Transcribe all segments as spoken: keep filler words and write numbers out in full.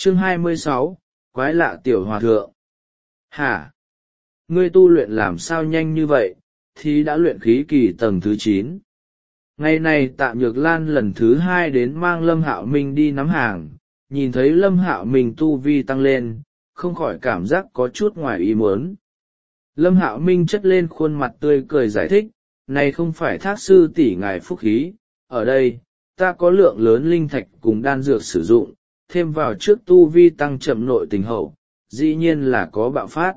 Chương hai mươi sáu, Quái lạ tiểu hòa thượng. Hả? Ngươi tu luyện làm sao nhanh như vậy, thì đã luyện khí kỳ tầng thứ chín. Ngày này Tạ Nhược Lan lần thứ hai đến mang Lâm Hạo Minh đi nắm hàng, nhìn thấy Lâm Hạo Minh tu vi tăng lên, không khỏi cảm giác có chút ngoài ý muốn. Lâm Hạo Minh chất lên khuôn mặt tươi cười giải thích, này không phải Thác sư tỷ ngài phúc khí, ở đây, ta có lượng lớn linh thạch cùng đan dược sử dụng, thêm vào trước tu vi tăng chậm nội tình hậu, dĩ nhiên là có bạo phát.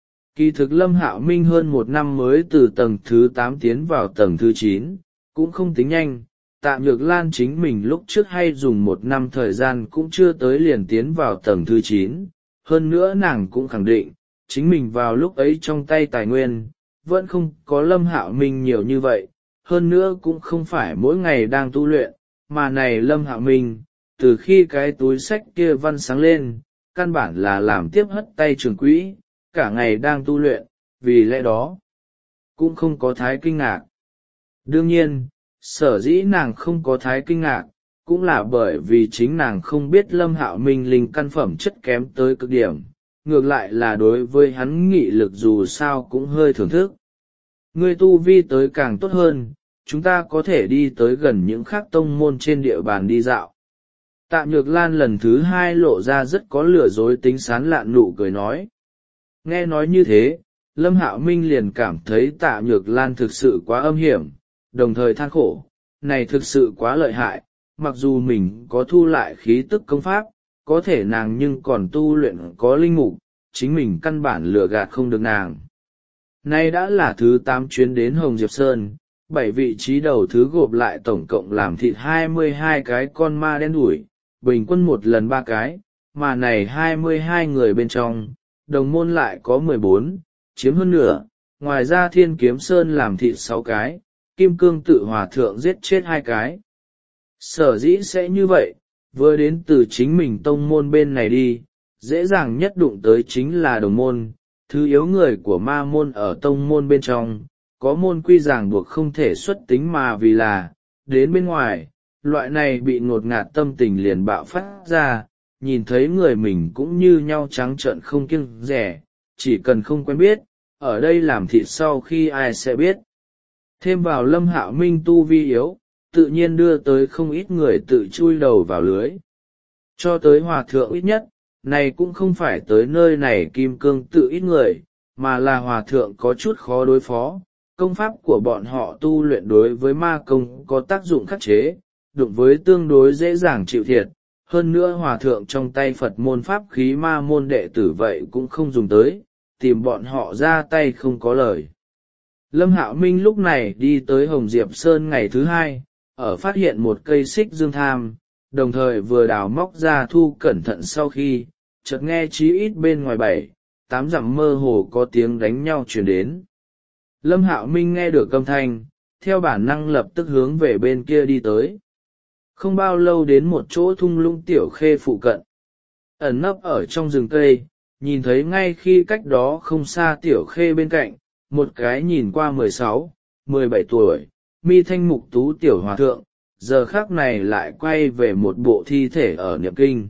Kỳ thực Lâm Hạo Minh hơn một năm mới từ tầng thứ tám tiến vào tầng thứ chín, cũng không tính nhanh. Tạ Nhược Lan chính mình lúc trước hay dùng một năm thời gian cũng chưa tới liền tiến vào tầng thứ chín, hơn nữa nàng cũng khẳng định, chính mình vào lúc ấy trong tay tài nguyên, vẫn không có Lâm Hạo Minh nhiều như vậy, hơn nữa cũng không phải mỗi ngày đang tu luyện, mà này Lâm Hạo Minh, từ khi cái túi sách kia văn sáng lên, căn bản là làm tiếp hất tay trường quỹ, cả ngày đang tu luyện, vì lẽ đó, cũng không có thái kinh ngạc. Đương nhiên, sở dĩ nàng không có thái kinh ngạc, cũng là bởi vì chính nàng không biết Lâm Hạo Minh linh căn phẩm chất kém tới cực điểm, ngược lại là đối với hắn nghị lực dù sao cũng hơi thưởng thức. Ngươi tu vi tới càng tốt hơn, chúng ta có thể đi tới gần những khác tông môn trên địa bàn đi dạo. Tạ Nhược Lan lần thứ hai lộ ra rất có lừa dối tính sán lạn nụ cười nói. Nghe nói như thế, Lâm Hạo Minh liền cảm thấy Tạ Nhược Lan thực sự quá âm hiểm, đồng thời than khổ, này thực sự quá lợi hại, mặc dù mình có thu lại khí tức công pháp, có thể nàng nhưng còn tu luyện có linh mục, chính mình căn bản lừa gạt không được nàng. Nay đã là thứ tám chuyến đến Hồng Diệp Sơn, bảy vị trí đầu thứ gộp lại tổng cộng làm thịt hai mươi hai cái con ma đen đủi, bình quân một lần ba cái, mà này hai mươi hai người bên trong, đồng môn lại có mười bốn, chiếm hơn nửa, ngoài ra Thiên Kiếm Sơn làm thịt sáu cái, Kim Cương Tự Hòa Thượng giết chết hai cái. Sở dĩ sẽ như vậy, vừa đến từ chính mình tông môn bên này đi, dễ dàng nhất đụng tới chính là đồng môn, thứ yếu người của ma môn ở tông môn bên trong, có môn quy ràng buộc không thể xuất tính mà vì là, đến bên ngoài, loại này bị ngột ngạt tâm tình liền bạo phát ra, nhìn thấy người mình cũng như nhau trắng trợn không kiêng rẻ, chỉ cần không quen biết, ở đây làm thịt sau khi ai sẽ biết. Thêm vào Lâm Hạo Minh tu vi yếu, tự nhiên đưa tới không ít người tự chui đầu vào lưới. Cho tới hòa thượng ít nhất, này cũng không phải tới nơi này Kim Cương Tự ít người, mà là hòa thượng có chút khó đối phó, công pháp của bọn họ tu luyện đối với ma công có tác dụng khắc chế, đụng với tương đối dễ dàng chịu thiệt. Hơn nữa hòa thượng trong tay Phật môn pháp khí ma môn đệ tử vậy cũng không dùng tới, tìm bọn họ ra tay không có lời. Lâm Hạo Minh lúc này đi tới Hồng Diệp Sơn ngày thứ hai, ở phát hiện một cây xích dương tham, đồng thời vừa đào móc ra thu cẩn thận sau khi, chợt nghe chí ít bên ngoài bảy, tám dặm mơ hồ có tiếng đánh nhau truyền đến. Lâm Hạo Minh nghe được âm thanh, theo bản năng lập tức hướng về bên kia đi tới. Không bao lâu đến một chỗ thung lũng tiểu khê phụ cận. Ẩn nấp ở trong rừng cây, nhìn thấy ngay khi cách đó không xa tiểu khê bên cạnh, một cái nhìn qua mười sáu, mười bảy tuổi, mi thanh mục tú tiểu hòa thượng, giờ khắc này lại quay về một bộ thi thể ở niệm kinh.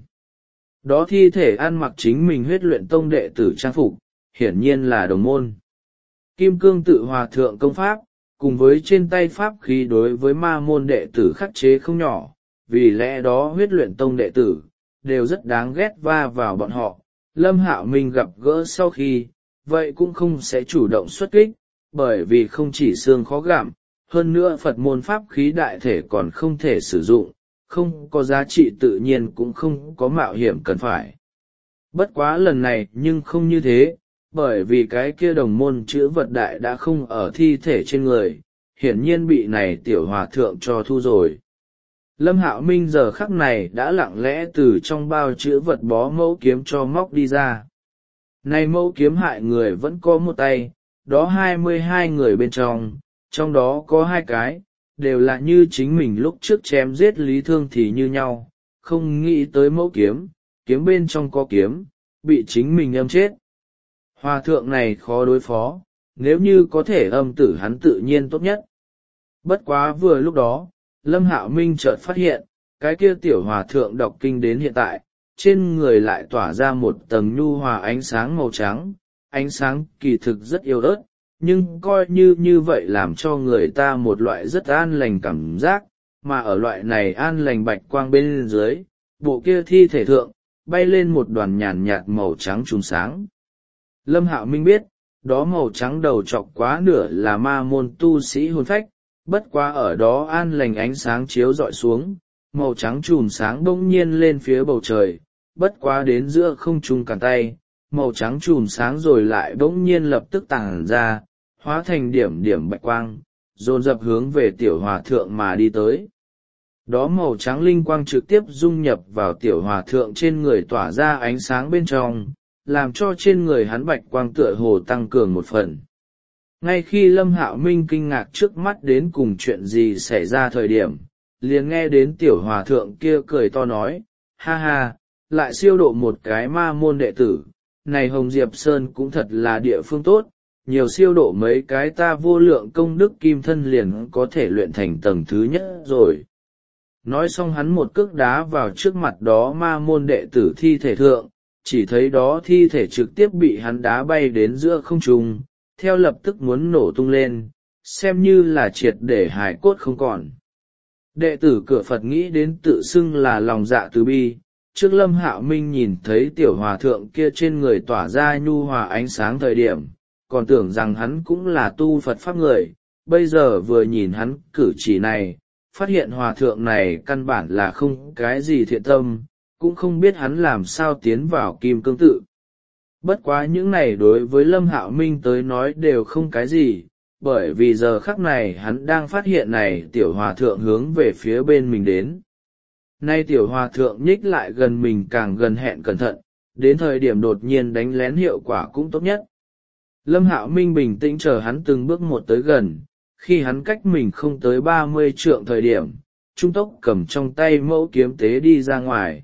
Đó thi thể ăn mặc chính mình huyết luyện tông đệ tử trang phục, hiển nhiên là đồng môn. Kim Cương Tự Hòa Thượng công pháp, cùng với trên tay pháp khí đối với ma môn đệ tử khắc chế không nhỏ, vì lẽ đó huyết luyện tông đệ tử, đều rất đáng ghét va vào bọn họ. Lâm Hạo Minh gặp gỡ sau khi, vậy cũng không sẽ chủ động xuất kích, bởi vì không chỉ xương khó gặm, hơn nữa Phật môn pháp khí đại thể còn không thể sử dụng, không có giá trị tự nhiên cũng không có mạo hiểm cần phải. Bất quá lần này nhưng không như thế, bởi vì cái kia đồng môn chữ vật đại đã không ở thi thể trên người, hiển nhiên bị này tiểu hòa thượng cho thu rồi. Lâm Hạo Minh giờ khắc này đã lặng lẽ từ trong bao chữ vật bó mẫu kiếm cho móc đi ra. Này mẫu kiếm hại người vẫn có một tay, đó hai mươi hai người bên trong, trong đó có hai cái, đều là như chính mình lúc trước chém giết Lý Thương thì như nhau, không nghĩ tới mẫu kiếm, kiếm bên trong có kiếm, bị chính mình âm chết. Hòa thượng này khó đối phó, nếu như có thể âm tử hắn tự nhiên tốt nhất. Bất quá vừa lúc đó, Lâm Hạo Minh chợt phát hiện, cái kia tiểu hòa thượng đọc kinh đến hiện tại, trên người lại tỏa ra một tầng nhu hòa ánh sáng màu trắng. Ánh sáng kỳ thực rất yếu ớt, nhưng coi như như vậy làm cho người ta một loại rất an lành cảm giác, mà ở loại này an lành bạch quang bên dưới, bộ kia thi thể thượng, bay lên một đoàn nhàn nhạt màu trắng trùm sáng. Lâm Hạo Minh biết, đó màu trắng đầu trọc quá nửa là ma môn tu sĩ hồn phách, bất quá ở đó an lành ánh sáng chiếu rọi xuống, màu trắng chùm sáng bỗng nhiên lên phía bầu trời, bất quá đến giữa không trung cản tay, màu trắng chùm sáng rồi lại bỗng nhiên lập tức tàng ra, hóa thành điểm điểm bạch quang, dồn dập hướng về tiểu hòa thượng mà đi tới. Đó màu trắng linh quang trực tiếp dung nhập vào tiểu hòa thượng trên người, tỏa ra ánh sáng bên trong, làm cho trên người hắn bạch quang tựa hồ tăng cường một phần. Ngay khi Lâm Hạo Minh kinh ngạc trước mắt đến cùng chuyện gì xảy ra thời điểm, liền nghe đến tiểu hòa thượng kia cười to nói, ha ha, lại siêu độ một cái ma môn đệ tử, này Hồng Diệp Sơn cũng thật là địa phương tốt, nhiều siêu độ mấy cái ta vô lượng công đức kim thân liền có thể luyện thành tầng thứ nhất rồi. Nói xong hắn một cước đá vào trước mặt đó ma môn đệ tử thi thể thượng, chỉ thấy đó thi thể trực tiếp bị hắn đá bay đến giữa không trung, theo lập tức muốn nổ tung lên, xem như là triệt để hài cốt không còn. Đệ tử cửa Phật nghĩ đến tự xưng là lòng dạ từ bi, trước Lâm Hạo Minh nhìn thấy tiểu hòa thượng kia trên người tỏa ra nhu hòa ánh sáng thời điểm, còn tưởng rằng hắn cũng là tu Phật Pháp người, bây giờ vừa nhìn hắn cử chỉ này, phát hiện hòa thượng này căn bản là không cái gì thiện tâm, cũng không biết hắn làm sao tiến vào kim cương tự. Bất quá những này đối với Lâm Hạo Minh tới nói đều không cái gì, bởi vì giờ khắc này hắn đang phát hiện này tiểu hòa thượng hướng về phía bên mình đến. Nay tiểu hòa thượng nhích lại gần mình càng gần hẹn cẩn thận, đến thời điểm đột nhiên đánh lén hiệu quả cũng tốt nhất. Lâm Hạo Minh bình tĩnh chờ hắn từng bước một tới gần, khi hắn cách mình không tới ba mươi trượng thời điểm, trung tốc cầm trong tay mẫu kiếm tế đi ra ngoài.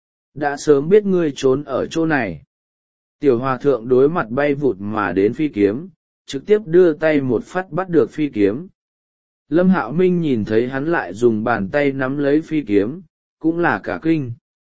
Đã sớm biết ngươi trốn ở chỗ này. Tiểu hòa thượng đối mặt bay vụt mà đến phi kiếm, trực tiếp đưa tay một phát bắt được phi kiếm. Lâm Hạo Minh nhìn thấy hắn lại dùng bàn tay nắm lấy phi kiếm, cũng là cả kinh.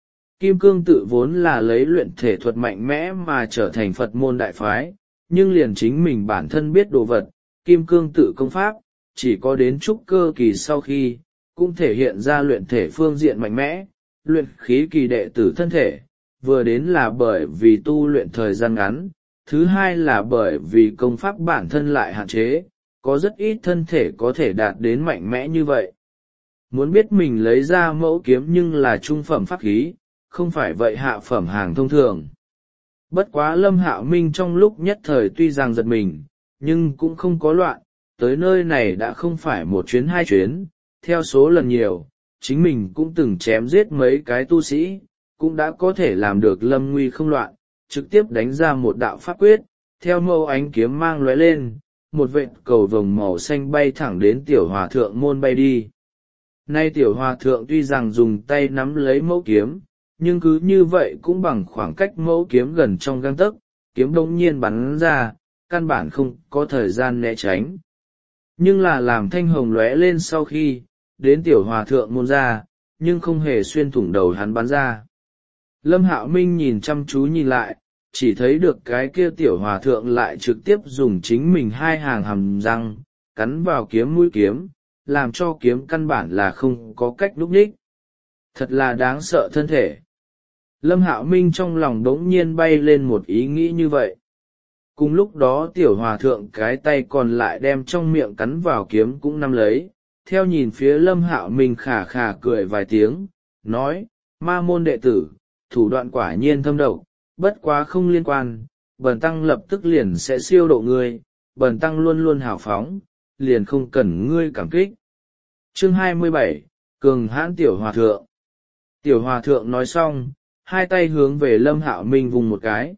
Kim cương tự vốn là lấy luyện thể thuật mạnh mẽ mà trở thành Phật môn đại phái, nhưng liền chính mình bản thân biết đồ vật, kim cương tự công pháp, chỉ có đến trúc cơ kỳ sau khi, cũng thể hiện ra luyện thể phương diện mạnh mẽ, luyện khí kỳ đệ tử thân thể, vừa đến là bởi vì tu luyện thời gian ngắn, thứ hai là bởi vì công pháp bản thân lại hạn chế, có rất ít thân thể có thể đạt đến mạnh mẽ như vậy. Muốn biết mình lấy ra mẫu kiếm nhưng là trung phẩm pháp khí, không phải vậy hạ phẩm hàng thông thường. Bất quá Lâm Hạo Minh trong lúc nhất thời tuy rằng giật mình, nhưng cũng không có loạn, tới nơi này đã không phải một chuyến hai chuyến, theo số lần nhiều, chính mình cũng từng chém giết mấy cái tu sĩ, cũng đã có thể làm được lâm nguy không loạn, trực tiếp đánh ra một đạo pháp quyết, theo mâu ánh kiếm mang lóe lên, một vệt cầu vồng màu xanh bay thẳng đến tiểu hòa thượng môn bay đi. Nay tiểu hòa thượng tuy rằng dùng tay nắm lấy mẫu kiếm, nhưng cứ như vậy cũng bằng khoảng cách mẫu kiếm gần trong gang tấc, kiếm đống nhiên bắn ra, căn bản không có thời gian né tránh. Nhưng là làm thanh hồng lóe lên sau khi, đến tiểu hòa thượng môn ra, nhưng không hề xuyên thủng đầu hắn bắn ra. Lâm Hạo Minh nhìn chăm chú nhìn lại, chỉ thấy được cái kia tiểu hòa thượng lại trực tiếp dùng chính mình hai hàng hàm răng, cắn vào kiếm mũi kiếm, làm cho kiếm căn bản là không có cách lúc nhích. Thật là đáng sợ thân thể. Lâm Hạo Minh trong lòng đống nhiên bay lên một ý nghĩ như vậy. Cùng lúc đó tiểu hòa thượng cái tay còn lại đem trong miệng cắn vào kiếm cũng nắm lấy, theo nhìn phía Lâm Hạo Minh khà khà cười vài tiếng, nói, ma môn đệ tử, thủ đoạn quả nhiên thâm độc, bất quá không liên quan, bần tăng lập tức liền sẽ siêu độ ngươi, bần tăng luôn luôn hào phóng, liền không cần ngươi cảm kích. Chương hai mươi bảy, Cường hãn tiểu hòa thượng. Tiểu hòa thượng nói xong, hai tay hướng về Lâm Hạo Minh vùng một cái.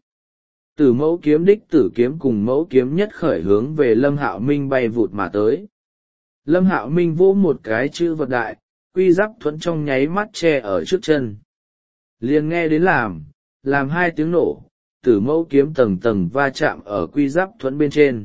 Từ mẫu kiếm đích tử kiếm cùng mẫu kiếm nhất khởi hướng về Lâm Hạo Minh bay vụt mà tới. Lâm Hạo Minh vỗ một cái chữ vật đại, quy giáp thuẫn trong nháy mắt che ở trước chân. Liền nghe đến làm, làm hai tiếng nổ, tử mẫu kiếm tầng tầng va chạm ở quy giáp thuẫn bên trên.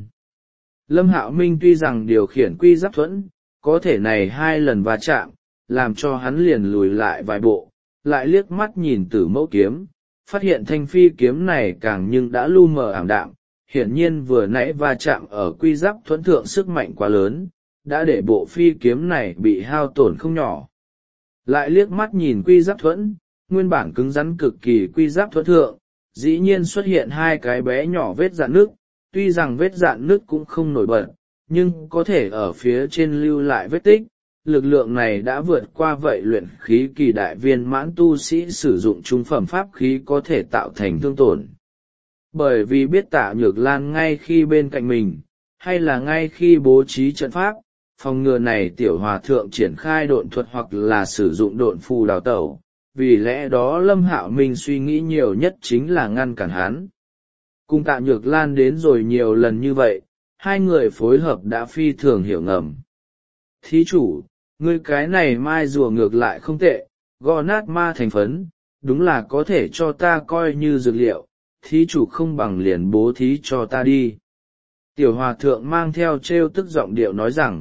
Lâm Hạo Minh tuy rằng điều khiển quy giáp thuẫn, có thể này hai lần va chạm, làm cho hắn liền lùi lại vài bộ, lại liếc mắt nhìn Tử Mẫu kiếm, phát hiện thanh phi kiếm này càng nhưng đã lu mờ ảm đạm, hiển nhiên vừa nãy va chạm ở quy giáp thuẫn thượng sức mạnh quá lớn, đã để bộ phi kiếm này bị hao tổn không nhỏ. Lại liếc mắt nhìn quy giáp thuẫn, nguyên bản cứng rắn cực kỳ quy giáp thuẫn thượng, dĩ nhiên xuất hiện hai cái bé nhỏ vết rạn nước, tuy rằng vết rạn nước cũng không nổi bật, nhưng có thể ở phía trên lưu lại vết tích. Lực lượng này đã vượt qua vậy luyện khí kỳ đại viên mãn tu sĩ sử dụng trung phẩm pháp khí có thể tạo thành thương tổn. Bởi vì biết Tạ Nhược Lan ngay khi bên cạnh mình, hay là ngay khi bố trí trận pháp, phòng ngừa này tiểu hòa thượng triển khai độn thuật hoặc là sử dụng độn phù đào tẩu, vì lẽ đó Lâm Hạo Minh suy nghĩ nhiều nhất chính là ngăn cản hắn. Cùng Tạ Nhược Lan đến rồi nhiều lần như vậy, hai người phối hợp đã phi thường hiểu ngầm. Thí chủ, ngươi cái này mai rùa ngược lại không tệ, gò nát ma thành phấn, đúng là có thể cho ta coi như dược liệu, thí chủ không bằng liền bố thí cho ta đi. Tiểu hòa thượng mang theo trêu tức giọng điệu nói rằng,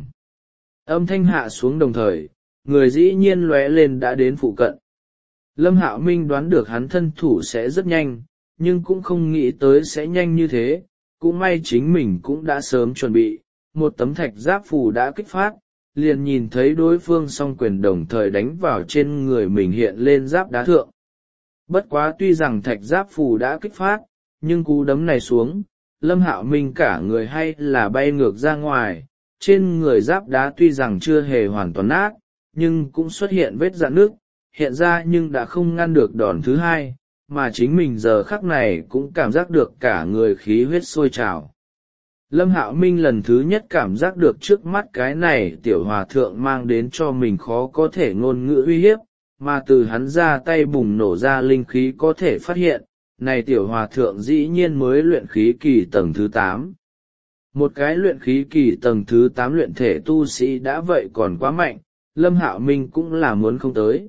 âm thanh hạ xuống đồng thời, người dĩ nhiên lóe lên đã đến phụ cận. Lâm Hạo Minh đoán được hắn thân thủ sẽ rất nhanh, nhưng cũng không nghĩ tới sẽ nhanh như thế, cũng may chính mình cũng đã sớm chuẩn bị, một tấm thạch giáp phù đã kích phát, liền nhìn thấy đối phương song quyền đồng thời đánh vào trên người mình hiện lên giáp đá thượng. Bất quá tuy rằng thạch giáp phù đã kích phát, nhưng cú đấm này xuống, Lâm Hạo Minh cả người hay là bay ngược ra ngoài, trên người giáp đá tuy rằng chưa hề hoàn toàn nát, nhưng cũng xuất hiện vết rạn nước, hiện ra nhưng đã không ngăn được đòn thứ hai, mà chính mình giờ khắc này cũng cảm giác được cả người khí huyết sôi trào. Lâm Hạo Minh lần thứ nhất cảm giác được trước mắt cái này tiểu hòa thượng mang đến cho mình khó có thể ngôn ngữ uy hiếp, mà từ hắn ra tay bùng nổ ra linh khí có thể phát hiện, này tiểu hòa thượng dĩ nhiên mới luyện khí kỳ tầng thứ tám. Một cái luyện khí kỳ tầng thứ tám luyện thể tu sĩ đã vậy còn quá mạnh, Lâm Hạo Minh cũng là muốn không tới.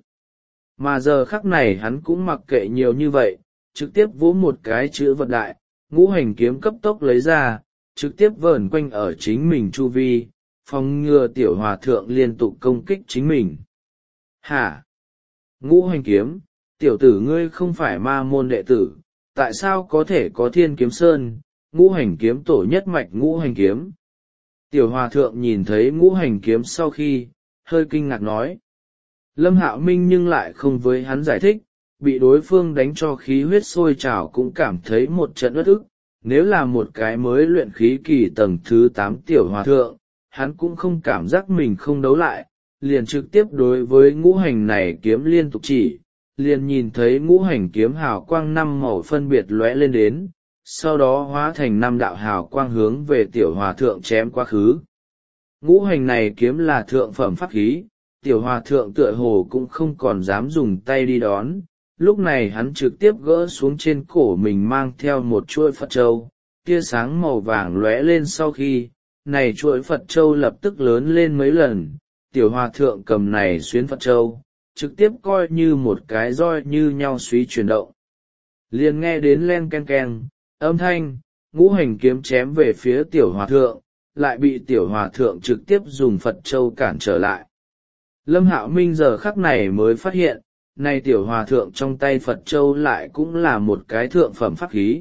Mà giờ khắc này hắn cũng mặc kệ nhiều như vậy, trực tiếp vỗ một cái chữ vật đại, ngũ hành kiếm cấp tốc lấy ra, trực tiếp vờn quanh ở chính mình chu vi, phòng ngừa tiểu hòa thượng liên tục công kích chính mình. Hả? Ngũ hành kiếm, tiểu tử ngươi không phải ma môn đệ tử, tại sao có thể có thiên kiếm sơn, ngũ hành kiếm tổ nhất mạch ngũ hành kiếm? Tiểu hòa thượng nhìn thấy ngũ hành kiếm sau khi, hơi kinh ngạc nói. Lâm Hạo Minh nhưng lại không với hắn giải thích, bị đối phương đánh cho khí huyết sôi trào cũng cảm thấy một trận uất ức. Nếu là một cái mới luyện khí kỳ tầng thứ tám tiểu hòa thượng, hắn cũng không cảm giác mình không đấu lại, liền trực tiếp đối với ngũ hành này kiếm liên tục chỉ, liền nhìn thấy ngũ hành kiếm hào quang năm màu phân biệt lóe lên đến, sau đó hóa thành năm đạo hào quang hướng về tiểu hòa thượng chém quá khứ. Ngũ hành này kiếm là thượng phẩm pháp khí, tiểu hòa thượng tựa hồ cũng không còn dám dùng tay đi đón. Lúc này hắn trực tiếp gỡ xuống trên cổ mình mang theo một chuỗi Phật Châu, tia sáng màu vàng lóe lên sau khi, này chuỗi Phật Châu lập tức lớn lên mấy lần, tiểu hòa thượng cầm này xuyến Phật Châu, trực tiếp coi như một cái roi như nhau suý chuyển động. Liền nghe đến len ken ken, âm thanh, ngũ hành kiếm chém về phía tiểu hòa thượng, lại bị tiểu hòa thượng trực tiếp dùng Phật Châu cản trở lại. Lâm Hạo Minh giờ khắc này mới phát hiện, này tiểu hòa thượng trong tay Phật Châu lại cũng là một cái thượng phẩm pháp khí.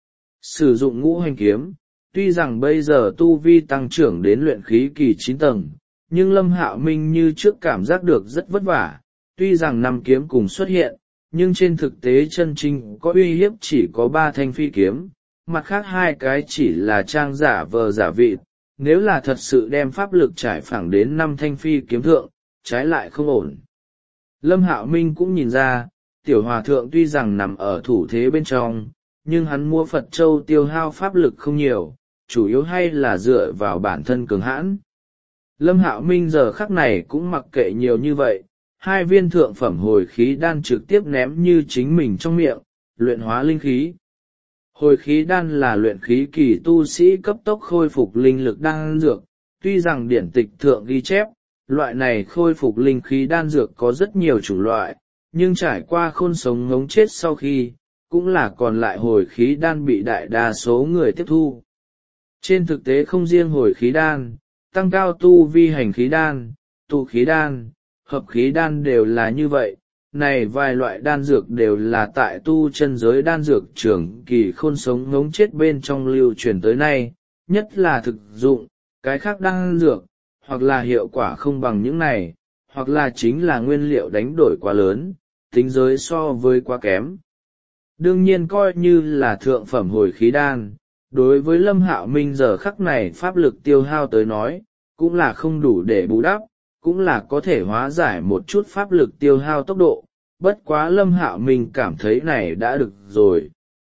Sử dụng ngũ hành kiếm, tuy rằng bây giờ tu vi tăng trưởng đến luyện khí kỳ chín tầng, nhưng Lâm Hạo Minh như trước cảm giác được rất vất vả, tuy rằng năm kiếm cùng xuất hiện, nhưng trên thực tế chân chính có uy hiếp chỉ có ba thanh phi kiếm, mặt khác hai cái chỉ là trang giả vờ giả vịt, nếu là thật sự đem pháp lực trải phẳng đến năm thanh phi kiếm thượng, trái lại không ổn. Lâm Hạo Minh cũng nhìn ra, tiểu hòa thượng tuy rằng nằm ở thủ thế bên trong, nhưng hắn mua Phật Châu tiêu hao pháp lực không nhiều, chủ yếu hay là dựa vào bản thân cường hãn. Lâm Hạo Minh giờ khắc này cũng mặc kệ nhiều như vậy, hai viên thượng phẩm hồi khí đan trực tiếp ném như chính mình trong miệng, luyện hóa linh khí. Hồi khí đan là luyện khí kỳ tu sĩ cấp tốc khôi phục linh lực đan dược, tuy rằng điển tịch thượng ghi chép, loại này khôi phục linh khí đan dược có rất nhiều chủng loại, nhưng trải qua khôn sống ngống chết sau khi, cũng là còn lại hồi khí đan bị đại đa số người tiếp thu. Trên thực tế không riêng hồi khí đan, tăng cao tu vi hành khí đan, tụ khí đan, hợp khí đan đều là như vậy, này vài loại đan dược đều là tại tu chân giới đan dược trưởng kỳ khôn sống ngống chết bên trong lưu truyền tới nay, nhất là thực dụng, cái khác đan dược, hoặc là hiệu quả không bằng những này, hoặc là chính là nguyên liệu đánh đổi quá lớn, tính giới so với quá kém. Đương nhiên coi như là thượng phẩm hồi khí đan, đối với Lâm Hạo Minh giờ khắc này pháp lực tiêu hao tới nói, cũng là không đủ để bù đắp, cũng là có thể hóa giải một chút pháp lực tiêu hao tốc độ, bất quá Lâm Hạo Minh cảm thấy này đã được rồi.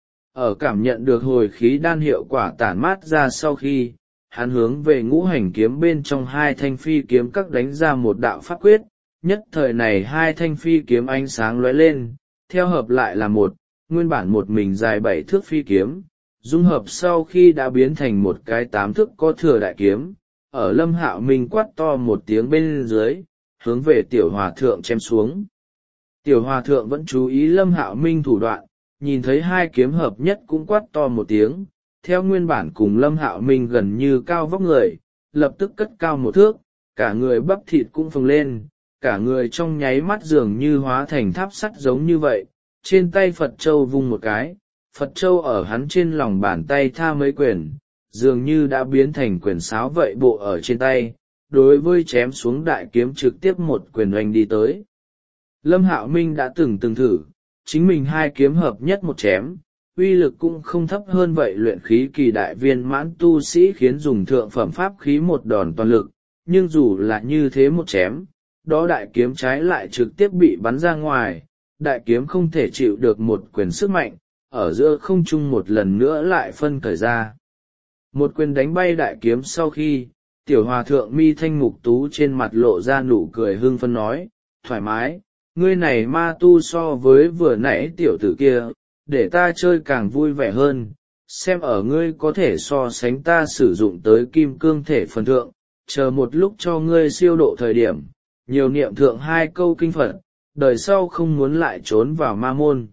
Ở cảm nhận được hồi khí đan hiệu quả tản mát ra sau khi, hắn hướng về ngũ hành kiếm bên trong hai thanh phi kiếm các đánh ra một đạo pháp quyết, nhất thời này hai thanh phi kiếm ánh sáng lóe lên, theo hợp lại là một, nguyên bản một mình dài bảy thước phi kiếm, dung hợp sau khi đã biến thành một cái tám thước có thừa đại kiếm, ở Lâm Hạo Minh quát to một tiếng bên dưới, hướng về tiểu hòa thượng chém xuống. Tiểu hòa thượng vẫn chú ý Lâm Hạo Minh thủ đoạn, nhìn thấy hai kiếm hợp nhất cũng quát to một tiếng, theo nguyên bản cùng Lâm Hạo Minh gần như cao vóc người, lập tức cất cao một thước, cả người bắp thịt cũng phồng lên, cả người trong nháy mắt dường như hóa thành tháp sắt giống như vậy, trên tay Phật Châu vung một cái, Phật Châu ở hắn trên lòng bàn tay tha mấy quyền, dường như đã biến thành quyền sáo vậy bộ ở trên tay, đối với chém xuống đại kiếm trực tiếp một quyền oanh đi tới. Lâm Hạo Minh đã từng từng thử, chính mình hai kiếm hợp nhất một chém, uy lực cũng không thấp hơn vậy luyện khí kỳ đại viên mãn tu sĩ khiến dùng thượng phẩm pháp khí một đòn toàn lực, nhưng dù là như thế một chém, đó đại kiếm trái lại trực tiếp bị bắn ra ngoài, đại kiếm không thể chịu được một quyền sức mạnh, ở giữa không trung một lần nữa lại phân cởi ra. Một quyền đánh bay đại kiếm sau khi, tiểu hòa thượng mi thanh mục tú trên mặt lộ ra nụ cười hưng phấn nói, thoải mái, ngươi này ma tu so với vừa nãy tiểu tử kia, để ta chơi càng vui vẻ hơn, xem ở ngươi có thể so sánh ta sử dụng tới kim cương thể phần thượng, chờ một lúc cho ngươi siêu độ thời điểm, nhiều niệm thượng hai câu kinh Phật, đời sau không muốn lại trốn vào ma môn.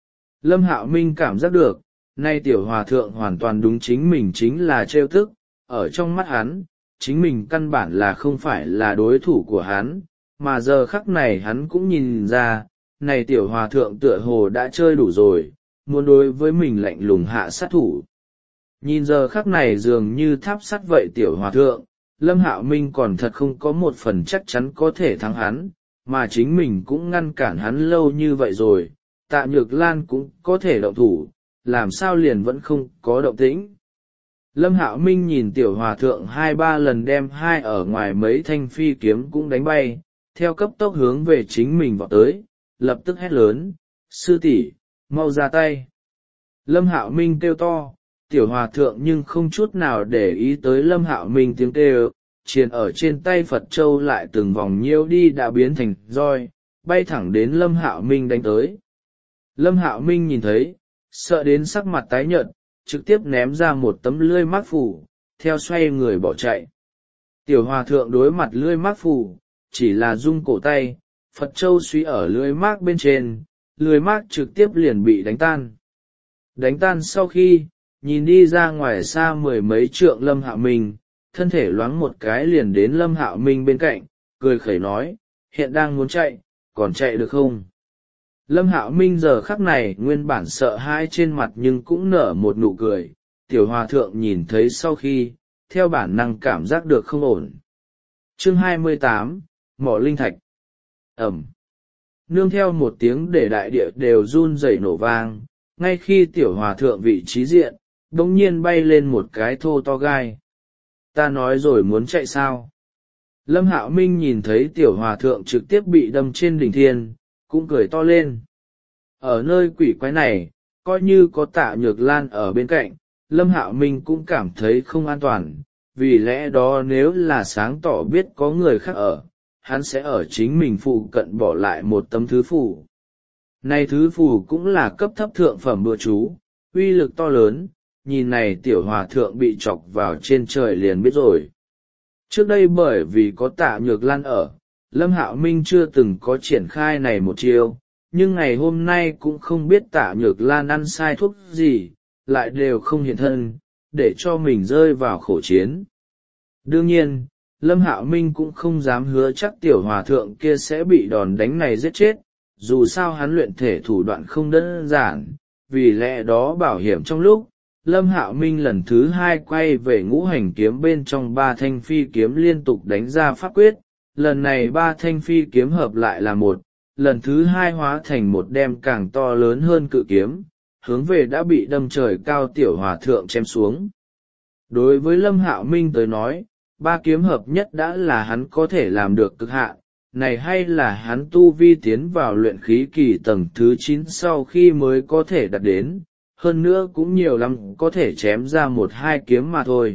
Lâm Hạo Minh cảm giác được, nay tiểu hòa thượng hoàn toàn đúng chính mình chính là trêu tức, ở trong mắt hắn, chính mình căn bản là không phải là đối thủ của hắn, mà giờ khắc này hắn cũng nhìn ra, này tiểu hòa thượng tựa hồ đã chơi đủ rồi, muốn đối với mình lạnh lùng hạ sát thủ. Nhìn giờ khắc này dường như tháp sắt vậy tiểu hòa thượng, Lâm Hạo Minh còn thật không có một phần chắc chắn có thể thắng hắn, mà chính mình cũng ngăn cản hắn lâu như vậy rồi, Tạ Nhược Lan cũng có thể động thủ, làm sao liền vẫn không có động tĩnh. Lâm Hạo Minh nhìn tiểu hòa thượng hai ba lần đem hai ở ngoài mấy thanh phi kiếm cũng đánh bay, theo cấp tốc hướng về chính mình vọt tới, lập tức hét lớn, sư tỷ, mau ra tay. Lâm Hạo Minh kêu to, tiểu hòa thượng nhưng không chút nào để ý tới Lâm Hạo Minh tiếng kêu, triền ở trên tay Phật Châu lại từng vòng nhiêu đi đã biến thành roi, bay thẳng đến Lâm Hạo Minh đánh tới. Lâm Hạo Minh nhìn thấy, sợ đến sắc mặt tái nhợt, trực tiếp ném ra một tấm lưỡi mác phủ, theo xoay người bỏ chạy. Tiểu hòa thượng đối mặt lưỡi mác phủ, chỉ là rung cổ tay, Phật Châu suy ở lưỡi mác bên trên, lưỡi mác trực tiếp liền bị đánh tan. Đánh tan sau khi, nhìn đi ra ngoài xa mười mấy trượng Lâm Hạo Minh, thân thể loáng một cái liền đến Lâm Hạo Minh bên cạnh, cười khẩy nói, hiện đang muốn chạy, còn chạy được không? Lâm Hạo Minh giờ khắc này nguyên bản sợ hãi trên mặt nhưng cũng nở một nụ cười, tiểu hòa thượng nhìn thấy sau khi, theo bản năng cảm giác được không ổn. Chương hai mươi tám, Mỏ Linh Thạch. Ẩm. Nương theo một tiếng để đại địa đều run rẩy nổ vang, ngay khi tiểu hòa thượng vị trí diện, đống nhiên bay lên một cái thô to gai. Ta nói rồi muốn chạy sao? Lâm Hạo Minh nhìn thấy tiểu hòa thượng trực tiếp bị đâm trên đỉnh thiên, cũng cười to lên. Ở nơi quỷ quái này, coi như có Tạ Nhược Lan ở bên cạnh, Lâm Hạo Minh cũng cảm thấy không an toàn, vì lẽ đó nếu là sáng tỏ biết có người khác ở, hắn sẽ ở chính mình phụ cận bỏ lại một tấm thứ phù. Này thứ phù cũng là cấp thấp thượng phẩm bùa chú, uy lực to lớn, nhìn này tiểu hòa thượng bị chọc vào trên trời liền biết rồi. Trước đây bởi vì có Tạ Nhược Lan ở, Lâm Hạo Minh chưa từng có triển khai này một chiêu, nhưng ngày hôm nay cũng không biết Tạ Nhược Lan ăn sai thuốc gì, lại đều không hiện thân, để cho mình rơi vào khổ chiến. Đương nhiên, Lâm Hạo Minh cũng không dám hứa chắc tiểu hòa thượng kia sẽ bị đòn đánh này giết chết, dù sao hắn luyện thể thủ đoạn không đơn giản, vì lẽ đó bảo hiểm trong lúc Lâm Hạo Minh lần thứ hai quay về ngũ hành kiếm bên trong ba thanh phi kiếm liên tục đánh ra pháp quyết, lần này ba thanh phi kiếm hợp lại là một, lần thứ hai hóa thành một đem càng to lớn hơn cự kiếm, hướng về đã bị đâm trời cao tiểu hòa thượng chém xuống. Đối với Lâm Hạo Minh tới nói, ba kiếm hợp nhất đã là hắn có thể làm được cực hạn, này hay là hắn tu vi tiến vào luyện khí kỳ tầng thứ chín sau khi mới có thể đạt đến, hơn nữa cũng nhiều lắm có thể chém ra một hai kiếm mà thôi.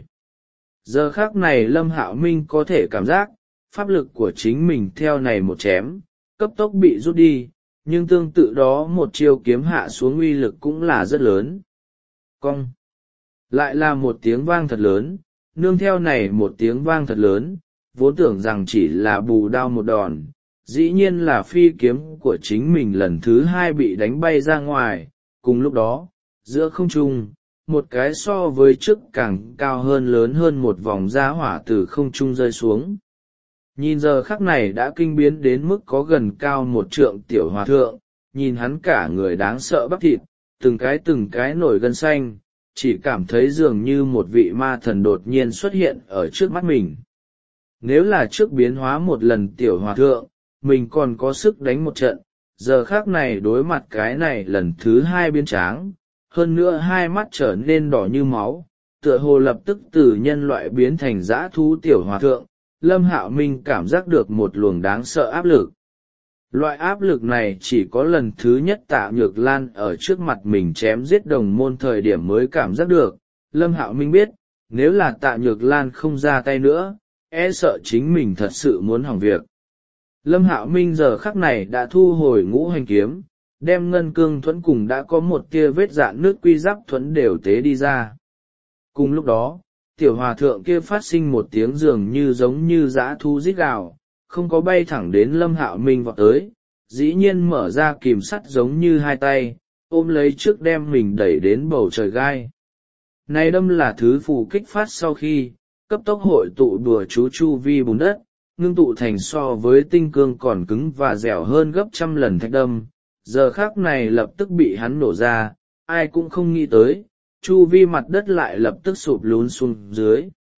Giờ khác này Lâm Hạo Minh có thể cảm giác, pháp lực của chính mình theo này một chém, cấp tốc bị rút đi, nhưng tương tự đó một chiêu kiếm hạ xuống uy lực cũng là rất lớn. Cong! Lại là một tiếng vang thật lớn, nương theo này một tiếng vang thật lớn, vốn tưởng rằng chỉ là bù đao một đòn, dĩ nhiên là phi kiếm của chính mình lần thứ hai bị đánh bay ra ngoài, cùng lúc đó, giữa không trung, một cái so với trước càng cao hơn lớn hơn một vòng giá hỏa từ không trung rơi xuống. Nhìn giờ khắc này đã kinh biến đến mức có gần cao một trượng tiểu hòa thượng, nhìn hắn cả người đáng sợ bắp thịt, từng cái từng cái nổi gân xanh, chỉ cảm thấy dường như một vị ma thần đột nhiên xuất hiện ở trước mắt mình. Nếu là trước biến hóa một lần tiểu hòa thượng, mình còn có sức đánh một trận, giờ khác này đối mặt cái này lần thứ hai biến tráng, hơn nữa hai mắt trở nên đỏ như máu, tựa hồ lập tức từ nhân loại biến thành dã thú tiểu hòa thượng, Lâm Hạo Minh cảm giác được một luồng đáng sợ áp lực. Loại áp lực này chỉ có lần thứ nhất Tạ Nhược Lan ở trước mặt mình chém giết đồng môn thời điểm mới cảm giác được. Lâm Hạo Minh biết, nếu là Tạ Nhược Lan không ra tay nữa, e sợ chính mình thật sự muốn hỏng việc. Lâm Hạo Minh giờ khắc này đã thu hồi ngũ hành kiếm, đem ngân cương thuẫn cùng đã có một tia vết dạn nước quy giáp thuẫn đều tế đi ra. Cùng lúc đó, tiểu hòa thượng kia phát sinh một tiếng dường như giống như dã thú rít gào, không có bay thẳng đến Lâm Hạo Minh vọt tới, dĩ nhiên mở ra kìm sắt giống như hai tay, ôm lấy trước đem mình đẩy đến bầu trời gai. Này đâm là thứ phù kích phát sau khi, cấp tốc hội tụ đùa chú chu vi bùn đất, ngưng tụ thành so với tinh cương còn cứng và dẻo hơn gấp trăm lần thạch đâm, giờ khác này lập tức bị hắn nổ ra, ai cũng không nghĩ tới, chu vi mặt đất lại lập tức sụp lún xuống dưới.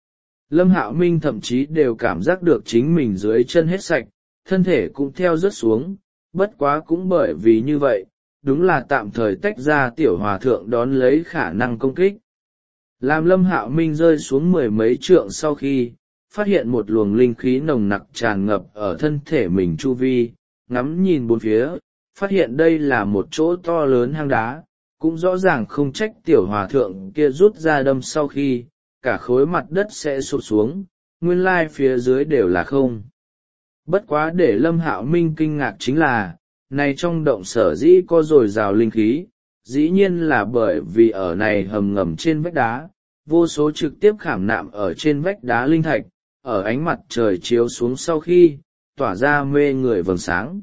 Lâm Hạo Minh thậm chí đều cảm giác được chính mình dưới chân hết sạch, thân thể cũng theo rớt xuống, bất quá cũng bởi vì như vậy, đúng là tạm thời tách ra tiểu hòa thượng đón lấy khả năng công kích. Làm Lâm Hạo Minh rơi xuống mười mấy trượng sau khi, phát hiện một luồng linh khí nồng nặc tràn ngập ở thân thể mình chu vi, ngắm nhìn bốn phía, phát hiện đây là một chỗ to lớn hang đá, cũng rõ ràng không trách tiểu hòa thượng kia rút ra đâm sau khi, cả khối mặt đất sẽ sụp xuống, nguyên lai phía dưới đều là không. Bất quá để Lâm Hạo Minh kinh ngạc chính là, này trong động sở dĩ có dồi dào linh khí, dĩ nhiên là bởi vì ở này hầm ngầm trên vách đá, vô số trực tiếp khảm nạm ở trên vách đá linh thạch, ở ánh mặt trời chiếu xuống sau khi, tỏa ra mê người vầng sáng.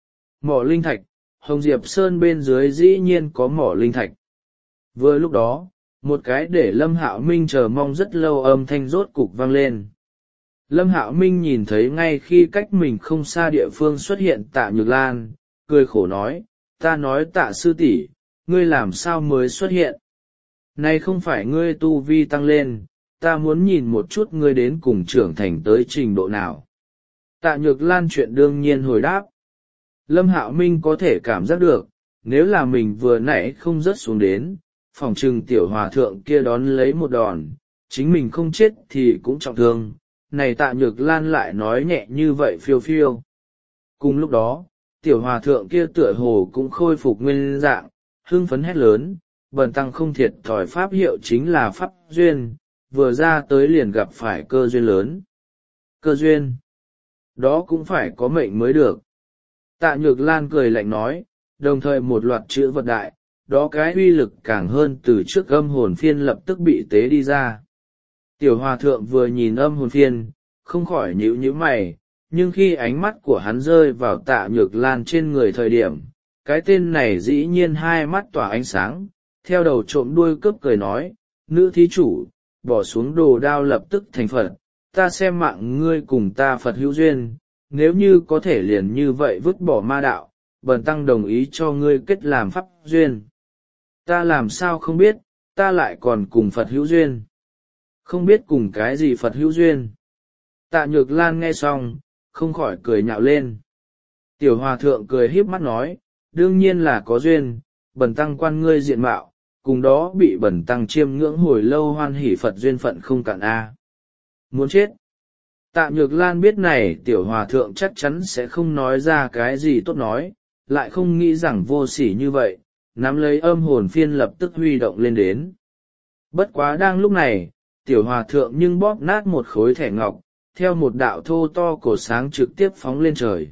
Mỏ linh thạch, Hồng Diệp Sơn bên dưới dĩ nhiên có mỏ linh thạch. Vừa lúc đó, một cái để Lâm Hạo Minh chờ mong rất lâu âm thanh rốt cục vang lên. Lâm Hạo Minh nhìn thấy ngay khi cách mình không xa địa phương xuất hiện Tạ Nhược Lan, cười khổ nói, ta nói Tạ sư tỷ, ngươi làm sao mới xuất hiện? Này không phải ngươi tu vi tăng lên, ta muốn nhìn một chút ngươi đến cùng trưởng thành tới trình độ nào. Tạ Nhược Lan chuyện đương nhiên hồi đáp. Lâm Hạo Minh có thể cảm giác được, nếu là mình vừa nãy không rớt xuống đến, phòng trừng tiểu hòa thượng kia đón lấy một đòn, chính mình không chết thì cũng trọng thương, này Tạ Nhược Lan lại nói nhẹ như vậy phiêu phiêu. Cùng lúc đó, tiểu hòa thượng kia tựa hồ cũng khôi phục nguyên dạng, hưng phấn hét lớn, bần tăng không thiệt thòi pháp hiệu chính là pháp duyên, vừa ra tới liền gặp phải cơ duyên lớn. Cơ duyên? Đó cũng phải có mệnh mới được. Tạ Nhược Lan cười lạnh nói, đồng thời một loạt chữ vật đại, đó cái uy lực càng hơn từ trước âm hồn phiên lập tức bị tế đi ra. Tiểu hòa thượng vừa nhìn âm hồn phiên, không khỏi nhíu nhíu mày, nhưng khi ánh mắt của hắn rơi vào Tạ Nhược Lan trên người thời điểm, cái tên này dĩ nhiên hai mắt tỏa ánh sáng, theo đầu trộm đuôi cướp cười nói, nữ thí chủ, bỏ xuống đồ đao lập tức thành Phật, ta xem mạng ngươi cùng ta Phật hữu duyên, nếu như có thể liền như vậy vứt bỏ ma đạo, bần tăng đồng ý cho ngươi kết làm pháp duyên. Ta làm sao không biết, ta lại còn cùng Phật hữu duyên. Không biết cùng cái gì Phật hữu duyên. Tạ Nhược Lan nghe xong, không khỏi cười nhạo lên. Tiểu hòa thượng cười híp mắt nói, đương nhiên là có duyên, bần tăng quan ngươi diện mạo, cùng đó bị bần tăng chiêm ngưỡng hồi lâu hoan hỷ Phật duyên phận không cạn a. Muốn chết. Tạ Nhược Lan biết này tiểu hòa thượng chắc chắn sẽ không nói ra cái gì tốt nói, lại không nghĩ rằng vô sỉ như vậy, nắm lấy âm hồn phiên lập tức huy động lên đến. Bất quá đang lúc này, tiểu hòa thượng nhưng bóp nát một khối thẻ ngọc, theo một đạo thô to cổ sáng trực tiếp phóng lên trời.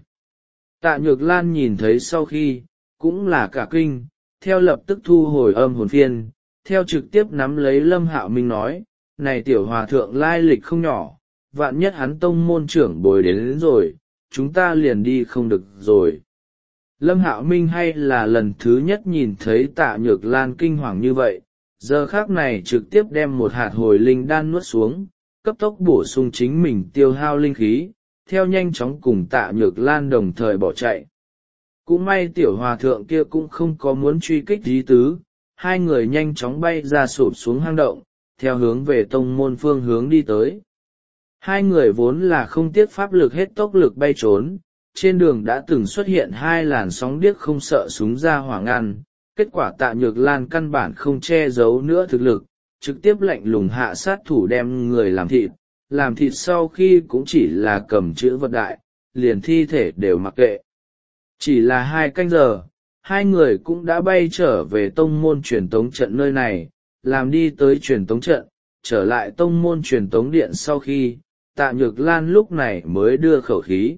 Tạ Nhược Lan nhìn thấy sau khi, cũng là cả kinh, theo lập tức thu hồi âm hồn phiên, theo trực tiếp nắm lấy Lâm Hạo Minh nói, này tiểu hòa thượng lai lịch không nhỏ, vạn nhất hắn tông môn trưởng bồi đến, đến rồi, chúng ta liền đi không được rồi. Lâm Hạo Minh hay là lần thứ nhất nhìn thấy Tạ Nhược Lan kinh hoàng như vậy, giờ khác này trực tiếp đem một hạt hồi linh đan nuốt xuống, cấp tốc bổ sung chính mình tiêu hao linh khí, theo nhanh chóng cùng Tạ Nhược Lan đồng thời bỏ chạy. Cũng may tiểu hòa thượng kia cũng không có muốn truy kích ý tứ, hai người nhanh chóng bay ra sụp xuống hang động, theo hướng về tông môn phương hướng đi tới. Hai người vốn là không tiếc pháp lực hết tốc lực bay trốn, trên đường đã từng xuất hiện hai làn sóng điếc không sợ súng ra hỏa ngăn, kết quả Tạ Nhược Lan căn bản không che giấu nữa thực lực, trực tiếp lạnh lùng hạ sát thủ đem người làm thịt, làm thịt sau khi cũng chỉ là cầm chữ vật đại, liền thi thể đều mặc kệ. Chỉ là hai canh giờ, hai người cũng đã bay trở về tông môn truyền tống trận nơi này, làm đi tới truyền tống trận, trở lại tông môn truyền tống điện sau khi, Tạ Nhược Lan lúc này mới đưa khẩu khí.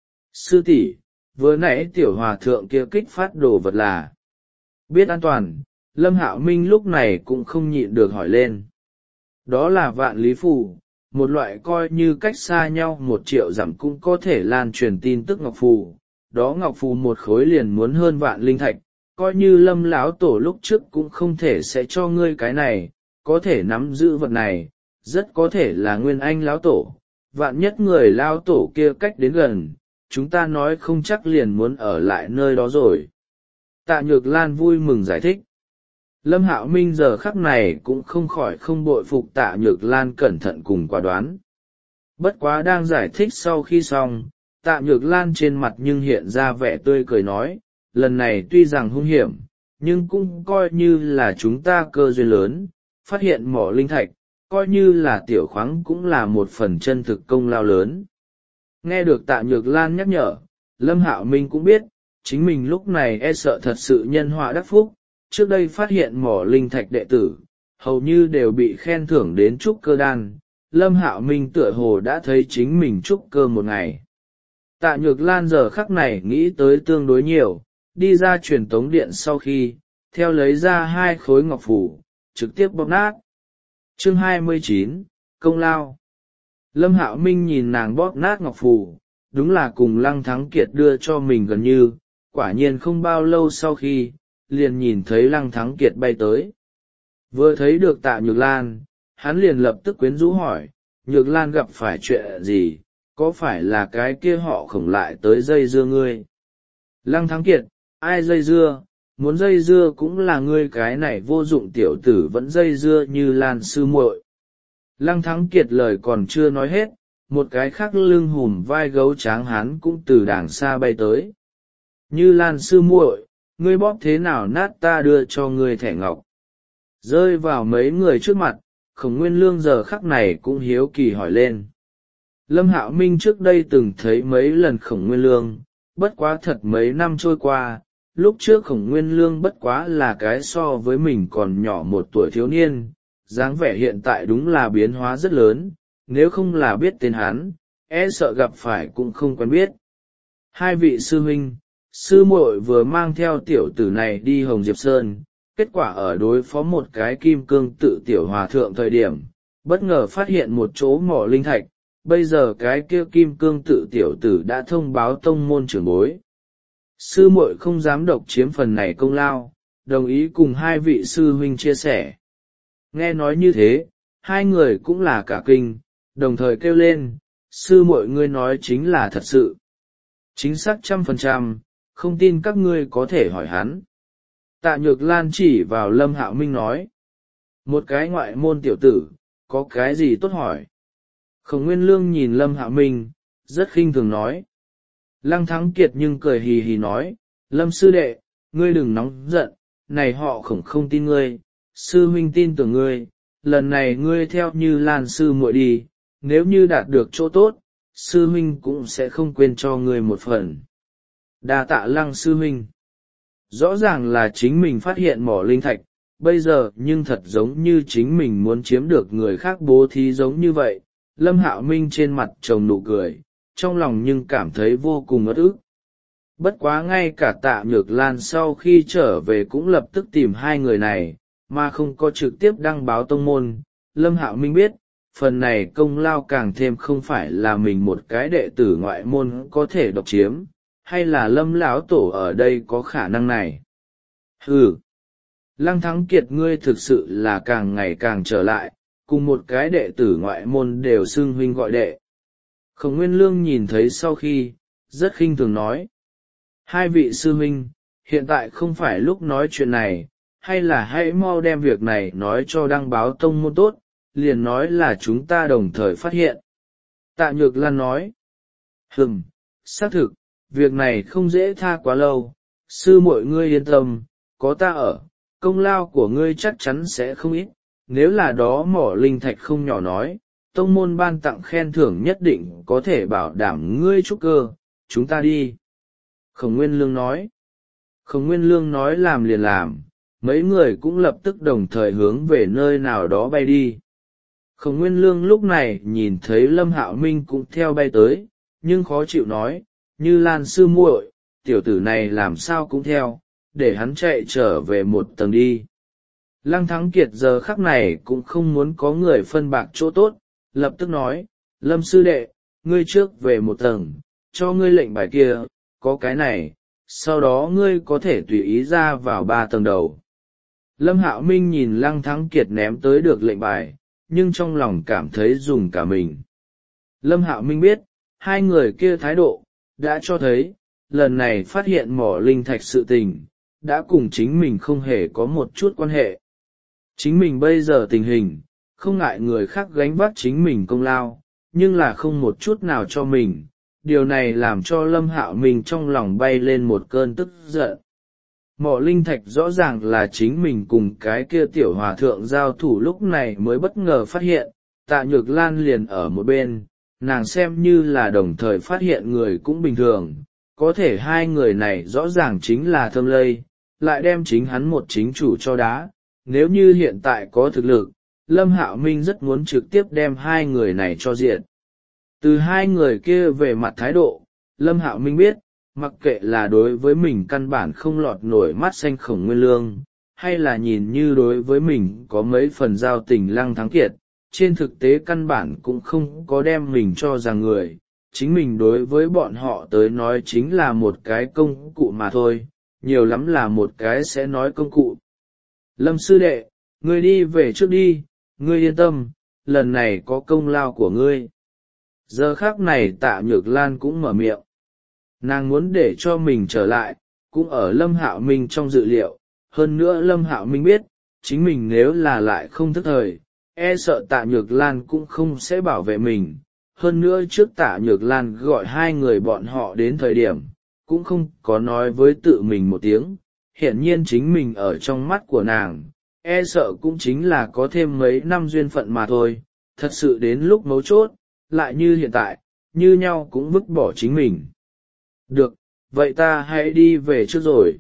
Sư tỷ, vừa nãy tiểu hòa thượng kia kích phát đồ vật là biết an toàn. Lâm Hạo Minh lúc này cũng không nhịn được hỏi lên. Đó là vạn lý phù, một loại coi như cách xa nhau một triệu dặm cũng có thể lan truyền tin tức ngọc phù. Đó ngọc phù một khối liền muốn hơn vạn linh thạch, coi như Lâm lão tổ lúc trước cũng không thể sẽ cho ngươi cái này, có thể nắm giữ vật này, rất có thể là nguyên anh lão tổ. Vạn nhất người lão tổ kia cách đến gần, chúng ta nói không chắc liền muốn ở lại nơi đó rồi. Tạ Nhược Lan vui mừng giải thích. Lâm Hạo Minh giờ khắc này cũng không khỏi không bội phục Tạ Nhược Lan cẩn thận cùng quả đoán. Bất quá đang giải thích sau khi xong, Tạ Nhược Lan trên mặt nhưng hiện ra vẻ tươi cười nói, lần này tuy rằng hung hiểm, nhưng cũng coi như là chúng ta cơ duyên lớn, phát hiện mỏ linh thạch, coi như là tiểu khoáng cũng là một phần chân thực công lao lớn. Nghe được Tạ Nhược Lan nhắc nhở, Lâm Hạo Minh cũng biết, chính mình lúc này e sợ thật sự nhân họa đắc phúc, trước đây phát hiện mỏ linh thạch đệ tử, hầu như đều bị khen thưởng đến trúc cơ đan, Lâm Hạo Minh tựa hồ đã thấy chính mình trúc cơ một ngày. Tạ Nhược Lan giờ khắc này nghĩ tới tương đối nhiều, đi ra truyền tống điện sau khi, theo lấy ra hai khối ngọc phủ, trực tiếp bóp nát. Chương hai mươi chín, Công lao. Lâm Hạo Minh nhìn nàng bóp nát ngọc phù, đúng là cùng Lăng Thắng Kiệt đưa cho mình gần như, quả nhiên không bao lâu sau khi, liền nhìn thấy Lăng Thắng Kiệt bay tới. Vừa thấy được Tạ Nhược Lan, hắn liền lập tức quyến rũ hỏi, Nhược Lan gặp phải chuyện gì, có phải là cái kia họ Khổng lại tới dây dưa ngươi? Lăng Thắng Kiệt, ai dây dưa, muốn dây dưa cũng là ngươi cái này vô dụng tiểu tử vẫn dây dưa như Lan sư muội. Lăng Thắng Kiệt lời còn chưa nói hết, một cái khác lưng hùm vai gấu tráng hán cũng từ đàng xa bay tới. Như Lan sư muội, ngươi bóp thế nào nát ta đưa cho ngươi thẻ ngọc. Rơi vào mấy người trước mặt, Khổng Nguyên Lương giờ khắc này cũng hiếu kỳ hỏi lên. Lâm Hạo Minh trước đây từng thấy mấy lần Khổng Nguyên Lương, bất quá thật mấy năm trôi qua, lúc trước Khổng Nguyên Lương bất quá là cái so với mình còn nhỏ một tuổi thiếu niên, dáng vẻ hiện tại đúng là biến hóa rất lớn, nếu không là biết tên hắn, e sợ gặp phải cũng không quen biết. Hai vị sư huynh, sư muội vừa mang theo tiểu tử này đi Hồng Diệp Sơn, kết quả ở đối phó một cái kim cương tự tiểu hòa thượng thời điểm, bất ngờ phát hiện một chỗ mỏ linh thạch, bây giờ cái kia kim cương tự tiểu tử đã thông báo tông môn trưởng bối. Sư muội không dám độc chiếm phần này công lao, đồng ý cùng hai vị sư huynh chia sẻ. Nghe nói như thế, hai người cũng là cả kinh, đồng thời kêu lên, sư muội ngươi nói chính là thật sự. Chính xác trăm phần trăm, không tin các ngươi có thể hỏi hắn. Tạ Nhược Lan chỉ vào Lâm Hạo Minh nói. Một cái ngoại môn tiểu tử, có cái gì tốt hỏi? Khổng Nguyên Lương nhìn Lâm Hạo Minh, rất khinh thường nói. Lăng Thắng Kiệt nhưng cười hì hì nói, Lâm sư đệ, ngươi đừng nóng giận, này họ Khổng không tin ngươi, sư huynh tin tưởng ngươi, lần này ngươi theo Như Lan sư muội đi, nếu như đạt được chỗ tốt, sư huynh cũng sẽ không quên cho ngươi một phần. Đa tạ Lăng sư huynh. Rõ ràng là chính mình phát hiện mỏ linh thạch, bây giờ nhưng thật giống như chính mình muốn chiếm được người khác bố thí giống như vậy. Lâm Hạo Minh trên mặt trồng nụ cười, trong lòng nhưng cảm thấy vô cùng uất ức. Bất quá ngay cả Tạ Nhược Lan sau khi trở về cũng lập tức tìm hai người này, mà không có trực tiếp đăng báo tông môn. Lâm Hạo Minh biết, phần này công lao càng thêm không phải là mình một cái đệ tử ngoại môn có thể độc chiếm, hay là Lâm lão tổ ở đây có khả năng này. Hừ, Lăng Thắng Kiệt ngươi thực sự là càng ngày càng trở lại, cùng một cái đệ tử ngoại môn đều xưng huynh gọi đệ. Khổng Nguyên Lương nhìn thấy sau khi, rất khinh thường nói. Hai vị sư huynh, hiện tại không phải lúc nói chuyện này, hay là hãy mau đem việc này nói cho đăng báo tông môn tốt, liền nói là chúng ta đồng thời phát hiện. Tạ Nhược Lan nói. Hừm, xác thực, việc này không dễ tha quá lâu, sư muội ngươi yên tâm, có ta ở, công lao của ngươi chắc chắn sẽ không ít, nếu là đó mỏ linh thạch không nhỏ nói, tông môn ban tặng khen thưởng nhất định có thể bảo đảm ngươi trúc cơ, chúng ta đi. Khổng Nguyên Lương nói. Khổng Nguyên Lương nói làm liền làm, mấy người cũng lập tức đồng thời hướng về nơi nào đó bay đi. Khổng Nguyên Lương lúc này nhìn thấy Lâm Hạo Minh cũng theo bay tới, nhưng khó chịu nói, Như Lan sư muội, tiểu tử này làm sao cũng theo, để hắn chạy trở về một tầng đi. Lăng Thắng Kiệt giờ khắc này cũng không muốn có người phân bạc chỗ tốt, lập tức nói, Lâm sư đệ, ngươi trước về một tầng, cho ngươi lệnh bài kia, có cái này, sau đó ngươi có thể tùy ý ra vào ba tầng đầu. Lâm Hạo Minh nhìn Lăng Thắng Kiệt ném tới được lệnh bài, nhưng trong lòng cảm thấy dùng cả mình. Lâm Hạo Minh biết, hai người kia thái độ, đã cho thấy, lần này phát hiện mỏ linh thạch sự tình, đã cùng chính mình không hề có một chút quan hệ. Chính mình bây giờ tình hình, không ngại người khác gánh vác chính mình công lao, nhưng là không một chút nào cho mình. Điều này làm cho Lâm Hạo Minh trong lòng bay lên một cơn tức giận. Mỏ linh thạch rõ ràng là chính mình cùng cái kia tiểu hòa thượng giao thủ lúc này mới bất ngờ phát hiện, Tạ Nhược Lan liền ở một bên, nàng xem như là đồng thời phát hiện người cũng bình thường, có thể hai người này rõ ràng chính là thâm lây, lại đem chính hắn một chính chủ cho đá. Nếu như hiện tại có thực lực, Lâm Hạo Minh rất muốn trực tiếp đem hai người này cho diệt. Từ hai người kia về mặt thái độ, Lâm Hạo Minh biết, mặc kệ là đối với mình căn bản không lọt nổi mắt xanh Khổng Nguyên Lương, hay là nhìn như đối với mình có mấy phần giao tình Lăng Thắng Kiệt, trên thực tế căn bản cũng không có đem mình cho rằng người, chính mình đối với bọn họ tới nói chính là một cái công cụ mà thôi, nhiều lắm là một cái sẽ nói công cụ. Lâm sư đệ, ngươi đi về trước đi, ngươi yên tâm, lần này có công lao của ngươi. Giờ khác này Tạ Nhược Lan cũng mở miệng. Nàng muốn để cho mình trở lại, cũng ở Lâm Hạo Minh trong dự liệu, hơn nữa Lâm Hạo Minh biết, chính mình nếu là lại không thức thời, e sợ Tạ Nhược Lan cũng không sẽ bảo vệ mình. Hơn nữa trước Tạ Nhược Lan gọi hai người bọn họ đến thời điểm, cũng không có nói với tự mình một tiếng, hiển nhiên chính mình ở trong mắt của nàng, e sợ cũng chính là có thêm mấy năm duyên phận mà thôi, thật sự đến lúc mấu chốt, lại như hiện tại, như nhau cũng vứt bỏ chính mình. Được, vậy ta hãy đi về trước rồi.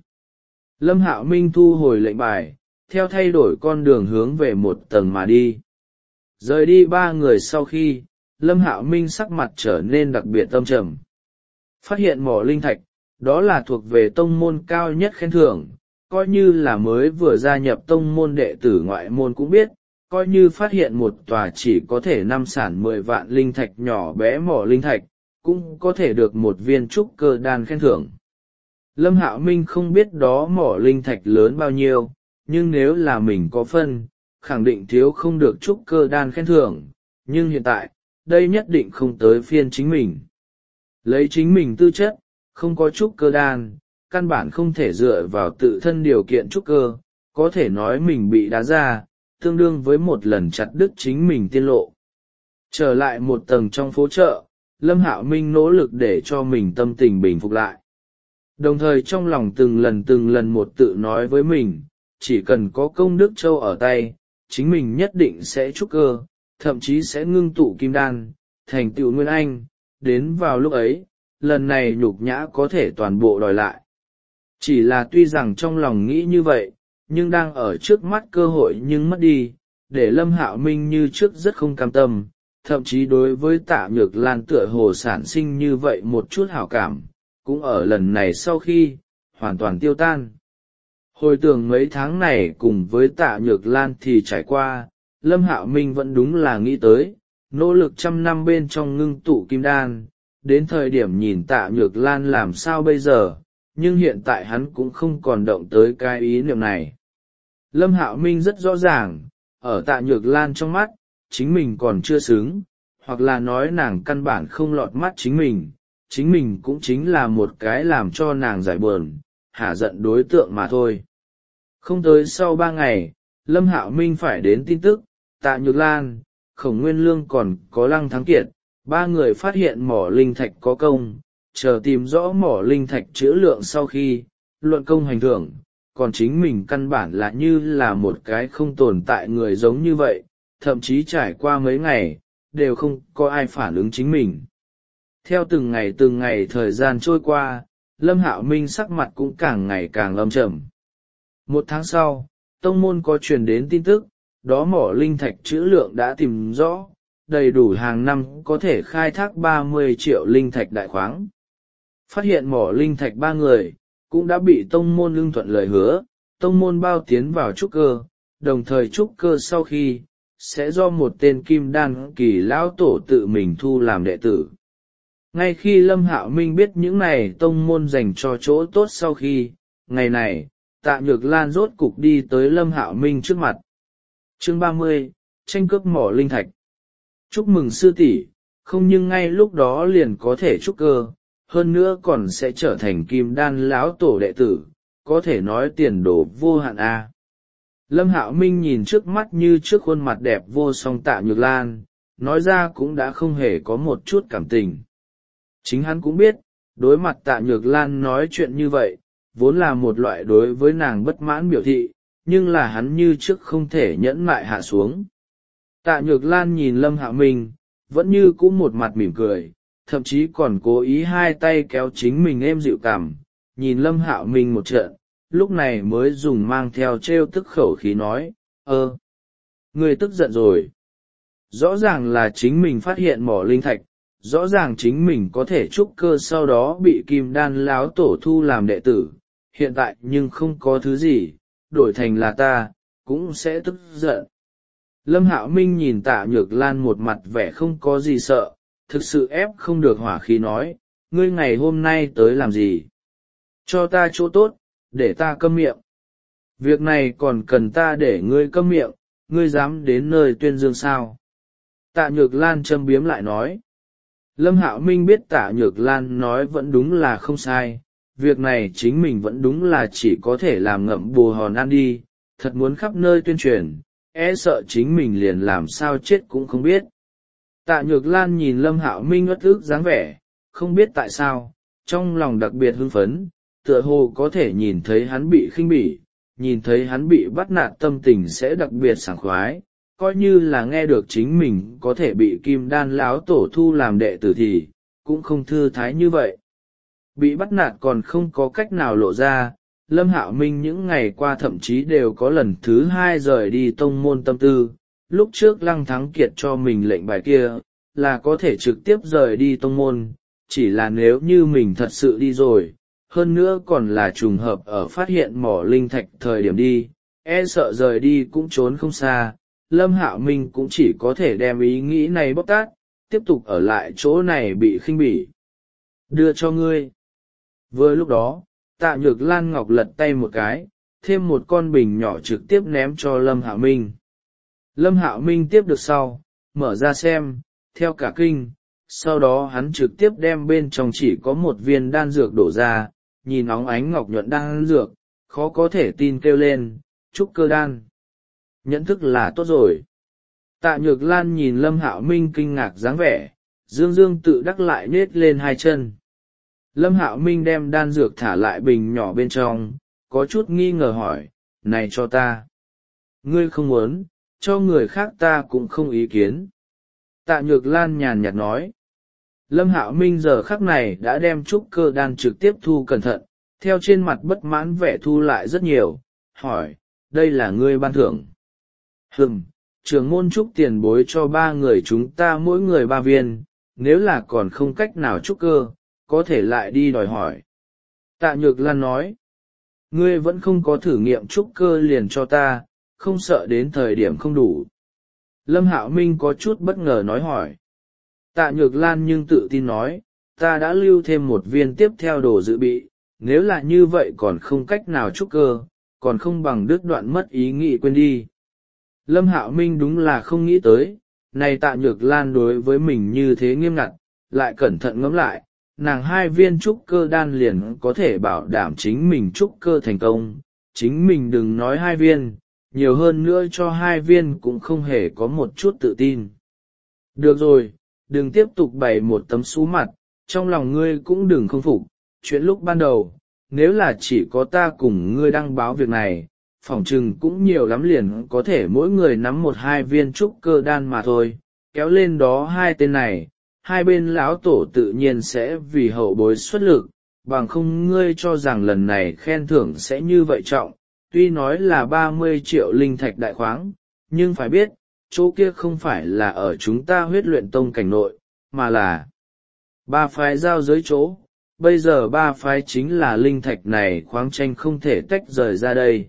Lâm Hạo Minh thu hồi lệnh bài, theo thay đổi con đường hướng về một tầng mà đi. Rời đi ba người sau khi, Lâm Hạo Minh sắc mặt trở nên đặc biệt âm trầm. Phát hiện mỏ linh thạch, đó là thuộc về tông môn cao nhất khen thưởng, coi như là mới vừa gia nhập tông môn đệ tử ngoại môn cũng biết, coi như phát hiện một tòa chỉ có thể năm sản mười vạn linh thạch nhỏ bé mỏ linh thạch, cũng có thể được một viên trúc cơ đan khen thưởng. Lâm Hạo Minh không biết đó mỏ linh thạch lớn bao nhiêu, nhưng nếu là mình có phân, khẳng định thiếu không được trúc cơ đan khen thưởng, nhưng hiện tại, đây nhất định không tới phiên chính mình. Lấy chính mình tư chất, không có trúc cơ đan, căn bản không thể dựa vào tự thân điều kiện trúc cơ, có thể nói mình bị đá ra, tương đương với một lần chặt đứt chính mình tiên lộ. Trở lại một tầng trong phố chợ, Lâm Hạo Minh nỗ lực để cho mình tâm tình bình phục lại. Đồng thời trong lòng từng lần từng lần một tự nói với mình, chỉ cần có công đức châu ở tay, chính mình nhất định sẽ trúc cơ, thậm chí sẽ ngưng tụ kim đan, thành tựu nguyên anh, đến vào lúc ấy, lần này nhục nhã có thể toàn bộ đòi lại. Chỉ là tuy rằng trong lòng nghĩ như vậy, nhưng đang ở trước mắt cơ hội nhưng mất đi, để Lâm Hạo Minh như trước rất không cam tâm, thậm chí đối với Tạ Nhược Lan tựa hồ sản sinh như vậy một chút hảo cảm, cũng ở lần này sau khi, hoàn toàn tiêu tan. Hồi tưởng mấy tháng này cùng với Tạ Nhược Lan thì trải qua, Lâm Hạo Minh vẫn đúng là nghĩ tới, nỗ lực trăm năm bên trong ngưng tụ kim đan, đến thời điểm nhìn Tạ Nhược Lan làm sao bây giờ, nhưng hiện tại hắn cũng không còn động tới cái ý niệm này. Lâm Hạo Minh rất rõ ràng, ở Tạ Nhược Lan trong mắt, chính mình còn chưa xứng, hoặc là nói nàng căn bản không lọt mắt chính mình, chính mình cũng chính là một cái làm cho nàng giải buồn, hả giận đối tượng mà thôi. Không tới sau ba ngày, Lâm Hạo Minh phải đến tin tức, Tạ Nhược Lan, Khổng Nguyên Lương còn có Lăng Thắng Kiệt, ba người phát hiện mỏ linh thạch có công, chờ tìm rõ mỏ linh thạch trữ lượng sau khi, luận công hành thưởng, còn chính mình căn bản là như là một cái không tồn tại người giống như vậy, thậm chí trải qua mấy ngày, đều không có ai phản ứng chính mình. Theo từng ngày từng ngày thời gian trôi qua, Lâm Hạo Minh sắc mặt cũng càng ngày càng âm trầm. Một tháng sau, tông môn có truyền đến tin tức, đó mỏ linh thạch trữ lượng đã tìm rõ, đầy đủ hàng năm có thể khai thác ba mươi triệu linh thạch đại khoáng. Phát hiện mỏ linh thạch ba người, cũng đã bị tông môn ưng thuận lời hứa, tông môn bao tiến vào trúc cơ, đồng thời trúc cơ sau khi, sẽ do một tên kim đan kỳ lão tổ tự mình thu làm đệ tử. Ngay khi Lâm Hạo Minh biết những này tông môn dành cho chỗ tốt sau khi, ngày này, Tạ Nhược Lan rốt cục đi tới Lâm Hạo Minh trước mặt. Chương ba mươi, tranh cướp mỏ linh thạch. Chúc mừng sư tỷ, không nhưng ngay lúc đó liền có thể trúc cơ, hơn nữa còn sẽ trở thành kim đan lão tổ đệ tử, có thể nói tiền đồ vô hạn a. À. Lâm Hạo Minh nhìn trước mắt như trước khuôn mặt đẹp vô song Tạ Nhược Lan, nói ra cũng đã không hề có một chút cảm tình. Chính hắn cũng biết, đối mặt Tạ Nhược Lan nói chuyện như vậy, vốn là một loại đối với nàng bất mãn biểu thị, nhưng là hắn như trước không thể nhẫn mại hạ xuống. Tạ Nhược Lan nhìn Lâm Hạo Minh, vẫn như cũ một mặt mỉm cười, thậm chí còn cố ý hai tay kéo chính mình êm dịu cằm, nhìn Lâm Hạo Minh một trận, lúc này mới dùng mang theo trêu tức khẩu khí nói, ơ, ngươi tức giận rồi. Rõ ràng là chính mình phát hiện mỏ linh thạch, rõ ràng chính mình có thể trúc cơ sau đó bị kim đan láo tổ thu làm đệ tử, hiện tại nhưng không có thứ gì, đổi thành là ta, cũng sẽ tức giận. Lâm Hạo Minh nhìn Tạ Nhược Lan một mặt vẻ không có gì sợ, thực sự ép không được hỏa khí nói, ngươi ngày hôm nay tới làm gì? Cho ta chỗ tốt, để ta câm miệng. Việc này còn cần ta để ngươi câm miệng, ngươi dám đến nơi tuyên dương sao? Tạ Nhược Lan châm biếm lại nói. Lâm Hạo Minh biết Tạ Nhược Lan nói vẫn đúng là không sai, việc này chính mình vẫn đúng là chỉ có thể làm ngậm bồ hòn ăn đi, thật muốn khắp nơi tuyên truyền, e sợ chính mình liền làm sao chết cũng không biết. Tạ Nhược Lan nhìn Lâm Hạo Minh uất ức dáng vẻ, không biết tại sao, trong lòng đặc biệt hưng phấn, tựa hồ có thể nhìn thấy hắn bị khinh bỉ, nhìn thấy hắn bị bắt nạt tâm tình sẽ đặc biệt sảng khoái, coi như là nghe được chính mình có thể bị kim đan lão tổ thu làm đệ tử thì, cũng không thư thái như vậy. Bị bắt nạt còn không có cách nào lộ ra, Lâm Hạo Minh những ngày qua thậm chí đều có lần thứ hai rời đi tông môn tâm tư, lúc trước Lăng Thắng Kiệt cho mình lệnh bài kia, là có thể trực tiếp rời đi tông môn, chỉ là nếu như mình thật sự đi rồi, hơn nữa còn là trùng hợp ở phát hiện mỏ linh thạch thời điểm đi, e sợ rời đi cũng trốn không xa, Lâm Hạo Minh cũng chỉ có thể đem ý nghĩ này bóc tát, tiếp tục ở lại chỗ này bị khinh bỉ. Đưa cho ngươi. Vừa lúc đó, Tạ Nhược Lan Ngọc lật tay một cái, thêm một con bình nhỏ trực tiếp ném cho Lâm Hạo Minh. Lâm Hạo Minh tiếp được sau, mở ra xem, theo cả kinh, sau đó hắn trực tiếp đem bên trong chỉ có một viên đan dược đổ ra, nhìn óng ánh ngọc nhuận đan dược, khó có thể tin kêu lên, trúc cơ đan. Nhận thức là tốt rồi. Tạ Nhược Lan nhìn Lâm Hạo Minh kinh ngạc dáng vẻ, dương dương tự đắc lại nết lên hai chân. Lâm Hạo Minh đem đan dược thả lại bình nhỏ bên trong, có chút nghi ngờ hỏi, này cho ta. Ngươi không muốn, cho người khác ta cũng không ý kiến. Tạ Nhược Lan nhàn nhạt nói. Lâm Hạo Minh giờ khắc này đã đem trúc cơ đan trực tiếp thu cẩn thận, theo trên mặt bất mãn vẻ thu lại rất nhiều, hỏi, đây là ngươi ban thưởng. Hừm, trưởng môn trúc tiền bối cho ba người chúng ta mỗi người ba viên, nếu là còn không cách nào trúc cơ, có thể lại đi đòi hỏi. Tạ Nhược Lan nói, ngươi vẫn không có thử nghiệm trúc cơ liền cho ta, không sợ đến thời điểm không đủ. Lâm Hạo Minh có chút bất ngờ nói hỏi. Tạ Nhược Lan nhưng tự tin nói, ta đã lưu thêm một viên tiếp theo đồ dự bị, nếu là như vậy còn không cách nào trúc cơ, còn không bằng đứt đoạn mất ý nghĩ quên đi. Lâm Hạo Minh đúng là không nghĩ tới, này Tạ Nhược Lan đối với mình như thế nghiêm ngặt, lại cẩn thận ngẫm lại, nàng hai viên trúc cơ đan liền có thể bảo đảm chính mình trúc cơ thành công, chính mình đừng nói hai viên, nhiều hơn nữa cho hai viên cũng không hề có một chút tự tin. Được rồi, đừng tiếp tục bày một tấm xú mặt, trong lòng ngươi cũng đừng không phục, chuyện lúc ban đầu, nếu là chỉ có ta cùng ngươi đăng báo việc này, phỏng chừng cũng nhiều lắm liền có thể mỗi người nắm một hai viên trúc cơ đan mà thôi, kéo lên đó hai tên này, hai bên lão tổ tự nhiên sẽ vì hậu bối xuất lực, bằng không ngươi cho rằng lần này khen thưởng sẽ như vậy trọng, tuy nói là ba mươi triệu linh thạch đại khoáng, nhưng phải biết, chỗ kia không phải là ở chúng ta huyết luyện tông cảnh nội, mà là ba phái giao giới chỗ, bây giờ ba phái chính là linh thạch này khoáng tranh không thể tách rời ra đây.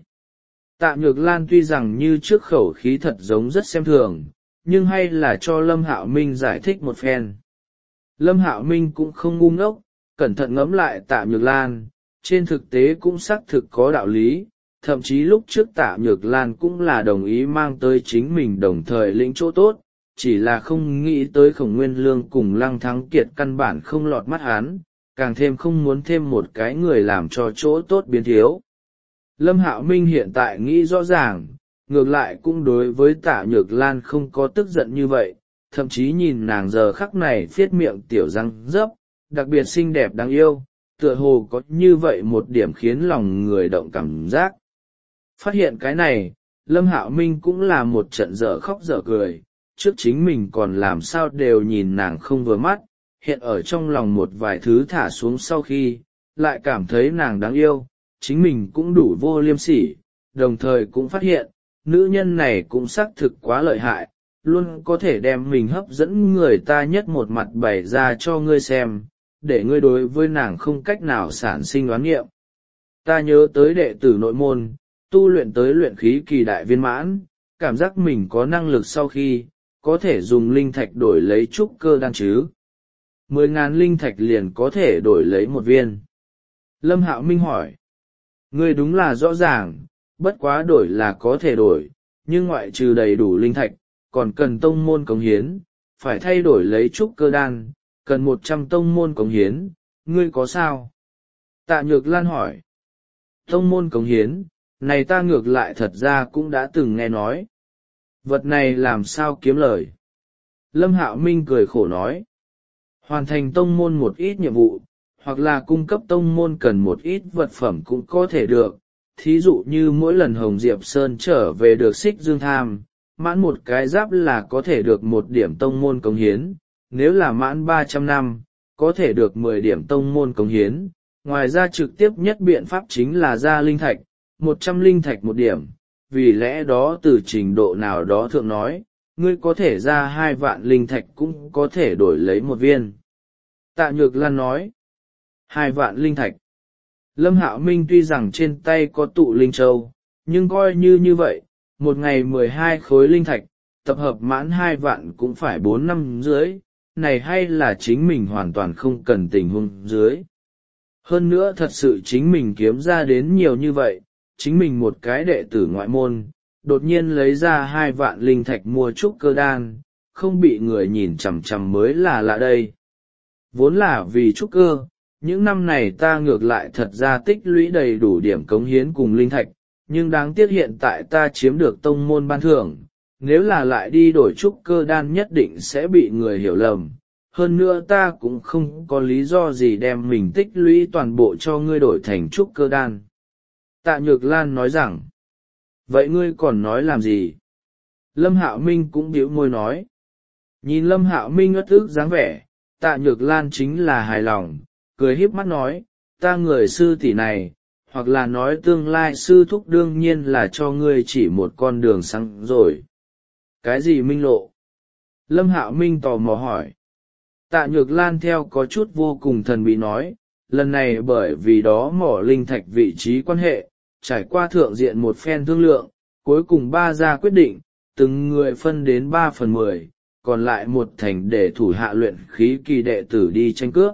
Tạ Nhược Lan tuy rằng như trước khẩu khí thật giống rất xem thường, nhưng hay là cho Lâm Hạo Minh giải thích một phen. Lâm Hạo Minh cũng không ngu ngốc, cẩn thận ngẫm lại Tạ Nhược Lan, trên thực tế cũng xác thực có đạo lý, thậm chí lúc trước Tạ Nhược Lan cũng là đồng ý mang tới chính mình đồng thời lĩnh chỗ tốt, chỉ là không nghĩ tới Khổng Nguyên Lương cùng Lăng Thắng Kiệt căn bản không lọt mắt hắn, càng thêm không muốn thêm một cái người làm cho chỗ tốt biến thiếu. Lâm Hạo Minh hiện tại nghĩ rõ ràng, ngược lại cũng đối với Tạ Nhược Lan không có tức giận như vậy, thậm chí nhìn nàng giờ khắc này phiết miệng tiểu răng rớp, đặc biệt xinh đẹp đáng yêu, tựa hồ có như vậy một điểm khiến lòng người động cảm giác. Phát hiện cái này, Lâm Hạo Minh cũng là một trận dở khóc dở cười, trước chính mình còn làm sao đều nhìn nàng không vừa mắt, hiện ở trong lòng một vài thứ thả xuống sau khi, lại cảm thấy nàng đáng yêu, chính mình cũng đủ vô liêm sỉ, đồng thời cũng phát hiện, nữ nhân này cũng xác thực quá lợi hại, luôn có thể đem mình hấp dẫn người ta nhất một mặt bày ra cho ngươi xem, để ngươi đối với nàng không cách nào sản sinh đoán nghiệm. Ta nhớ tới đệ tử nội môn, tu luyện tới luyện khí kỳ đại viên mãn, cảm giác mình có năng lực sau khi, có thể dùng linh thạch đổi lấy trúc cơ đan chứ. Mười ngàn linh thạch liền có thể đổi lấy một viên. Lâm Hạo Minh hỏi. Ngươi đúng là rõ ràng, bất quá đổi là có thể đổi, nhưng ngoại trừ đầy đủ linh thạch, còn cần tông môn cống hiến, phải thay đổi lấy trúc cơ đan, cần một trăm tông môn cống hiến, ngươi có sao? Tạ Nhược Lan hỏi. Tông môn cống hiến, này ta ngược lại thật ra cũng đã từng nghe nói. Vật này làm sao kiếm lời? Lâm Hạo Minh cười khổ nói. Hoàn thành tông môn một ít nhiệm vụ, hoặc là cung cấp tông môn cần một ít vật phẩm cũng có thể được. Thí dụ như mỗi lần Hồng Diệp Sơn trở về được Xích Dương Tham, mãn một cái giáp là có thể được một điểm tông môn cống hiến, nếu là mãn ba trăm năm, có thể được mười điểm tông môn cống hiến. Ngoài ra trực tiếp nhất biện pháp chính là ra linh thạch, một trăm linh thạch một điểm, vì lẽ đó từ trình độ nào đó thượng nói, ngươi có thể ra hai vạn linh thạch cũng có thể đổi lấy một viên. Tạ Nhược Lan nói, hai vạn linh thạch. Lâm Hạo Minh tuy rằng trên tay có tụ linh châu, nhưng coi như như vậy, một ngày mười hai khối linh thạch, tập hợp mãn hai vạn cũng phải bốn năm dưới, này hay là chính mình hoàn toàn không cần tình huống dưới. Hơn nữa thật sự chính mình kiếm ra đến nhiều như vậy, chính mình một cái đệ tử ngoại môn, đột nhiên lấy ra hai vạn linh thạch mua trúc cơ đan, không bị người nhìn chằm chằm mới là lạ đây. Vốn là vì trúc cơ, những năm này ta ngược lại thật ra tích lũy đầy đủ điểm cống hiến cùng linh thạch, nhưng đáng tiếc hiện tại ta chiếm được tông môn ban thưởng, nếu là lại đi đổi trúc cơ đan nhất định sẽ bị người hiểu lầm. Hơn nữa ta cũng không có lý do gì đem mình tích lũy toàn bộ cho ngươi đổi thành trúc cơ đan. Tạ Nhược Lan nói rằng, vậy ngươi còn nói làm gì? Lâm Hạo Minh cũng bĩu môi nói. Nhìn Lâm Hạo Minh uất ức dáng vẻ, Tạ Nhược Lan chính là hài lòng, cười híp mắt nói, ta người sư tỷ này, hoặc là nói tương lai sư thúc đương nhiên là cho ngươi chỉ một con đường sáng rồi. Cái gì minh lộ? Lâm Hạo Minh tò mò hỏi. Tạ Nhược Lan theo có chút vô cùng thần bí nói, lần này bởi vì đó mỏ linh thạch vị trí quan hệ, trải qua thượng diện một phen thương lượng, cuối cùng ba gia quyết định, từng người phân đến ba phần mười, còn lại một thành để thủ hạ luyện khí kỳ đệ tử đi tranh cướp.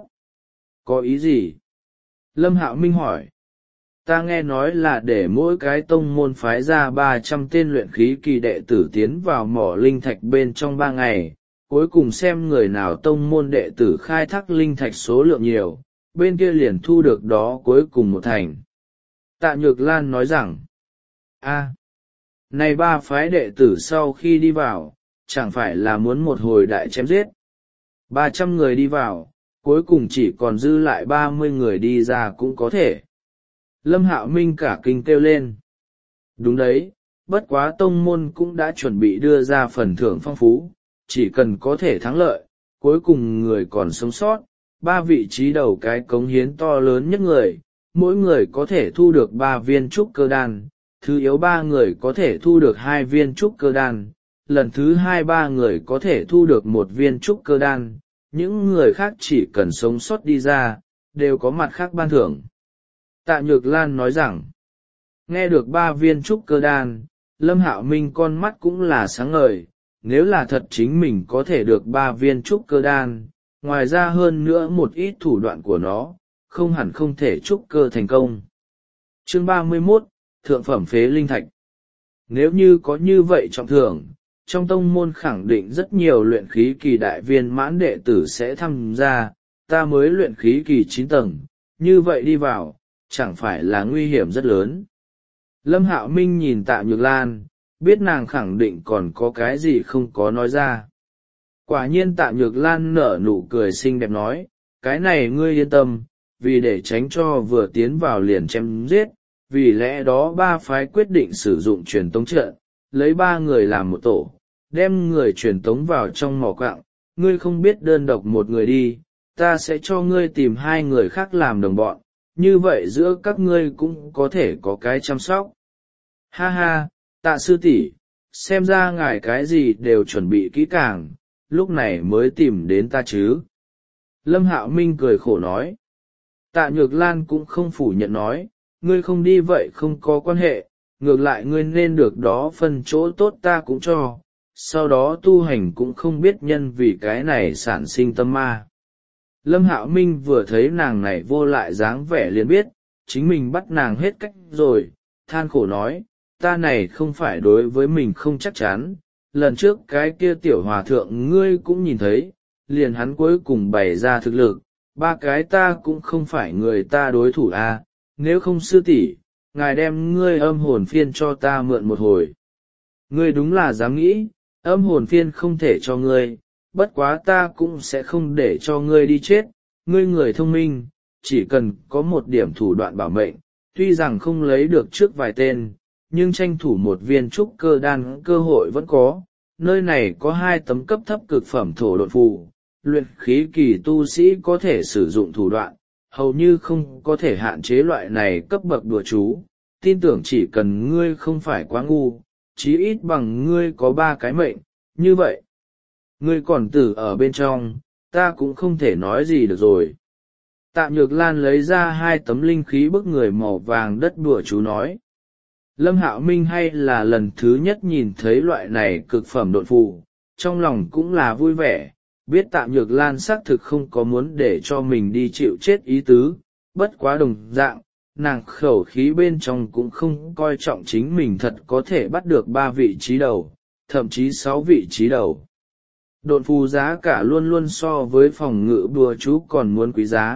Có ý gì? Lâm Hạo Minh hỏi. Ta nghe nói là để mỗi cái tông môn phái ra ba trăm tên luyện khí kỳ đệ tử tiến vào mỏ linh thạch bên trong ba ngày, cuối cùng xem người nào tông môn đệ tử khai thác linh thạch số lượng nhiều, bên kia liền thu được đó cuối cùng một thành. Tạ Nhược Lan nói rằng, a, này ba phái đệ tử sau khi đi vào, chẳng phải là muốn một hồi đại chém giết. Ba trăm người đi vào, cuối cùng chỉ còn dư lại ba mươi người đi ra cũng có thể. Lâm Hạo Minh cả kinh kêu lên. Đúng đấy, bất quá tông môn cũng đã chuẩn bị đưa ra phần thưởng phong phú, chỉ cần có thể thắng lợi, cuối cùng người còn sống sót, ba vị trí đầu cái cống hiến to lớn nhất người, mỗi người có thể thu được ba viên trúc cơ đan, thứ yếu ba người có thể thu được hai viên trúc cơ đan, lần thứ hai ba người có thể thu được một viên trúc cơ đan, những người khác chỉ cần sống sót đi ra, đều có mặt khác ban thưởng. Tạ Nhược Lan nói rằng, nghe được ba viên trúc cơ đan, Lâm Hạo Minh con mắt cũng là sáng ngời, nếu là thật chính mình có thể được ba viên trúc cơ đan, ngoài ra hơn nữa một ít thủ đoạn của nó, không hẳn không thể trúc cơ thành công. Chương ba mươi mốt, Thượng phẩm phế linh thạch. Nếu như có như vậy trọng thưởng, trong tông môn khẳng định rất nhiều luyện khí kỳ đại viên mãn đệ tử sẽ tham gia, ta mới luyện khí kỳ chín tầng, như vậy đi vào, chẳng phải là nguy hiểm rất lớn. Lâm Hạo Minh nhìn Tạ Nhược Lan, biết nàng khẳng định còn có cái gì không có nói ra. Quả nhiên Tạ Nhược Lan nở nụ cười xinh đẹp nói, cái này ngươi yên tâm, vì để tránh cho vừa tiến vào liền chém giết, vì lẽ đó ba phái quyết định sử dụng truyền tống trận, lấy ba người làm một tổ, đem người truyền tống vào trong mỏ quặng, ngươi không biết đơn độc một người đi, ta sẽ cho ngươi tìm hai người khác làm đồng bọn, như vậy giữa các ngươi cũng có thể có cái chăm sóc. Ha ha, Tạ sư tỷ, xem ra ngài cái gì đều chuẩn bị kỹ càng, lúc này mới tìm đến ta chứ. Lâm Hạo Minh cười khổ nói. Tạ Nhược Lan cũng không phủ nhận nói, ngươi không đi vậy không có quan hệ, ngược lại ngươi nên được đó phần chỗ tốt ta cũng cho, sau đó tu hành cũng không biết nhân vì cái này sản sinh tâm ma. Lâm Hạo Minh vừa thấy nàng này vô lại dáng vẻ liền biết, chính mình bắt nàng hết cách rồi, than khổ nói, ta này không phải đối với mình không chắc chắn, lần trước cái kia tiểu hòa thượng ngươi cũng nhìn thấy, liền hắn cuối cùng bày ra thực lực, ba cái ta cũng không phải người ta đối thủ à, nếu không sư tỷ, ngài đem ngươi âm hồn phiên cho ta mượn một hồi. Ngươi đúng là dám nghĩ, âm hồn phiên không thể cho ngươi, bất quá ta cũng sẽ không để cho ngươi đi chết, ngươi người thông minh, chỉ cần có một điểm thủ đoạn bảo mệnh, tuy rằng không lấy được trước vài tên, nhưng tranh thủ một viên trúc cơ đan cơ hội vẫn có, nơi này có hai tấm cấp thấp cực phẩm thổ độn phù, luyện khí kỳ tu sĩ có thể sử dụng thủ đoạn, hầu như không có thể hạn chế loại này cấp bậc đùa chú, tin tưởng chỉ cần ngươi không phải quá ngu, chí ít bằng ngươi có ba cái mệnh, như vậy. Ngươi còn tử ở bên trong, ta cũng không thể nói gì được rồi. Tạ Nhược Lan lấy ra hai tấm linh khí bức người màu vàng đất đùa chú nói. Lâm Hạo Minh hay là lần thứ nhất nhìn thấy loại này cực phẩm độn phù, trong lòng cũng là vui vẻ, biết Tạ Nhược Lan xác thực không có muốn để cho mình đi chịu chết ý tứ, bất quá đồng dạng, nàng khẩu khí bên trong cũng không coi trọng chính mình thật có thể bắt được ba vị trí đầu, thậm chí sáu vị trí đầu. Độn phù giá cả luôn luôn so với phòng ngự bùa chú còn muốn quý giá,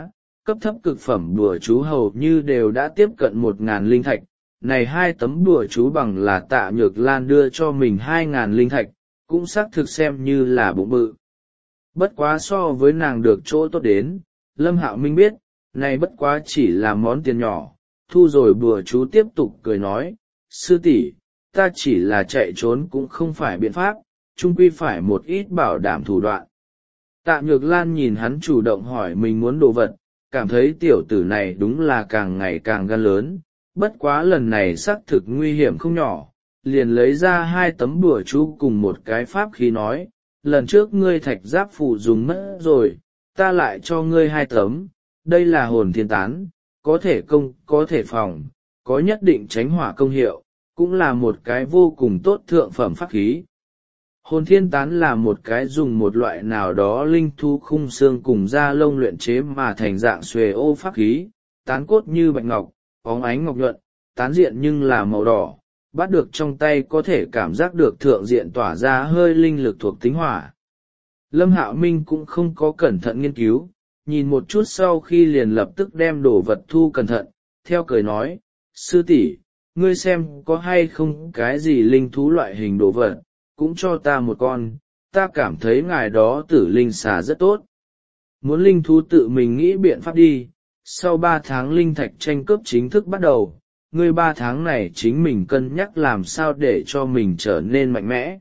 cấp thấp cực phẩm đùa chú hầu như đều đã tiếp cận một ngàn linh thạch. Này hai tấm đùa chú bằng là Tạ Nhược Lan đưa cho mình hai ngàn linh thạch, cũng xác thực xem như là bụng bự. Bất quá so với nàng được chỗ tốt đến, Lâm Hạo Minh biết, này bất quá chỉ là món tiền nhỏ, thu rồi bùa chú tiếp tục cười nói, sư tỷ, ta chỉ là chạy trốn cũng không phải biện pháp, chung quy phải một ít bảo đảm thủ đoạn. Tạ Nhược Lan nhìn hắn chủ động hỏi mình muốn đồ vật, cảm thấy tiểu tử này đúng là càng ngày càng gan lớn, bất quá lần này xác thực nguy hiểm không nhỏ, liền lấy ra hai tấm bùa chú cùng một cái pháp khí nói, lần trước ngươi thạch giáp phù dùng mất rồi, ta lại cho ngươi hai tấm, đây là hồn thiên tán, có thể công, có thể phòng, có nhất định tránh hỏa công hiệu, cũng là một cái vô cùng tốt thượng phẩm pháp khí. Hồn thiên tán là một cái dùng một loại nào đó linh thú khung xương cùng da lông luyện chế mà thành dạng xuề ô pháp khí, tán cốt như bạch ngọc, óng ánh ngọc nhuận, tán diện nhưng là màu đỏ, bắt được trong tay có thể cảm giác được thượng diện tỏa ra hơi linh lực thuộc tính hỏa. Lâm Hạo Minh cũng không có cẩn thận nghiên cứu, nhìn một chút sau khi liền lập tức đem đồ vật thu cẩn thận, theo cười nói, sư tỷ, ngươi xem có hay không cái gì linh thú loại hình đồ vật, cũng cho ta một con, ta cảm thấy ngài đó tử linh xà rất tốt. Muốn linh thú tự mình nghĩ biện pháp đi, sau ba tháng linh thạch tranh cướp chính thức bắt đầu, ngươi ba tháng này chính mình cân nhắc làm sao để cho mình trở nên mạnh mẽ.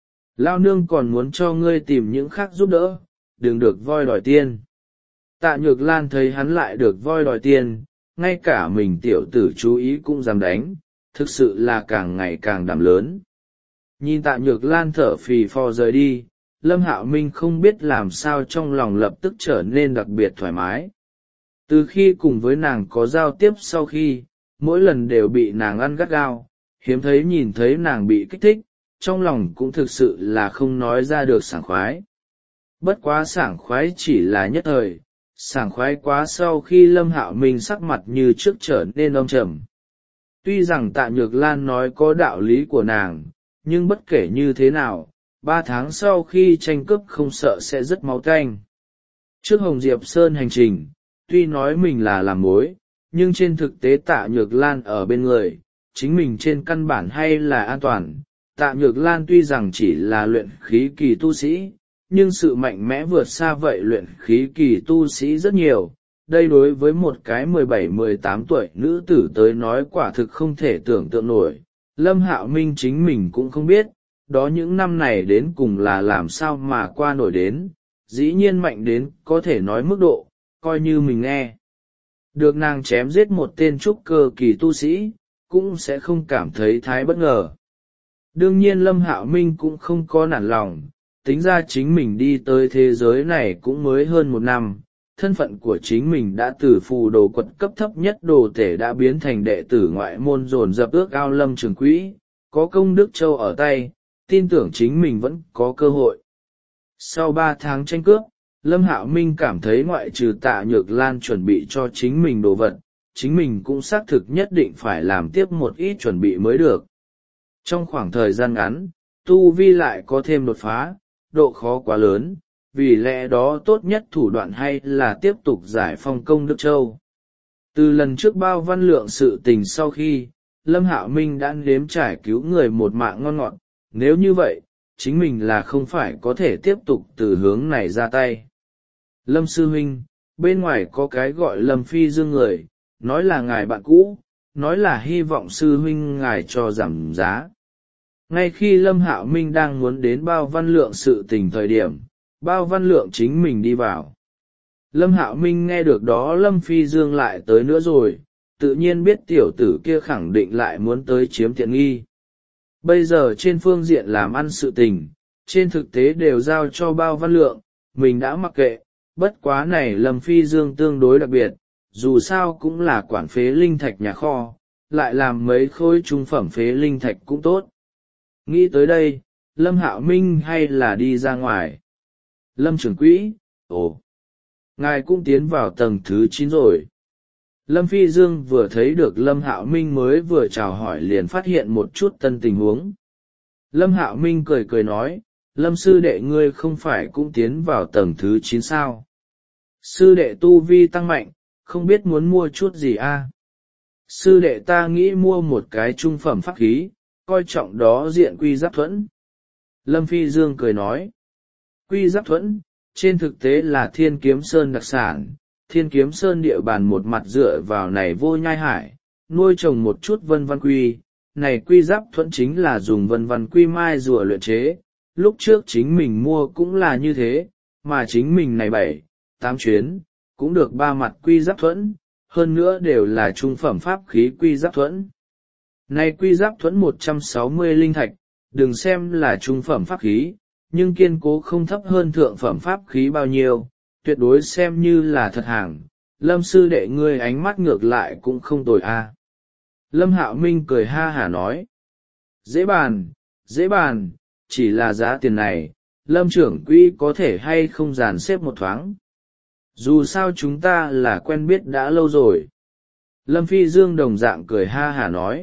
Lao nương còn muốn cho ngươi tìm những khác giúp đỡ, đừng được voi đòi tiền. Tạ Nhược Lan thấy hắn lại được voi đòi tiền, ngay cả mình tiểu tử chú ý cũng dám đánh, thực sự là càng ngày càng đảm lớn. Nhìn Tạ Nhược Lan thở phì phò rời đi, Lâm Hạo Minh không biết làm sao trong lòng lập tức trở nên đặc biệt thoải mái. Từ khi cùng với nàng có giao tiếp sau khi, mỗi lần đều bị nàng ăn gắt gao, hiếm thấy nhìn thấy nàng bị kích thích, trong lòng cũng thực sự là không nói ra được sảng khoái. Bất quá sảng khoái chỉ là nhất thời, sảng khoái quá sau khi Lâm Hạo Minh sắc mặt như trước trở nên âm trầm. Tuy rằng Tạ Nhược Lan nói có đạo lý của nàng, nhưng bất kể như thế nào, ba tháng sau khi tranh cướp không sợ sẽ rất máu tanh. Trước Hồng Diệp Sơn hành trình, tuy nói mình là làm mối, nhưng trên thực tế Tạ Nhược Lan ở bên người, chính mình trên căn bản hay là an toàn. Tạ Nhược Lan tuy rằng chỉ là luyện khí kỳ tu sĩ, nhưng sự mạnh mẽ vượt xa vậy luyện khí kỳ tu sĩ rất nhiều. Đây đối với một cái mười bảy mười tám tuổi nữ tử tới nói quả thực không thể tưởng tượng nổi. Lâm Hạo Minh chính mình cũng không biết, đó những năm này đến cùng là làm sao mà qua nổi đến, dĩ nhiên mạnh đến có thể nói mức độ, coi như mình nghe. Được nàng chém giết một tên trúc cơ kỳ tu sĩ, cũng sẽ không cảm thấy thái bất ngờ. Đương nhiên Lâm Hạo Minh cũng không có nản lòng, tính ra chính mình đi tới thế giới này cũng mới hơn một năm, thân phận của chính mình đã từ phù đồ quật cấp thấp nhất đồ tể đã biến thành đệ tử ngoại môn dồn dập ước ao Lâm Trường Quỹ, có công đức châu ở tay, tin tưởng chính mình vẫn có cơ hội. Sau ba tháng tranh cướp, Lâm Hạo Minh cảm thấy ngoại trừ Tạ Nhược Lan chuẩn bị cho chính mình đồ vật, chính mình cũng xác thực nhất định phải làm tiếp một ít chuẩn bị mới được. Trong khoảng thời gian ngắn, tu vi lại có thêm đột phá, độ khó quá lớn, vì lẽ đó tốt nhất thủ đoạn hay là tiếp tục giải phong công đức châu. Từ lần trước bao văn lượng sự tình sau khi, Lâm Hạo Minh đã nếm trải cứu người một mạng ngon ngọt, nếu như vậy, chính mình là không phải có thể tiếp tục từ hướng này ra tay. Lâm sư huynh, bên ngoài có cái gọi Lâm Phi Dương người, nói là ngài bạn cũ, nói là hy vọng sư huynh ngài cho giảm giá. Ngay khi Lâm Hạo Minh đang muốn đến bao văn lượng sự tình thời điểm, bao văn lượng chính mình đi vào. Lâm Hạo Minh nghe được đó Lâm Phi Dương lại tới nữa rồi, tự nhiên biết tiểu tử kia khẳng định lại muốn tới chiếm tiện nghi. Bây giờ trên phương diện làm ăn sự tình, trên thực tế đều giao cho bao văn lượng, mình đã mặc kệ, bất quá này Lâm Phi Dương tương đối đặc biệt, dù sao cũng là quản phế linh thạch nhà kho, lại làm mấy khối trung phẩm phế linh thạch cũng tốt. Nghĩ tới đây, Lâm Hạo Minh hay là đi ra ngoài. Lâm trưởng quỹ, ồ, ngài cũng tiến vào tầng thứ chín rồi. Lâm Phi Dương vừa thấy được Lâm Hạo Minh mới vừa chào hỏi liền phát hiện một chút tân tình huống. Lâm Hạo Minh cười cười nói, Lâm sư đệ ngươi không phải cũng tiến vào tầng thứ chín sao. Sư đệ tu vi tăng mạnh, không biết muốn mua chút gì a? Sư đệ ta nghĩ mua một cái trung phẩm pháp khí, coi trọng đó diện quy giáp thuẫn. Lâm Phi Dương cười nói. Quy giáp thuẫn, trên thực tế là Thiên Kiếm Sơn đặc sản. Thiên Kiếm Sơn địa bàn một mặt dựa vào này vô nhai hải, nuôi trồng một chút vân văn quy. Này quy giáp thuẫn chính là dùng vân văn quy mai rùa luyện chế. Lúc trước chính mình mua cũng là như thế, mà chính mình này bảy, tám chuyến, cũng được ba mặt quy giáp thuẫn, hơn nữa đều là trung phẩm pháp khí quy giáp thuẫn. Này quy giáp thuẫn một trăm sáu mươi linh thạch, đừng xem là trung phẩm pháp khí, nhưng kiên cố không thấp hơn thượng phẩm pháp khí bao nhiêu, tuyệt đối xem như là thật hàng. Lâm sư đệ ngươi ánh mắt ngược lại cũng không tồi a. Lâm Hạo Minh cười ha hả nói. Dễ bàn, dễ bàn, chỉ là giá tiền này, Lâm trưởng quỹ có thể hay không dàn xếp một thoáng. Dù sao chúng ta là quen biết đã lâu rồi. Lâm Phi Dương đồng dạng cười ha hả nói.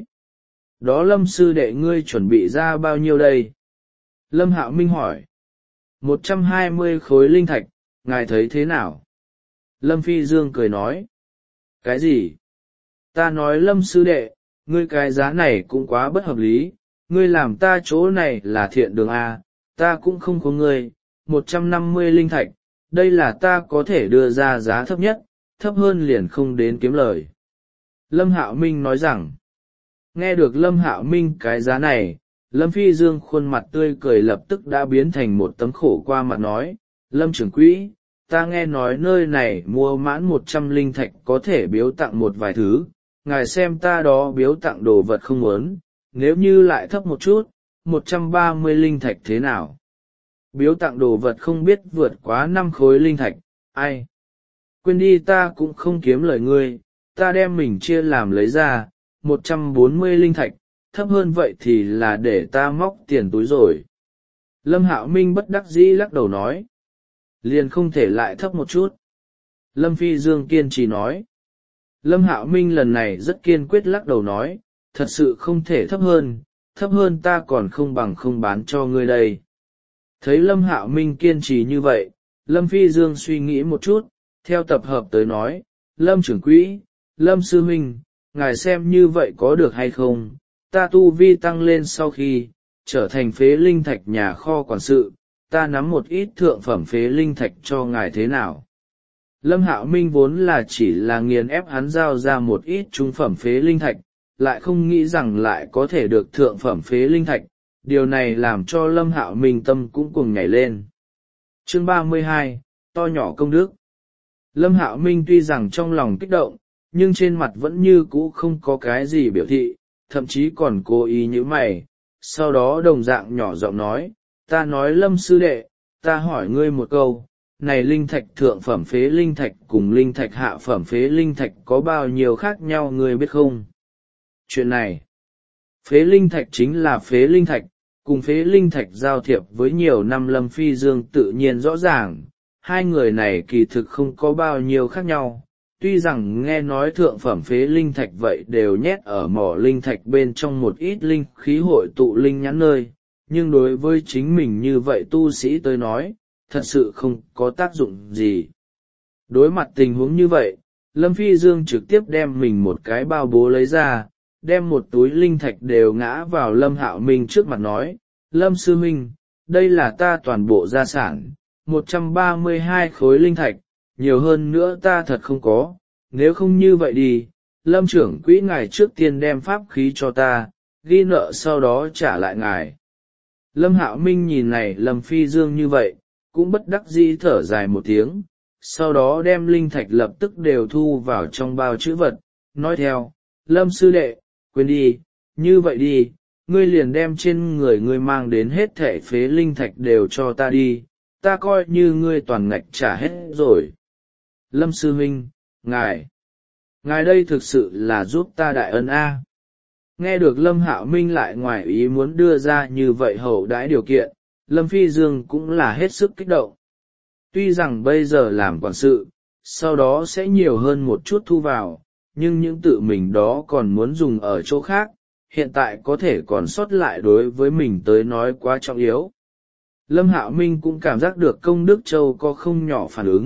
Đó Lâm sư đệ ngươi chuẩn bị ra bao nhiêu đây? Lâm Hạo Minh hỏi. Một trăm hai mươi khối linh thạch, ngài thấy thế nào? Lâm Phi Dương cười nói. Cái gì? Ta nói Lâm sư đệ, ngươi cái giá này cũng quá bất hợp lý, ngươi làm ta chỗ này là thiện đường A, ta cũng không có ngươi, một trăm năm mươi linh thạch, đây là ta có thể đưa ra giá thấp nhất, thấp hơn liền không đến kiếm lời. Lâm Hạo Minh nói rằng, nghe được Lâm Hạo Minh cái giá này, Lâm Phi Dương khuôn mặt tươi cười lập tức đã biến thành một tấm khổ qua mặt nói, Lâm trưởng quỹ, ta nghe nói nơi này mua mãn một trăm linh thạch có thể biếu tặng một vài thứ, ngài xem ta đó biếu tặng đồ vật không muốn, nếu như lại thấp một chút, một trăm ba mươi linh thạch thế nào? Biếu tặng đồ vật không biết vượt quá năm khối linh thạch, ai? Quên đi ta cũng không kiếm lời ngươi, ta đem mình chia làm lấy ra, một trăm bốn mươi linh thạch, thấp hơn vậy thì là để ta móc tiền túi rồi. Lâm Hạo Minh bất đắc dĩ lắc đầu nói. Liền không thể lại thấp một chút. Lâm Phi Dương kiên trì nói. Lâm Hạo Minh lần này rất kiên quyết lắc đầu nói, thật sự không thể thấp hơn, thấp hơn ta còn không bằng không bán cho ngươi đây. Thấy Lâm Hạo Minh kiên trì như vậy, Lâm Phi Dương suy nghĩ một chút, theo tập hợp tới nói, Lâm trưởng quỹ, Lâm sư huynh, ngài xem như vậy có được hay không, ta tu vi tăng lên sau khi, trở thành phế linh thạch nhà kho quản sự, ta nắm một ít thượng phẩm phế linh thạch cho ngài thế nào. Lâm Hạo Minh vốn là chỉ là nghiền ép hắn giao ra một ít trung phẩm phế linh thạch, lại không nghĩ rằng lại có thể được thượng phẩm phế linh thạch, điều này làm cho Lâm Hạo Minh tâm cũng cùng nhảy lên. Chương ba mươi hai, to nhỏ công đức. Lâm Hạo Minh tuy rằng trong lòng kích động, nhưng trên mặt vẫn như cũ không có cái gì biểu thị, thậm chí còn cố ý nhíu mày, sau đó đồng dạng nhỏ giọng nói, ta nói Lâm sư đệ, ta hỏi ngươi một câu, này linh thạch thượng phẩm phế linh thạch cùng linh thạch hạ phẩm phế linh thạch có bao nhiêu khác nhau ngươi biết không? Chuyện này, phế linh thạch chính là phế linh thạch, cùng phế linh thạch giao thiệp với nhiều năm Lâm Phi Dương tự nhiên rõ ràng, hai người này kỳ thực không có bao nhiêu khác nhau. Tuy rằng nghe nói thượng phẩm phế linh thạch vậy đều nhét ở mỏ linh thạch bên trong một ít linh khí hội tụ linh nhãn nơi, nhưng đối với chính mình như vậy tu sĩ tới nói, thật sự không có tác dụng gì. Đối mặt tình huống như vậy, Lâm Phi Dương trực tiếp đem mình một cái bao bố lấy ra, đem một túi linh thạch đều ngã vào Lâm Hạo Minh trước mặt nói, Lâm sư huynh, đây là ta toàn bộ gia sản, một trăm ba mươi hai khối linh thạch, nhiều hơn nữa ta thật không có, nếu không như vậy đi, Lâm trưởng quỹ ngài trước tiên đem pháp khí cho ta, ghi nợ sau đó trả lại ngài. Lâm Hạo Minh nhìn này Lâm Phi Dương như vậy, cũng bất đắc dĩ thở dài một tiếng, sau đó đem linh thạch lập tức đều thu vào trong bao chữ vật, nói theo, Lâm sư đệ, quên đi, như vậy đi, ngươi liền đem trên người ngươi mang đến hết thẻ phế linh thạch đều cho ta đi, ta coi như ngươi toàn ngạch trả hết rồi. Lâm sư huynh, ngài, ngài đây thực sự là giúp ta đại ân a. Nghe được Lâm Hạo Minh lại ngoài ý muốn đưa ra như vậy hậu đãi điều kiện, Lâm Phi Dương cũng là hết sức kích động. Tuy rằng bây giờ làm quản sự, sau đó sẽ nhiều hơn một chút thu vào, nhưng những tự mình đó còn muốn dùng ở chỗ khác, hiện tại có thể còn sót lại đối với mình tới nói quá trọng yếu. Lâm Hạo Minh cũng cảm giác được công đức châu có không nhỏ phản ứng,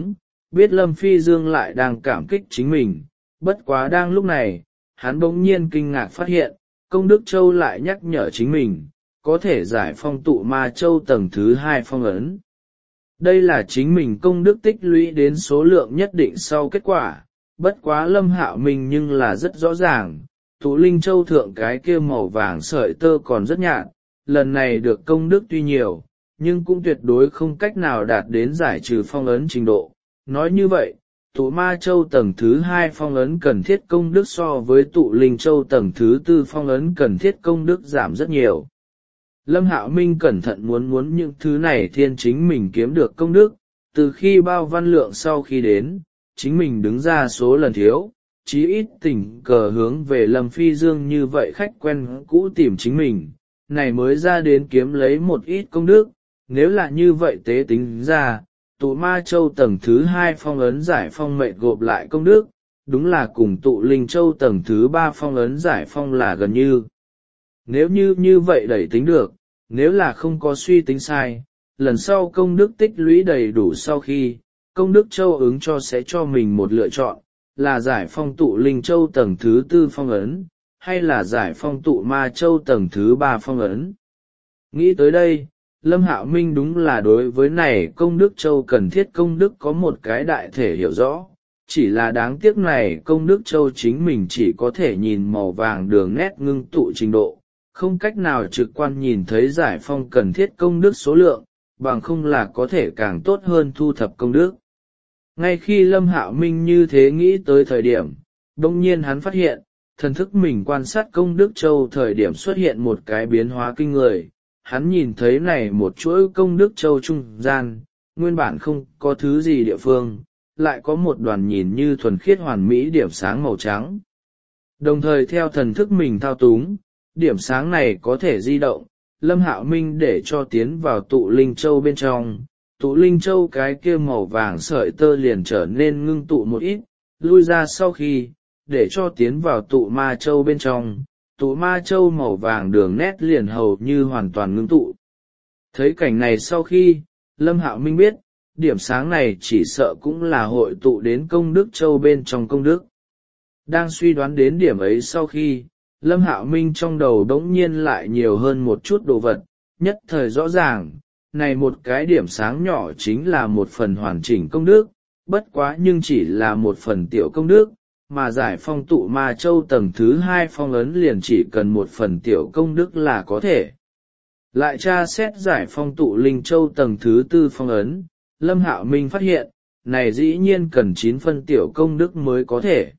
biết Lâm Phi Dương lại đang cảm kích chính mình. Bất quá đang lúc này, hắn bỗng nhiên kinh ngạc phát hiện, công đức châu lại nhắc nhở chính mình, có thể giải phong tụ ma châu tầng thứ hai phong ấn. Đây là chính mình công đức tích lũy đến số lượng nhất định sau kết quả, bất quá Lâm Hạo Minh nhưng là rất rõ ràng, tụ linh châu thượng cái kia màu vàng sợi tơ còn rất nhạt, lần này được công đức tuy nhiều, nhưng cũng tuyệt đối không cách nào đạt đến giải trừ phong ấn trình độ. Nói như vậy, tụ ma châu tầng thứ hai phong ấn cần thiết công đức so với tụ linh châu tầng thứ tư phong ấn cần thiết công đức giảm rất nhiều. Lâm Hạo Minh cẩn thận muốn muốn những thứ này thiên chính mình kiếm được công đức, từ khi bao văn lượng sau khi đến, chính mình đứng ra số lần thiếu, chí ít tình cờ hướng về Lâm Phi Dương như vậy khách quen cũ tìm chính mình, này mới ra đến kiếm lấy một ít công đức. Nếu là như vậy tế tính ra, tụ ma châu tầng thứ hai phong ấn giải phong mệnh gộp lại công đức, đúng là cùng tụ linh châu tầng thứ ba phong ấn giải phong là gần như. Nếu như như vậy đẩy tính được, nếu là không có suy tính sai, lần sau công đức tích lũy đầy đủ sau khi, công đức châu ứng cho sẽ cho mình một lựa chọn, là giải phong tụ linh châu tầng thứ tư phong ấn, hay là giải phong tụ ma châu tầng thứ ba phong ấn. Nghĩ tới đây, Lâm Hạo Minh đúng là đối với này công đức châu cần thiết công đức có một cái đại thể hiểu rõ, chỉ là đáng tiếc này công đức châu chính mình chỉ có thể nhìn màu vàng đường nét ngưng tụ trình độ, không cách nào trực quan nhìn thấy giải phong cần thiết công đức số lượng, bằng không là có thể càng tốt hơn thu thập công đức. Ngay khi Lâm Hạo Minh như thế nghĩ tới thời điểm, đông nhiên hắn phát hiện, thần thức mình quan sát công đức châu thời điểm xuất hiện một cái biến hóa kinh người. Hắn nhìn thấy này một chuỗi công đức châu trung gian, nguyên bản không có thứ gì địa phương, lại có một đoàn nhìn như thuần khiết hoàn mỹ điểm sáng màu trắng. Đồng thời theo thần thức mình thao túng, điểm sáng này có thể di động, Lâm Hạo Minh để cho tiến vào tụ linh châu bên trong, tụ linh châu cái kia màu vàng sợi tơ liền trở nên ngưng tụ một ít, lui ra sau khi, để cho tiến vào tụ ma châu bên trong. Tụ ma châu màu vàng đường nét liền hầu như hoàn toàn ngưng tụ. Thấy cảnh này sau khi, Lâm Hạo Minh biết, điểm sáng này chỉ sợ cũng là hội tụ đến công đức châu bên trong công đức. Đang suy đoán đến điểm ấy sau khi, Lâm Hạo Minh trong đầu đống nhiên lại nhiều hơn một chút đồ vật, nhất thời rõ ràng, này một cái điểm sáng nhỏ chính là một phần hoàn chỉnh công đức, bất quá nhưng chỉ là một phần tiểu công đức. Mà giải phong tụ ma châu tầng thứ hai phong ấn liền chỉ cần một phần tiểu công đức là có thể. Lại tra xét giải phong tụ linh châu tầng thứ tư phong ấn, Lâm Hạo Minh phát hiện, này dĩ nhiên cần chín phân tiểu công đức mới có thể.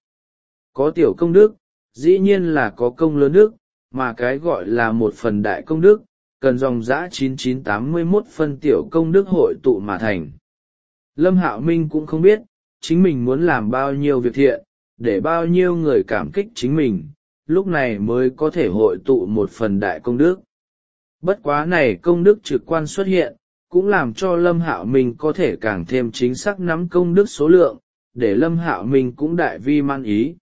Có tiểu công đức, dĩ nhiên là có công lớn đức, mà cái gọi là một phần đại công đức, cần dòng dã chín chín tám mươi mốt phân tiểu công đức hội tụ mà thành. Lâm Hạo Minh cũng không biết, chính mình muốn làm bao nhiêu việc thiện, để bao nhiêu người cảm kích chính mình, lúc này mới có thể hội tụ một phần đại công đức. Bất quá này công đức trực quan xuất hiện, cũng làm cho Lâm Hạo Minh có thể càng thêm chính xác nắm công đức số lượng, để Lâm Hạo Minh cũng đại vi man ý.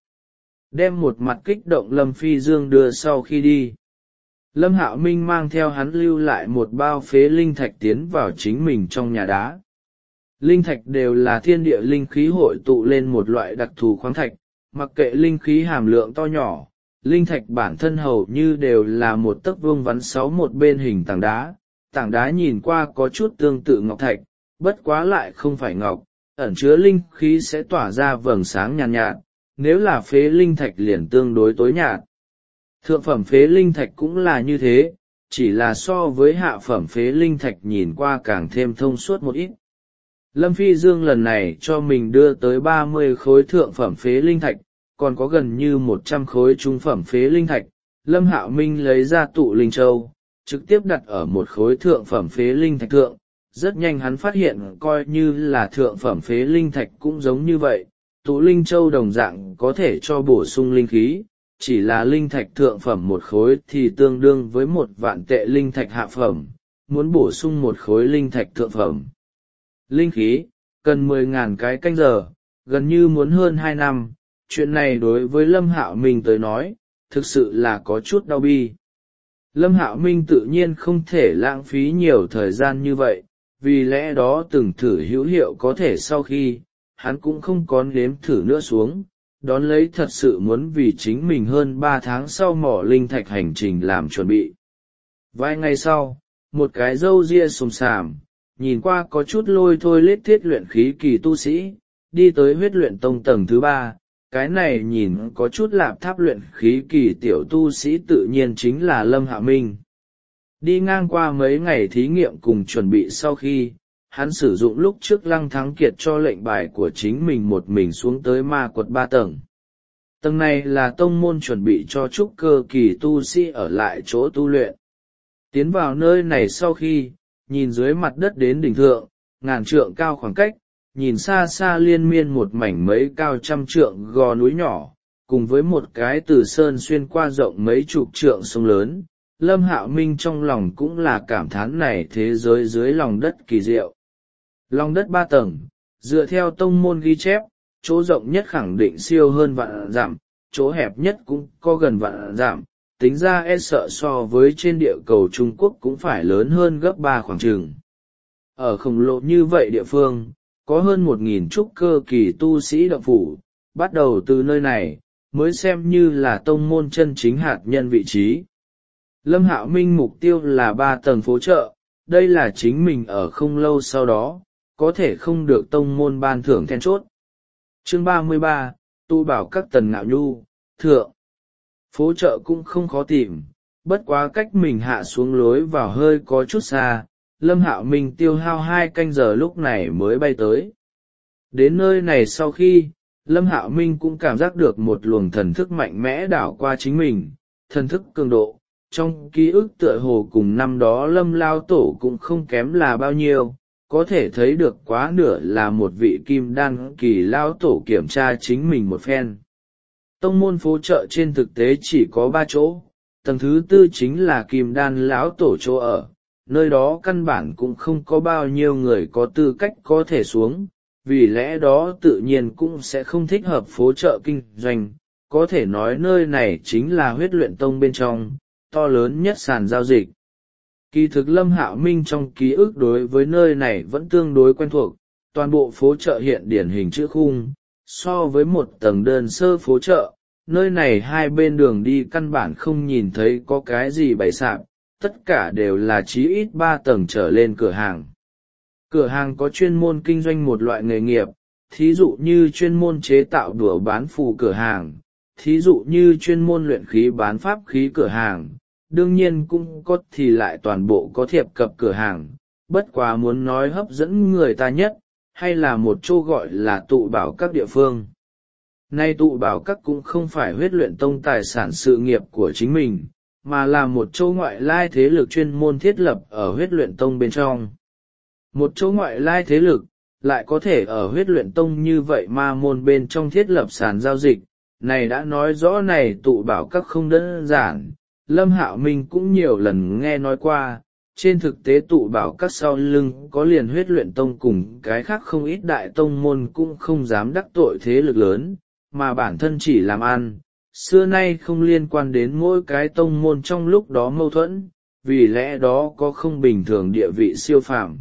Đem một mặt kích động Lâm Phi Dương đưa sau khi đi. Lâm Hạo Minh mang theo hắn lưu lại một bao phế linh thạch tiến vào chính mình trong nhà đá. Linh thạch đều là thiên địa linh khí hội tụ lên một loại đặc thù khoáng thạch, mặc kệ linh khí hàm lượng to nhỏ, linh thạch bản thân hầu như đều là một tấc vuông vắn sáu một bên hình tảng đá. Tảng đá nhìn qua có chút tương tự ngọc thạch, bất quá lại không phải ngọc, ẩn chứa linh khí sẽ tỏa ra vầng sáng nhàn nhạt, nhạt, nếu là phế linh thạch liền tương đối tối nhạt. Thượng phẩm phế linh thạch cũng là như thế, chỉ là so với hạ phẩm phế linh thạch nhìn qua càng thêm thông suốt một ít. Lâm Phi Dương lần này cho mình đưa tới ba mươi khối thượng phẩm phế linh thạch, còn có gần như một trăm khối trung phẩm phế linh thạch. Lâm Hạo Minh lấy ra tụ linh châu, trực tiếp đặt ở một khối thượng phẩm phế linh thạch thượng. Rất nhanh hắn phát hiện coi như là thượng phẩm phế linh thạch cũng giống như vậy, tụ linh châu đồng dạng có thể cho bổ sung linh khí, chỉ là linh thạch thượng phẩm một khối thì tương đương với một vạn tệ linh thạch hạ phẩm, muốn bổ sung một khối linh thạch thượng phẩm. Linh khí, cần mười ngàn cái canh giờ, gần như muốn hơn hai năm, chuyện này đối với Lâm Hạo Minh tới nói, thực sự là có chút đau bi. Lâm Hạo Minh tự nhiên không thể lãng phí nhiều thời gian như vậy, vì lẽ đó từng thử hữu hiệu có thể sau khi, hắn cũng không có nếm thử nữa xuống, đón lấy thật sự muốn vì chính mình hơn ba tháng sau mỏ linh thạch hành trình làm chuẩn bị. Vài ngày sau, một cái râu ria xồm xàm, nhìn qua có chút lôi thôi lết thiết luyện khí kỳ tu sĩ, đi tới huyết luyện tông tầng thứ ba. Cái này nhìn có chút lạp tháp luyện khí kỳ tiểu tu sĩ tự nhiên chính là Lâm Hạo Minh. Đi ngang qua mấy ngày thí nghiệm cùng chuẩn bị sau khi, hắn sử dụng lúc trước Lăng Thắng Kiệt cho lệnh bài của chính mình một mình xuống tới ma quật ba tầng. Tầng này là tông môn chuẩn bị cho trúc cơ kỳ tu sĩ ở lại chỗ tu luyện. Tiến vào nơi này sau khi, nhìn dưới mặt đất đến đỉnh thượng, ngàn trượng cao khoảng cách, nhìn xa xa liên miên một mảnh mấy cao trăm trượng gò núi nhỏ, cùng với một cái từ sơn xuyên qua rộng mấy chục trượng sông lớn, Lâm Hạo Minh trong lòng cũng là cảm thán này thế giới dưới lòng đất kỳ diệu. Lòng đất ba tầng, dựa theo tông môn ghi chép, chỗ rộng nhất khẳng định siêu hơn vạn dặm, chỗ hẹp nhất cũng có gần vạn dặm, tính ra e sợ so với trên địa cầu Trung Quốc cũng phải lớn hơn gấp ba khoảng chừng. Ở khổng lồ như vậy địa phương, có hơn một nghìn trúc cơ kỳ tu sĩ động phủ, bắt đầu từ nơi này, mới xem như là tông môn chân chính hạt nhân vị trí. Lâm Hạo Minh mục tiêu là ba tầng phố chợ, đây là chính mình ở không lâu sau đó, có thể không được tông môn ban thưởng then chốt. Chương ba mươi ba, tu bảo các tần ngạo nhu, thượng. Phố chợ cũng không khó tìm, bất quá cách mình hạ xuống lối vào hơi có chút xa, Lâm Hạo Minh tiêu hao hai canh giờ lúc này mới bay tới. Đến nơi này sau khi, Lâm Hạo Minh cũng cảm giác được một luồng thần thức mạnh mẽ đảo qua chính mình, thần thức cường độ, trong ký ức tựa hồ cùng năm đó Lâm Lao Tổ cũng không kém là bao nhiêu, có thể thấy được quá nửa là một vị kim đan kỳ Lao Tổ kiểm tra chính mình một phen. Tông môn phố chợ trên thực tế chỉ có ba chỗ, tầng thứ tư chính là kim đan lão tổ chỗ ở, nơi đó căn bản cũng không có bao nhiêu người có tư cách có thể xuống, vì lẽ đó tự nhiên cũng sẽ không thích hợp phố chợ kinh doanh, có thể nói nơi này chính là huyết luyện tông bên trong, to lớn nhất sàn giao dịch. Kỳ thực Lâm Hạo Minh trong ký ức đối với nơi này vẫn tương đối quen thuộc, toàn bộ phố chợ hiện điển hình chữ khung, so với một tầng đơn sơ phố chợ, nơi này hai bên đường đi căn bản không nhìn thấy có cái gì bày sạp, tất cả đều là chí ít ba tầng trở lên cửa hàng. Cửa hàng có chuyên môn kinh doanh một loại nghề nghiệp, thí dụ như chuyên môn chế tạo đũa bán phù cửa hàng, thí dụ như chuyên môn luyện khí bán pháp khí cửa hàng, đương nhiên cũng có thì lại toàn bộ có thiệp cập cửa hàng, bất quá muốn nói hấp dẫn người ta nhất, hay là một chỗ gọi là tụ bảo các địa phương. Nay tụ bảo các cũng không phải huyết luyện tông tài sản sự nghiệp của chính mình, mà là một chỗ ngoại lai thế lực chuyên môn thiết lập ở huyết luyện tông bên trong. Một chỗ ngoại lai thế lực, lại có thể ở huyết luyện tông như vậy ma môn bên trong thiết lập sàn giao dịch, này đã nói rõ này tụ bảo các không đơn giản. Lâm Hạo Minh cũng nhiều lần nghe nói qua, trên thực tế tụ bảo các sau lưng có liền huyết luyện tông cùng cái khác không ít đại tông môn cũng không dám đắc tội thế lực lớn, mà bản thân chỉ làm ăn, xưa nay không liên quan đến mỗi cái tông môn trong lúc đó mâu thuẫn, vì lẽ đó có không bình thường địa vị siêu phàm.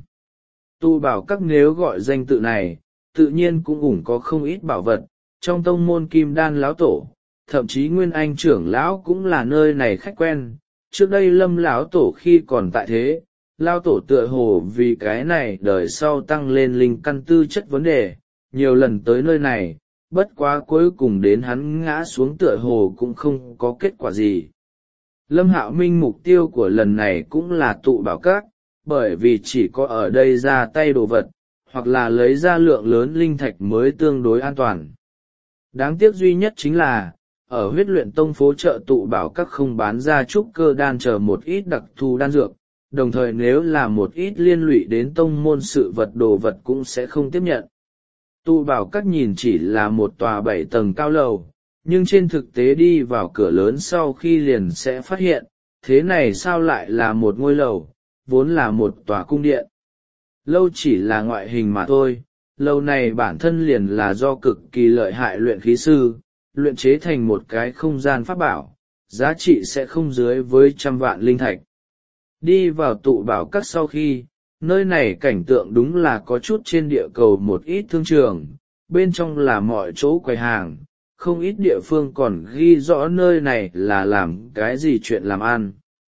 Tụ bảo các nếu gọi danh tự này, tự nhiên cũng ủng có không ít bảo vật, trong tông môn kim đan lão tổ, thậm chí nguyên anh trưởng lão cũng là nơi này khách quen. Trước đây Lâm lão tổ khi còn tại thế, lão tổ tựa hồ vì cái này đời sau tăng lên linh căn tư chất vấn đề, nhiều lần tới nơi này, bất quá cuối cùng đến hắn ngã xuống tựa hồ cũng không có kết quả gì. Lâm Hạo Minh mục tiêu của lần này cũng là tụ bảo các, bởi vì chỉ có ở đây ra tay đồ vật, hoặc là lấy ra lượng lớn linh thạch mới tương đối an toàn. Đáng tiếc duy nhất chính là, ở huyết luyện tông phố chợ tụ bảo các không bán ra trúc cơ đan chờ một ít đặc thù đan dược, đồng thời nếu là một ít liên lụy đến tông môn sự vật đồ vật cũng sẽ không tiếp nhận. Tụ bảo các nhìn chỉ là một tòa bảy tầng cao lầu, nhưng trên thực tế đi vào cửa lớn sau khi liền sẽ phát hiện, thế này sao lại là một ngôi lầu, vốn là một tòa cung điện. Lâu chỉ là ngoại hình mà thôi, lầu này bản thân liền là do cực kỳ lợi hại luyện khí sư, luyện chế thành một cái không gian pháp bảo, giá trị sẽ không dưới với trăm vạn linh thạch. Đi vào tụ bảo các sau khi, nơi này cảnh tượng đúng là có chút trên địa cầu một ít thương trường, bên trong là mọi chỗ quầy hàng, không ít địa phương còn ghi rõ nơi này là làm cái gì chuyện làm ăn.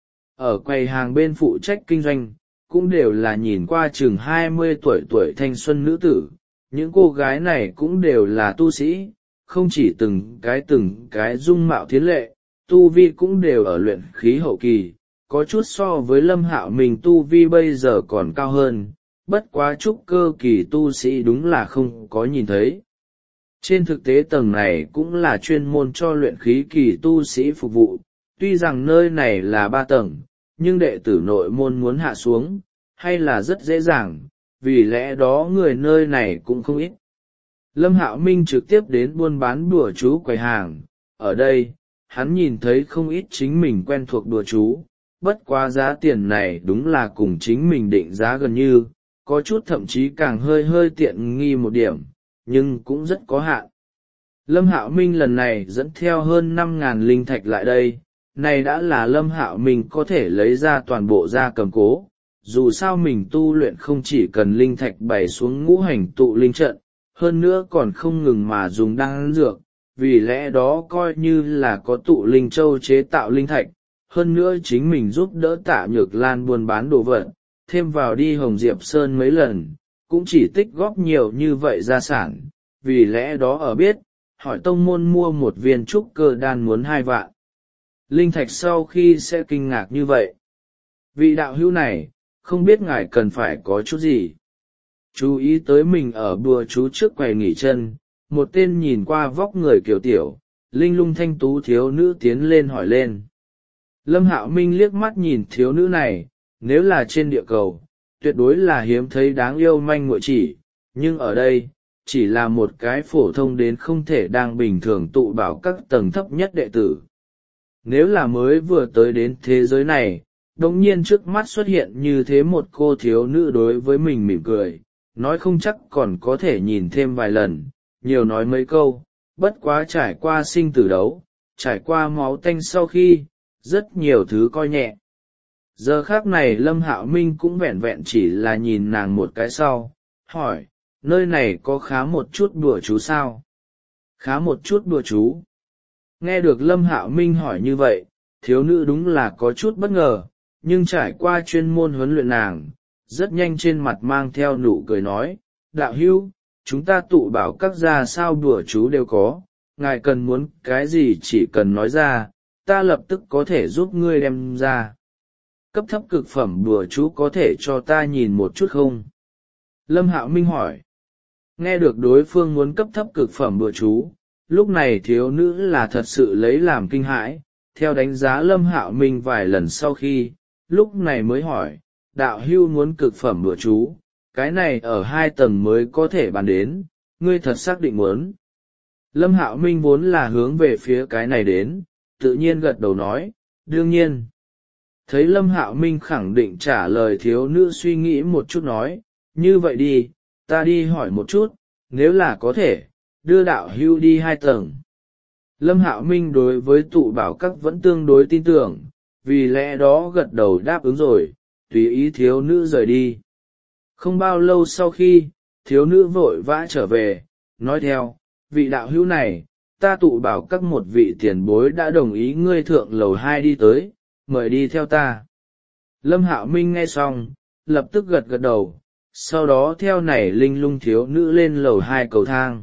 Ở quầy hàng bên phụ trách kinh doanh cũng đều là nhìn qua chừng hai mươi tuổi tuổi thanh xuân nữ tử, những cô gái này cũng đều là tu sĩ, không chỉ từng cái từng cái dung mạo thiến lệ, tu vi cũng đều ở luyện khí hậu kỳ, có chút so với Lâm Hạo Minh tu vi bây giờ còn cao hơn, bất quá trúc cơ kỳ tu sĩ đúng là không có nhìn thấy. Trên thực tế tầng này cũng là chuyên môn cho luyện khí kỳ tu sĩ phục vụ, tuy rằng nơi này là ba tầng, nhưng đệ tử nội môn muốn hạ xuống, hay là rất dễ dàng, vì lẽ đó người nơi này cũng không ít. Lâm Hạo Minh trực tiếp đến buôn bán đùa chú quầy hàng, ở đây, hắn nhìn thấy không ít chính mình quen thuộc đùa chú, bất quá giá tiền này đúng là cùng chính mình định giá gần như, có chút thậm chí càng hơi hơi tiện nghi một điểm, nhưng cũng rất có hạn. Lâm Hạo Minh lần này dẫn theo hơn năm ngàn linh thạch lại đây, này đã là Lâm Hạo Minh có thể lấy ra toàn bộ ra cầm cố, dù sao mình tu luyện không chỉ cần linh thạch bày xuống ngũ hành tụ linh trận, hơn nữa còn không ngừng mà dùng đan dược, vì lẽ đó coi như là có tụ linh châu chế tạo linh thạch, hơn nữa chính mình giúp đỡ Tạ Nhược Lan buôn bán đồ vật, thêm vào đi Hồng Diệp Sơn mấy lần, cũng chỉ tích góp nhiều như vậy gia sản, vì lẽ đó ở biết, hỏi tông môn mua một viên trúc cơ đan muốn hai vạn. Linh thạch sau khi sẽ kinh ngạc như vậy. Vị đạo hữu này, không biết ngài cần phải có chút gì. Chú ý tới mình ở bùa chú trước quầy nghỉ chân, một tên nhìn qua vóc người kiểu tiểu, linh lung thanh tú thiếu nữ tiến lên hỏi lên. Lâm Hạo Minh liếc mắt nhìn thiếu nữ này, nếu là trên địa cầu, tuyệt đối là hiếm thấy đáng yêu manh muội chỉ, nhưng ở đây, chỉ là một cái phổ thông đến không thể đang bình thường tụ bảo các tầng thấp nhất đệ tử. Nếu là mới vừa tới đến thế giới này, đồng nhiên trước mắt xuất hiện như thế một cô thiếu nữ đối với mình mỉm cười, nói không chắc còn có thể nhìn thêm vài lần, nhiều nói mấy câu, bất quá trải qua sinh tử đấu, trải qua máu tanh sau khi, rất nhiều thứ coi nhẹ. Giờ khác này Lâm Hạo Minh cũng vẹn vẹn chỉ là nhìn nàng một cái sau, hỏi, nơi này có khá một chút đùa chú sao? Khá một chút đùa chú. Nghe được Lâm Hạo Minh hỏi như vậy, thiếu nữ đúng là có chút bất ngờ, nhưng trải qua chuyên môn huấn luyện nàng, rất nhanh trên mặt mang theo nụ cười nói, đạo hữu, chúng ta tụ bảo các gia sao đùa chú đều có, ngài cần muốn cái gì chỉ cần nói ra, ta lập tức có thể giúp ngươi đem ra. Cấp thấp cực phẩm đùa chú có thể cho ta nhìn một chút không? Lâm Hạo Minh hỏi. Nghe được đối phương muốn cấp thấp cực phẩm đùa chú, lúc này thiếu nữ là thật sự lấy làm kinh hãi, theo đánh giá Lâm Hạo Minh vài lần sau khi, lúc này mới hỏi, đạo hưu muốn cực phẩm đùa chú, cái này ở hai tầng mới có thể bàn đến, ngươi thật xác định muốn. Lâm Hạo Minh vốn là hướng về phía cái này đến, tự nhiên gật đầu nói, đương nhiên. Thấy Lâm Hạo Minh khẳng định trả lời thiếu nữ suy nghĩ một chút nói, như vậy đi, ta đi hỏi một chút, nếu là có thể, đưa đạo hưu đi hai tầng. Lâm Hạo Minh đối với tụ bảo các vẫn tương đối tin tưởng, vì lẽ đó gật đầu đáp ứng rồi, tùy ý thiếu nữ rời đi. Không bao lâu sau khi, thiếu nữ vội vã trở về, nói theo, vị đạo hữu này, ta tụ bảo các một vị tiền bối đã đồng ý ngươi thượng lầu hai đi tới, mời đi theo ta. Lâm Hạo Minh nghe xong, lập tức gật gật đầu, sau đó theo nảy linh lung thiếu nữ lên lầu hai cầu thang.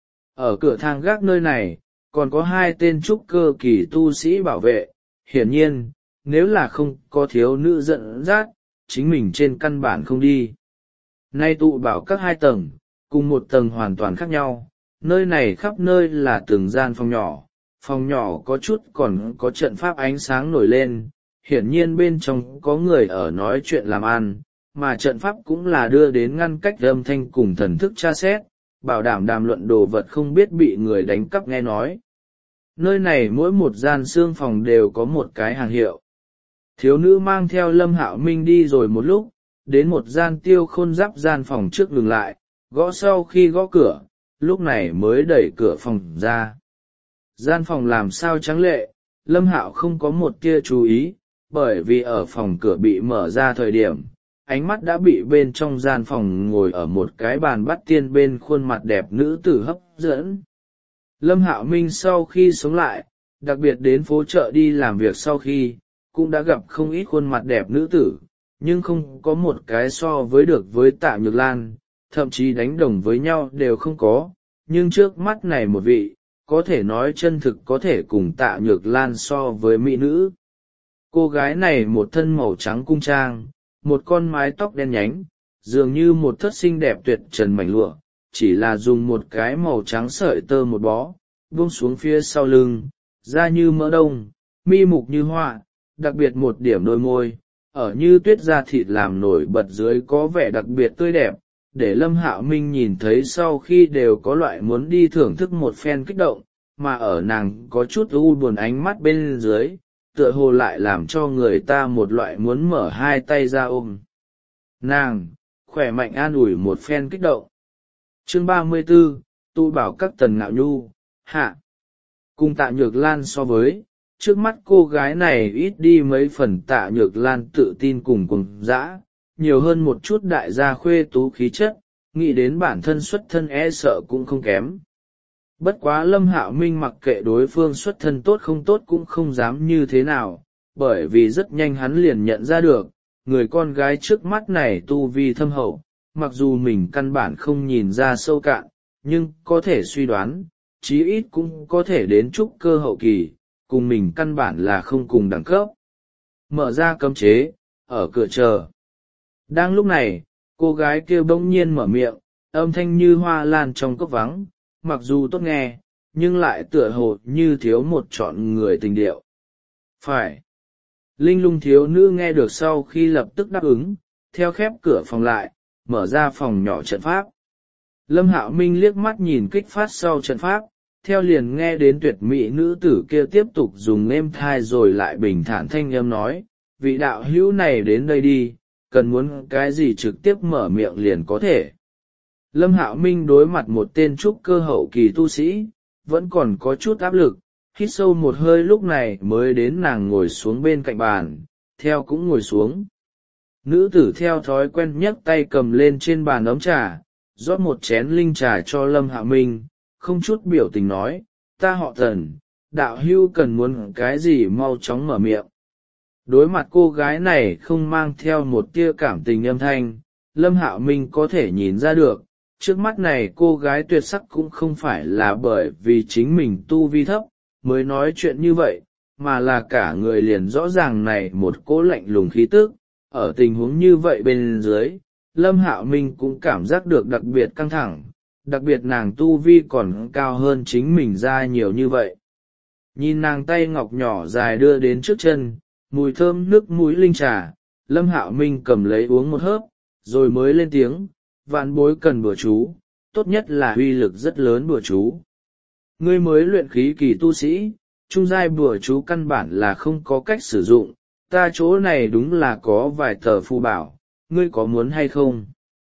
Ở cửa thang gác nơi này, còn có hai tên trúc cơ kỳ tu sĩ bảo vệ, hiển nhiên, nếu là không có thiếu nữ dẫn dắt, chính mình trên căn bản không đi. Nay tụ bảo các hai tầng, cùng một tầng hoàn toàn khác nhau, nơi này khắp nơi là từng gian phòng nhỏ, phòng nhỏ có chút còn có trận pháp ánh sáng nổi lên, hiển nhiên bên trong có người ở nói chuyện làm ăn, mà trận pháp cũng là đưa đến ngăn cách âm thanh cùng thần thức tra xét, bảo đảm đàm luận đồ vật không biết bị người đánh cắp nghe nói. Nơi này mỗi một gian xương phòng đều có một cái hàng hiệu. Thiếu nữ mang theo Lâm Hạo Minh đi rồi một lúc, đến một gian tiêu khôn giáp gian phòng trước ngừng lại, gõ sau khi gõ cửa, lúc này mới đẩy cửa phòng ra. Gian phòng làm sao trắng lệ, Lâm Hạo không có một tia chú ý, bởi vì ở phòng cửa bị mở ra thời điểm, ánh mắt đã bị bên trong gian phòng ngồi ở một cái bàn bắt tiên bên khuôn mặt đẹp nữ tử hấp dẫn. Lâm Hạo Minh sau khi sống lại, đặc biệt đến phố chợ đi làm việc sau khi, cũng đã gặp không ít khuôn mặt đẹp nữ tử, nhưng không có một cái so với được với Tạ Nhược Lan, thậm chí đánh đồng với nhau đều không có, nhưng trước mắt này một vị, có thể nói chân thực có thể cùng Tạ Nhược Lan so với mỹ nữ. Cô gái này một thân màu trắng cung trang, một con mái tóc đen nhánh, dường như một thất xinh đẹp tuyệt trần mảnh lụa, chỉ là dùng một cái màu trắng sợi tơ một bó, buông xuống phía sau lưng, da như mỡ đông, mi mục như họa, đặc biệt một điểm đôi môi, ở như tuyết da thịt làm nổi bật dưới có vẻ đặc biệt tươi đẹp, để Lâm Hạo Minh nhìn thấy sau khi đều có loại muốn đi thưởng thức một phen kích động, mà ở nàng có chút u buồn ánh mắt bên dưới, tựa hồ lại làm cho người ta một loại muốn mở hai tay ra ôm nàng, khỏe mạnh an ủi một phen kích động. Chương ba mươi tư, tu bảo các tần ngạo nhu, hạ. Cùng Tạ Nhược Lan so với, trước mắt cô gái này ít đi mấy phần Tạ Nhược Lan tự tin cùng cùng dã, nhiều hơn một chút đại gia khuê tú khí chất, nghĩ đến bản thân xuất thân e sợ cũng không kém. Bất quá Lâm Hạo Minh mặc kệ đối phương xuất thân tốt không tốt cũng không dám như thế nào, bởi vì rất nhanh hắn liền nhận ra được, người con gái trước mắt này tu vi thâm hậu, mặc dù mình căn bản không nhìn ra sâu cạn, nhưng có thể suy đoán, chí ít cũng có thể đến trúc cơ hậu kỳ, cùng mình căn bản là không cùng đẳng cấp. Mở ra cấm chế, ở cửa chờ. Đang lúc này, cô gái kia bỗng nhiên mở miệng, âm thanh như hoa lan trong cốc vắng, mặc dù tốt nghe, nhưng lại tựa hồ như thiếu một trọn người tình điệu. Phải. Linh lung thiếu nữ nghe được sau khi lập tức đáp ứng, theo khép cửa phòng lại, mở ra phòng nhỏ trận pháp. Lâm Hạo Minh liếc mắt nhìn kích phát sau trận pháp, theo liền nghe đến tuyệt mỹ nữ tử kia tiếp tục dùng êm thai rồi lại bình thản thanh âm nói, vị đạo hữu này đến đây đi, cần muốn cái gì trực tiếp mở miệng liền có thể. Lâm Hạo Minh đối mặt một tên trúc cơ hậu kỳ tu sĩ, vẫn còn có chút áp lực, hít sâu một hơi lúc này mới đến nàng ngồi xuống bên cạnh bàn, theo cũng ngồi xuống. Nữ tử theo thói quen nhấc tay cầm lên trên bàn ấm trà, rót một chén linh trà cho Lâm Hạo Minh, không chút biểu tình nói, ta họ Tần, đạo hữu cần muốn cái gì mau chóng mở miệng. Đối mặt cô gái này không mang theo một tia cảm tình âm thanh, Lâm Hạo Minh có thể nhìn ra được, trước mắt này cô gái tuyệt sắc cũng không phải là bởi vì chính mình tu vi thấp, mới nói chuyện như vậy, mà là cả người liền rõ ràng này một cỗ lạnh lùng khí tức, ở tình huống như vậy bên dưới, Lâm Hạo Minh cũng cảm giác được đặc biệt căng thẳng, đặc biệt nàng tu vi còn cao hơn chính mình ra nhiều như vậy. Nhìn nàng tay ngọc nhỏ dài đưa đến trước chân, mùi thơm nước mũi linh trà, Lâm Hạo Minh cầm lấy uống một hớp, rồi mới lên tiếng, vạn bối cần bùa chú, tốt nhất là uy lực rất lớn bùa chú. Ngươi mới luyện khí kỳ tu sĩ, trung giai bùa chú căn bản là không có cách sử dụng, ta chỗ này đúng là có vài tờ phù bảo, ngươi có muốn hay không?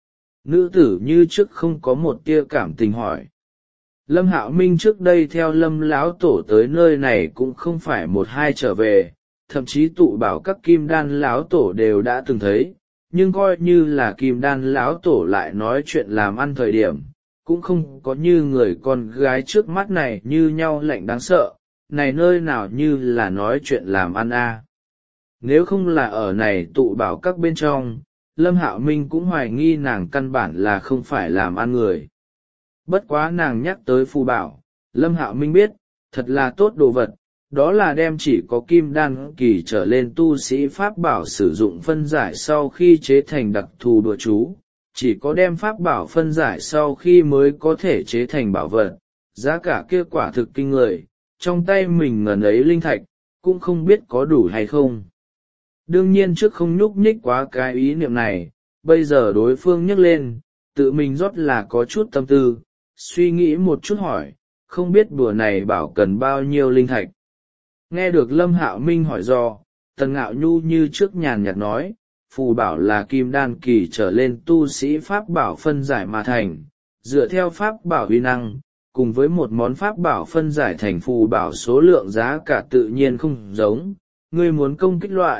Nữ tử như trước không có một tia cảm tình hỏi. Lâm Hạo Minh trước đây theo Lâm lão tổ tới nơi này cũng không phải một hai trở về, thậm chí tụ bảo các kim đan lão tổ đều đã từng thấy, nhưng coi như là kim đan lão tổ lại nói chuyện làm ăn thời điểm, cũng không có như người con gái trước mắt này như nhau lạnh đáng sợ, này nơi nào như là nói chuyện làm ăn a. À. Nếu không là ở này tụ bảo các bên trong, Lâm Hạo Minh cũng hoài nghi nàng căn bản là không phải làm ăn người. Bất quá nàng nhắc tới phù bảo, Lâm Hạo Minh biết, thật là tốt đồ vật, đó là đem chỉ có kim đan kỳ trở lên tu sĩ pháp bảo sử dụng phân giải sau khi chế thành đặc thù đùa chú, chỉ có đem pháp bảo phân giải sau khi mới có thể chế thành bảo vật, giá cả kia quả thực kinh người, trong tay mình ngần ấy linh thạch, cũng không biết có đủ hay không. Đương nhiên trước không nhúc nhích quá cái ý niệm này, bây giờ đối phương nhắc lên, tự mình rót là có chút tâm tư, suy nghĩ một chút hỏi, không biết bùa này bảo cần bao nhiêu linh thạch. Nghe được Lâm Hạo Minh hỏi do, Tần Ngạo Nhu như trước nhàn nhạt nói, phù bảo là kim đan kỳ trở lên tu sĩ pháp bảo phân giải mà thành, dựa theo pháp bảo uy năng, cùng với một món pháp bảo phân giải thành phù bảo số lượng giá cả tự nhiên không giống, ngươi muốn công kích loại,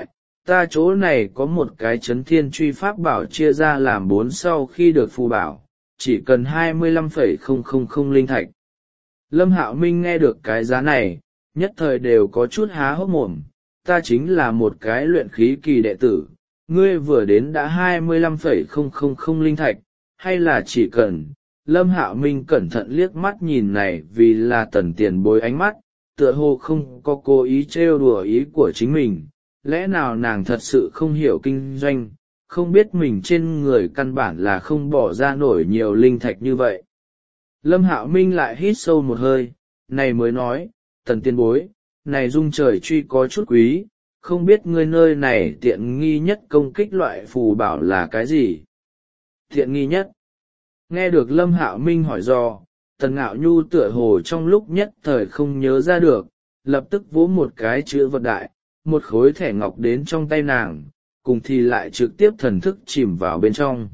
ta chỗ này có một cái chấn thiên truy pháp bảo chia ra làm bốn sau khi được phù bảo, chỉ cần hai mươi lăm phẩy không không không linh thạch. Lâm Hạo Minh nghe được cái giá này, nhất thời đều có chút há hốc mồm, ta chính là một cái luyện khí kỳ đệ tử, ngươi vừa đến đã hai mươi lăm phẩy không không không linh thạch, hay là chỉ cần. Lâm Hạo Minh cẩn thận liếc mắt nhìn này vì là Tần Tiền Bối ánh mắt, tựa hồ không có cố ý trêu đùa ý của chính mình, lẽ nào nàng thật sự không hiểu kinh doanh, không biết mình trên người căn bản là không bỏ ra nổi nhiều linh thạch như vậy. Lâm Hạo Minh lại hít sâu một hơi, này mới nói, Tần Tiền Bối, này dung trời truy có chút quý, không biết ngươi nơi này tiện nghi nhất công kích loại phù bảo là cái gì? Tiện nghi nhất. Nghe được Lâm Hạo Minh hỏi do, Tần Ngạo Nhu tựa hồ trong lúc nhất thời không nhớ ra được, lập tức vỗ một cái chữ vật đại, một khối thẻ ngọc đến trong tay nàng, cùng thì lại trực tiếp thần thức chìm vào bên trong.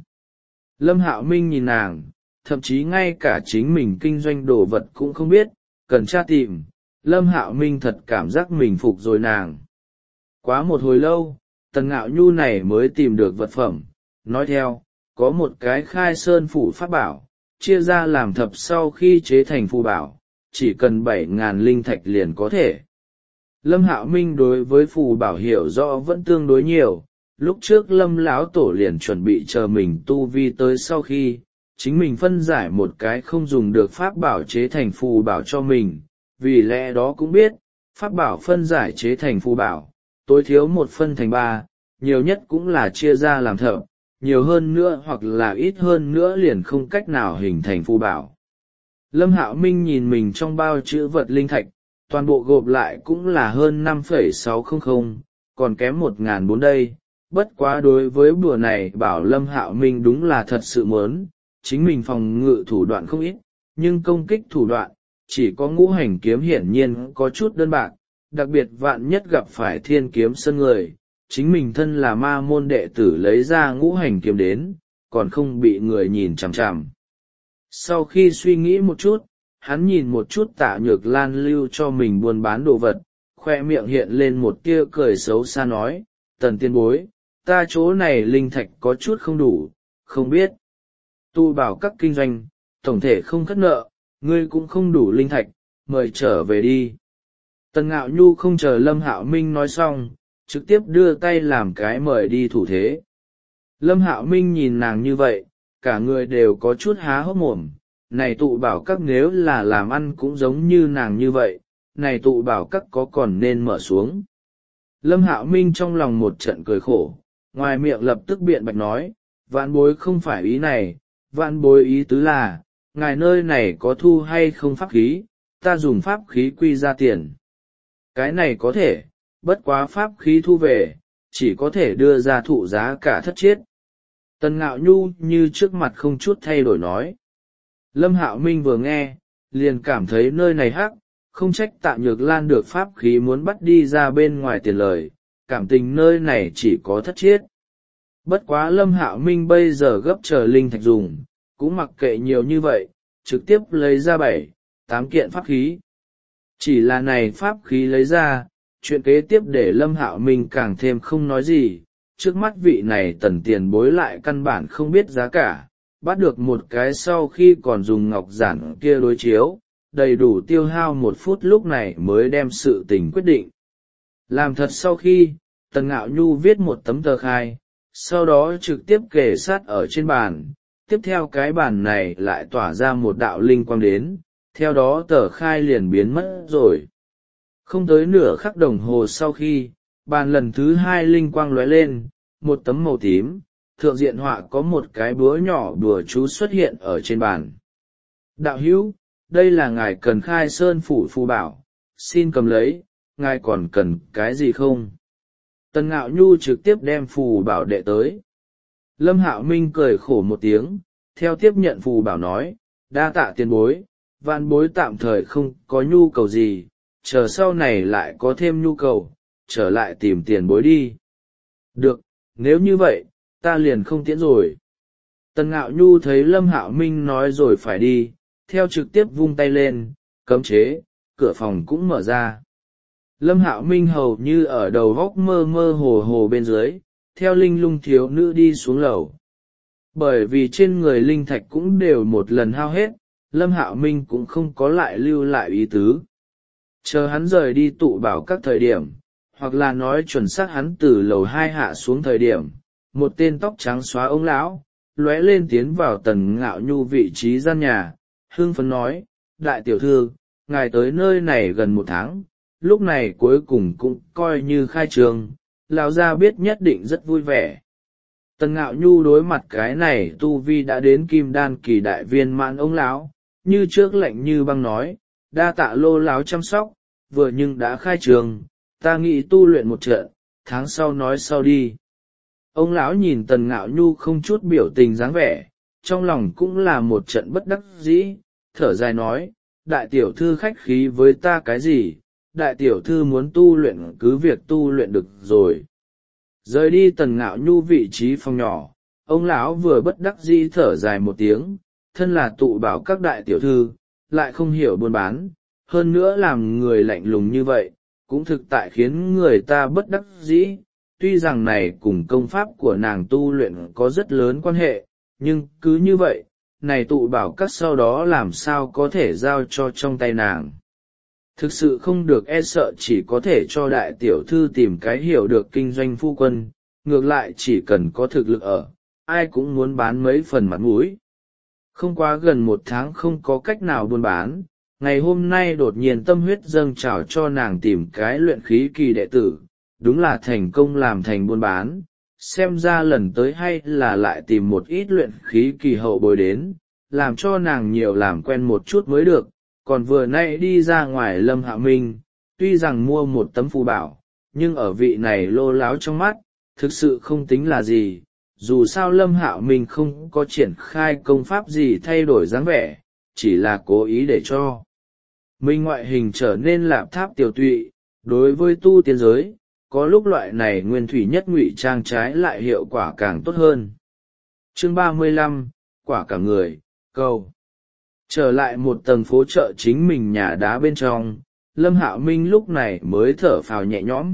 Lâm Hạo Minh nhìn nàng, thậm chí ngay cả chính mình kinh doanh đồ vật cũng không biết, cần tra tìm, Lâm Hạo Minh thật cảm giác mình phục rồi nàng. Quá một hồi lâu, Tần Ngạo Nhu này mới tìm được vật phẩm, nói theo, có một cái khai sơn phủ pháp bảo, chia ra làm thập sau khi chế thành phù bảo, chỉ cần bảy ngàn linh thạch liền có thể. Lâm Hạo Minh đối với phù bảo hiểu rõ vẫn tương đối nhiều, lúc trước Lâm lão tổ liền chuẩn bị chờ mình tu vi tới sau khi, chính mình phân giải một cái không dùng được pháp bảo chế thành phù bảo cho mình, vì lẽ đó cũng biết, pháp bảo phân giải chế thành phù bảo, tối thiếu một phân thành ba, nhiều nhất cũng là chia ra làm thập, nhiều hơn nữa hoặc là ít hơn nữa liền không cách nào hình thành phù bảo. Lâm Hạo Minh nhìn mình trong bao chữ vật linh thạch, toàn bộ gộp lại cũng là hơn năm phẩy sáu không không, còn kém một ngàn bốn đây. Bất quá đối với bùa này bảo Lâm Hạo Minh đúng là thật sự muốn, chính mình phòng ngự thủ đoạn không ít, nhưng công kích thủ đoạn, chỉ có ngũ hành kiếm hiển nhiên có chút đơn bạc, đặc biệt vạn nhất gặp phải thiên kiếm sân người, chính mình thân là ma môn đệ tử lấy ra ngũ hành kiếm đến, còn không bị người nhìn chằm chằm. Sau khi suy nghĩ một chút, hắn nhìn một chút Tạ Nhược Lan lưu cho mình buôn bán đồ vật, khoe miệng hiện lên một tia cười xấu xa nói, Tần Tiên Bối, ta chỗ này linh thạch có chút không đủ, không biết. Tu bảo các kinh doanh, tổng thể không khất nợ, ngươi cũng không đủ linh thạch, mời trở về đi. Tần Ngạo Nhu không chờ Lâm Hạo Minh nói xong, trực tiếp đưa tay làm cái mời đi thủ thế. Lâm Hạo Minh nhìn nàng như vậy, cả người đều có chút há hốc mồm, này tụ bảo các nếu là làm ăn cũng giống như nàng như vậy, này tụ bảo các có còn nên mở xuống. Lâm Hạo Minh trong lòng một trận cười khổ, ngoài miệng lập tức biện bạch nói, vạn bối không phải ý này, vạn bối ý tứ là, ngài nơi này có thu hay không pháp khí, ta dùng pháp khí quy ra tiền. Cái này có thể, bất quá pháp khí thu về, chỉ có thể đưa ra thụ giá cả thất chiết. Tần Ngạo Nhu như trước mặt không chút thay đổi nói. Lâm Hạo Minh vừa nghe, liền cảm thấy nơi này hắc, không trách Tạ Nhược Lan được pháp khí muốn bắt đi ra bên ngoài tiền lời, cảm tình nơi này chỉ có thất chiết. Bất quá Lâm Hạo Minh bây giờ gấp chờ linh thạch dùng, cũng mặc kệ nhiều như vậy, trực tiếp lấy ra bảy, tám kiện pháp khí. Chỉ là này pháp khí lấy ra, chuyện kế tiếp để Lâm Hạo Minh càng thêm không nói gì, trước mắt vị này Tần Tiền Bối lại căn bản không biết giá cả, bắt được một cái sau khi còn dùng ngọc giản kia đối chiếu, đầy đủ tiêu hao một phút lúc này mới đem sự tình quyết định. Làm thật sau khi, Tần Ngạo Nhu viết một tấm tờ khai, sau đó trực tiếp kề sát ở trên bàn, tiếp theo cái bàn này lại tỏa ra một đạo linh quang đến, theo đó tờ khai liền biến mất rồi. Không tới nửa khắc đồng hồ sau khi, bàn lần thứ hai linh quang lóe lên, một tấm màu tím, thượng diện họa có một cái búa nhỏ đùa chú xuất hiện ở trên bàn. Đạo hữu, đây là ngài cần khai sơn phủ phù bảo, xin cầm lấy, ngài còn cần cái gì không? Tần Ngạo Nhu trực tiếp đem phù bảo đệ tới. Lâm Hạo Minh cười khổ một tiếng, theo tiếp nhận phù bảo nói, đa tạ tiền bối, vạn bối tạm thời không có nhu cầu gì, chờ sau này lại có thêm nhu cầu, trở lại tìm tiền bối đi. Được, nếu như vậy, ta liền không tiễn rồi. Tần Ngạo Nhu thấy Lâm Hạo Minh nói rồi phải đi, theo trực tiếp vung tay lên, cấm chế, cửa phòng cũng mở ra. Lâm Hạo Minh hầu như ở đầu góc mơ mơ hồ hồ bên dưới, theo linh lung thiếu nữ đi xuống lầu. Bởi vì trên người linh thạch cũng đều một lần hao hết, Lâm Hạo Minh cũng không có lại lưu lại ý tứ. Chờ hắn rời đi tụ bảo các thời điểm, hoặc là nói chuẩn xác hắn từ lầu hai hạ xuống thời điểm, một tên tóc trắng xóa ông lão lóe lên tiến vào Tần Ngạo Nhu vị trí gian nhà, hưng phấn nói: đại tiểu thư, ngài tới nơi này gần một tháng, lúc này cuối cùng cũng coi như khai trường, lão gia biết nhất định rất vui vẻ. Tần Ngạo Nhu đối mặt cái này tu vi đã đến kim đan kỳ đại viên mãn ông lão, như trước lạnh như băng nói: đa tạ Lô lão chăm sóc, vừa nhưng đã khai trường, ta nghĩ tu luyện một trận, tháng sau nói sau đi. Ông lão nhìn Tần Ngạo Nhu không chút biểu tình dáng vẻ, trong lòng cũng là một trận bất đắc dĩ, thở dài nói: đại tiểu thư khách khí với ta cái gì, đại tiểu thư muốn tu luyện cứ việc tu luyện được rồi. Rời đi Tần Ngạo Nhu vị trí phòng nhỏ, ông lão vừa bất đắc dĩ thở dài một tiếng, thân là tụ bảo các đại tiểu thư, lại không hiểu buôn bán, hơn nữa làm người lạnh lùng như vậy, cũng thực tại khiến người ta bất đắc dĩ. Tuy rằng này cùng công pháp của nàng tu luyện có rất lớn quan hệ, nhưng cứ như vậy, này tụ bảo các sau đó làm sao có thể giao cho trong tay nàng. Thực sự không được, e sợ chỉ có thể cho đại tiểu thư tìm cái hiểu được kinh doanh phu quân, ngược lại chỉ cần có thực lực ở, ai cũng muốn bán mấy phần mặt mũi. Không quá gần một tháng không có cách nào buôn bán, ngày hôm nay đột nhiên tâm huyết dâng trào cho nàng tìm cái luyện khí kỳ đệ tử, đúng là thành công làm thành buôn bán. Xem ra lần tới hay là lại tìm một ít luyện khí kỳ hậu bối đến, làm cho nàng nhiều làm quen một chút mới được. Còn vừa nay đi ra ngoài Lâm Hạo Minh, tuy rằng mua một tấm phù bảo, nhưng ở vị này Lô láo trong mắt, thực sự không tính là gì. Dù sao Lâm Hạo Minh không có triển khai công pháp gì thay đổi dáng vẻ, chỉ là cố ý để cho mình ngoại hình trở nên lạp tháp tiểu tụy. Đối với tu tiên giới, có lúc loại này nguyên thủy nhất ngụy trang trái lại hiệu quả càng tốt hơn. Chương ba mươi lăm, quả cả người, câu. Trở lại một tầng phố chợ chính mình nhà đá bên trong, Lâm Hạo Minh lúc này mới thở phào nhẹ nhõm.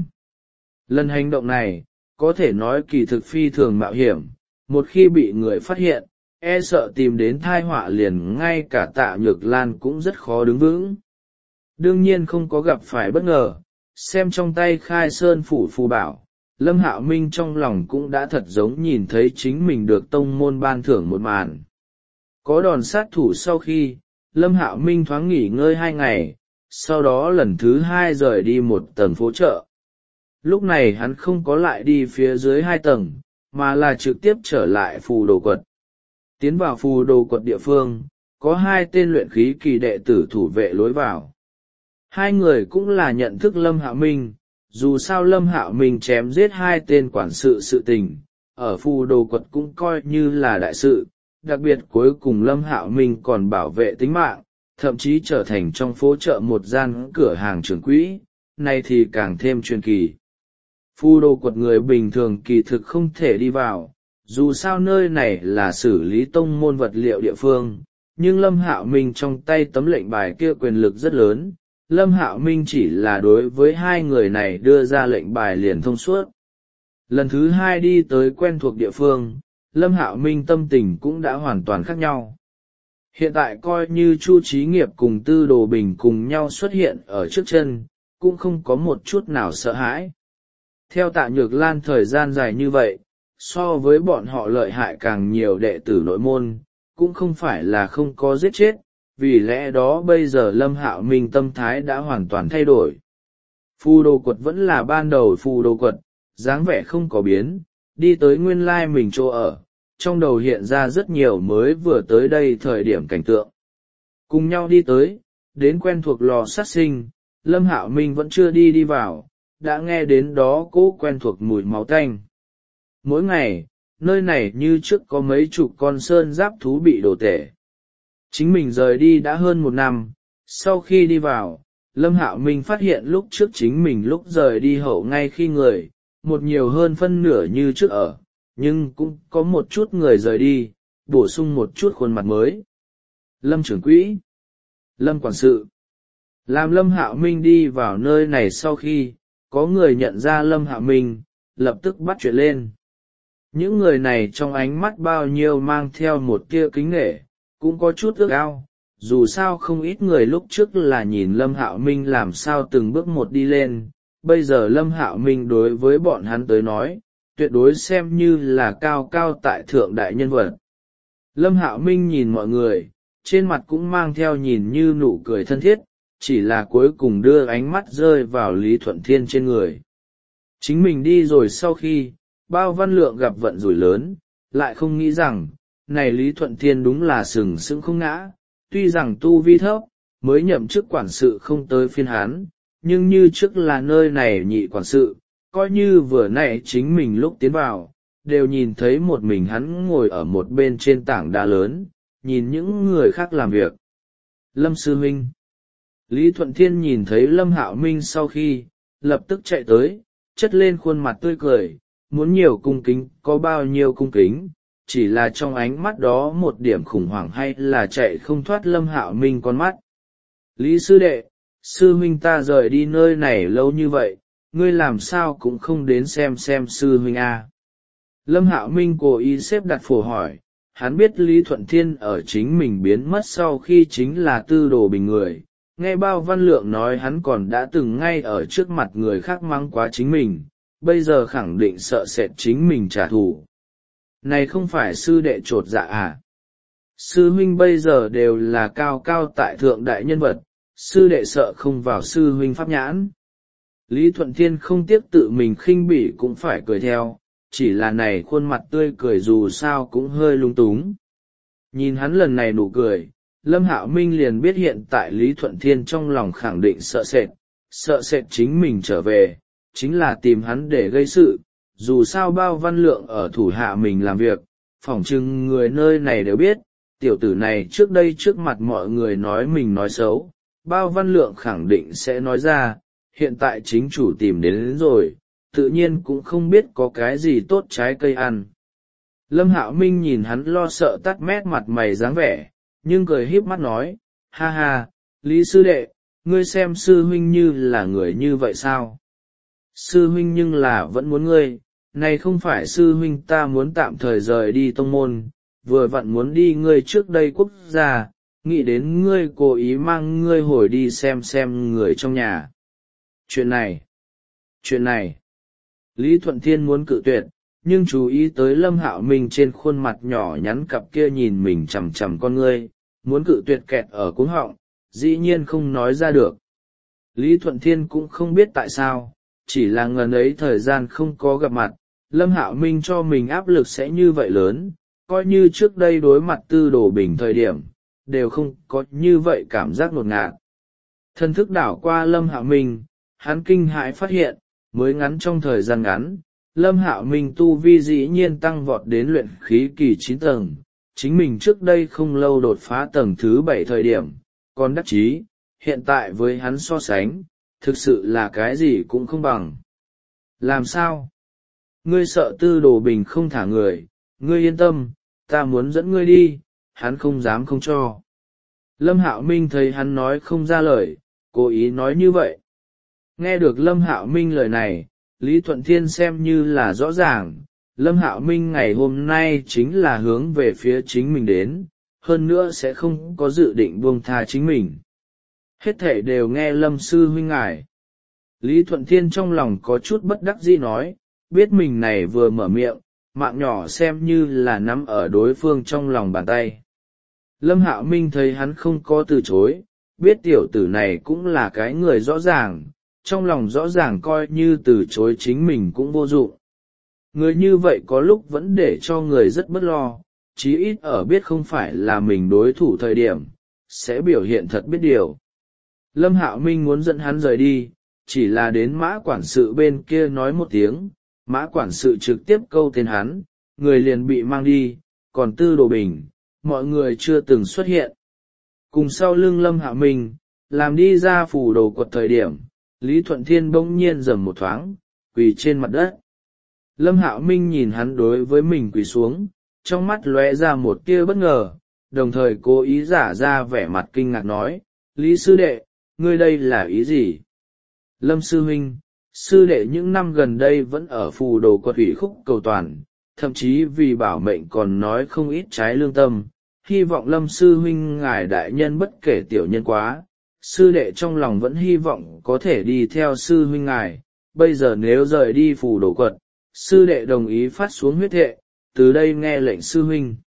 Lần hành động này, có thể nói kỳ thực phi thường mạo hiểm, một khi bị người phát hiện, e sợ tìm đến thai họa liền ngay cả Tạ Nhược Lan cũng rất khó đứng vững. Đương nhiên không có gặp phải bất ngờ, xem trong tay khai sơn phủ phù bảo, Lâm Hạo Minh trong lòng cũng đã thật giống nhìn thấy chính mình được tông môn ban thưởng một màn. Có đòn sát thủ sau khi, Lâm Hạo Minh thoáng nghỉ ngơi hai ngày, sau đó lần thứ hai rời đi một tầng phố chợ. Lúc này hắn không có lại đi phía dưới hai tầng, mà là trực tiếp trở lại phù đồ quật. Tiến vào phù đồ quật địa phương, có hai tên luyện khí kỳ đệ tử thủ vệ lối vào. Hai người cũng là nhận thức Lâm Hạo Minh, dù sao Lâm Hạo Minh chém giết hai tên quản sự sự tình, ở phù đồ quật cũng coi như là đại sự, đặc biệt cuối cùng Lâm Hạo Minh còn bảo vệ tính mạng, thậm chí trở thành trong phố chợ một gian cửa hàng trưởng quỹ, nay thì càng thêm truyền kỳ. Phù đồ quật người bình thường kỳ thực không thể đi vào, dù sao nơi này là xử lý tông môn vật liệu địa phương, nhưng Lâm Hạo Minh trong tay tấm lệnh bài kia quyền lực rất lớn. Lâm Hạo Minh chỉ là đối với hai người này đưa ra lệnh bài liền thông suốt. Lần thứ hai đi tới quen thuộc địa phương, Lâm Hạo Minh tâm tình cũng đã hoàn toàn khác nhau. Hiện tại coi như Chu Chí Nghiệp cùng Tư Đồ Bình cùng nhau xuất hiện ở trước chân, cũng không có một chút nào sợ hãi. Theo Tạ Nhược Lan thời gian dài như vậy, so với bọn họ lợi hại càng nhiều đệ tử nội môn, cũng không phải là không có giết chết, vì lẽ đó bây giờ Lâm Hạo Minh tâm thái đã hoàn toàn thay đổi. Phù đồ quật vẫn là ban đầu phù đồ quật, dáng vẻ không có biến, đi tới nguyên lai mình chỗ ở, trong đầu hiện ra rất nhiều mới vừa tới đây thời điểm cảnh tượng. Cùng nhau đi tới, đến quen thuộc lò sát sinh, Lâm Hạo Minh vẫn chưa đi đi vào, đã nghe đến đó cố quen thuộc mùi máu tanh. Mỗi ngày, nơi này như trước có mấy chục con sơn giáp thú bị đổ tể. Chính mình rời đi đã hơn một năm, sau khi đi vào, Lâm Hạo Minh phát hiện lúc trước chính mình lúc rời đi hậu ngay khi người, một nhiều hơn phân nửa như trước ở, nhưng cũng có một chút người rời đi, bổ sung một chút khuôn mặt mới. Lâm trưởng quỹ, Lâm quản sự, Làm Lâm Hạo Minh đi vào nơi này sau khi, có người nhận ra Lâm Hạo Minh, lập tức bắt chuyện lên. Những người này trong ánh mắt bao nhiêu mang theo một tia kính nể, cũng có chút ước ao, dù sao không ít người lúc trước là nhìn Lâm Hạo Minh làm sao từng bước một đi lên, bây giờ Lâm Hạo Minh đối với bọn hắn tới nói, tuyệt đối xem như là cao cao tại thượng đại nhân vật. Lâm Hạo Minh nhìn mọi người, trên mặt cũng mang theo nhìn như nụ cười thân thiết, chỉ là cuối cùng đưa ánh mắt rơi vào Lý Thuận Thiên trên người. Chính mình đi rồi sau khi, Bao Văn Lượng gặp vận rủi lớn, lại không nghĩ rằng, này Lý Thuận Thiên đúng là sừng sững không ngã, tuy rằng tu vi thấp, mới nhậm chức quản sự không tới phiên hắn, nhưng như trước là nơi này nhị quản sự, coi như vừa nãy chính mình lúc tiến vào, đều nhìn thấy một mình hắn ngồi ở một bên trên tảng đá lớn, nhìn những người khác làm việc. Lâm sư huynh. Lý Thuận Thiên nhìn thấy Lâm Hạo Minh sau khi, lập tức chạy tới, chất lên khuôn mặt tươi cười, muốn nhiều cung kính có bao nhiêu cung kính, chỉ là trong ánh mắt đó một điểm khủng hoảng hay là chạy không thoát Lâm Hạo Minh con mắt. Lý sư đệ, sư huynh ta rời đi nơi này lâu như vậy, ngươi làm sao cũng không đến xem xem sư huynh a. Lâm Hạo Minh cố ý xếp đặt phổ hỏi, hắn biết Lý Thuận Thiên ở chính mình biến mất sau khi chính là tư đồ bình người, nghe Bao Văn Lượng nói hắn còn đã từng ngay ở trước mặt người khác mắng quá chính mình, bây giờ khẳng định sợ sệt chính mình trả thù. Này không phải sư đệ trột dạ à? Sư huynh bây giờ đều là cao cao tại thượng đại nhân vật, sư đệ sợ không vào sư huynh pháp nhãn. Lý Thuận Thiên không tiếc tự mình khinh bỉ cũng phải cười theo, chỉ là này khuôn mặt tươi cười dù sao cũng hơi lung túng. Nhìn hắn lần này nụ cười, Lâm Hạo Minh liền biết hiện tại Lý Thuận Thiên trong lòng khẳng định sợ sệt, sợ sệt chính mình trở về, chính là tìm hắn để gây sự, dù sao Bao Văn Lượng ở thủ hạ mình làm việc, phỏng chừng người nơi này đều biết, tiểu tử này trước đây trước mặt mọi người nói mình nói xấu, Bao Văn Lượng khẳng định sẽ nói ra, hiện tại chính chủ tìm đến, đến rồi, tự nhiên cũng không biết có cái gì tốt trái cây ăn. Lâm Hạo Minh nhìn hắn lo sợ tắt mét mặt mày dáng vẻ, nhưng cười híp mắt nói, ha ha, Lý sư đệ, ngươi xem sư huynh như là người như vậy sao? Sư huynh nhưng là vẫn muốn ngươi, này không phải sư huynh ta muốn tạm thời rời đi tông môn, vừa vặn muốn đi ngươi trước đây quốc gia, nghĩ đến ngươi cố ý mang ngươi hồi đi xem xem người trong nhà. Chuyện này, chuyện này, Lý Thuận Thiên muốn cự tuyệt, nhưng chú ý tới Lâm Hạo Minh trên khuôn mặt nhỏ nhắn cặp kia nhìn mình chằm chằm con ngươi, muốn cự tuyệt kẹt ở cuống họng, dĩ nhiên không nói ra được. Lý Thuận Thiên cũng không biết tại sao, chỉ là ngần ấy thời gian không có gặp mặt, Lâm Hạo Minh cho mình áp lực sẽ như vậy lớn, coi như trước đây đối mặt Tư Đồ Bình thời điểm, đều không có như vậy cảm giác ngột ngạt. Thân thức đảo qua Lâm Hạo Minh, hắn kinh hãi phát hiện, mới ngắn trong thời gian ngắn, Lâm Hạo Minh tu vi dĩ nhiên tăng vọt đến luyện khí kỳ chín tầng, chính mình trước đây không lâu đột phá tầng thứ bảy thời điểm, còn đắc chí, hiện tại với hắn so sánh, thực sự là cái gì cũng không bằng. Làm sao? Ngươi sợ Tư Đồ Bình không thả người, ngươi yên tâm, ta muốn dẫn ngươi đi, hắn không dám không cho. Lâm Hạo Minh thấy hắn nói không ra lời, cố ý nói như vậy. Nghe được Lâm Hạo Minh lời này, Lý Thuận Thiên xem như là rõ ràng, Lâm Hạo Minh ngày hôm nay chính là hướng về phía chính mình đến, hơn nữa sẽ không có dự định buông tha chính mình. Hết thể đều nghe Lâm sư huynh ngài. Lý Thuận Thiên trong lòng có chút bất đắc dĩ nói, biết mình này vừa mở miệng, mạng nhỏ xem như là nắm ở đối phương trong lòng bàn tay. Lâm Hạo Minh thấy hắn không có từ chối, biết tiểu tử này cũng là cái người rõ ràng, trong lòng rõ ràng coi như từ chối chính mình cũng vô dụng. Người như vậy có lúc vẫn để cho người rất bất lo, chí ít ở biết không phải là mình đối thủ thời điểm, sẽ biểu hiện thật biết điều. Lâm Hạo Minh muốn dẫn hắn rời đi, chỉ là đến Mã quản sự bên kia nói một tiếng, Mã quản sự trực tiếp câu tên hắn, người liền bị mang đi, còn Tư Đồ Bình, mọi người chưa từng xuất hiện. Cùng sau lưng Lâm Hạo Minh, làm đi ra phủ đồ quật thời điểm, Lý Thuận Thiên bỗng nhiên rầm một thoáng, quỳ trên mặt đất. Lâm Hạo Minh nhìn hắn đối với mình quỳ xuống, trong mắt lóe ra một tia bất ngờ, đồng thời cố ý giả ra vẻ mặt kinh ngạc nói, Lý sư đệ, ngươi đây là ý gì? Lâm sư huynh, sư đệ những năm gần đây vẫn ở phù đồ quật ủy khúc cầu toàn, thậm chí vì bảo mệnh còn nói không ít trái lương tâm, hy vọng Lâm sư huynh ngài đại nhân bất kể tiểu nhân quá, sư đệ trong lòng vẫn hy vọng có thể đi theo sư huynh ngài, bây giờ nếu rời đi phù đồ quật, sư đệ đồng ý phát xuống huyết thệ, từ đây nghe lệnh sư huynh.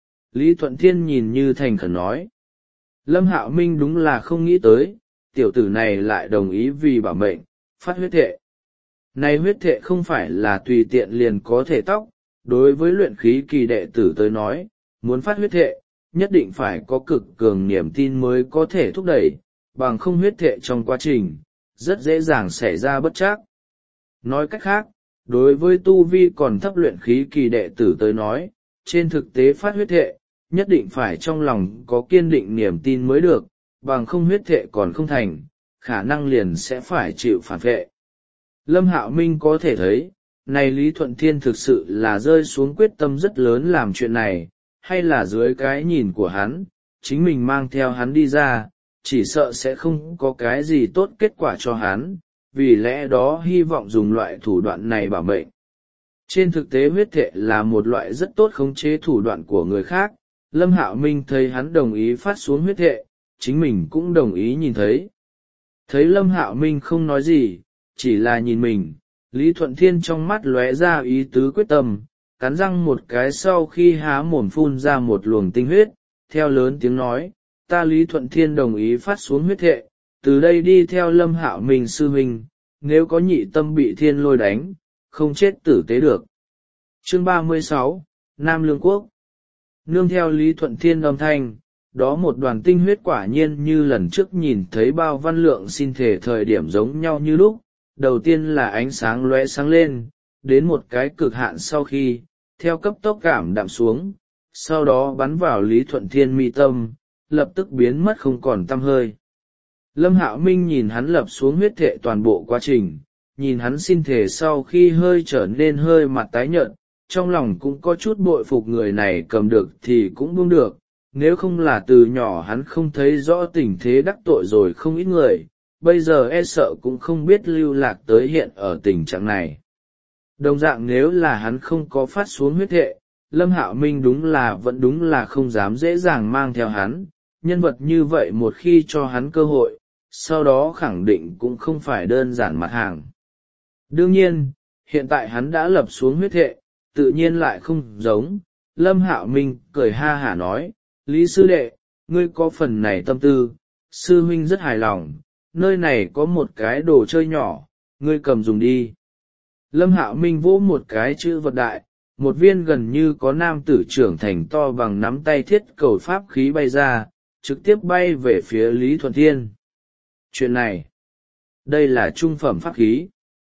Lý Thuận Thiên nhìn như thành khẩn nói. Lâm Hạo Minh đúng là không nghĩ tới, tiểu tử này lại đồng ý vì bảo mệnh, phát huyết thệ. Này huyết thệ không phải là tùy tiện liền có thể tóc, đối với luyện khí kỳ đệ tử tới nói, muốn phát huyết thệ, nhất định phải có cực cường niềm tin mới có thể thúc đẩy, bằng không huyết thệ trong quá trình, rất dễ dàng xảy ra bất trắc. Nói cách khác, đối với tu vi còn thấp luyện khí kỳ đệ tử tới nói, trên thực tế phát huyết thệ, nhất định phải trong lòng có kiên định niềm tin mới được, bằng không huyết thệ còn không thành, khả năng liền sẽ phải chịu phản vệ. Lâm Hạo Minh có thể thấy, này Lý Thuận Thiên thực sự là rơi xuống quyết tâm rất lớn làm chuyện này, hay là dưới cái nhìn của hắn, chính mình mang theo hắn đi ra, chỉ sợ sẽ không có cái gì tốt kết quả cho hắn, vì lẽ đó hy vọng dùng loại thủ đoạn này bảo mệnh. Trên thực tế huyết thệ là một loại rất tốt khống chế thủ đoạn của người khác, Lâm Hạo Minh thấy hắn đồng ý phát xuống huyết thệ, chính mình cũng đồng ý nhìn thấy. Thấy Lâm Hạo Minh không nói gì, chỉ là nhìn mình, Lý Thuận Thiên trong mắt lóe ra ý tứ quyết tâm, cắn răng một cái sau khi há mồm phun ra một luồng tinh huyết, theo lớn tiếng nói, ta Lý Thuận Thiên đồng ý phát xuống huyết thệ, từ đây đi theo Lâm Hạo Minh sư huynh, nếu có nhị tâm bị thiên lôi đánh, không chết tử tế được. Chương ba mươi sáu, Nam Lương Quốc. Nương theo Lý Thuận Thiên âm thanh, đó một đoàn tinh huyết quả nhiên như lần trước nhìn thấy bao văn lượng xin thể thời điểm giống nhau như lúc, đầu tiên là ánh sáng lóe sáng lên, đến một cái cực hạn sau khi, theo cấp tốc cảm đạm xuống, sau đó bắn vào Lý Thuận Thiên mi tâm, lập tức biến mất không còn tăm hơi. Lâm Hạo Minh nhìn hắn lập xuống huyết thệ toàn bộ quá trình, nhìn hắn xin thể sau khi hơi trở nên hơi mặt tái nhợt, trong lòng cũng có chút bội phục người này cầm được thì cũng buông được, nếu không là từ nhỏ hắn không thấy rõ tình thế đắc tội rồi không ít người, bây giờ e sợ cũng không biết lưu lạc tới hiện ở tình trạng này. Đồng dạng nếu là hắn không có phát xuống huyết thệ, Lâm Hạo Minh đúng là vẫn đúng là không dám dễ dàng mang theo hắn, nhân vật như vậy một khi cho hắn cơ hội, sau đó khẳng định cũng không phải đơn giản mặt hàng. Đương nhiên, hiện tại hắn đã lập xuống huyết thệ, tự nhiên lại không giống, Lâm Hạo Minh cười ha hả nói, Lý sư đệ, ngươi có phần này tâm tư, sư huynh rất hài lòng, nơi này có một cái đồ chơi nhỏ, ngươi cầm dùng đi. Lâm Hạo Minh vỗ một cái chữ vật đại, một viên gần như có nam tử trưởng thành to bằng nắm tay thiết cầu pháp khí bay ra, trực tiếp bay về phía Lý Thuận Thiên. Chuyện này, đây là trung phẩm pháp khí.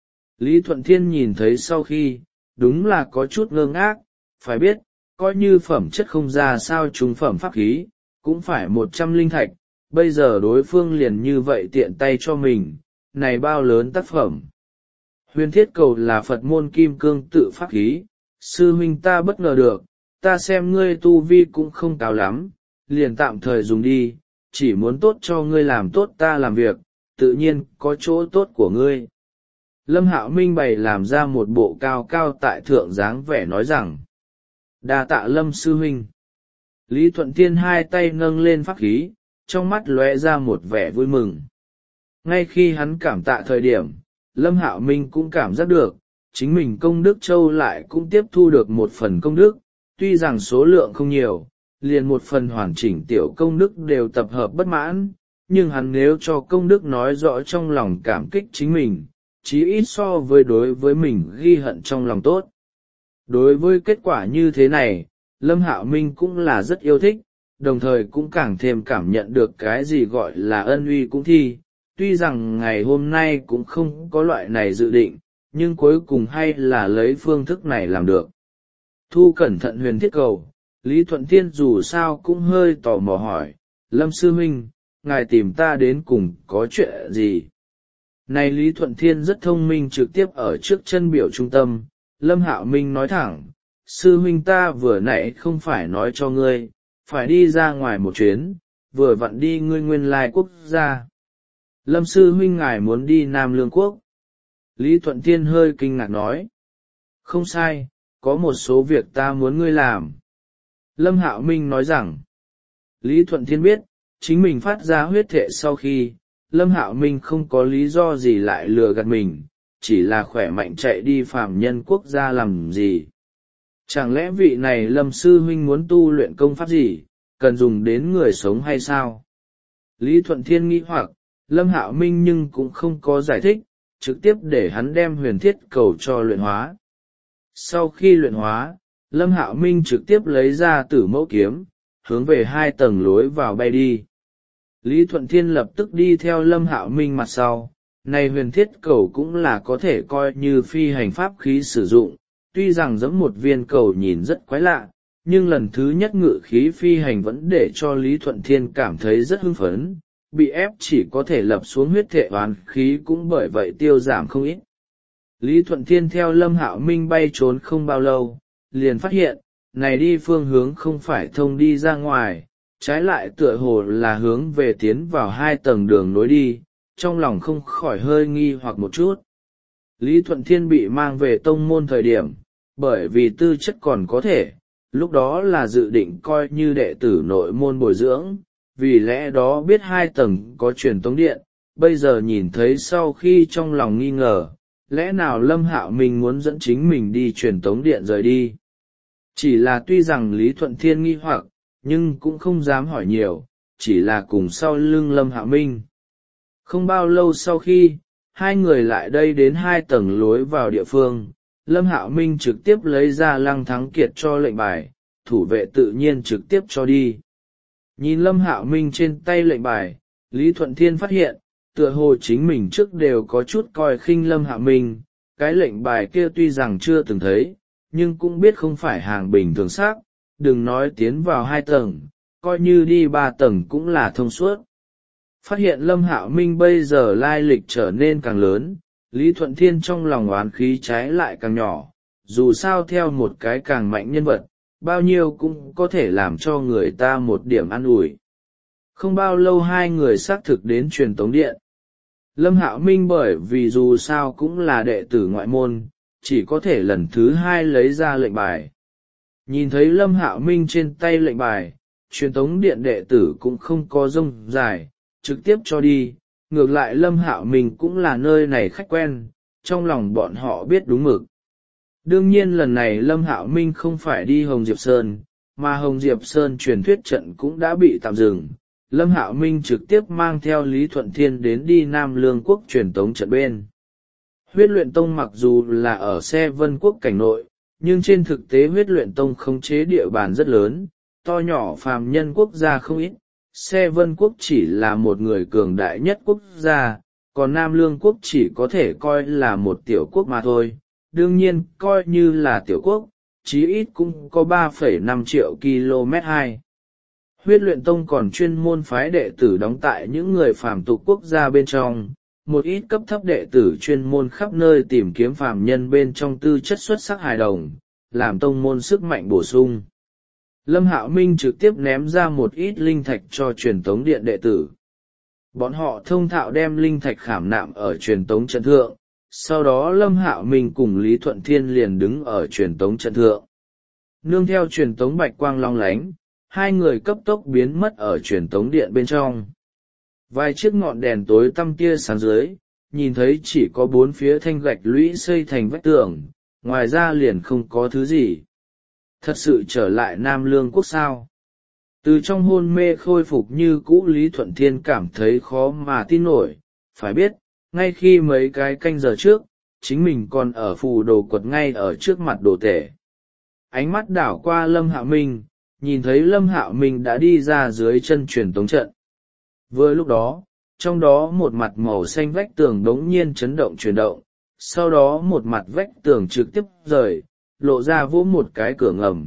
Lý Thuận Thiên nhìn thấy sau khi, đúng là có chút ngơ ngác, phải biết, coi như phẩm chất không ra sao trung phẩm pháp khí, cũng phải một trăm linh thạch, bây giờ đối phương liền như vậy tiện tay cho mình, này bao lớn tác phẩm. Huyền thiết cầu là Phật môn kim cương tự pháp khí, sư huynh ta bất ngờ được, ta xem ngươi tu vi cũng không cao lắm, liền tạm thời dùng đi, chỉ muốn tốt cho ngươi làm tốt ta làm việc, tự nhiên có chỗ tốt của ngươi. Lâm Hạo Minh bày làm ra một bộ cao cao tại thượng dáng vẻ nói rằng, đa tạ Lâm sư huynh. Lý Thuận Thiên hai tay nâng lên pháp khí, trong mắt lóe ra một vẻ vui mừng. Ngay khi hắn cảm tạ thời điểm, Lâm Hạo Minh cũng cảm giác được, chính mình công đức châu lại cũng tiếp thu được một phần công đức, tuy rằng số lượng không nhiều, liền một phần hoàn chỉnh tiểu công đức đều tập hợp bất mãn, nhưng hắn nếu cho công đức nói rõ trong lòng cảm kích chính mình, chí ít so với đối với mình ghi hận trong lòng tốt. Đối với kết quả như thế này, Lâm Hạo Minh cũng là rất yêu thích, đồng thời cũng càng thêm cảm nhận được cái gì gọi là ân uy cũng thi. Tuy rằng ngày hôm nay cũng không có loại này dự định, nhưng cuối cùng hay là lấy phương thức này làm được. Thu cẩn thận huyền thiết cầu, Lý Thuận Thiên dù sao cũng hơi tò mò hỏi, Lâm sư huynh, ngài tìm ta đến cùng có chuyện gì? Này Lý Thuận Thiên rất thông minh, trực tiếp ở trước chân biểu trung tâm, Lâm Hạo Minh nói thẳng, sư huynh ta vừa nãy không phải nói cho ngươi, phải đi ra ngoài một chuyến, vừa vặn đi ngươi nguyên lai quốc gia. Lâm sư huynh ngài muốn đi Nam Lương Quốc. Lý Thuận Thiên hơi kinh ngạc nói. Không sai, có một số việc ta muốn ngươi làm. Lâm Hạo Minh nói rằng. Lý Thuận Thiên biết, chính mình phát ra huyết thệ sau khi, Lâm Hạo Minh không có lý do gì lại lừa gạt mình, chỉ là khỏe mạnh chạy đi phàm nhân quốc gia làm gì. Chẳng lẽ vị này Lâm sư huynh muốn tu luyện công pháp gì, cần dùng đến người sống hay sao? Lý Thuận Thiên nghi hoặc, Lâm Hạo Minh nhưng cũng không có giải thích, trực tiếp để hắn đem huyền thiết cầu cho luyện hóa. Sau khi luyện hóa, Lâm Hạo Minh trực tiếp lấy ra tử mẫu kiếm, hướng về hai tầng lối vào bay đi. Lý Thuận Thiên lập tức đi theo Lâm Hạo Minh mặt sau, này huyền thiết cầu cũng là có thể coi như phi hành pháp khí sử dụng, tuy rằng giống một viên cầu nhìn rất quái lạ, nhưng lần thứ nhất ngự khí phi hành vẫn để cho Lý Thuận Thiên cảm thấy rất hưng phấn, bị ép chỉ có thể lập xuống huyết thể oán khí cũng bởi vậy tiêu giảm không ít. Lý Thuận Thiên theo Lâm Hạo Minh bay trốn không bao lâu, liền phát hiện, này đi phương hướng không phải thông đi ra ngoài, trái lại tựa hồ là hướng về tiến vào hai tầng đường nối đi, trong lòng không khỏi hơi nghi hoặc một chút. Lý Thuận Thiên bị mang về tông môn thời điểm, bởi vì tư chất còn có thể, lúc đó là dự định coi như đệ tử nội môn bồi dưỡng, vì lẽ đó biết hai tầng có truyền tống điện, bây giờ nhìn thấy sau khi trong lòng nghi ngờ, lẽ nào Lâm Hạo Minh muốn dẫn chính mình đi truyền tống điện rời đi. Chỉ là tuy rằng Lý Thuận Thiên nghi hoặc, nhưng cũng không dám hỏi nhiều, chỉ là cùng sau lưng Lâm Hạo Minh. Không bao lâu sau khi, hai người lại đây đến hai tầng lối vào địa phương, Lâm Hạo Minh trực tiếp lấy ra Lăng Thắng Kiệt cho lệnh bài, thủ vệ tự nhiên trực tiếp cho đi. Nhìn Lâm Hạo Minh trên tay lệnh bài, Lý Thuận Thiên phát hiện, tựa hồ chính mình trước đều có chút coi khinh Lâm Hạo Minh, cái lệnh bài kia tuy rằng chưa từng thấy, nhưng cũng biết không phải hàng bình thường xác, đừng nói tiến vào hai tầng, coi như đi ba tầng cũng là thông suốt. Phát hiện Lâm Hạo Minh bây giờ lai lịch trở nên càng lớn, Lý Thuận Thiên trong lòng oán khí trái lại càng nhỏ, dù sao theo một cái càng mạnh nhân vật, bao nhiêu cũng có thể làm cho người ta một điểm an ủi. Không bao lâu hai người xác thực đến truyền tống điện. Lâm Hạo Minh bởi vì dù sao cũng là đệ tử ngoại môn, chỉ có thể lần thứ hai lấy ra lệnh bài. Nhìn thấy Lâm Hạo Minh trên tay lệnh bài, truyền tống điện đệ tử cũng không có rông dài, trực tiếp cho đi, ngược lại Lâm Hạo Minh cũng là nơi này khách quen, trong lòng bọn họ biết đúng mực. Đương nhiên lần này Lâm Hạo Minh không phải đi Hồng Diệp Sơn, mà Hồng Diệp Sơn truyền thuyết trận cũng đã bị tạm dừng. Lâm Hạo Minh trực tiếp mang theo Lý Thuận Thiên đến đi Nam Lương Quốc truyền tống trận bên. Huyết luyện tông mặc dù là ở Xe Vân Quốc cảnh nội, nhưng trên thực tế huyết luyện tông khống chế địa bàn rất lớn, to nhỏ phàm nhân quốc gia không ít. Xe Vân Quốc chỉ là một người cường đại nhất quốc gia, còn Nam Lương Quốc chỉ có thể coi là một tiểu quốc mà thôi. Đương nhiên coi như là tiểu quốc, chí ít cũng có ba phẩy năm triệu km hai. Huyết luyện tông còn chuyên môn phái đệ tử đóng tại những người phàm tục quốc gia bên trong, một ít cấp thấp đệ tử chuyên môn khắp nơi tìm kiếm phàm nhân bên trong tư chất xuất sắc hài đồng, làm tông môn sức mạnh bổ sung. Lâm Hạo Minh trực tiếp ném ra một ít linh thạch cho truyền tống điện đệ tử. Bọn họ thông thạo đem linh thạch khảm nạm ở truyền tống trận thượng, sau đó Lâm Hạo Minh cùng Lý Thuận Thiên liền đứng ở truyền tống trận thượng. Nương theo truyền tống bạch quang long lánh, hai người cấp tốc biến mất ở truyền tống điện bên trong. Vài chiếc ngọn đèn tối tăm tia sáng dưới, nhìn thấy chỉ có bốn phía thanh gạch lũy xây thành vách tường, ngoài ra liền không có thứ gì. Thật sự trở lại Nam Lương Quốc sao? Từ trong hôn mê khôi phục như cũ Lý Thuận Thiên cảm thấy khó mà tin nổi, phải biết, ngay khi mấy cái canh giờ trước, chính mình còn ở phù đồ quật ngay ở trước mặt đồ tể. Ánh mắt đảo qua Lâm Hạo Minh, nhìn thấy Lâm Hạo Minh đã đi ra dưới chân truyền tống trận. Vừa lúc đó, trong đó một mặt màu xanh vách tường đống nhiên chấn động chuyển động, sau đó một mặt vách tường trực tiếp rời, lộ ra vỗ một cái cửa ngầm.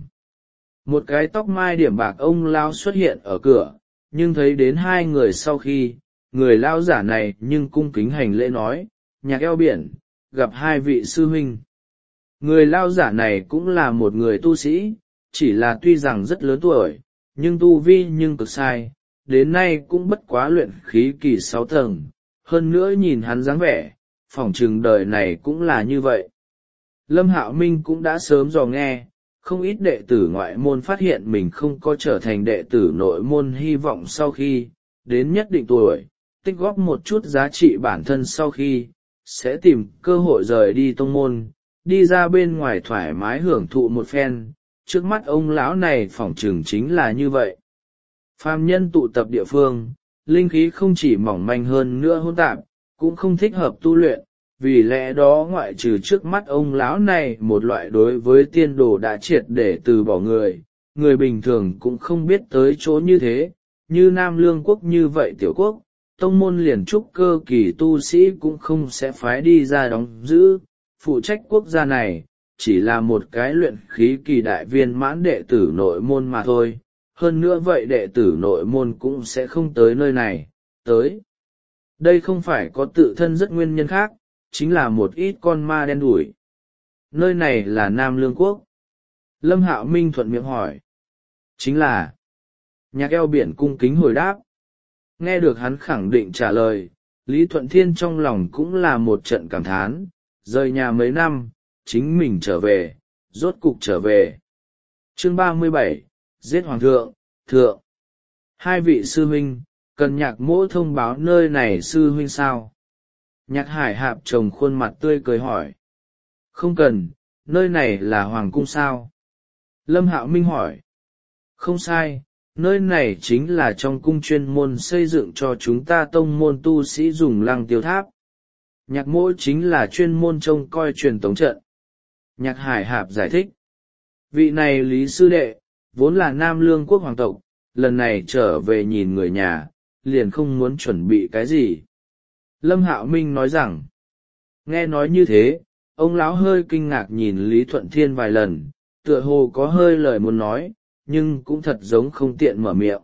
Một cái tóc mai điểm bạc ông lao xuất hiện ở cửa, nhưng thấy đến hai người sau khi, người lao giả này nhưng cung kính hành lễ nói, Nhạc eo biển, gặp hai vị sư huynh. Người lao giả này cũng là một người tu sĩ, chỉ là tuy rằng rất lớn tuổi, nhưng tu vi nhưng cực sai, đến nay cũng bất quá luyện khí kỳ sáu tầng, hơn nữa nhìn hắn dáng vẻ phỏng chừng đời này cũng là như vậy. Lâm Hạo Minh cũng đã sớm dò nghe, không ít đệ tử ngoại môn phát hiện mình không có trở thành đệ tử nội môn, hy vọng sau khi đến nhất định tuổi, tích góp một chút giá trị bản thân sau khi, sẽ tìm cơ hội rời đi tông môn, đi ra bên ngoài thoải mái hưởng thụ một phen. Trước mắt ông lão này phỏng chừng chính là như vậy. Phàm nhân tụ tập địa phương, linh khí không chỉ mỏng manh hơn nữa hỗn tạp, cũng không thích hợp tu luyện, vì lẽ đó ngoại trừ trước mắt ông lão này một loại đối với tiên đồ đã triệt để từ bỏ người, người bình thường cũng không biết tới chỗ như thế, như Nam Lương quốc như vậy tiểu quốc, tông môn liền trúc cơ kỳ tu sĩ cũng không sẽ phái đi ra đóng giữ, phụ trách quốc gia này, chỉ là một cái luyện khí kỳ đại viên mãn đệ tử nội môn mà thôi. Hơn nữa vậy đệ tử nội môn cũng sẽ không tới nơi này, tới. Đây không phải có tự thân rất nguyên nhân khác, chính là một ít con ma đen đủi. Nơi này là Nam Lương quốc. Lâm Hạo Minh thuận miệng hỏi. Chính là. Nhạc eo biển cung kính hồi đáp. Nghe được hắn khẳng định trả lời, Lý Thuận Thiên trong lòng cũng là một trận cảm thán, rời nhà mấy năm, chính mình trở về, rốt cục trở về. Chương ba mươi bảy, giết hoàng thượng, thượng. Hai vị sư huynh, cần Nhạc Mỗ thông báo nơi này sư huynh sao? Nhạc Hải Hạp trồng khuôn mặt tươi cười hỏi. Không cần, nơi này là hoàng cung sao? Lâm Hạo Minh hỏi. Không sai, nơi này chính là trong cung chuyên môn xây dựng cho chúng ta tông môn tu sĩ dùng lăng tiêu tháp. Nhạc Mỗ chính là chuyên môn trông coi truyền tống trận. Nhạc Hải Hạp giải thích. Vị này Lý sư đệ, vốn là Nam Lương quốc hoàng tộc, lần này trở về nhìn người nhà, liền không muốn chuẩn bị cái gì. Lâm Hạo Minh nói rằng, nghe nói như thế, ông lão hơi kinh ngạc nhìn Lý Thuận Thiên vài lần, tựa hồ có hơi lời muốn nói, nhưng cũng thật giống không tiện mở miệng.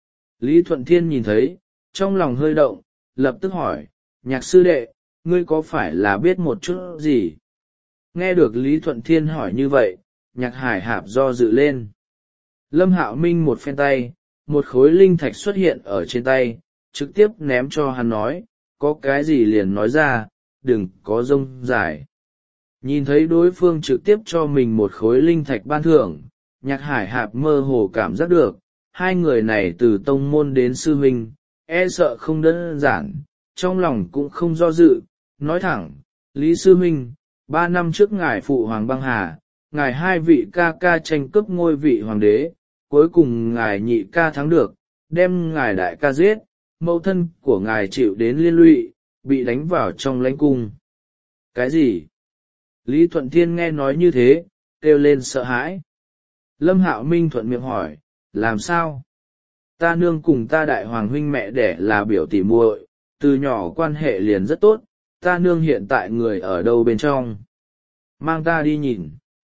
Lý Thuận Thiên nhìn thấy, trong lòng hơi động, lập tức hỏi, Nhạc sư đệ, ngươi có phải là biết một chút gì? Nghe được Lý Thuận Thiên hỏi như vậy, Nhạc Hải Hạp do dự lên. Lâm Hạo Minh một phen tay, một khối linh thạch xuất hiện ở trên tay, trực tiếp ném cho hắn nói, có cái gì liền nói ra, đừng có rông dài. Nhìn thấy đối phương trực tiếp cho mình một khối linh thạch ban thưởng, Nhạc Hải Hạp mơ hồ cảm giác được, hai người này từ tông môn đến sư huynh, e sợ không đơn giản, trong lòng cũng không do dự, nói thẳng, Lý sư huynh, ba năm trước ngài phụ hoàng băng hà, ngài hai vị ca ca tranh cướp ngôi vị hoàng đế, cuối cùng ngài nhị ca thắng được, đem ngài đại ca giết, mẫu thân của ngài chịu đến liên lụy, bị đánh vào trong lãnh cung. Cái gì? Lý Thuận Thiên nghe nói như thế, kêu lên sợ hãi. Lâm Hạo Minh thuận miệng hỏi, làm sao? Ta nương cùng ta đại hoàng huynh mẹ đẻ là biểu tỉ muội, từ nhỏ quan hệ liền rất tốt, ta nương hiện tại người ở đâu bên trong? Mang ta đi nhìn.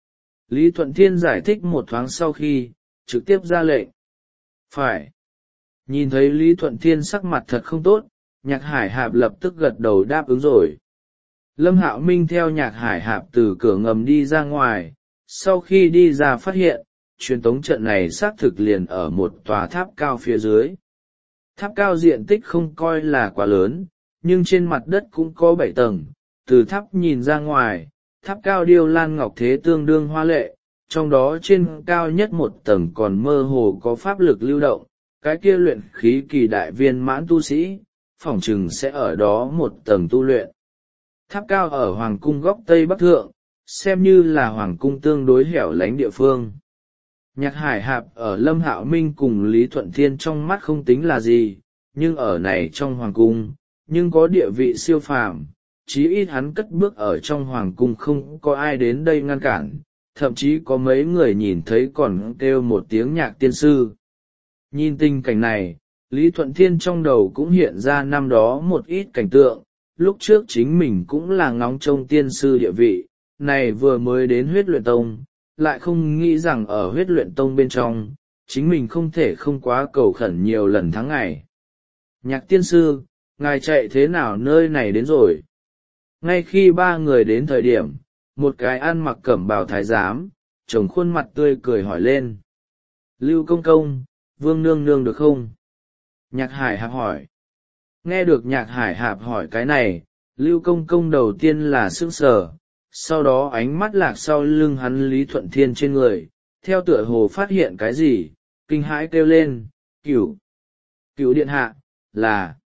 Lý Thuận Thiên giải thích một thoáng sau khi, trực tiếp ra lệnh. Phải. Nhìn thấy Lý Thuận Thiên sắc mặt thật không tốt, Nhạc Hải Hạp lập tức gật đầu đáp ứng rồi. Lâm Hạo Minh theo Nhạc Hải Hạp từ cửa ngầm đi ra ngoài, sau khi đi ra phát hiện, truyền tống trận này xác thực liền ở một tòa tháp cao phía dưới. Tháp cao diện tích không coi là quá lớn, nhưng trên mặt đất cũng có bảy tầng, từ tháp nhìn ra ngoài, tháp cao điêu lan ngọc thế tương đương hoa lệ, trong đó trên cao nhất một tầng còn mơ hồ có pháp lực lưu động, cái kia luyện khí kỳ đại viên mãn tu sĩ, phỏng chừng sẽ ở đó một tầng tu luyện. Tháp cao ở Hoàng cung góc Tây Bắc Thượng, xem như là Hoàng cung tương đối hẻo lánh địa phương. Nhạc Hải Hạp ở Lâm Hạo Minh cùng Lý Thuận Thiên trong mắt không tính là gì, nhưng ở này trong Hoàng cung, nhưng có địa vị siêu phàm, chí ít hắn cất bước ở trong Hoàng cung không có ai đến đây ngăn cản, thậm chí có mấy người nhìn thấy còn kêu một tiếng nhạc tiên sư. Nhìn tình cảnh này, Lý Thuận Thiên trong đầu cũng hiện ra năm đó một ít cảnh tượng, lúc trước chính mình cũng là ngóng trông tiên sư địa vị, này vừa mới đến huyết luyện tông, lại không nghĩ rằng ở huyết luyện tông bên trong, chính mình không thể không quá cầu khẩn nhiều lần tháng ngày. Nhạc tiên sư, ngài chạy thế nào nơi này đến rồi? Ngay khi ba người đến thời điểm, một cái ăn mặc cẩm bào thái giám, trông khuôn mặt tươi cười hỏi lên. Lưu công công, Vương nương nương được không? Nhạc Hải Hạp hỏi. Nghe được Nhạc Hải Hạp hỏi cái này, Lưu Công Công đầu tiên là sững sờ, sau đó ánh mắt lạc sau lưng hắn Lý Thuận Thiên trên người, theo tựa hồ phát hiện cái gì, kinh hãi kêu lên, cửu, cửu điện hạ, là,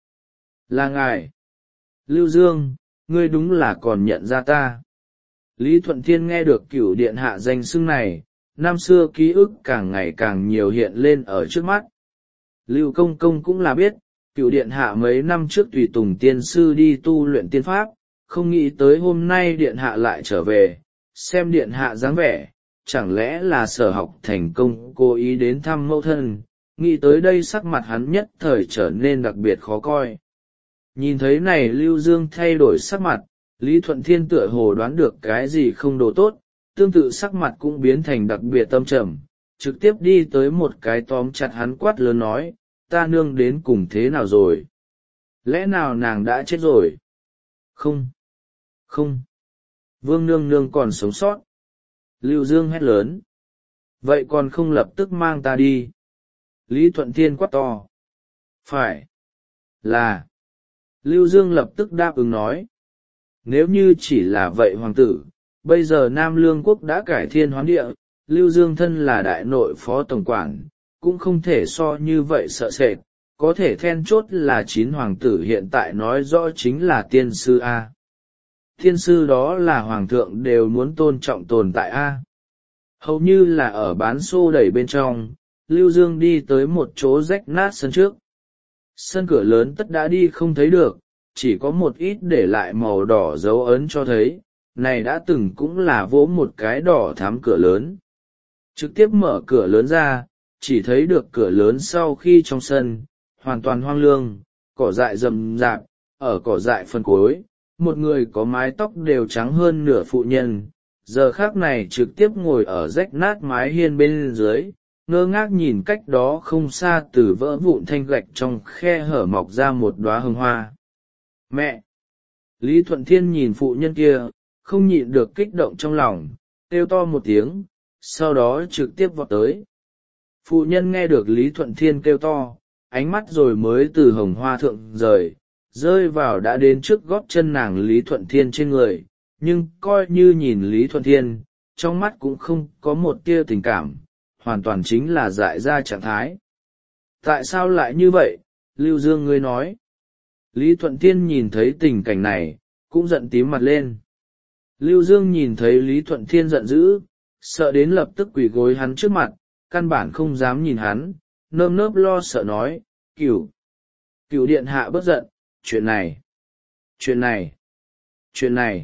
là ngài. Lưu Dương, ngươi đúng là còn nhận ra ta. Lý Thuận Thiên nghe được cửu điện hạ danh xưng này, năm xưa ký ức càng ngày càng nhiều hiện lên ở trước mắt. Lưu Công Công cũng là biết, cửu điện hạ mấy năm trước tùy tùng tiên sư đi tu luyện tiên pháp, không nghĩ tới hôm nay điện hạ lại trở về, xem điện hạ dáng vẻ, chẳng lẽ là sở học thành công cố ý đến thăm mẫu thân, nghĩ tới đây sắc mặt hắn nhất thời trở nên đặc biệt khó coi. Nhìn thấy này Lưu Dương thay đổi sắc mặt, Lý Thuận Thiên tựa hồ đoán được cái gì không đồ tốt, tương tự sắc mặt cũng biến thành đặc biệt tâm trầm, trực tiếp đi tới một cái tóm chặt hắn quát lớn nói, ta nương đến cùng thế nào rồi? Lẽ nào nàng đã chết rồi? Không, không, Vương nương nương còn sống sót. Lưu Dương hét lớn. Vậy còn không lập tức mang ta đi? Lý Thuận Thiên quát to. Phải, là. Lưu Dương lập tức đáp ứng nói. Nếu như chỉ là vậy hoàng tử, bây giờ Nam Lương quốc đã cải thiên hoán địa, Lưu Dương thân là đại nội phó tổng quản, cũng không thể so như vậy sợ sệt, có thể then chốt là chín hoàng tử hiện tại nói rõ chính là tiên sư A. Tiên sư đó là hoàng thượng đều muốn tôn trọng tồn tại A. Hầu như là ở bán xô đẩy bên trong, Lưu Dương đi tới một chỗ rách nát sân trước. Sân cửa lớn tất đã đi không thấy được, chỉ có một ít để lại màu đỏ dấu ấn cho thấy, này đã từng cũng là vỗ một cái đỏ thắm cửa lớn. Trực tiếp mở cửa lớn ra, chỉ thấy được cửa lớn sau khi trong sân, hoàn toàn hoang lương, cỏ dại rậm rạp, ở cỏ dại phần cuối, một người có mái tóc đều trắng hơn nửa phụ nhân, giờ khác này trực tiếp ngồi ở rách nát mái hiên bên dưới, ngơ ngác nhìn cách đó không xa từ vỡ vụn thanh gạch trong khe hở mọc ra một đóa hương hoa. Mẹ! Lý Thuận Thiên nhìn phụ nhân kia, không nhịn được kích động trong lòng, kêu to một tiếng, sau đó trực tiếp vọt tới. Phụ nhân nghe được Lý Thuận Thiên kêu to, ánh mắt rồi mới từ hồng hoa thượng rời, rơi vào đã đến trước gót chân nàng Lý Thuận Thiên trên người, nhưng coi như nhìn Lý Thuận Thiên, trong mắt cũng không có một tia tình cảm, hoàn toàn chính là dại ra trạng thái. Tại sao lại như vậy? Lưu Dương ngươi nói. Lý Thuận Thiên nhìn thấy tình cảnh này, cũng giận tím mặt lên. Lưu Dương nhìn thấy Lý Thuận Thiên giận dữ, sợ đến lập tức quỳ gối hắn trước mặt, căn bản không dám nhìn hắn, nơm nớp lo sợ nói, cửu, cửu điện hạ bất giận, chuyện này, chuyện này, chuyện này.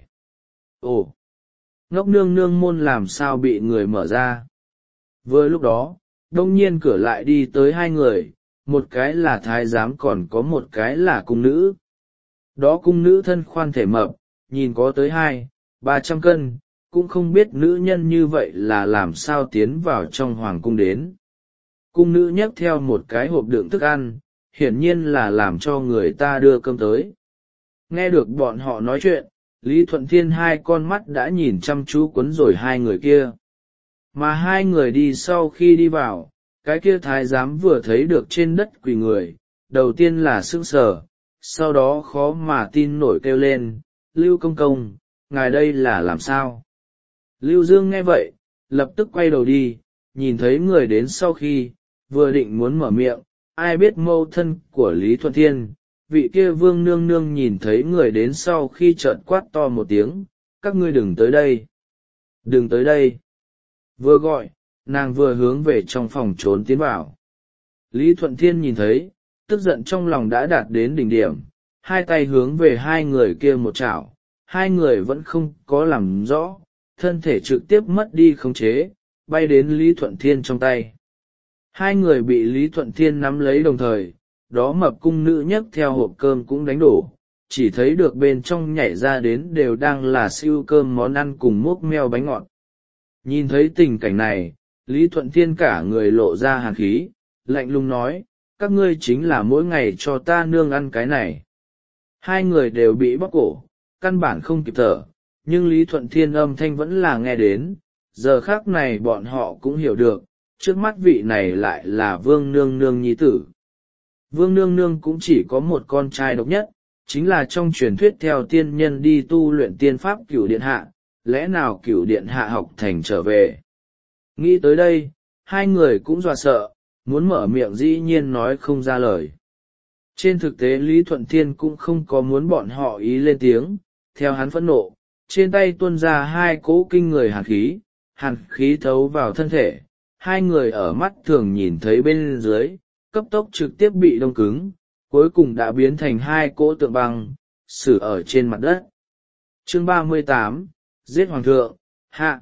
Ồ, ngốc nương nương môn làm sao bị người mở ra? Vừa lúc đó, đông nhiên cửa lại đi tới hai người, một cái là thái giám còn có một cái là cung nữ. Đó cung nữ thân khoan thể mập, nhìn có tới hai, ba trăm cân, cũng không biết nữ nhân như vậy là làm sao tiến vào trong hoàng cung đến. Cung nữ nhấc theo một cái hộp đựng thức ăn, hiển nhiên là làm cho người ta đưa cơm tới. Nghe được bọn họ nói chuyện, Lý Thuận Thiên hai con mắt đã nhìn chăm chú quấn rồi hai người kia. Mà hai người đi sau khi đi vào, cái kia thái giám vừa thấy được trên đất quỳ người, đầu tiên là sững sờ, sau đó khó mà tin nổi kêu lên, Lưu công công, ngài đây là làm sao? Lưu Dương nghe vậy, lập tức quay đầu đi, nhìn thấy người đến sau khi, vừa định muốn mở miệng, ai biết mâu thân của Lý Thuận Thiên, vị kia vương nương nương nhìn thấy người đến sau khi trợn quát to một tiếng, các ngươi đừng tới đây, đừng tới đây. Vừa gọi, nàng vừa hướng về trong phòng trốn tiến vào. Lý Thuận Thiên nhìn thấy, tức giận trong lòng đã đạt đến đỉnh điểm, hai tay hướng về hai người kia một chảo, hai người vẫn không có làm rõ, thân thể trực tiếp mất đi khống chế, bay đến Lý Thuận Thiên trong tay. Hai người bị Lý Thuận Thiên nắm lấy đồng thời, đó mập cung nữ nhấc theo hộp cơm cũng đánh đổ, chỉ thấy được bên trong nhảy ra đến đều đang là siêu cơm món ăn cùng múc meo bánh ngọt. Nhìn thấy tình cảnh này, Lý Thuận Thiên cả người lộ ra hàn khí, lạnh lùng nói, các ngươi chính là mỗi ngày cho ta nương ăn cái này. Hai người đều bị bóp cổ, căn bản không kịp thở, nhưng Lý Thuận Thiên âm thanh vẫn là nghe đến, giờ khác này bọn họ cũng hiểu được, trước mắt vị này lại là vương nương nương nhi tử. Vương Nương Nương cũng chỉ có một con trai độc nhất, chính là trong truyền thuyết theo tiên nhân đi tu luyện tiên pháp Cửu Điện Hạ, lẽ nào Cửu Điện Hạ học thành trở về. Nghĩ tới đây, hai người cũng dọa sợ, muốn mở miệng dĩ nhiên nói không ra lời. Trên thực tế Lý Thuận Thiên cũng không có muốn bọn họ ý lên tiếng, theo hắn phẫn nộ, trên tay tuôn ra hai cỗ kinh người hàn khí, hàn khí thấu vào thân thể, hai người ở mắt thường nhìn thấy bên dưới, cấp tốc trực tiếp bị đông cứng, cuối cùng đã biến thành hai cỗ tượng băng, xử ở trên mặt đất. Chương ba mươi tám, Giết Hoàng thượng, hạ.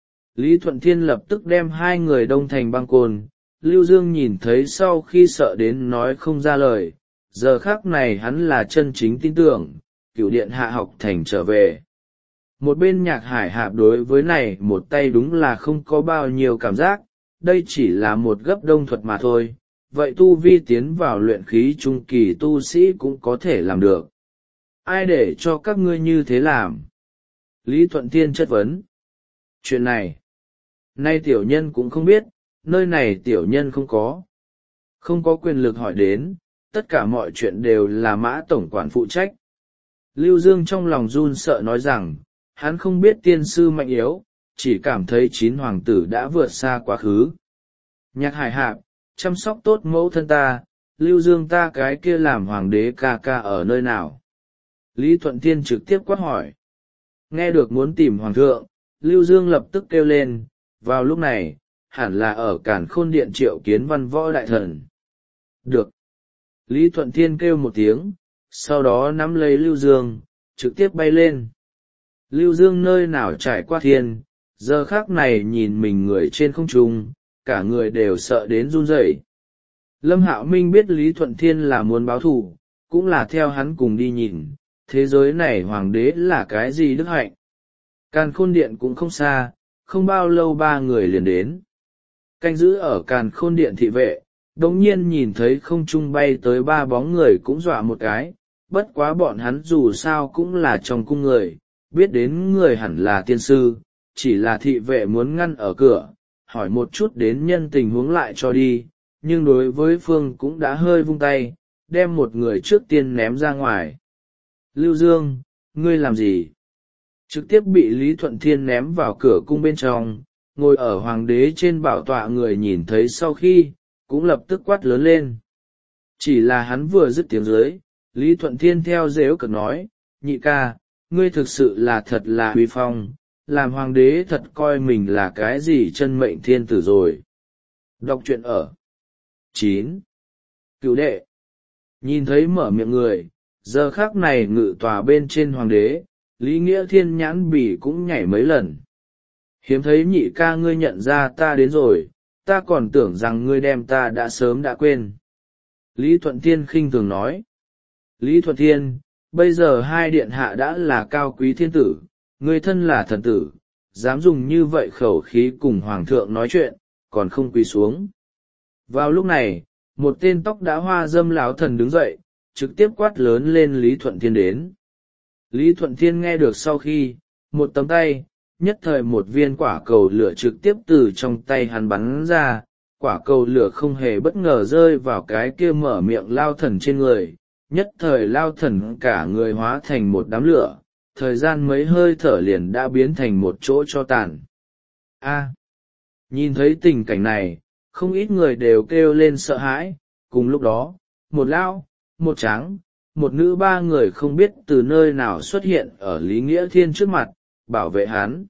Lý Thuận Thiên lập tức đem hai người đông thành băng côn, Lưu Dương nhìn thấy sau khi sợ đến nói không ra lời, giờ khắc này hắn là chân chính tin tưởng, Cửu Điện Hạ học thành trở về. Một bên Nhạc Hải Hạp đối với này một tay đúng là không có bao nhiêu cảm giác, đây chỉ là một gấp đông thuật mà thôi, vậy tu vi tiến vào luyện khí trung kỳ tu sĩ cũng có thể làm được. Ai để cho các ngươi như thế làm? Lý Thuận Thiên chất vấn. Chuyện này, nay tiểu nhân cũng không biết, nơi này tiểu nhân không có. Không có quyền lực hỏi đến, tất cả mọi chuyện đều là Mã tổng quản phụ trách. Lưu Dương trong lòng run sợ nói rằng, hắn không biết tiên sư mạnh yếu, chỉ cảm thấy chín hoàng tử đã vượt xa quá khứ. Nhạc Hải Hạp, chăm sóc tốt mẫu thân ta, Lưu Dương ta cái kia làm hoàng đế ca ca ở nơi nào? Lý Thuận Thiên trực tiếp quát hỏi. Nghe được muốn tìm hoàng thượng, Lưu Dương lập tức kêu lên, vào lúc này, hẳn là ở Càn Khôn Điện triệu kiến văn võ đại thần. Được. Lý Thuận Thiên kêu một tiếng, sau đó nắm lấy Lưu Dương, trực tiếp bay lên. Lưu Dương nơi nào trải qua thiên, giờ khác này nhìn mình người trên không trung, cả người đều sợ đến run rẩy. Lâm Hạo Minh biết Lý Thuận Thiên là muốn báo thù, cũng là theo hắn cùng đi nhìn, thế giới này hoàng đế là cái gì đức hạnh. Càn Khôn Điện cũng không xa, không bao lâu ba người liền đến. Canh giữ ở Càn Khôn Điện thị vệ, đồng nhiên nhìn thấy không trung bay tới ba bóng người cũng dọa một cái, bất quá bọn hắn dù sao cũng là trong cung người, biết đến người hẳn là tiên sư, chỉ là thị vệ muốn ngăn ở cửa, hỏi một chút đến nhân tình huống lại cho đi, nhưng đối với phương cũng đã hơi vung tay, đem một người trước tiên ném ra ngoài. Lưu Dương, ngươi làm gì? Trực tiếp bị Lý Thuận Thiên ném vào cửa cung bên trong, ngồi ở hoàng đế trên bảo tọa người nhìn thấy sau khi, cũng lập tức quát lớn lên. Chỉ là hắn vừa dứt tiếng dưới, Lý Thuận Thiên theo dếu cực nói, nhị ca, ngươi thực sự là thật là uy phong, làm hoàng đế thật coi mình là cái gì chân mệnh thiên tử rồi. Đọc truyện ở chín. Cửu đệ. Nhìn thấy mở miệng người, giờ khắc này ngự tòa bên trên hoàng đế, Lý Nghĩa Thiên nhãn bỉ cũng nhảy mấy lần. Hiếm thấy nhị ca ngươi nhận ra ta đến rồi, ta còn tưởng rằng ngươi đem ta đã sớm đã quên. Lý Thuận Thiên khinh thường nói. Lý Thuận Thiên, bây giờ hai điện hạ đã là cao quý thiên tử, ngươi thân là thần tử, dám dùng như vậy khẩu khí cùng hoàng thượng nói chuyện, còn không quỳ xuống. Vào lúc này, một tên tóc đã hoa dâm lão thần đứng dậy, trực tiếp quát lớn lên Lý Thuận Thiên đến. Lý Thuận Thiên nghe được sau khi, một tấm tay, nhất thời một viên quả cầu lửa trực tiếp từ trong tay hắn bắn ra, quả cầu lửa không hề bất ngờ rơi vào cái kia mở miệng lao thần trên người, nhất thời lao thần cả người hóa thành một đám lửa, thời gian mấy hơi thở liền đã biến thành một chỗ cho tàn. A, nhìn thấy tình cảnh này, không ít người đều kêu lên sợ hãi, cùng lúc đó, một lao, một trắng, một nữ ba người không biết từ nơi nào xuất hiện ở Lý Nghĩa Thiên trước mặt, bảo vệ hắn.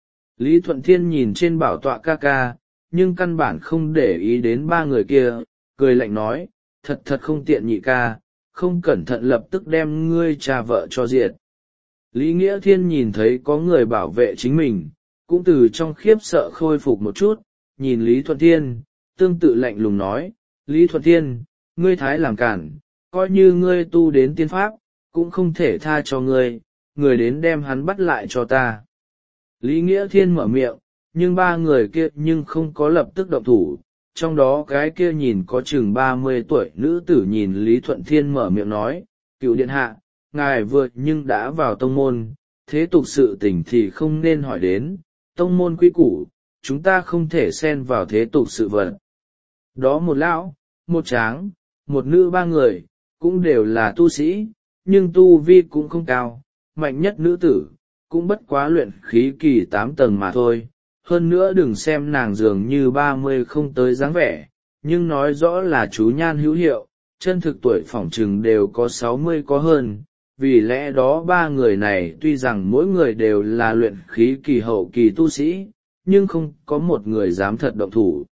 Lý Thuận Thiên nhìn trên bảo tọa ca ca, nhưng căn bản không để ý đến ba người kia, cười lạnh nói, thật thật không tiện nhị ca, không cẩn thận lập tức đem ngươi cha vợ cho diệt. Lý Nghĩa Thiên nhìn thấy có người bảo vệ chính mình, cũng từ trong khiếp sợ khôi phục một chút, nhìn Lý Thuận Thiên, tương tự lạnh lùng nói, Lý Thuận Thiên, ngươi thái làm cản, coi như ngươi tu đến tiên pháp, cũng không thể tha cho ngươi, người đến đem hắn bắt lại cho ta. Lý Nghĩa Thiên mở miệng, nhưng ba người kia nhưng không có lập tức động thủ, trong đó cái kia nhìn có chừng ba mươi tuổi nữ tử nhìn Lý Thuận Thiên mở miệng nói, cựu điện hạ, ngài vừa nhưng đã vào tông môn, thế tục sự tình thì không nên hỏi đến, tông môn quy củ, chúng ta không thể xen vào thế tục sự vật. Đó một lão, một tráng, một nữ ba người, cũng đều là tu sĩ, nhưng tu vi cũng không cao, mạnh nhất nữ tử, cũng bất quá luyện khí kỳ tám tầng mà thôi. Hơn nữa đừng xem nàng dường như ba mươi không tới dáng vẻ, nhưng nói rõ là chú nhan hữu hiệu, chân thực tuổi phỏng chừng đều có sáu mươi có hơn. Vì lẽ đó ba người này tuy rằng mỗi người đều là luyện khí kỳ hậu kỳ tu sĩ, nhưng không có một người dám thật động thủ.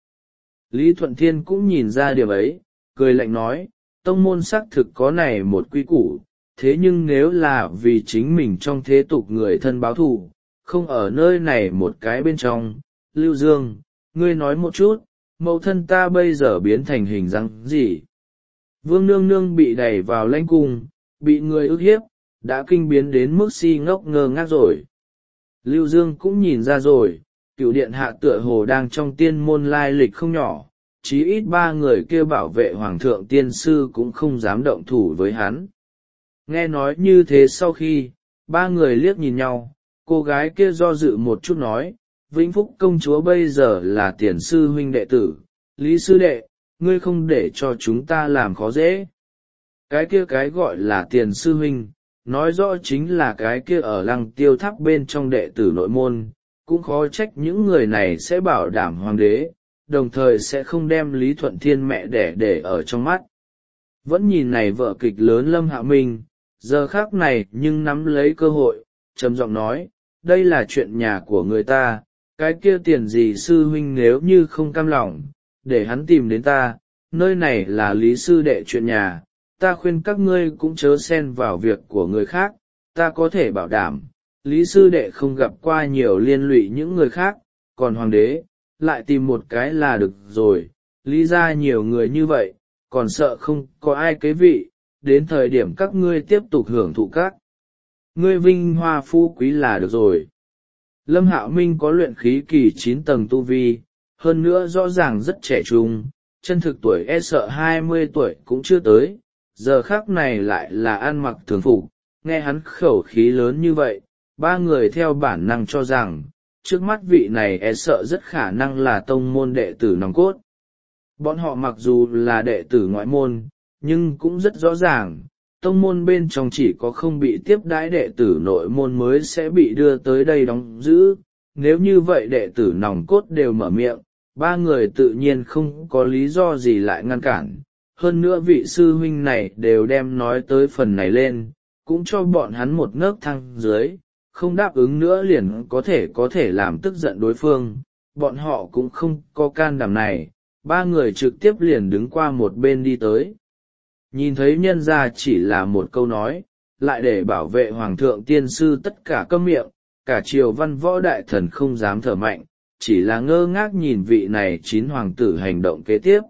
Lý Thuận Thiên cũng nhìn ra điều ấy, cười lạnh nói, tông môn xác thực có này một quy củ, thế nhưng nếu là vì chính mình trong thế tục người thân báo thù, không ở nơi này một cái bên trong. Lưu Dương, ngươi nói một chút, mẫu thân ta bây giờ biến thành hình dáng gì? Vương Nương Nương bị đẩy vào lãnh cung, bị người ức hiếp, đã kinh biến đến mức si ngốc ngơ ngác rồi. Lưu Dương cũng nhìn ra rồi, cựu điện hạ tựa hồ đang trong tiên môn lai lịch không nhỏ, chí ít ba người kia bảo vệ hoàng thượng tiên sư cũng không dám động thủ với hắn. Nghe nói như thế sau khi, ba người liếc nhìn nhau, cô gái kia do dự một chút nói, Vĩnh Phúc công chúa bây giờ là tiền sư huynh đệ tử, Lý sư đệ, ngươi không để cho chúng ta làm khó dễ. Cái kia cái gọi là tiền sư huynh, nói rõ chính là cái kia ở Lăng Tiêu Tháp bên trong đệ tử nội môn, cũng khó trách những người này sẽ bảo đảm hoàng đế, đồng thời sẽ không đem Lý Thuận Thiên mẹ đẻ để ở trong mắt. Vẫn nhìn này vở kịch lớn Lâm Hạo Minh, giờ khác này nhưng nắm lấy cơ hội, trầm giọng nói, đây là chuyện nhà của người ta, cái kia tiền gì sư huynh nếu như không cam lòng, để hắn tìm đến ta, nơi này là Lý sư đệ chuyện nhà, ta khuyên các ngươi cũng chớ xen vào việc của người khác, ta có thể bảo đảm, Lý sư đệ không gặp qua nhiều liên lụy những người khác, còn hoàng đế, lại tìm một cái là được rồi, lý ra nhiều người như vậy, còn sợ không có ai kế vị, đến thời điểm các ngươi tiếp tục hưởng thụ các ngươi vinh hoa phú quý là được rồi. Lâm Hạo Minh có luyện khí kỳ chín tầng tu vi, hơn nữa rõ ràng rất trẻ trung, chân thực tuổi e sợ hai mươi tuổi cũng chưa tới, giờ khác này lại là ăn mặc thường phục, nghe hắn khẩu khí lớn như vậy, ba người theo bản năng cho rằng, trước mắt vị này e sợ rất khả năng là tông môn đệ tử nòng cốt. Bọn họ mặc dù là đệ tử ngoại môn, nhưng cũng rất rõ ràng, tông môn bên trong chỉ có không bị tiếp đãi đệ tử nội môn mới sẽ bị đưa tới đây đóng giữ. Nếu như vậy đệ tử nòng cốt đều mở miệng, ba người tự nhiên không có lý do gì lại ngăn cản. Hơn nữa vị sư huynh này đều đem nói tới phần này lên, cũng cho bọn hắn một nấc thang dưới, không đáp ứng nữa liền có thể có thể làm tức giận đối phương. Bọn họ cũng không có can đảm này, ba người trực tiếp liền đứng qua một bên đi tới. Nhìn thấy nhân ra chỉ là một câu nói, lại để bảo vệ hoàng thượng tiên sư tất cả câm miệng, cả triều văn võ đại thần không dám thở mạnh, chỉ là ngơ ngác nhìn vị này chín hoàng tử hành động kế tiếp.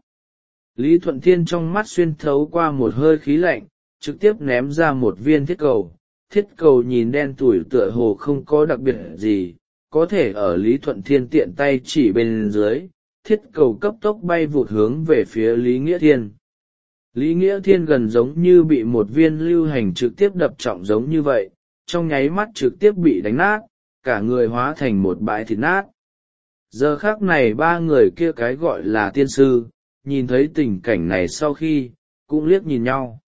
Lý Thuận Thiên trong mắt xuyên thấu qua một hơi khí lạnh, trực tiếp ném ra một viên thiết cầu. Thiết cầu nhìn đen tủi tựa hồ không có đặc biệt gì, có thể ở Lý Thuận Thiên tiện tay chỉ bên dưới, thiết cầu cấp tốc bay vụt hướng về phía Lý Nghĩa Thiên. Lý Nghĩa Thiên gần giống như bị một viên lưu hành trực tiếp đập trọng giống như vậy, trong nháy mắt trực tiếp bị đánh nát, cả người hóa thành một bãi thịt nát. Giờ khác này ba người kia cái gọi là tiên sư, nhìn thấy tình cảnh này sau khi, cũng liếc nhìn nhau.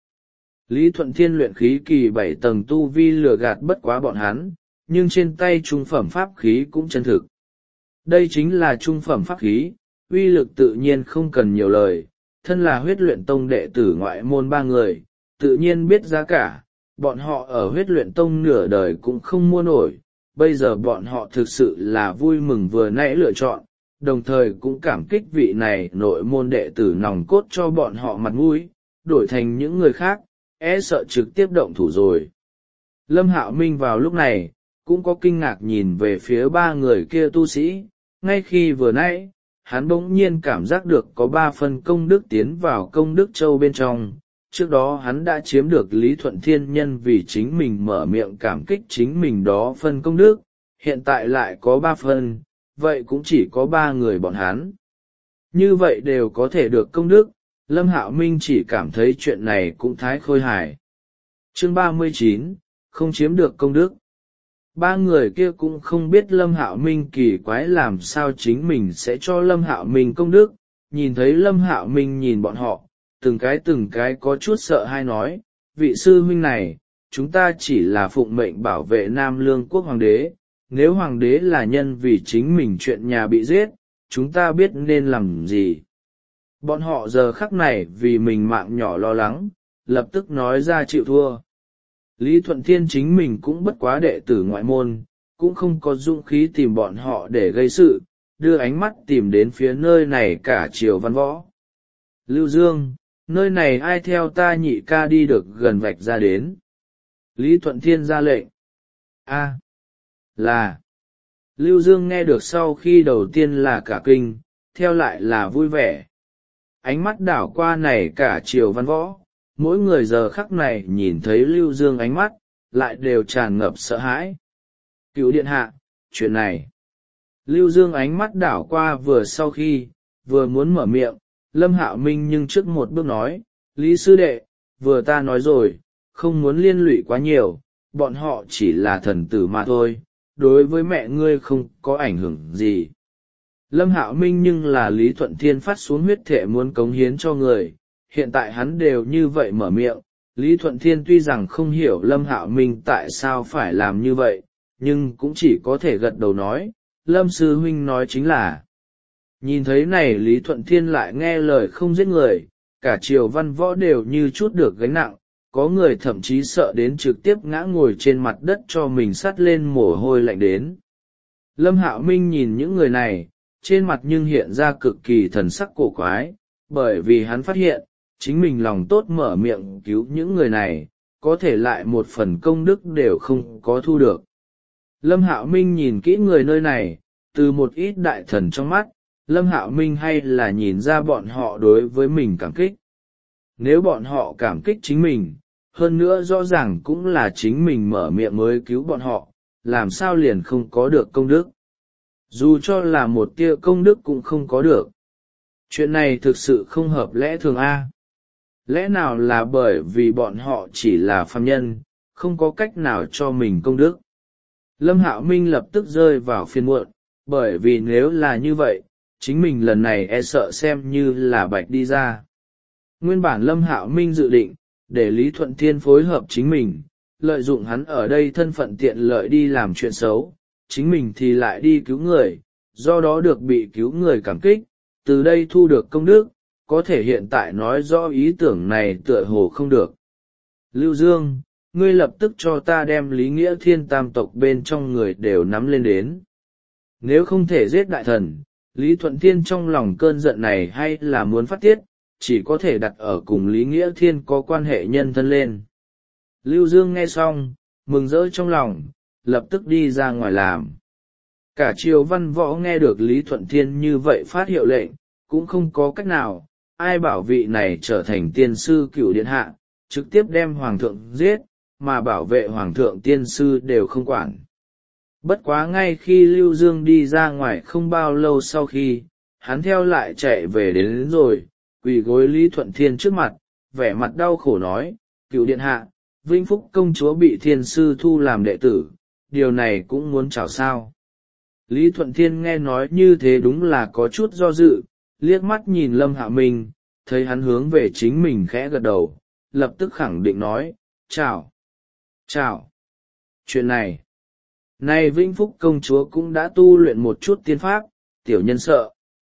Lý Thuận Thiên luyện khí kỳ bảy tầng tu vi lừa gạt bất quá bọn hắn, nhưng trên tay trung phẩm pháp khí cũng chân thực. Đây chính là trung phẩm pháp khí, uy lực tự nhiên không cần nhiều lời, thân là huyết luyện tông đệ tử ngoại môn ba người, tự nhiên biết giá cả, bọn họ ở huyết luyện tông nửa đời cũng không mua nổi, bây giờ bọn họ thực sự là vui mừng vừa nãy lựa chọn, đồng thời cũng cảm kích vị này nội môn đệ tử nòng cốt cho bọn họ mặt mũi, đổi thành những người khác, e sợ trực tiếp động thủ rồi. Lâm Hạo Minh vào lúc này, cũng có kinh ngạc nhìn về phía ba người kia tu sĩ, ngay khi vừa nãy, hắn bỗng nhiên cảm giác được có ba phần công đức tiến vào công đức châu bên trong. Trước đó hắn đã chiếm được Lý Thuận Thiên nhân vì chính mình mở miệng cảm kích chính mình đó phân công đức, hiện tại lại có ba phần, vậy cũng chỉ có ba người bọn hắn. Như vậy đều có thể được công đức, Lâm Hạo Minh chỉ cảm thấy chuyện này cũng thái khôi hài. Chương ba mươi chín, không chiếm được công đức. Ba người kia cũng không biết Lâm Hạo Minh kỳ quái làm sao chính mình sẽ cho Lâm Hạo Minh công đức, nhìn thấy Lâm Hạo Minh nhìn bọn họ, từng cái từng cái có chút sợ hay nói, vị sư huynh này, chúng ta chỉ là phụng mệnh bảo vệ Nam Lương quốc hoàng đế, nếu hoàng đế là nhân vì chính mình chuyện nhà bị giết, chúng ta biết nên làm gì. Bọn họ giờ khắc này vì mình mạng nhỏ lo lắng, lập tức nói ra chịu thua. Lý Thuận Thiên chính mình cũng bất quá đệ tử ngoại môn, cũng không có dũng khí tìm bọn họ để gây sự, đưa ánh mắt tìm đến phía nơi này cả Triều Văn Võ. Lưu Dương, nơi này ai theo ta nhị ca đi được gần vạch ra đến. Lý Thuận Thiên ra lệnh. A, là. Lưu Dương nghe được sau khi đầu tiên là cả kinh, theo lại là vui vẻ. Ánh mắt đảo qua này cả Triều Văn Võ, mỗi người giờ khắc này nhìn thấy Lưu Dương ánh mắt, lại đều tràn ngập sợ hãi. Cựu điện hạ, chuyện này. Lưu Dương ánh mắt đảo qua vừa sau khi, vừa muốn mở miệng, Lâm Hạo Minh nhưng trước một bước nói, Lý sư đệ, vừa ta nói rồi, không muốn liên lụy quá nhiều, bọn họ chỉ là thần tử mà thôi, đối với mẹ ngươi không có ảnh hưởng gì. Lâm Hạo Minh nhưng là Lý Thuận Thiên phát xuống huyết thể muốn cống hiến cho người, hiện tại hắn đều như vậy mở miệng, Lý Thuận Thiên tuy rằng không hiểu Lâm Hạo Minh tại sao phải làm như vậy, nhưng cũng chỉ có thể gật đầu nói, Lâm sư huynh nói chính là. Nhìn thấy này Lý Thuận Thiên lại nghe lời không giết người, cả Triều Văn Võ đều như chút được gánh nặng, có người thậm chí sợ đến trực tiếp ngã ngồi trên mặt đất cho mình sắt lên mồ hôi lạnh đến. Lâm Hạo Minh nhìn những người này, trên mặt nhưng hiện ra cực kỳ thần sắc cổ quái, bởi vì hắn phát hiện, chính mình lòng tốt mở miệng cứu những người này, có thể lại một phần công đức đều không có thu được. Lâm Hạo Minh nhìn kỹ người nơi này, từ một ít đại thần trong mắt, Lâm Hạo Minh hay là nhìn ra bọn họ đối với mình cảm kích. Nếu bọn họ cảm kích chính mình, hơn nữa rõ ràng cũng là chính mình mở miệng mới cứu bọn họ, làm sao liền không có được công đức. Dù cho là một tia công đức cũng không có được. Chuyện này thực sự không hợp lẽ thường a. Lẽ nào là bởi vì bọn họ chỉ là phàm nhân, không có cách nào cho mình công đức. Lâm Hạo Minh lập tức rơi vào phiền muộn, bởi vì nếu là như vậy, chính mình lần này e sợ xem như là bạch đi ra. Nguyên bản Lâm Hạo Minh dự định, để Lý Thuận Thiên phối hợp chính mình, lợi dụng hắn ở đây thân phận tiện lợi đi làm chuyện xấu, chính mình thì lại đi cứu người, do đó được bị cứu người cảm kích, từ đây thu được công đức, có thể hiện tại nói rõ ý tưởng này tựa hồ không được. Lưu Dương, ngươi lập tức cho ta đem Lý Nghĩa Thiên tam tộc bên trong người đều nắm lên đến. Nếu không thể giết đại thần, Lý Thuận Thiên trong lòng cơn giận này hay là muốn phát tiết, chỉ có thể đặt ở cùng Lý Nghĩa Thiên có quan hệ nhân thân lên. Lưu Dương nghe xong, mừng rỡ trong lòng, lập tức đi ra ngoài làm. Cả Triều Văn Võ nghe được Lý Thuận Thiên như vậy phát hiệu lệnh, cũng không có cách nào, ai bảo vị này trở thành tiên sư cửu điện hạ, trực tiếp đem hoàng thượng giết, mà bảo vệ hoàng thượng tiên sư đều không quản. Bất quá ngay khi Lưu Dương đi ra ngoài không bao lâu sau khi, hắn theo lại chạy về đến, đến rồi, quỳ gối Lý Thuận Thiên trước mặt, vẻ mặt đau khổ nói, cửu điện hạ, Vĩnh Phúc công chúa bị thiên sư thu làm đệ tử, điều này cũng muốn chào sao. Lý Thuận Thiên nghe nói như thế đúng là có chút do dự, liếc mắt nhìn Lâm Hạo Minh, thấy hắn hướng về chính mình khẽ gật đầu, lập tức khẳng định nói, chào, chào. Chuyện này, này Vĩnh Phúc công chúa cũng đã tu luyện một chút tiên pháp, tiểu nhân sợ.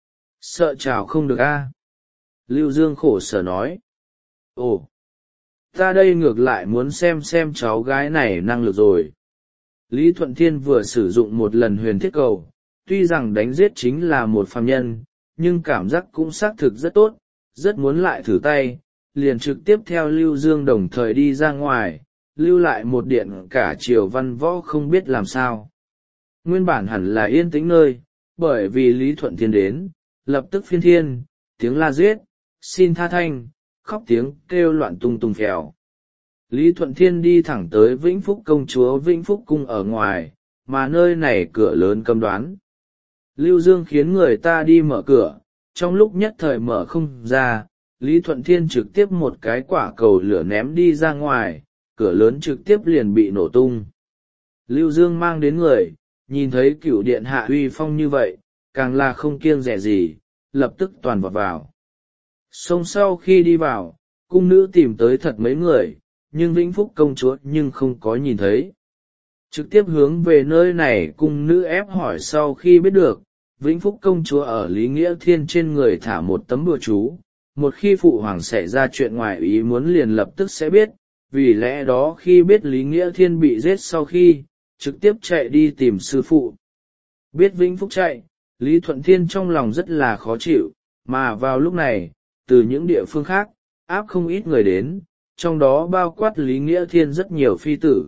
Sợ chào không được a. Lưu Dương khổ sở nói. Ồ, ta đây ngược lại muốn xem xem cháu gái này năng lực rồi. Lý Thuận Thiên vừa sử dụng một lần huyền thiết cầu, tuy rằng đánh giết chính là một phàm nhân, nhưng cảm giác cũng xác thực rất tốt, rất muốn lại thử tay, liền trực tiếp theo Lưu Dương đồng thời đi ra ngoài, lưu lại một điện cả Triều Văn Võ không biết làm sao. Nguyên bản hẳn là yên tĩnh nơi, bởi vì Lý Thuận Thiên đến, lập tức phiên thiên, tiếng la giết, xin tha thanh, khóc tiếng kêu loạn tung tung phèo. Lý Thuận Thiên đi thẳng tới Vĩnh Phúc công chúa Vĩnh Phúc cung ở ngoài, mà nơi này cửa lớn cấm đoán. Lưu Dương khiến người ta đi mở cửa, trong lúc nhất thời mở không ra, Lý Thuận Thiên trực tiếp một cái quả cầu lửa ném đi ra ngoài, cửa lớn trực tiếp liền bị nổ tung. Lưu Dương mang đến người, nhìn thấy cửu điện hạ uy phong như vậy, càng là không kiêng dè gì, lập tức toàn vọt vào. Xong sau khi đi vào, cung nữ tìm tới thật mấy người, nhưng Vĩnh Phúc công chúa nhưng không có nhìn thấy. Trực tiếp hướng về nơi này cung nữ ép hỏi sau khi biết được, Vĩnh Phúc công chúa ở Lý Nghĩa Thiên trên người thả một tấm bùa chú, một khi phụ hoàng xảy ra chuyện ngoài ý muốn liền lập tức sẽ biết, vì lẽ đó khi biết Lý Nghĩa Thiên bị giết sau khi, trực tiếp chạy đi tìm sư phụ. Biết Vĩnh Phúc chạy, Lý Thuận Thiên trong lòng rất là khó chịu, mà vào lúc này, từ những địa phương khác, áp không ít người đến, trong đó bao quát Lý Nghĩa Thiên rất nhiều phi tử.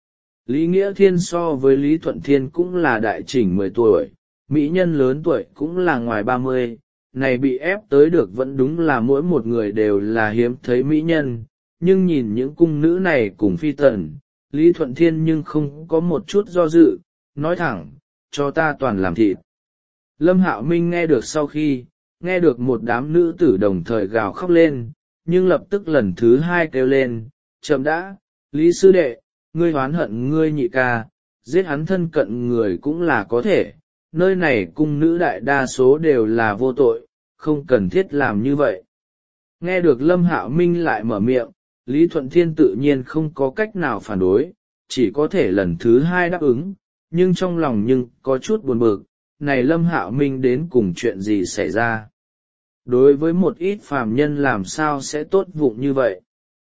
Lý Nghĩa Thiên so với Lý Thuận Thiên cũng là đại chỉnh mười tuổi, mỹ nhân lớn tuổi cũng là ngoài ba mươi, này bị ép tới được vẫn đúng là mỗi một người đều là hiếm thấy mỹ nhân, nhưng nhìn những cung nữ này cùng phi tần, Lý Thuận Thiên nhưng không có một chút do dự, nói thẳng, cho ta toàn làm thịt. Lâm Hạo Minh nghe được sau khi, nghe được một đám nữ tử đồng thời gào khóc lên, nhưng lập tức lần thứ hai kêu lên, chậm đã, Lý sư đệ, ngươi oán hận ngươi nhị ca, giết hắn thân cận người cũng là có thể, nơi này cung nữ đại đa số đều là vô tội, không cần thiết làm như vậy. Nghe được Lâm Hạo Minh lại mở miệng, Lý Thuận Thiên tự nhiên không có cách nào phản đối, chỉ có thể lần thứ hai đáp ứng, nhưng trong lòng nhưng có chút buồn bực, này Lâm Hạo Minh đến cùng chuyện gì xảy ra. Đối với một ít phàm nhân làm sao sẽ tốt vụng như vậy?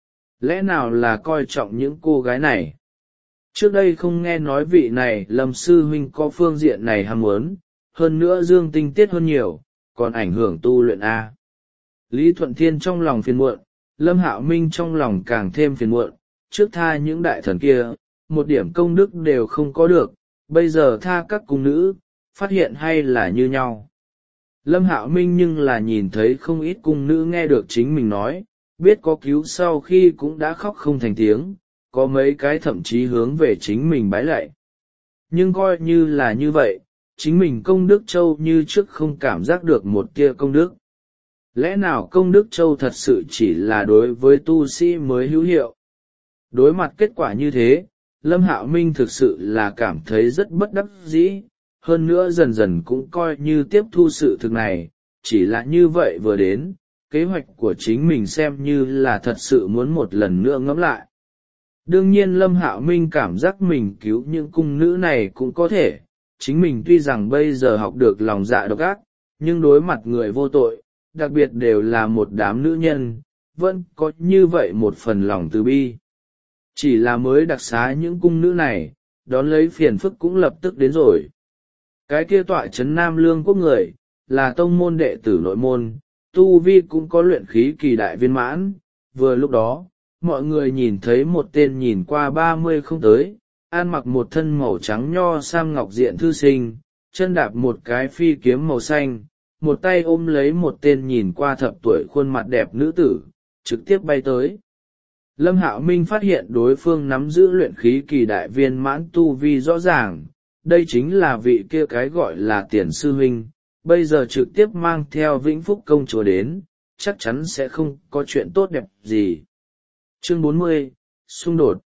Lẽ nào là coi trọng những cô gái này? Trước đây không nghe nói vị này Lâm sư huynh có phương diện này ham muốn, hơn nữa dương tinh tiết hơn nhiều, còn ảnh hưởng tu luyện A. Lý Thuận Thiên trong lòng phiền muộn, Lâm Hạo Minh trong lòng càng thêm phiền muộn, trước tha những đại thần kia, một điểm công đức đều không có được, bây giờ tha các cung nữ, phát hiện hay là như nhau. Lâm Hạo Minh nhưng là nhìn thấy không ít cung nữ nghe được chính mình nói, biết có cứu sau khi cũng đã khóc không thành tiếng, có mấy cái thậm chí hướng về chính mình bái lạy. Nhưng coi như là như vậy, chính mình công đức châu như trước không cảm giác được một tia công đức. Lẽ nào công đức châu thật sự chỉ là đối với tu sĩ mới hữu hiệu? Đối mặt kết quả như thế, Lâm Hạo Minh thực sự là cảm thấy rất bất đắc dĩ, hơn nữa dần dần cũng coi như tiếp thu sự thực này, chỉ là như vậy vừa đến, kế hoạch của chính mình xem như là thật sự muốn một lần nữa ngẫm lại. Đương nhiên Lâm Hạo Minh cảm giác mình cứu những cung nữ này cũng có thể, chính mình tuy rằng bây giờ học được lòng dạ độc ác, nhưng đối mặt người vô tội, đặc biệt đều là một đám nữ nhân, vẫn có như vậy một phần lòng từ bi. Chỉ là mới đặc xá những cung nữ này, đón lấy phiền phức cũng lập tức đến rồi. Cái kia tọa trấn Nam Lương quốc người, là tông môn đệ tử nội môn, tu vi cũng có luyện khí kỳ đại viên mãn, vừa lúc đó, mọi người nhìn thấy một tên nhìn qua ba mươi không tới, ăn mặc một thân màu trắng nho sam ngọc diện thư sinh, chân đạp một cái phi kiếm màu xanh, một tay ôm lấy một tên nhìn qua thập tuổi khuôn mặt đẹp nữ tử, trực tiếp bay tới. Lâm Hạo Minh phát hiện đối phương nắm giữ luyện khí kỳ đại viên mãn tu vi rõ ràng, đây chính là vị kia cái gọi là tiền sư huynh, bây giờ trực tiếp mang theo Vĩnh Phúc công chúa đến, chắc chắn sẽ không có chuyện tốt đẹp gì. Chương bốn mươi, xung đột.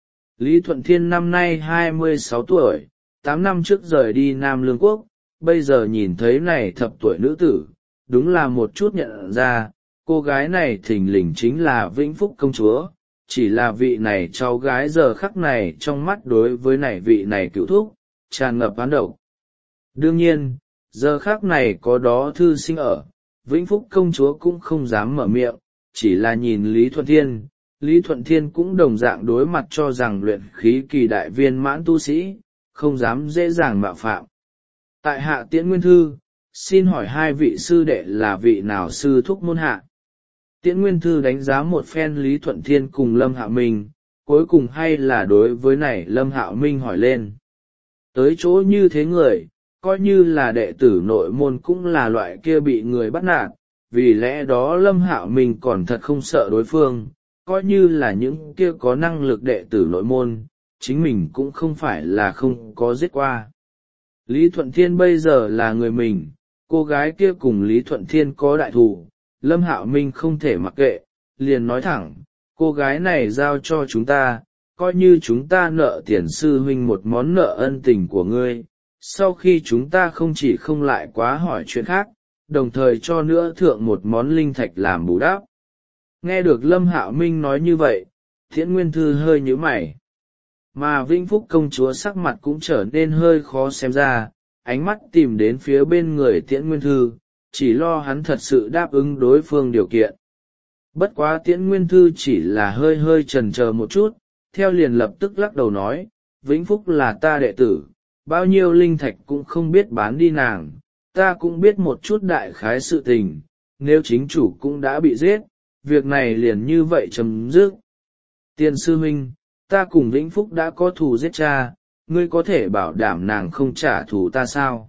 Lý Thuận Thiên năm nay hai mươi sáu tuổi, tám năm trước rời đi Nam Lương Quốc, bây giờ nhìn thấy này thập tuổi nữ tử, đúng là một chút nhận ra, cô gái này thình lình chính là Vĩnh Phúc công chúa, chỉ là vị này cháu gái giờ khắc này trong mắt đối với này vị này cựu thúc, tràn ngập oán độc. Đương nhiên, giờ khắc này có đó thư sinh ở, Vĩnh Phúc công chúa cũng không dám mở miệng, chỉ là nhìn Lý Thuận Thiên. Lý Thuận Thiên cũng đồng dạng đối mặt cho rằng luyện khí kỳ đại viên mãn tu sĩ, không dám dễ dàng mạo phạm. Tại hạ Tiễn Nguyên Thư, xin hỏi hai vị sư đệ là vị nào sư thúc môn hạ? Tiễn Nguyên Thư đánh giá một phen Lý Thuận Thiên cùng Lâm Hạo Minh, cuối cùng hay là đối với này Lâm Hạo Minh hỏi lên. Tới chỗ như thế người, coi như là đệ tử nội môn cũng là loại kia bị người bắt nạt, vì lẽ đó Lâm Hạo Minh còn thật không sợ đối phương. Coi như là những kia có năng lực đệ tử nội môn, chính mình cũng không phải là không có giết qua. Lý Thuận Thiên bây giờ là người mình, cô gái kia cùng Lý Thuận Thiên có đại thù, Lâm Hạo Minh không thể mặc kệ, liền nói thẳng, cô gái này giao cho chúng ta, coi như chúng ta nợ tiền sư huynh một món nợ ân tình của ngươi, sau khi chúng ta không chỉ không lại quá hỏi chuyện khác, đồng thời cho nữa thượng một món linh thạch làm bù đắp. Nghe được Lâm Hạo Minh nói như vậy, Tiễn Nguyên Thư hơi nhíu mày. Mà Vĩnh Phúc công chúa sắc mặt cũng trở nên hơi khó xem ra, ánh mắt tìm đến phía bên người Tiễn Nguyên Thư, chỉ lo hắn thật sự đáp ứng đối phương điều kiện. Bất quá Tiễn Nguyên Thư chỉ là hơi hơi chần chờ một chút, theo liền lập tức lắc đầu nói, Vĩnh Phúc là ta đệ tử, bao nhiêu linh thạch cũng không biết bán đi nàng, ta cũng biết một chút đại khái sự tình, nếu chính chủ cũng đã bị giết, việc này liền như vậy chấm dứt. Tiền sư huynh, ta cùng Vĩnh Phúc đã có thù giết cha, ngươi có thể bảo đảm nàng không trả thù ta sao?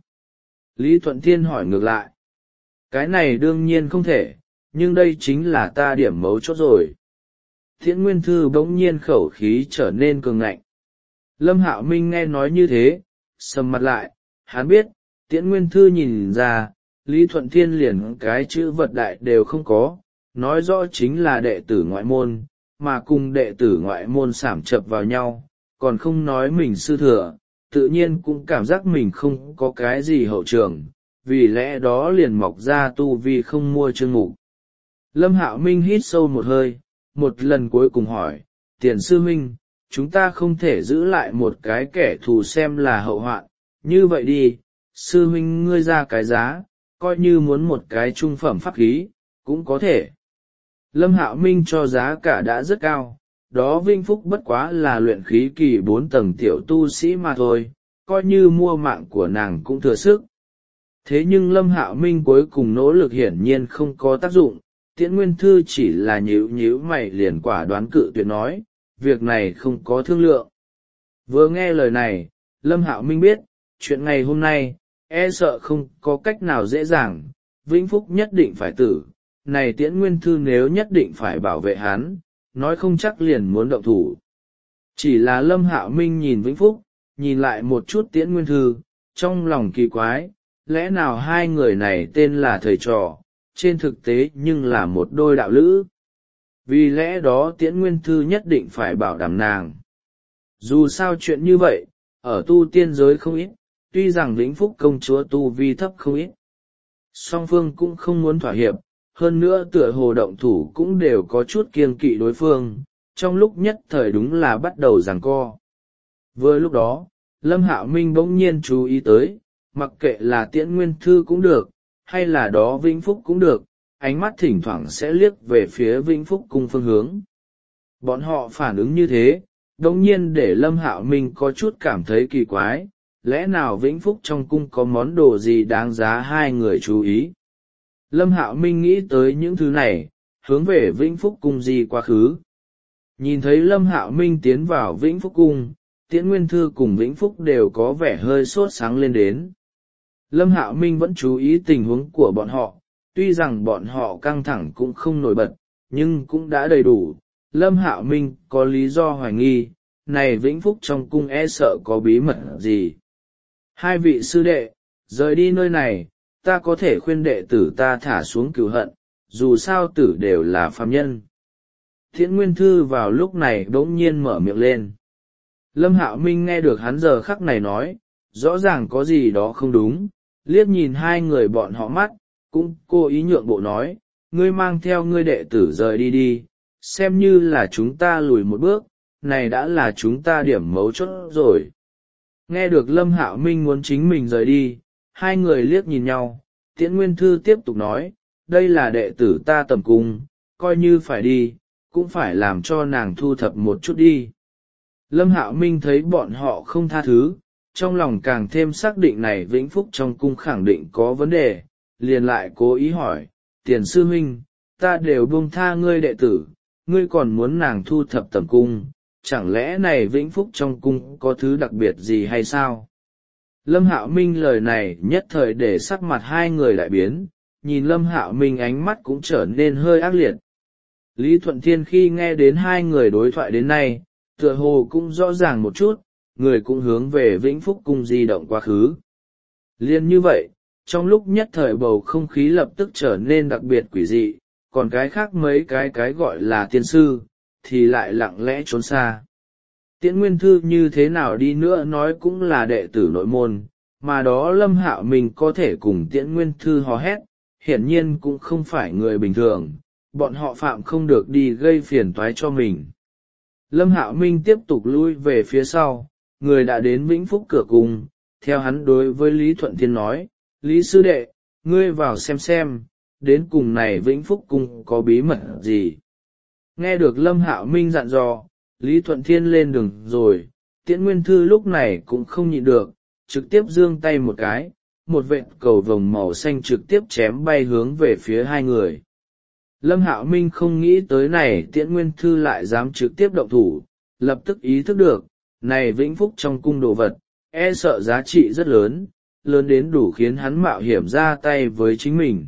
Lý Thuận Thiên hỏi ngược lại. Cái này đương nhiên không thể, nhưng đây chính là ta điểm mấu chốt rồi. Tiễn Nguyên Thư bỗng nhiên khẩu khí trở nên cường ngạnh. Lâm Hạo Minh nghe nói như thế, sầm mặt lại, hắn biết, Tiễn Nguyên Thư nhìn ra, Lý Thuận Thiên liền cái chữ vật đại đều không có, nói rõ chính là đệ tử ngoại môn, mà cùng đệ tử ngoại môn sảm chập vào nhau, còn không nói mình sư thừa, tự nhiên cũng cảm giác mình không có cái gì hậu trường, vì lẽ đó liền mọc ra tu vi không mua chương mục. Lâm Hạo Minh hít sâu một hơi, một lần cuối cùng hỏi, Tiền sư huynh, chúng ta không thể giữ lại một cái kẻ thù xem là hậu hoạn, như vậy đi, sư huynh ngươi ra cái giá, coi như muốn một cái trung phẩm pháp khí, cũng có thể. Lâm Hạo Minh cho giá cả đã rất cao, đó Vinh Phúc bất quá là luyện khí kỳ bốn tầng tiểu tu sĩ mà thôi, coi như mua mạng của nàng cũng thừa sức. Thế nhưng Lâm Hạo Minh cuối cùng nỗ lực hiển nhiên không có tác dụng, Tiễn Nguyên Thư chỉ là nhíu nhíu mày liền quả đoán cự tuyệt nói, việc này không có thương lượng. Vừa nghe lời này, Lâm Hạo Minh biết, chuyện ngày hôm nay, e sợ không có cách nào dễ dàng, Vĩnh Phúc nhất định phải tử, này Tiễn Nguyên Thư nếu nhất định phải bảo vệ hắn, nói không chắc liền muốn động thủ. Chỉ là Lâm Hạo Minh nhìn Vĩnh Phúc, nhìn lại một chút Tiễn Nguyên Thư, trong lòng kỳ quái, lẽ nào hai người này tên là thầy trò, trên thực tế nhưng là một đôi đạo lữ. Vì lẽ đó Tiễn Nguyên Thư nhất định phải bảo đảm nàng. Dù sao chuyện như vậy, ở tu tiên giới không ít, tuy rằng Vĩnh Phúc công chúa tu vi thấp không ít. Song phương cũng không muốn thỏa hiệp, hơn nữa tựa hồ động thủ cũng đều có chút kiêng kỵ đối phương, trong lúc nhất thời đúng là bắt đầu giằng co. Vừa lúc đó, Lâm Hạo Minh bỗng nhiên chú ý tới, mặc kệ là Tiễn Nguyên Thư cũng được, hay là đó Vĩnh Phúc cũng được, ánh mắt thỉnh thoảng sẽ liếc về phía Vĩnh Phúc cung phương hướng. Bọn họ phản ứng như thế, đồng nhiên để Lâm Hạo Minh có chút cảm thấy kỳ quái, lẽ nào Vĩnh Phúc trong cung có món đồ gì đáng giá hai người chú ý. Lâm Hạo Minh nghĩ tới những thứ này, hướng về Vĩnh Phúc cung di quá khứ. Nhìn thấy Lâm Hạo Minh tiến vào Vĩnh Phúc cung, Tiễn Nguyên Thư cùng Vĩnh Phúc đều có vẻ hơi sốt sáng lên đến. Lâm Hạo Minh vẫn chú ý tình huống của bọn họ, tuy rằng bọn họ căng thẳng cũng không nổi bật, nhưng cũng đã đầy đủ. Lâm Hạo Minh có lý do hoài nghi, này Vĩnh Phúc trong cung e sợ có bí mật gì. Hai vị sư đệ, rời đi nơi này, ta có thể khuyên đệ tử ta thả xuống cừu hận, dù sao tử đều là phàm nhân. Tiễn Nguyên Thư vào lúc này bỗng nhiên mở miệng lên. Lâm Hạo Minh nghe được hắn giờ khắc này nói, rõ ràng có gì đó không đúng, liếc nhìn hai người bọn họ mắt, cũng cố ý nhượng bộ nói, ngươi mang theo ngươi đệ tử rời đi đi, xem như là chúng ta lùi một bước, này đã là chúng ta điểm mấu chốt rồi. Nghe được Lâm Hạo Minh muốn chính mình rời đi, hai người liếc nhìn nhau, Tiễn Nguyên Thư tiếp tục nói, đây là đệ tử ta tầm cung, coi như phải đi, cũng phải làm cho nàng thu thập một chút đi. Lâm Hạo Minh thấy bọn họ không tha thứ, trong lòng càng thêm xác định này Vĩnh Phúc trong cung khẳng định có vấn đề, liền lại cố ý hỏi, Tiền sư huynh, ta đều buông tha ngươi đệ tử, ngươi còn muốn nàng thu thập tầm cung, chẳng lẽ này Vĩnh Phúc trong cung có thứ đặc biệt gì hay sao? Lâm Hạo Minh lời này nhất thời để sắc mặt hai người lại biến, nhìn Lâm Hạo Minh ánh mắt cũng trở nên hơi ác liệt. Lý Thuận Thiên khi nghe đến hai người đối thoại đến nay, tựa hồ cũng rõ ràng một chút, người cũng hướng về Vĩnh Phúc cung di động quá khứ. Liên như vậy, trong lúc nhất thời bầu không khí lập tức trở nên đặc biệt quỷ dị, còn cái khác mấy cái cái gọi là tiên sư, thì lại lặng lẽ trốn xa. Tiễn Nguyên Thư như thế nào đi nữa nói cũng là đệ tử nội môn, mà đó Lâm Hạo Minh có thể cùng Tiễn Nguyên Thư hò hét, hiển nhiên cũng không phải người bình thường, bọn họ phạm không được đi gây phiền toái cho mình. Lâm Hạo Minh tiếp tục lui về phía sau, người đã đến Vĩnh Phúc cửa cung, theo hắn đối với Lý Thuận Thiên nói, Lý sư đệ, ngươi vào xem xem, đến cùng này Vĩnh Phúc cung có bí mật gì. Nghe được Lâm Hạo Minh dặn dò, Lý Thuận Thiên lên đường rồi, Tiễn Nguyên Thư lúc này cũng không nhịn được, trực tiếp giương tay một cái, một vệt cầu vồng màu xanh trực tiếp chém bay hướng về phía hai người. Lâm Hạo Minh không nghĩ tới này Tiễn Nguyên Thư lại dám trực tiếp động thủ, lập tức ý thức được, này Vĩnh Phúc trong cung đồ vật, e sợ giá trị rất lớn, lớn đến đủ khiến hắn mạo hiểm ra tay với chính mình.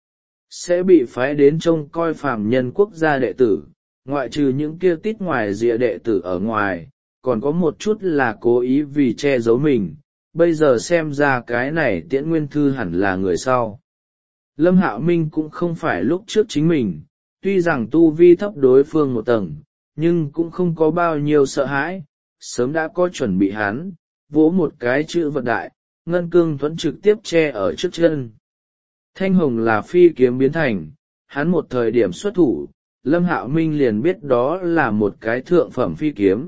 Sẽ bị phái đến trông coi phàm nhân quốc gia đệ tử, ngoại trừ những kia tít ngoài rìa đệ tử ở ngoài, còn có một chút là cố ý vì che giấu mình, bây giờ xem ra cái này Tiễn Nguyên Thư hẳn là người sau. Lâm Hạo Minh cũng không phải lúc trước chính mình, tuy rằng tu vi thấp đối phương một tầng, nhưng cũng không có bao nhiêu sợ hãi, sớm đã có chuẩn bị hắn, vỗ một cái chữ vật đại, ngân cương thuẫn trực tiếp che ở trước chân. Thanh hồng là phi kiếm biến thành, hắn một thời điểm xuất thủ, Lâm Hạo Minh liền biết đó là một cái thượng phẩm phi kiếm.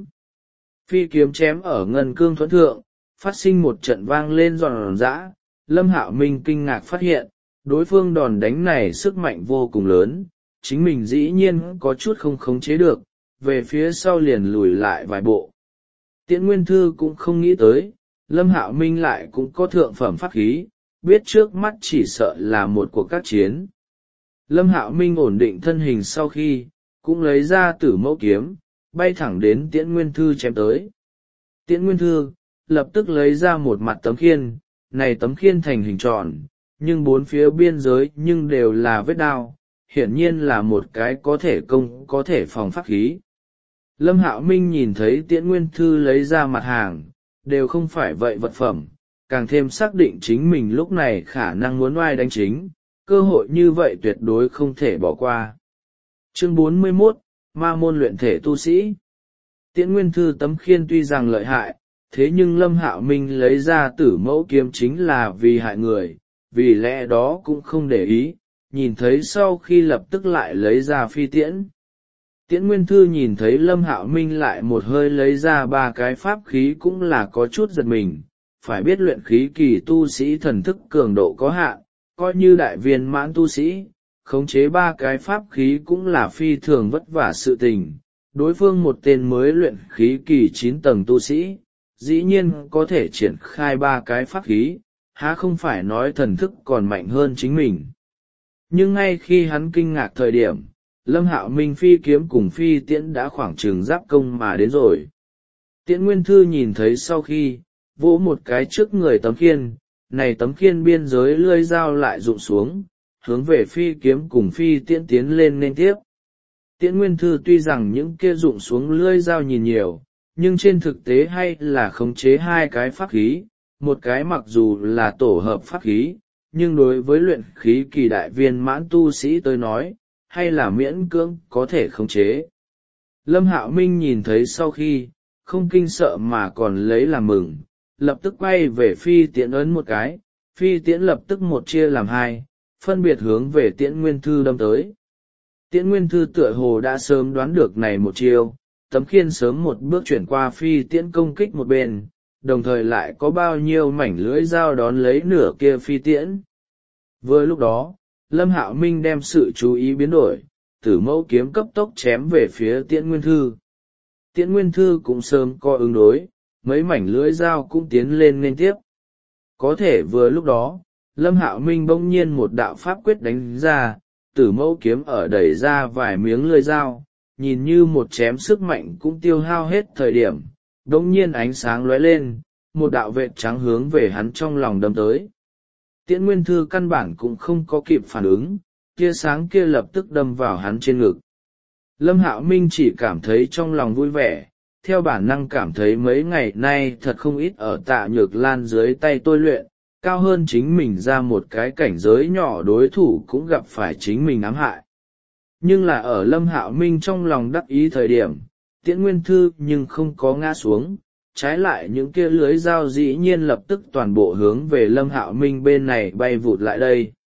Phi kiếm chém ở ngân cương thuẫn thượng, phát sinh một trận vang lên giòn giã, Lâm Hạo Minh kinh ngạc phát hiện, đối phương đòn đánh này sức mạnh vô cùng lớn, chính mình dĩ nhiên có chút không khống chế được, về phía sau liền lùi lại vài bộ. Tiễn Nguyên Thư cũng không nghĩ tới, Lâm Hạo Minh lại cũng có thượng phẩm pháp khí, biết trước mắt chỉ sợ là một cuộc các chiến. Lâm Hạo Minh ổn định thân hình sau khi, cũng lấy ra Tử Mẫu kiếm, bay thẳng đến Tiễn Nguyên Thư chém tới. Tiễn Nguyên Thư, lập tức lấy ra một mặt tấm khiên, này tấm khiên thành hình tròn, nhưng bốn phía biên giới nhưng đều là vết đao, hiển nhiên là một cái có thể công có thể phòng pháp khí. Lâm Hạo Minh nhìn thấy Tiễn Nguyên Thư lấy ra mặt hàng, đều không phải vậy vật phẩm, càng thêm xác định chính mình lúc này khả năng muốn oai đánh chính, cơ hội như vậy tuyệt đối không thể bỏ qua. Chương bốn mươi mốt, Ma môn luyện thể tu sĩ. Tiễn Nguyên Thư tấm khiên tuy rằng lợi hại, thế nhưng Lâm Hạo Minh lấy ra Tử Mẫu kiếm chính là vì hại người, vì lẽ đó cũng không để ý, nhìn thấy sau khi lập tức lại lấy ra phi tiễn. Tiễn Nguyên Thư nhìn thấy Lâm Hạo Minh lại một hơi lấy ra ba cái pháp khí cũng là có chút giật mình, phải biết luyện khí kỳ tu sĩ thần thức cường độ có hạn, coi như đại viên mãn tu sĩ, khống chế ba cái pháp khí cũng là phi thường vất vả sự tình. Đối phương một tên mới luyện khí kỳ chín tầng tu sĩ, dĩ nhiên có thể triển khai ba cái pháp khí, há không phải nói thần thức còn mạnh hơn chính mình. Nhưng ngay khi hắn kinh ngạc thời điểm, Lâm Hạo Minh phi kiếm cùng phi tiễn đã khoảng chừng giáp công mà đến rồi. Tiễn Nguyên Thư nhìn thấy sau khi, vỗ một cái trước người tấm khiên, này tấm khiên biên giới lưỡi dao lại rụng xuống, hướng về phi kiếm cùng phi tiễn tiến lên nên tiếp. Tiễn Nguyên Thư tuy rằng những kia rụng xuống lưỡi dao nhìn nhiều, nhưng trên thực tế hay là khống chế hai cái pháp khí, một cái mặc dù là tổ hợp pháp khí, nhưng đối với luyện khí kỳ đại viên mãn tu sĩ tới nói, hay là miễn cưỡng có thể khống chế. Lâm Hạo Minh nhìn thấy sau khi, không kinh sợ mà còn lấy làm mừng, lập tức quay về phi tiễn ấn một cái, phi tiễn lập tức một chia làm hai, phân biệt hướng về Tiễn Nguyên Thư đâm tới. Tiễn Nguyên Thư tựa hồ đã sớm đoán được này một chiêu, tấm khiên sớm một bước chuyển qua phi tiễn công kích một bên, đồng thời lại có bao nhiêu mảnh lưỡi dao đón lấy nửa kia phi tiễn. Vừa lúc đó, Lâm Hạo Minh đem sự chú ý biến đổi, Tử Mẫu kiếm cấp tốc chém về phía Tiễn Nguyên Thư. Tiễn Nguyên Thư cũng sớm có ứng đối, mấy mảnh lưỡi dao cũng tiến lên nên tiếp. Có thể vừa lúc đó, Lâm Hạo Minh bỗng nhiên một đạo pháp quyết đánh ra, Tử Mẫu kiếm ở đẩy ra vài miếng lưỡi dao, nhìn như một chém sức mạnh cũng tiêu hao hết thời điểm, bỗng nhiên ánh sáng lóe lên, một đạo vệt trắng hướng về hắn trong lòng đâm tới. Tiễn Nguyên Thư căn bản cũng không có kịp phản ứng, tia sáng kia lập tức đâm vào hắn trên ngực. Lâm Hạo Minh chỉ cảm thấy trong lòng vui vẻ, theo bản năng cảm thấy mấy ngày nay thật không ít ở Tạ Nhược Lan dưới tay tôi luyện, cao hơn chính mình ra một cái cảnh giới nhỏ đối thủ cũng gặp phải chính mình ám hại. Nhưng là ở Lâm Hạo Minh trong lòng đắc ý thời điểm, Tiễn Nguyên Thư nhưng không có ngã xuống, trái lại những kia lưới dao dĩ nhiên lập tức toàn bộ hướng về Lâm Hạo Minh bên này bay vụt lại đây.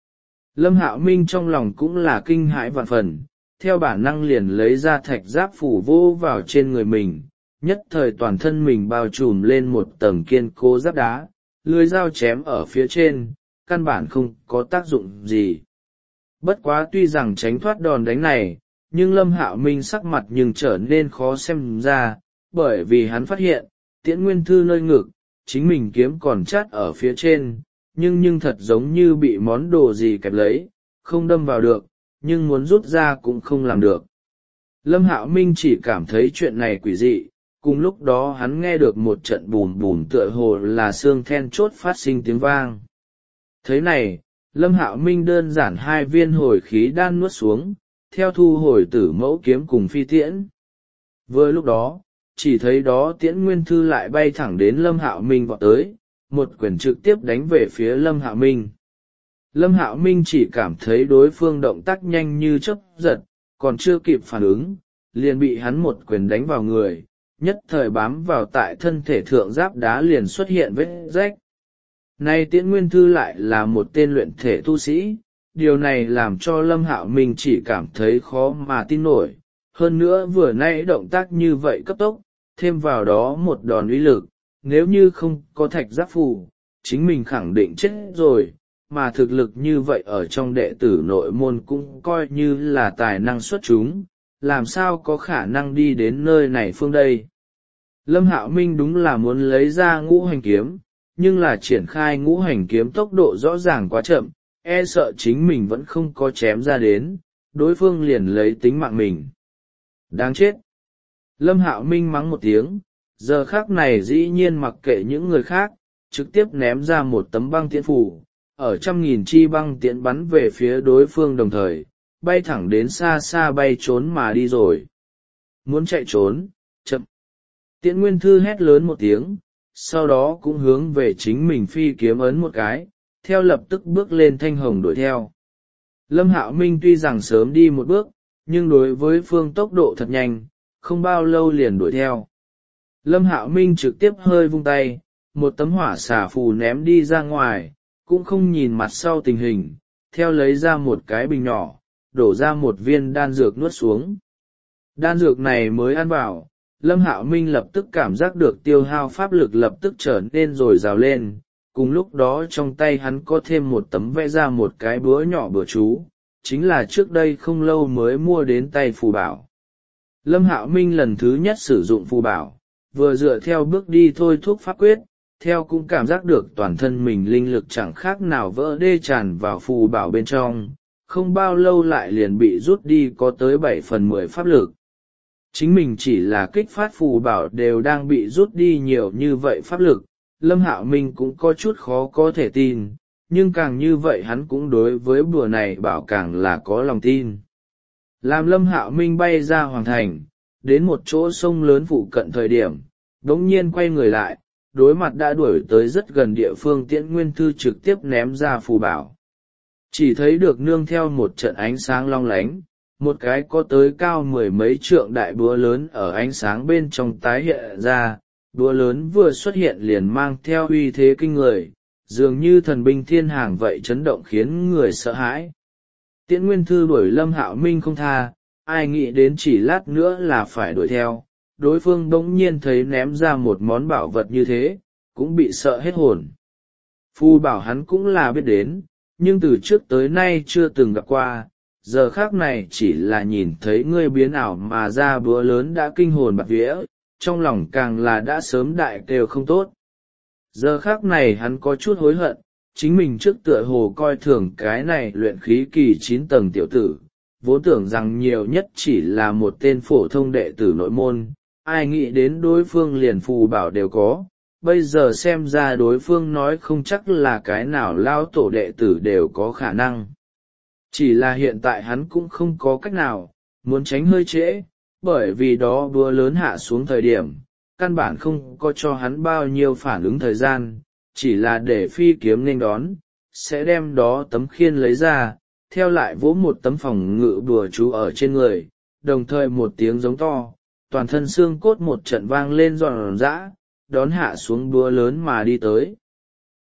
Lâm Hạo Minh trong lòng cũng là kinh hãi vạn phần, theo bản năng liền lấy ra thạch giáp phủ vô vào trên người mình, nhất thời toàn thân mình bao trùm lên một tầng kiên cố giáp đá, lưỡi dao chém ở phía trên, căn bản không có tác dụng gì. Bất quá tuy rằng tránh thoát đòn đánh này, nhưng Lâm Hạo Minh sắc mặt nhưng trở nên khó xem ra, bởi vì hắn phát hiện, Tiễn Nguyên Thư nơi ngực, chính mình kiếm còn chát ở phía trên, nhưng nhưng thật giống như bị món đồ gì kẹp lấy, không đâm vào được, nhưng muốn rút ra cũng không làm được. Lâm Hạo Minh chỉ cảm thấy chuyện này quỷ dị, cùng lúc đó hắn nghe được một trận bùm bùm tựa hồ là xương then chốt phát sinh tiếng vang. Thế này, Lâm Hạo Minh đơn giản hai viên hồi khí đan nuốt xuống, theo thu hồi tử mẫu kiếm cùng phi tiễn. Vừa lúc đó, chỉ thấy đó Tiễn Nguyên Thư lại bay thẳng đến Lâm Hạo Minh vọt tới, một quyền trực tiếp đánh về phía Lâm Hạo Minh. Lâm Hạo Minh chỉ cảm thấy đối phương động tác nhanh như chớp giật, còn chưa kịp phản ứng, liền bị hắn một quyền đánh vào người, nhất thời bám vào tại thân thể thượng giáp đá liền xuất hiện vết rách. Nay Tiễn Nguyên Thư lại là một tên luyện thể tu sĩ, điều này làm cho Lâm Hạo Minh chỉ cảm thấy khó mà tin nổi, hơn nữa vừa nãy động tác như vậy cấp tốc, thêm vào đó một đòn uy lực, nếu như không có thạch giáp phù, chính mình khẳng định chết rồi, mà thực lực như vậy ở trong đệ tử nội môn cũng coi như là tài năng xuất chúng, làm sao có khả năng đi đến nơi này phương đây. Lâm Hạo Minh đúng là muốn lấy ra ngũ hành kiếm, nhưng là triển khai ngũ hành kiếm tốc độ rõ ràng quá chậm, e sợ chính mình vẫn không có chém ra đến, đối phương liền lấy tính mạng mình. Đáng chết! Lâm Hạo Minh mắng một tiếng, giờ khắc này dĩ nhiên mặc kệ những người khác, trực tiếp ném ra một tấm băng tiễn phù, ở trăm nghìn chi băng tiễn bắn về phía đối phương đồng thời, bay thẳng đến xa xa bay trốn mà đi rồi. Muốn chạy trốn, chậm! Tiễn Nguyên Thư hét lớn một tiếng, sau đó cũng hướng về chính mình phi kiếm ấn một cái, theo lập tức bước lên thanh hồng đuổi theo. Lâm Hạo Minh tuy rằng sớm đi một bước, nhưng đối với phương tốc độ thật nhanh, không bao lâu liền đuổi theo. Lâm Hạo Minh trực tiếp hơi vung tay, một tấm hỏa xả phù ném đi ra ngoài, cũng không nhìn mặt sau tình hình, theo lấy ra một cái bình nhỏ, đổ ra một viên đan dược nuốt xuống. Đan dược này mới ăn vào, Lâm Hạo Minh lập tức cảm giác được tiêu hao pháp lực lập tức trở nên dồi dào lên, cùng lúc đó trong tay hắn có thêm một tấm vẽ ra một cái búa nhỏ bừa chú, chính là trước đây không lâu mới mua đến tay phù bảo. Lâm Hạo Minh lần thứ nhất sử dụng phù bảo, vừa dựa theo bước đi thôi thúc pháp quyết, theo cũng cảm giác được toàn thân mình linh lực chẳng khác nào vỡ đê tràn vào phù bảo bên trong, không bao lâu lại liền bị rút đi có tới bảy phần mười pháp lực. Chính mình chỉ là kích phát phù bảo đều đang bị rút đi nhiều như vậy pháp lực, Lâm Hạo Minh cũng có chút khó có thể tin, nhưng càng như vậy hắn cũng đối với bùa này bảo càng là có lòng tin. Làm Lâm Hạo Minh bay ra hoàng thành, đến một chỗ sông lớn phụ cận thời điểm, đống nhiên quay người lại, đối mặt đã đuổi tới rất gần địa phương Tiễn Nguyên Thư trực tiếp ném ra phù bảo. Chỉ thấy được nương theo một trận ánh sáng long lánh, một cái có tới cao mười mấy trượng đại búa lớn ở ánh sáng bên trong tái hiện ra, búa lớn vừa xuất hiện liền mang theo uy thế kinh người, dường như thần binh thiên hàng vậy chấn động khiến người sợ hãi. Tiễn Nguyên Thư đuổi Lâm Hạo Minh không tha, ai nghĩ đến chỉ lát nữa là phải đuổi theo, đối phương bỗng nhiên thấy ném ra một món bảo vật như thế, cũng bị sợ hết hồn. Phu bảo hắn cũng là biết đến, nhưng từ trước tới nay chưa từng gặp qua, giờ khác này chỉ là nhìn thấy ngươi biến ảo mà ra búa lớn đã kinh hồn bạt vía, trong lòng càng là đã sớm đại kêu không tốt. Giờ khác này hắn có chút hối hận, chính mình trước tựa hồ coi thường cái này luyện khí kỳ chín tầng tiểu tử, vốn tưởng rằng nhiều nhất chỉ là một tên phổ thông đệ tử nội môn, ai nghĩ đến đối phương liền phù bảo đều có, bây giờ xem ra đối phương nói không chắc là cái nào lao tổ đệ tử đều có khả năng. Chỉ là hiện tại hắn cũng không có cách nào, muốn tránh hơi trễ, bởi vì đó búa lớn hạ xuống thời điểm, căn bản không có cho hắn bao nhiêu phản ứng thời gian, chỉ là để phi kiếm nên đón, sẽ đem đó tấm khiên lấy ra, theo lại vỗ một tấm phòng ngự bùa chú ở trên người, đồng thời một tiếng giống to, toàn thân xương cốt một trận vang lên giòn giã, đón hạ xuống búa lớn mà đi tới.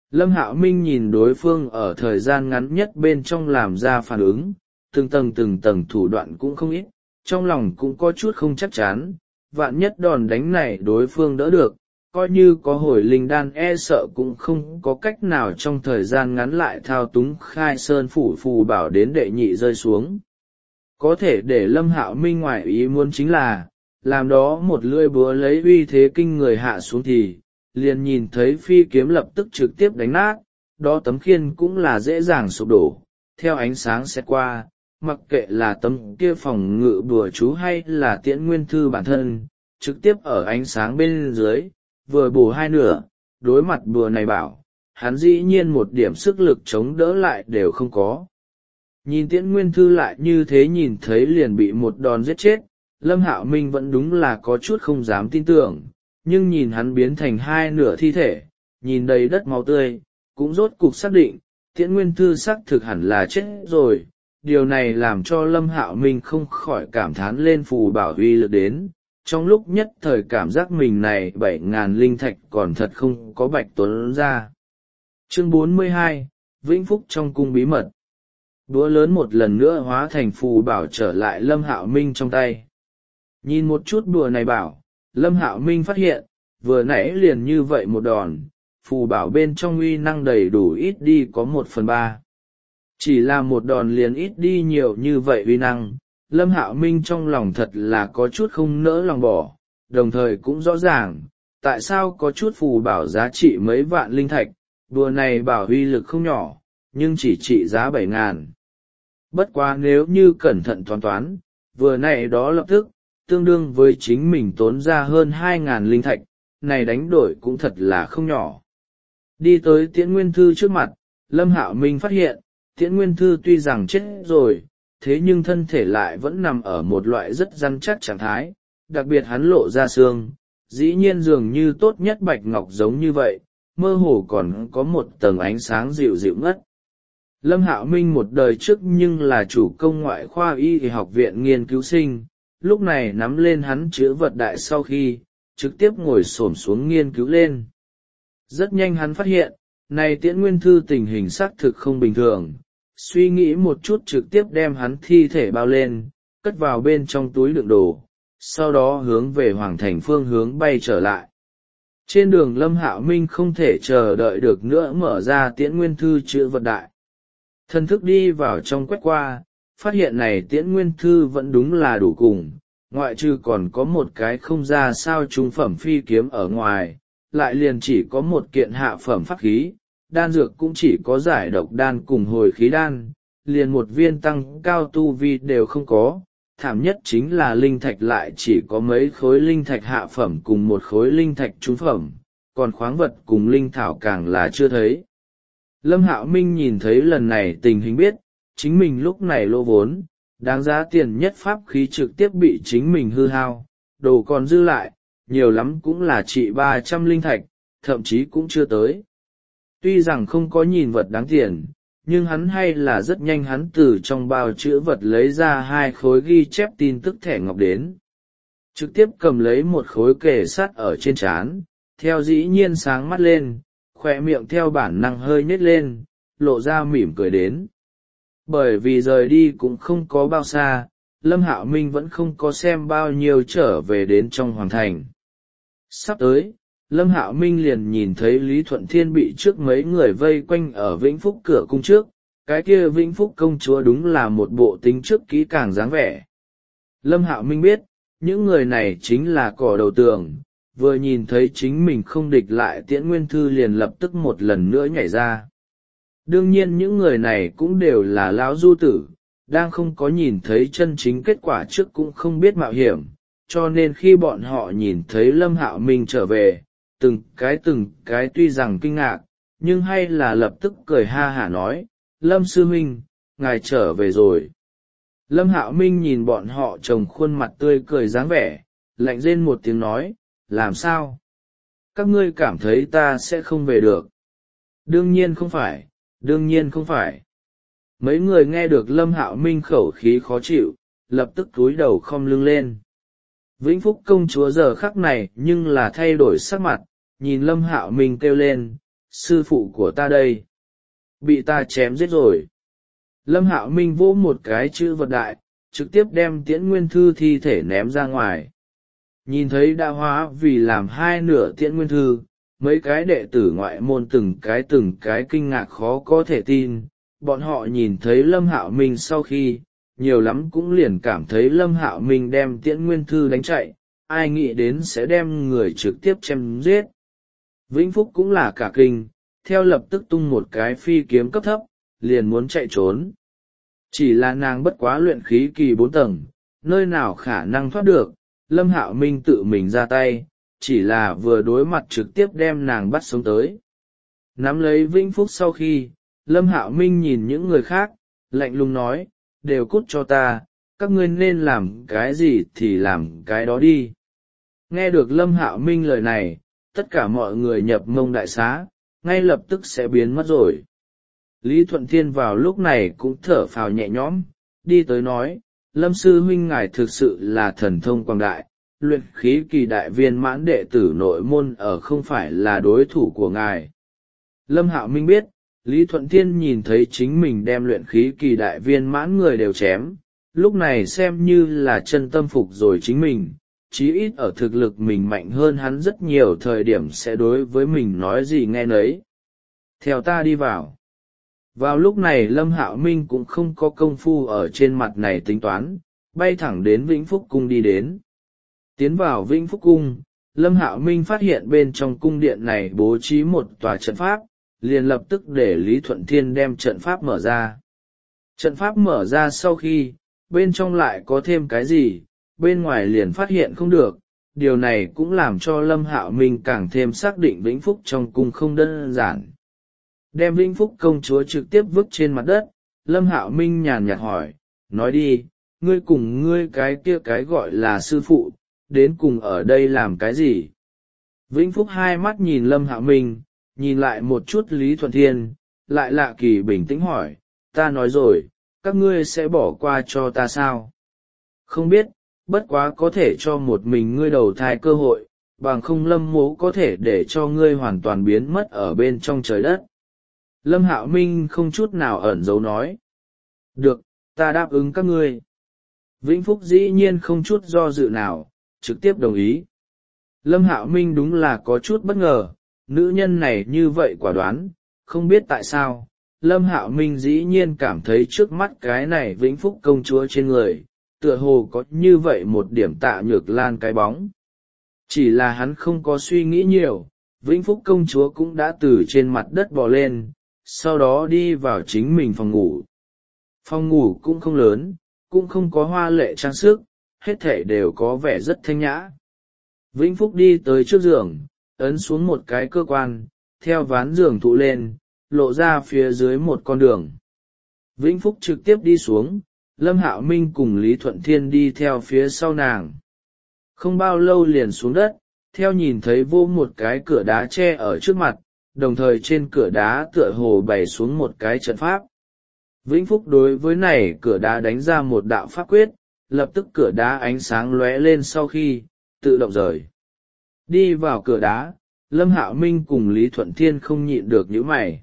Lâm Hạo Minh nhìn đối phương ở thời gian ngắn nhất bên trong làm ra phản ứng, từng tầng từng tầng thủ đoạn cũng không ít, trong lòng cũng có chút không chắc chắn, vạn nhất đòn đánh này đối phương đỡ được, coi như có hồi linh đan e sợ cũng không có cách nào trong thời gian ngắn lại thao túng khai sơn phủ phù bảo đến đệ nhị rơi xuống. Có thể để Lâm Hạo Minh ngoại ý muốn chính là, làm đó một lưỡi búa lấy uy thế kinh người hạ xuống thì, liền nhìn thấy phi kiếm lập tức trực tiếp đánh nát, đó tấm khiên cũng là dễ dàng sụp đổ, theo ánh sáng xét qua, mặc kệ là tấm kia phòng ngự bùa chú hay là tiễn nguyên thư bản thân, trực tiếp ở ánh sáng bên dưới, vừa bổ hai nửa, đối mặt bùa này bảo, hắn dĩ nhiên một điểm sức lực chống đỡ lại đều không có. Nhìn tiễn nguyên thư lại như thế nhìn thấy liền bị một đòn giết chết, Lâm Hạo Minh vẫn đúng là có chút không dám tin tưởng, nhưng nhìn hắn biến thành hai nửa thi thể, nhìn đầy đất máu tươi, cũng rốt cục xác định, tiễn nguyên thư xác thực hẳn là chết rồi. Điều này làm cho Lâm Hạo Minh không khỏi cảm thán lên phù bảo uy lực đến, trong lúc nhất thời cảm giác mình này bảy ngàn linh thạch còn thật không có bạch tuấn ra. Chương bốn mươi hai, Vĩnh Phúc trong cung bí mật. Đũa lớn một lần nữa hóa thành phù bảo trở lại Lâm Hạo Minh trong tay. Nhìn một chút đùa này bảo, Lâm Hạo Minh phát hiện, vừa nãy liền như vậy một đòn, phù bảo bên trong uy năng đầy đủ ít đi có một phần ba. Chỉ là một đòn liền ít đi nhiều như vậy uy năng, Lâm Hạo Minh trong lòng thật là có chút không nỡ lòng bỏ, đồng thời cũng rõ ràng, tại sao có chút phù bảo giá trị mấy vạn linh thạch, đùa này bảo uy lực không nhỏ, nhưng chỉ trị giá bảy ngàn. Bất quá nếu như cẩn thận toán toán, vừa nãy đó lập tức, tương đương với chính mình tốn ra hơn hai ngàn linh thạch, này đánh đổi cũng thật là không nhỏ. Đi tới Tiễn Nguyên Thư trước mặt, Lâm Hạo Minh phát hiện, Tiễn Nguyên Thư tuy rằng chết rồi, thế nhưng thân thể lại vẫn nằm ở một loại rất rắn chắc trạng thái, đặc biệt hắn lộ ra xương, dĩ nhiên dường như tốt nhất bạch ngọc giống như vậy, mơ hồ còn có một tầng ánh sáng dịu dịu ngất. Lâm Hạo Minh một đời trước nhưng là chủ công ngoại khoa y học viện nghiên cứu sinh, lúc này nắm lên hắn chữ vật đại sau khi, trực tiếp ngồi xổm xuống nghiên cứu lên. Rất nhanh hắn phát hiện, này Tiễn Nguyên Thư tình hình xác thực không bình thường, suy nghĩ một chút trực tiếp đem hắn thi thể bao lên, cất vào bên trong túi đựng đồ, sau đó hướng về Hoàng Thành phương hướng bay trở lại. Trên đường Lâm Hạo Minh không thể chờ đợi được nữa mở ra Tiễn Nguyên Thư chữ vật đại. Thần thức đi vào trong quét qua, phát hiện này Tiễn Nguyên Thư vẫn đúng là đủ cùng, ngoại trừ còn có một cái không ra sao trung phẩm phi kiếm ở ngoài, lại liền chỉ có một kiện hạ phẩm pháp khí, đan dược cũng chỉ có giải độc đan cùng hồi khí đan, liền một viên tăng cao tu vi đều không có, thảm nhất chính là linh thạch lại chỉ có mấy khối linh thạch hạ phẩm cùng một khối linh thạch trung phẩm, còn khoáng vật cùng linh thảo càng là chưa thấy. Lâm Hạo Minh nhìn thấy lần này tình hình biết, chính mình lúc này lỗ vốn, đáng giá tiền nhất pháp khí trực tiếp bị chính mình hư hao, đồ còn dư lại, nhiều lắm cũng là trị ba trăm linh thạch, thậm chí cũng chưa tới. Tuy rằng không có nhìn vật đáng tiền, nhưng hắn hay là rất nhanh hắn từ trong bao chữ vật lấy ra hai khối ghi chép tin tức thẻ ngọc đến. Trực tiếp cầm lấy một khối kề sắt ở trên trán, theo dĩ nhiên sáng mắt lên, khỏe miệng theo bản năng hơi nhếch lên, lộ ra mỉm cười đến. Bởi vì rời đi cũng không có bao xa, Lâm Hạo Minh vẫn không có xem bao nhiêu trở về đến trong hoàng thành. Sắp tới, Lâm Hạo Minh liền nhìn thấy Lý Thuận Thiên bị trước mấy người vây quanh ở Vĩnh Phúc cửa cung trước, cái kia Vĩnh Phúc công chúa đúng là một bộ tính trước kỹ càng dáng vẻ. Lâm Hạo Minh biết, những người này chính là cỏ đầu tường, vừa nhìn thấy chính mình không địch lại Tiễn Nguyên Thư liền lập tức một lần nữa nhảy ra. Đương nhiên những người này cũng đều là lão du tử, đang không có nhìn thấy chân chính kết quả trước cũng không biết mạo hiểm, cho nên khi bọn họ nhìn thấy Lâm Hạo Minh trở về, từng cái từng cái tuy rằng kinh ngạc, nhưng hay là lập tức cười ha hả nói, Lâm sư huynh, ngài trở về rồi. Lâm Hạo Minh nhìn bọn họ trông khuôn mặt tươi cười dáng vẻ, lạnh rên một tiếng nói, làm sao? Các ngươi cảm thấy ta sẽ không về được. Đương nhiên không phải, đương nhiên không phải. Mấy người nghe được Lâm Hạo Minh khẩu khí khó chịu, lập tức cúi đầu khom lưng lên. Vĩnh Phúc công chúa giờ khắc này nhưng là thay đổi sắc mặt, nhìn Lâm Hạo Minh kêu lên, sư phụ của ta đây bị ta chém giết rồi. Lâm Hạo Minh vỗ một cái chữ vật đại, trực tiếp đem Tiễn Nguyên Thư thi thể ném ra ngoài. Nhìn thấy đã hóa vì làm hai nửa Tiễn Nguyên Thư, mấy cái đệ tử ngoại môn từng cái từng cái kinh ngạc khó có thể tin. Bọn họ nhìn thấy Lâm Hạo Minh sau khi, nhiều lắm cũng liền cảm thấy Lâm Hạo Minh đem Tiễn Nguyên Thư đánh chạy, ai nghĩ đến sẽ đem người trực tiếp chém giết. Vĩnh Phúc cũng là cả kinh, theo lập tức tung một cái phi kiếm cấp thấp, liền muốn chạy trốn. Chỉ là nàng bất quá luyện khí kỳ bốn tầng, nơi nào khả năng thoát được, Lâm Hạo Minh tự mình ra tay, chỉ là vừa đối mặt trực tiếp đem nàng bắt sống tới. Nắm lấy Vĩnh Phúc sau khi, Lâm Hạo Minh nhìn những người khác, lạnh lùng nói, đều cút cho ta, các ngươi nên làm cái gì thì làm cái đó đi. Nghe được Lâm Hạo Minh lời này, tất cả mọi người nhập mông đại xá, ngay lập tức sẽ biến mất rồi. Lý Thuận Thiên vào lúc này cũng thở phào nhẹ nhõm, đi tới nói, Lâm sư huynh ngài thực sự là thần thông quang đại, luyện khí kỳ đại viên mãn đệ tử nội môn ở không phải là đối thủ của ngài. Lâm Hạo Minh biết, Lý Thuận Thiên nhìn thấy chính mình đem luyện khí kỳ đại viên mãn người đều chém, lúc này xem như là chân tâm phục rồi chính mình, chí ít ở thực lực mình mạnh hơn hắn rất nhiều thời điểm sẽ đối với mình nói gì nghe nấy. Theo ta đi vào. Vào lúc này Lâm Hạo Minh cũng không có công phu ở trên mặt này tính toán, bay thẳng đến Vĩnh Phúc Cung đi đến. Tiến vào Vĩnh Phúc Cung, Lâm Hạo Minh phát hiện bên trong cung điện này bố trí một tòa trận pháp, liền lập tức để Lý Thuận Thiên đem trận pháp mở ra. Trận pháp mở ra sau khi, bên trong lại có thêm cái gì, bên ngoài liền phát hiện không được, điều này cũng làm cho Lâm Hạo Minh càng thêm xác định Vĩnh Phúc trong cung không đơn giản. Đem Vĩnh Phúc công chúa trực tiếp vứt trên mặt đất, Lâm Hạo Minh nhàn nhạt hỏi, nói đi, ngươi cùng ngươi cái kia cái gọi là sư phụ, đến cùng ở đây làm cái gì? Vĩnh Phúc hai mắt nhìn Lâm Hạo Minh, nhìn lại một chút Lý Thuận Thiên, lại lạ kỳ bình tĩnh hỏi, ta nói rồi, các ngươi sẽ bỏ qua cho ta sao? Không biết, bất quá có thể cho một mình ngươi đầu thai cơ hội, bằng không Lâm mố có thể để cho ngươi hoàn toàn biến mất ở bên trong trời đất. Lâm Hạo Minh không chút nào ẩn giấu nói. Được, ta đáp ứng các ngươi. Vĩnh Phúc dĩ nhiên không chút do dự nào, trực tiếp đồng ý. Lâm Hạo Minh đúng là có chút bất ngờ, nữ nhân này như vậy quả đoán, không biết tại sao. Lâm Hạo Minh dĩ nhiên cảm thấy trước mắt cái này Vĩnh Phúc công chúa trên người, tựa hồ có như vậy một điểm Tạ Nhược Lan cái bóng. Chỉ là hắn không có suy nghĩ nhiều, Vĩnh Phúc công chúa cũng đã từ trên mặt đất bò lên, sau đó đi vào chính mình phòng ngủ. Phòng ngủ cũng không lớn, cũng không có hoa lệ trang sức, hết thảy đều có vẻ rất thanh nhã. Vĩnh Phúc đi tới trước giường, ấn xuống một cái cơ quan, theo ván giường thụ lên, lộ ra phía dưới một con đường. Vĩnh Phúc trực tiếp đi xuống, Lâm Hạo Minh cùng Lý Thuận Thiên đi theo phía sau nàng. Không bao lâu liền xuống đất, theo nhìn thấy vô một cái cửa đá che ở trước mặt, đồng thời trên cửa đá tựa hồ bày xuống một cái trận pháp. Vĩnh Phúc đối với này cửa đá đánh ra một đạo pháp quyết, lập tức cửa đá ánh sáng lóe lên sau khi, tự động rời. Đi vào cửa đá, Lâm Hạo Minh cùng Lý Thuận Thiên không nhịn được nhíu mày.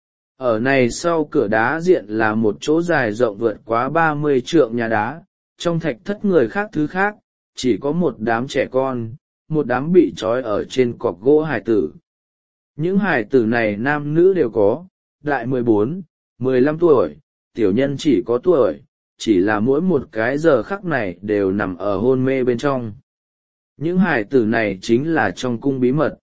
Ở này sau cửa đá diện là một chỗ dài rộng vượt quá ba mươi trượng nhà đá, trong thạch thất người khác thứ khác, chỉ có một đám trẻ con, một đám bị trói ở trên cọc gỗ hài tử. Những hài tử này nam nữ đều có, đại mười bốn, mười lăm tuổi, tiểu nhân chỉ có tuổi, chỉ là mỗi một cái giờ khắc này đều nằm ở hôn mê bên trong. Những hài tử này chính là trong cung bí mật.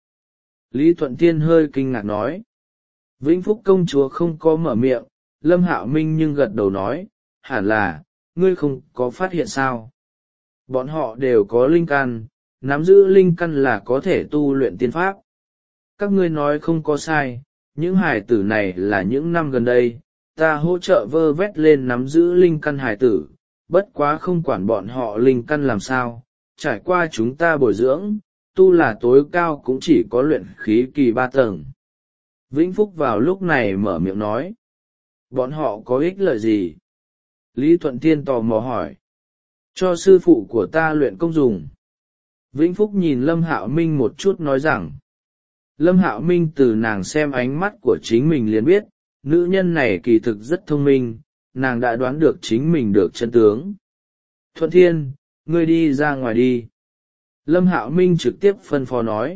Lý Thuận Thiên hơi kinh ngạc nói. Vĩnh Phúc công chúa không có mở miệng, Lâm Hạo Minh nhưng gật đầu nói, hẳn là, ngươi không có phát hiện sao. Bọn họ đều có linh căn, nắm giữ linh căn là có thể tu luyện tiên pháp. Các ngươi nói không có sai, những hài tử này là những năm gần đây, ta hỗ trợ vơ vét lên nắm giữ linh căn hài tử, bất quá không quản bọn họ linh căn làm sao, trải qua chúng ta bồi dưỡng, tu là tối cao cũng chỉ có luyện khí kỳ ba tầng. Vĩnh Phúc vào lúc này mở miệng nói, bọn họ có ích lợi gì? Lý Thuận Thiên tò mò hỏi, cho sư phụ của ta luyện công dùng. Vĩnh Phúc nhìn Lâm Hạo Minh một chút nói rằng, Lâm Hạo Minh từ nàng xem ánh mắt của chính mình liền biết, nữ nhân này kỳ thực rất thông minh, nàng đã đoán được chính mình được chân tướng. Thuận Thiên, ngươi đi ra ngoài đi. Lâm Hạo Minh trực tiếp phân phó nói.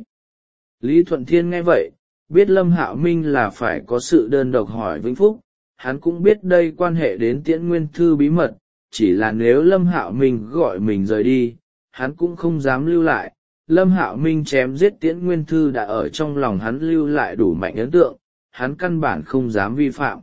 Lý Thuận Thiên nghe vậy, biết Lâm Hạo Minh là phải có sự đơn độc hỏi Vĩnh Phúc, hắn cũng biết đây quan hệ đến Tiễn Nguyên Thư bí mật, chỉ là nếu Lâm Hạo Minh gọi mình rời đi, hắn cũng không dám lưu lại. Lâm Hạo Minh chém giết Tiễn Nguyên Thư đã ở trong lòng hắn lưu lại đủ mạnh ấn tượng, hắn căn bản không dám vi phạm.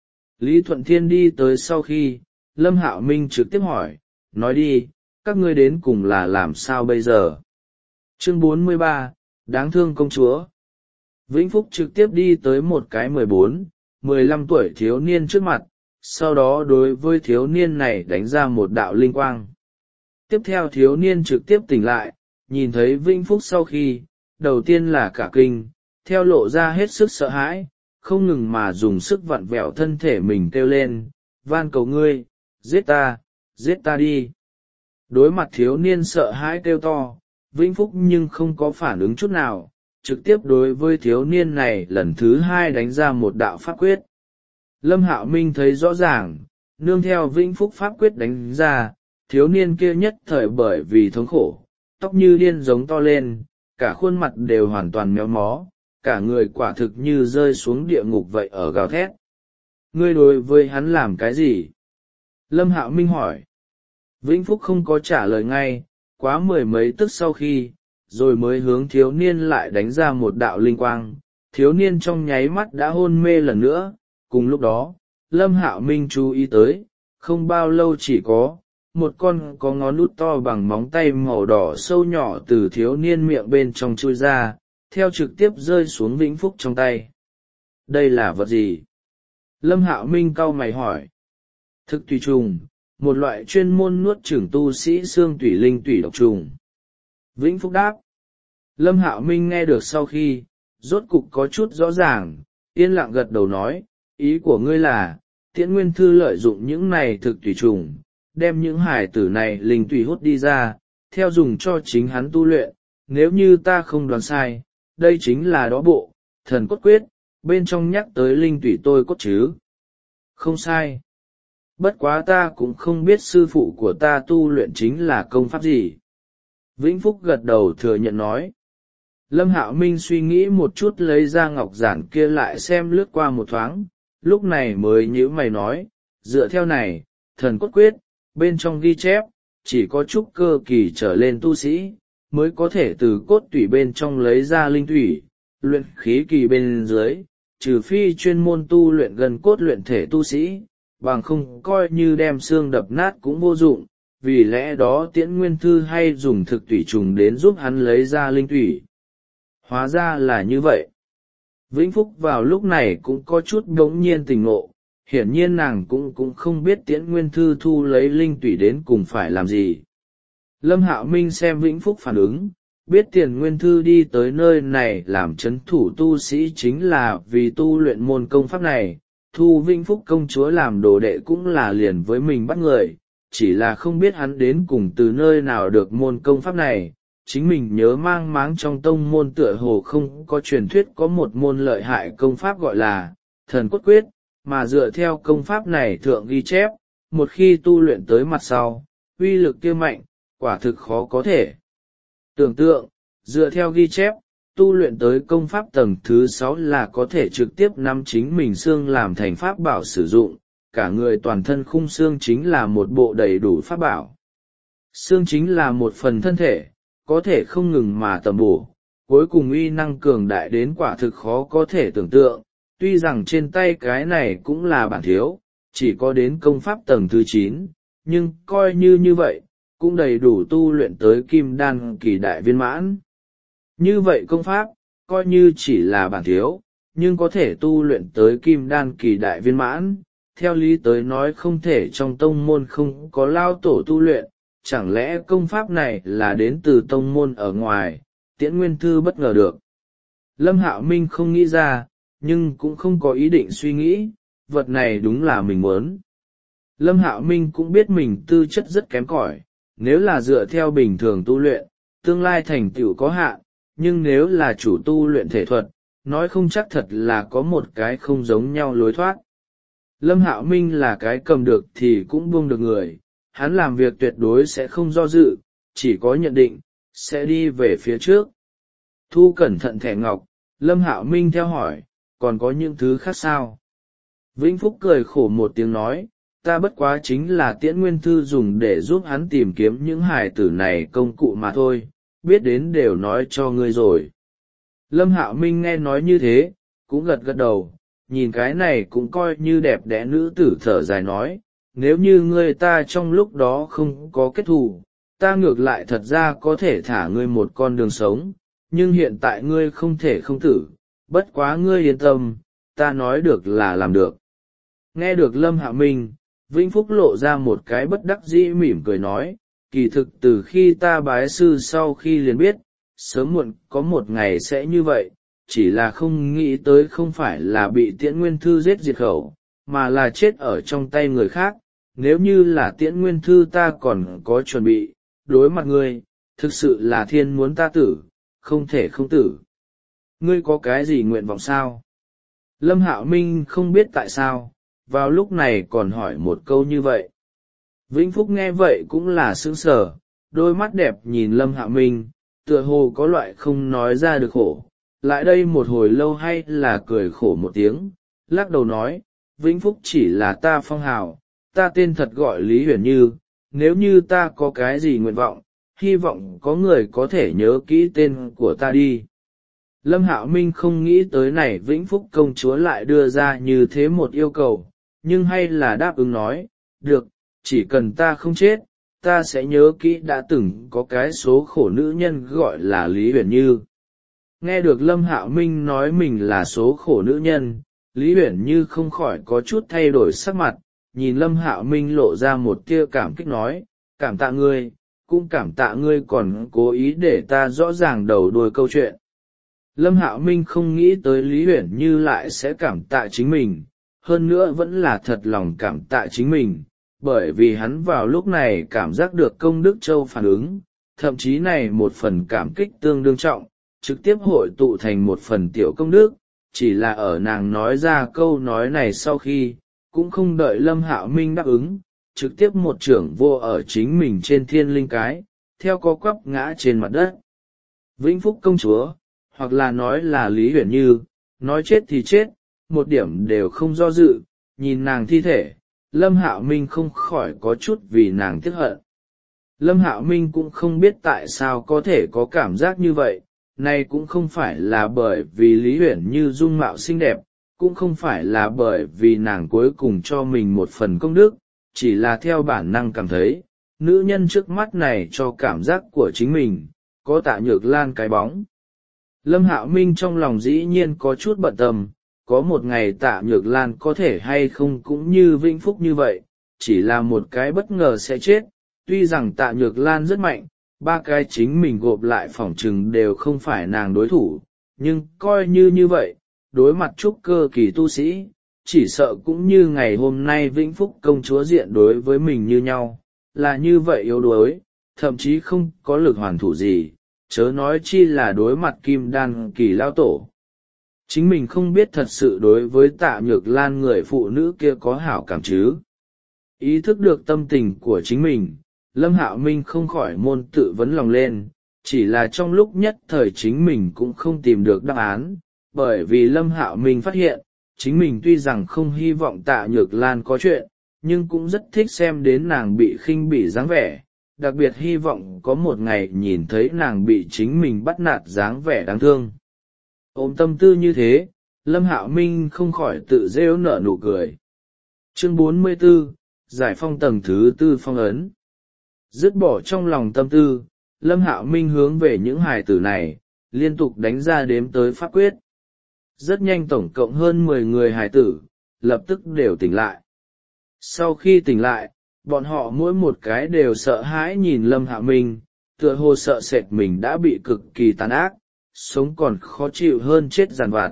Lý Thuận Thiên đi tới sau khi, Lâm Hạo Minh trực tiếp hỏi, nói đi, các ngươi đến cùng là làm sao bây giờ? Chương bốn mươi ba, đáng thương công chúa. Vĩnh Phúc trực tiếp đi tới một cái mười bốn, mười lăm tuổi thiếu niên trước mặt, sau đó đối với thiếu niên này đánh ra một đạo linh quang. Tiếp theo thiếu niên trực tiếp tỉnh lại, nhìn thấy Vĩnh Phúc sau khi, đầu tiên là cả kinh, theo lộ ra hết sức sợ hãi, không ngừng mà dùng sức vặn vẹo thân thể mình kêu lên, van cầu ngươi, giết ta, giết ta đi. Đối mặt thiếu niên sợ hãi kêu to, Vĩnh Phúc nhưng không có phản ứng chút nào, trực tiếp đối với thiếu niên này lần thứ hai đánh ra một đạo pháp quyết. Lâm Hạo Minh thấy rõ ràng, nương theo Vĩnh Phúc pháp quyết đánh ra, thiếu niên kia nhất thời bởi vì thống khổ, tóc như điên giống to lên, cả khuôn mặt đều hoàn toàn méo mó, cả người quả thực như rơi xuống địa ngục vậy ở gào thét. Ngươi đối với hắn làm cái gì? Lâm Hạo Minh hỏi. Vĩnh Phúc không có trả lời ngay, quá mười mấy tức sau khi, rồi mới hướng thiếu niên lại đánh ra một đạo linh quang, thiếu niên trong nháy mắt đã hôn mê lần nữa. Cùng lúc đó, Lâm Hạo Minh chú ý tới, không bao lâu chỉ có, một con có ngón út to bằng móng tay màu đỏ sâu nhỏ từ thiếu niên miệng bên trong chui ra, theo trực tiếp rơi xuống Vĩnh Phúc trong tay. Đây là vật gì? Lâm Hạo Minh cau mày hỏi. Thực tùy trùng, một loại chuyên môn nuốt chửng tu sĩ xương tủy linh tủy độc trùng. Vĩnh Phúc đáp. Lâm Hạo Minh nghe được sau khi, rốt cục có chút rõ ràng, yên lặng gật đầu nói, ý của ngươi là, Tiễn Nguyên Thư lợi dụng những này thực tùy trùng, đem những hải tử này linh tùy hút đi ra, theo dùng cho chính hắn tu luyện, nếu như ta không đoán sai, đây chính là đó bộ, thần cốt quyết, bên trong nhắc tới linh tủy tôi cốt chứ. Không sai. Bất quá ta cũng không biết sư phụ của ta tu luyện chính là công pháp gì. Vĩnh Phúc gật đầu thừa nhận nói. Lâm Hạo Minh suy nghĩ một chút lấy ra ngọc giản kia lại xem lướt qua một thoáng, lúc này mới nhíu mày nói, dựa theo này, thần cốt quyết, bên trong ghi chép, chỉ có trúc cơ kỳ trở lên tu sĩ, mới có thể từ cốt tủy bên trong lấy ra linh tủy, luyện khí kỳ bên dưới, trừ phi chuyên môn tu luyện gần cốt luyện thể tu sĩ, bằng không coi như đem xương đập nát cũng vô dụng, vì lẽ đó Tiễn Nguyên Thư hay dùng thực tủy trùng đến giúp hắn lấy ra linh tủy. Hóa ra là như vậy. Vĩnh Phúc vào lúc này cũng có chút bỗng nhiên tỉnh ngộ, hiển nhiên nàng cũng cũng không biết Tiễn Nguyên Thư thu lấy linh tủy đến cùng phải làm gì. Lâm Hạo Minh xem Vĩnh Phúc phản ứng, biết Tiền Nguyên Thư đi tới nơi này làm chấn thủ tu sĩ chính là vì tu luyện môn công pháp này, thu Vĩnh Phúc công chúa làm đồ đệ cũng là liền với mình bắt người, chỉ là không biết hắn đến cùng từ nơi nào được môn công pháp này. Chính mình nhớ mang máng trong tông môn tựa hồ không có truyền thuyết có một môn lợi hại công pháp gọi là thần cốt quyết, mà dựa theo công pháp này thượng ghi chép, một khi tu luyện tới mặt sau, uy lực kia mạnh, quả thực khó có thể tưởng tượng. Dựa theo ghi chép, tu luyện tới công pháp tầng thứ sáu là có thể trực tiếp nắm chính mình xương làm thành pháp bảo sử dụng, cả người toàn thân khung xương chính là một bộ đầy đủ pháp bảo. Xương chính là một phần thân thể, có thể không ngừng mà tầm bổ, cuối cùng uy năng cường đại đến quả thực khó có thể tưởng tượng. Tuy rằng trên tay cái này cũng là bản thiếu, chỉ có đến công pháp tầng thứ chín, nhưng coi như như vậy, cũng đầy đủ tu luyện tới kim đan kỳ đại viên mãn. Như vậy công pháp, coi như chỉ là bản thiếu, nhưng có thể tu luyện tới kim đan kỳ đại viên mãn, theo lý tới nói không thể trong tông môn không có lao tổ tu luyện. Chẳng lẽ công pháp này là đến từ tông môn ở ngoài, Tiễn Nguyên Thư bất ngờ được. Lâm Hạo Minh không nghĩ ra, nhưng cũng không có ý định suy nghĩ, vật này đúng là mình muốn. Lâm Hạo Minh cũng biết mình tư chất rất kém cỏi, nếu là dựa theo bình thường tu luyện, tương lai thành tựu có hạn, nhưng nếu là chủ tu luyện thể thuật, nói không chắc thật là có một cái không giống nhau lối thoát. Lâm Hạo Minh là cái cầm được thì cũng buông được người, hắn làm việc tuyệt đối sẽ không do dự, chỉ có nhận định, sẽ đi về phía trước. Thu cẩn thận thẻ ngọc, Lâm Hạo Minh theo hỏi, còn có những thứ khác sao? Vĩnh Phúc cười khổ một tiếng nói, ta bất quá chính là Tiễn Nguyên Thư dùng để giúp hắn tìm kiếm những hài tử này công cụ mà thôi, biết đến đều nói cho ngươi rồi. Lâm Hạo Minh nghe nói như thế, cũng gật gật đầu, nhìn cái này cũng coi như đẹp đẽ nữ tử thở dài nói, nếu như ngươi ta trong lúc đó không có kết thù, ta ngược lại thật ra có thể thả ngươi một con đường sống, nhưng hiện tại ngươi không thể không tử, bất quá ngươi yên tâm, ta nói được là làm được. Nghe được Lâm Hạo Minh, Vĩnh Phúc lộ ra một cái bất đắc dĩ mỉm cười nói, kỳ thực từ khi ta bái sư sau khi liền biết, sớm muộn có một ngày sẽ như vậy, chỉ là không nghĩ tới không phải là bị Tiễn Nguyên Thư giết diệt khẩu, mà là chết ở trong tay người khác. Nếu như là Tiễn Nguyên Thư ta còn có chuẩn bị, đối mặt ngươi, thực sự là thiên muốn ta tử, không thể không tử. Ngươi có cái gì nguyện vọng sao? Lâm Hạo Minh không biết tại sao, vào lúc này còn hỏi một câu như vậy. Vĩnh Phúc nghe vậy cũng là sững sờ, đôi mắt đẹp nhìn Lâm Hạo Minh, tựa hồ có loại không nói ra được khổ, lại đây một hồi lâu hay là cười khổ một tiếng, lắc đầu nói, Vĩnh Phúc chỉ là ta phong hào, ta tên thật gọi Lý Huyền Như, nếu như ta có cái gì nguyện vọng, hy vọng có người có thể nhớ kỹ tên của ta đi. Lâm Hạo Minh không nghĩ tới này Vĩnh Phúc công chúa lại đưa ra như thế một yêu cầu, nhưng hay là đáp ứng nói, được, chỉ cần ta không chết, ta sẽ nhớ kỹ đã từng có cái số khổ nữ nhân gọi là Lý Huyền Như. Nghe được Lâm Hạo Minh nói mình là số khổ nữ nhân, Lý Huyền Như không khỏi có chút thay đổi sắc mặt, nhìn Lâm Hạo Minh lộ ra một tia cảm kích nói, cảm tạ ngươi, cũng cảm tạ ngươi còn cố ý để ta rõ ràng đầu đuôi câu chuyện. Lâm Hạo Minh không nghĩ tới Lý Huyền Như lại sẽ cảm tạ chính mình, hơn nữa vẫn là thật lòng cảm tạ chính mình, bởi vì hắn vào lúc này cảm giác được công đức châu phản ứng, thậm chí này một phần cảm kích tương đương trọng, trực tiếp hội tụ thành một phần tiểu công đức, chỉ là ở nàng nói ra câu nói này sau khi, cũng không đợi Lâm Hạo Minh đáp ứng, trực tiếp một trưởng vô ở chính mình trên thiên linh cái, theo có quắp ngã trên mặt đất. Vĩnh Phúc công chúa, hoặc là nói là Lý Huyền Như, nói chết thì chết, một điểm đều không do dự, nhìn nàng thi thể, Lâm Hạo Minh không khỏi có chút vì nàng tiếc hận. Lâm Hạo Minh cũng không biết tại sao có thể có cảm giác như vậy, này cũng không phải là bởi vì Lý Huyền Như dung mạo xinh đẹp, cũng không phải là bởi vì nàng cuối cùng cho mình một phần công đức, chỉ là theo bản năng cảm thấy, nữ nhân trước mắt này cho cảm giác của chính mình, có Tạ Nhược Lan cái bóng. Lâm Hạo Minh trong lòng dĩ nhiên có chút bận tâm, có một ngày Tạ Nhược Lan có thể hay không cũng như Vĩnh Phúc như vậy, chỉ là một cái bất ngờ sẽ chết, tuy rằng Tạ Nhược Lan rất mạnh, ba cái chính mình gộp lại phỏng chừng đều không phải nàng đối thủ, nhưng coi như như vậy, đối mặt trúc cơ kỳ tu sĩ, chỉ sợ cũng như ngày hôm nay Vĩnh Phúc công chúa diện đối với mình như nhau, là như vậy yếu đuối, thậm chí không có lực hoàn thủ gì, chớ nói chi là đối mặt kim đan kỳ lao tổ. Chính mình không biết thật sự đối với Tạ Nhược Lan người phụ nữ kia có hảo cảm chứ. Ý thức được tâm tình của chính mình, Lâm Hạo Minh không khỏi môn tự vấn lòng lên, chỉ là trong lúc nhất thời chính mình cũng không tìm được đáp án, bởi vì Lâm Hạo Minh phát hiện, chính mình tuy rằng không hy vọng Tạ Nhược Lan có chuyện, nhưng cũng rất thích xem đến nàng bị khinh bỉ dáng vẻ, đặc biệt hy vọng có một ngày nhìn thấy nàng bị chính mình bắt nạt dáng vẻ đáng thương. Ôm tâm tư như thế, Lâm Hạo Minh không khỏi tự rêu nở nụ cười. Chương bốn mươi 44, Giải phong tầng thứ tư phong ấn. Dứt bỏ trong lòng tâm tư, Lâm Hạo Minh hướng về những hài tử này, liên tục đánh ra đếm tới pháp quyết. Rất nhanh tổng cộng hơn mười người hài tử, lập tức đều tỉnh lại. Sau khi tỉnh lại, bọn họ mỗi một cái đều sợ hãi nhìn Lâm Hạo Minh, tựa hồ sợ sệt mình đã bị cực kỳ tàn ác, sống còn khó chịu hơn chết giàn vặt.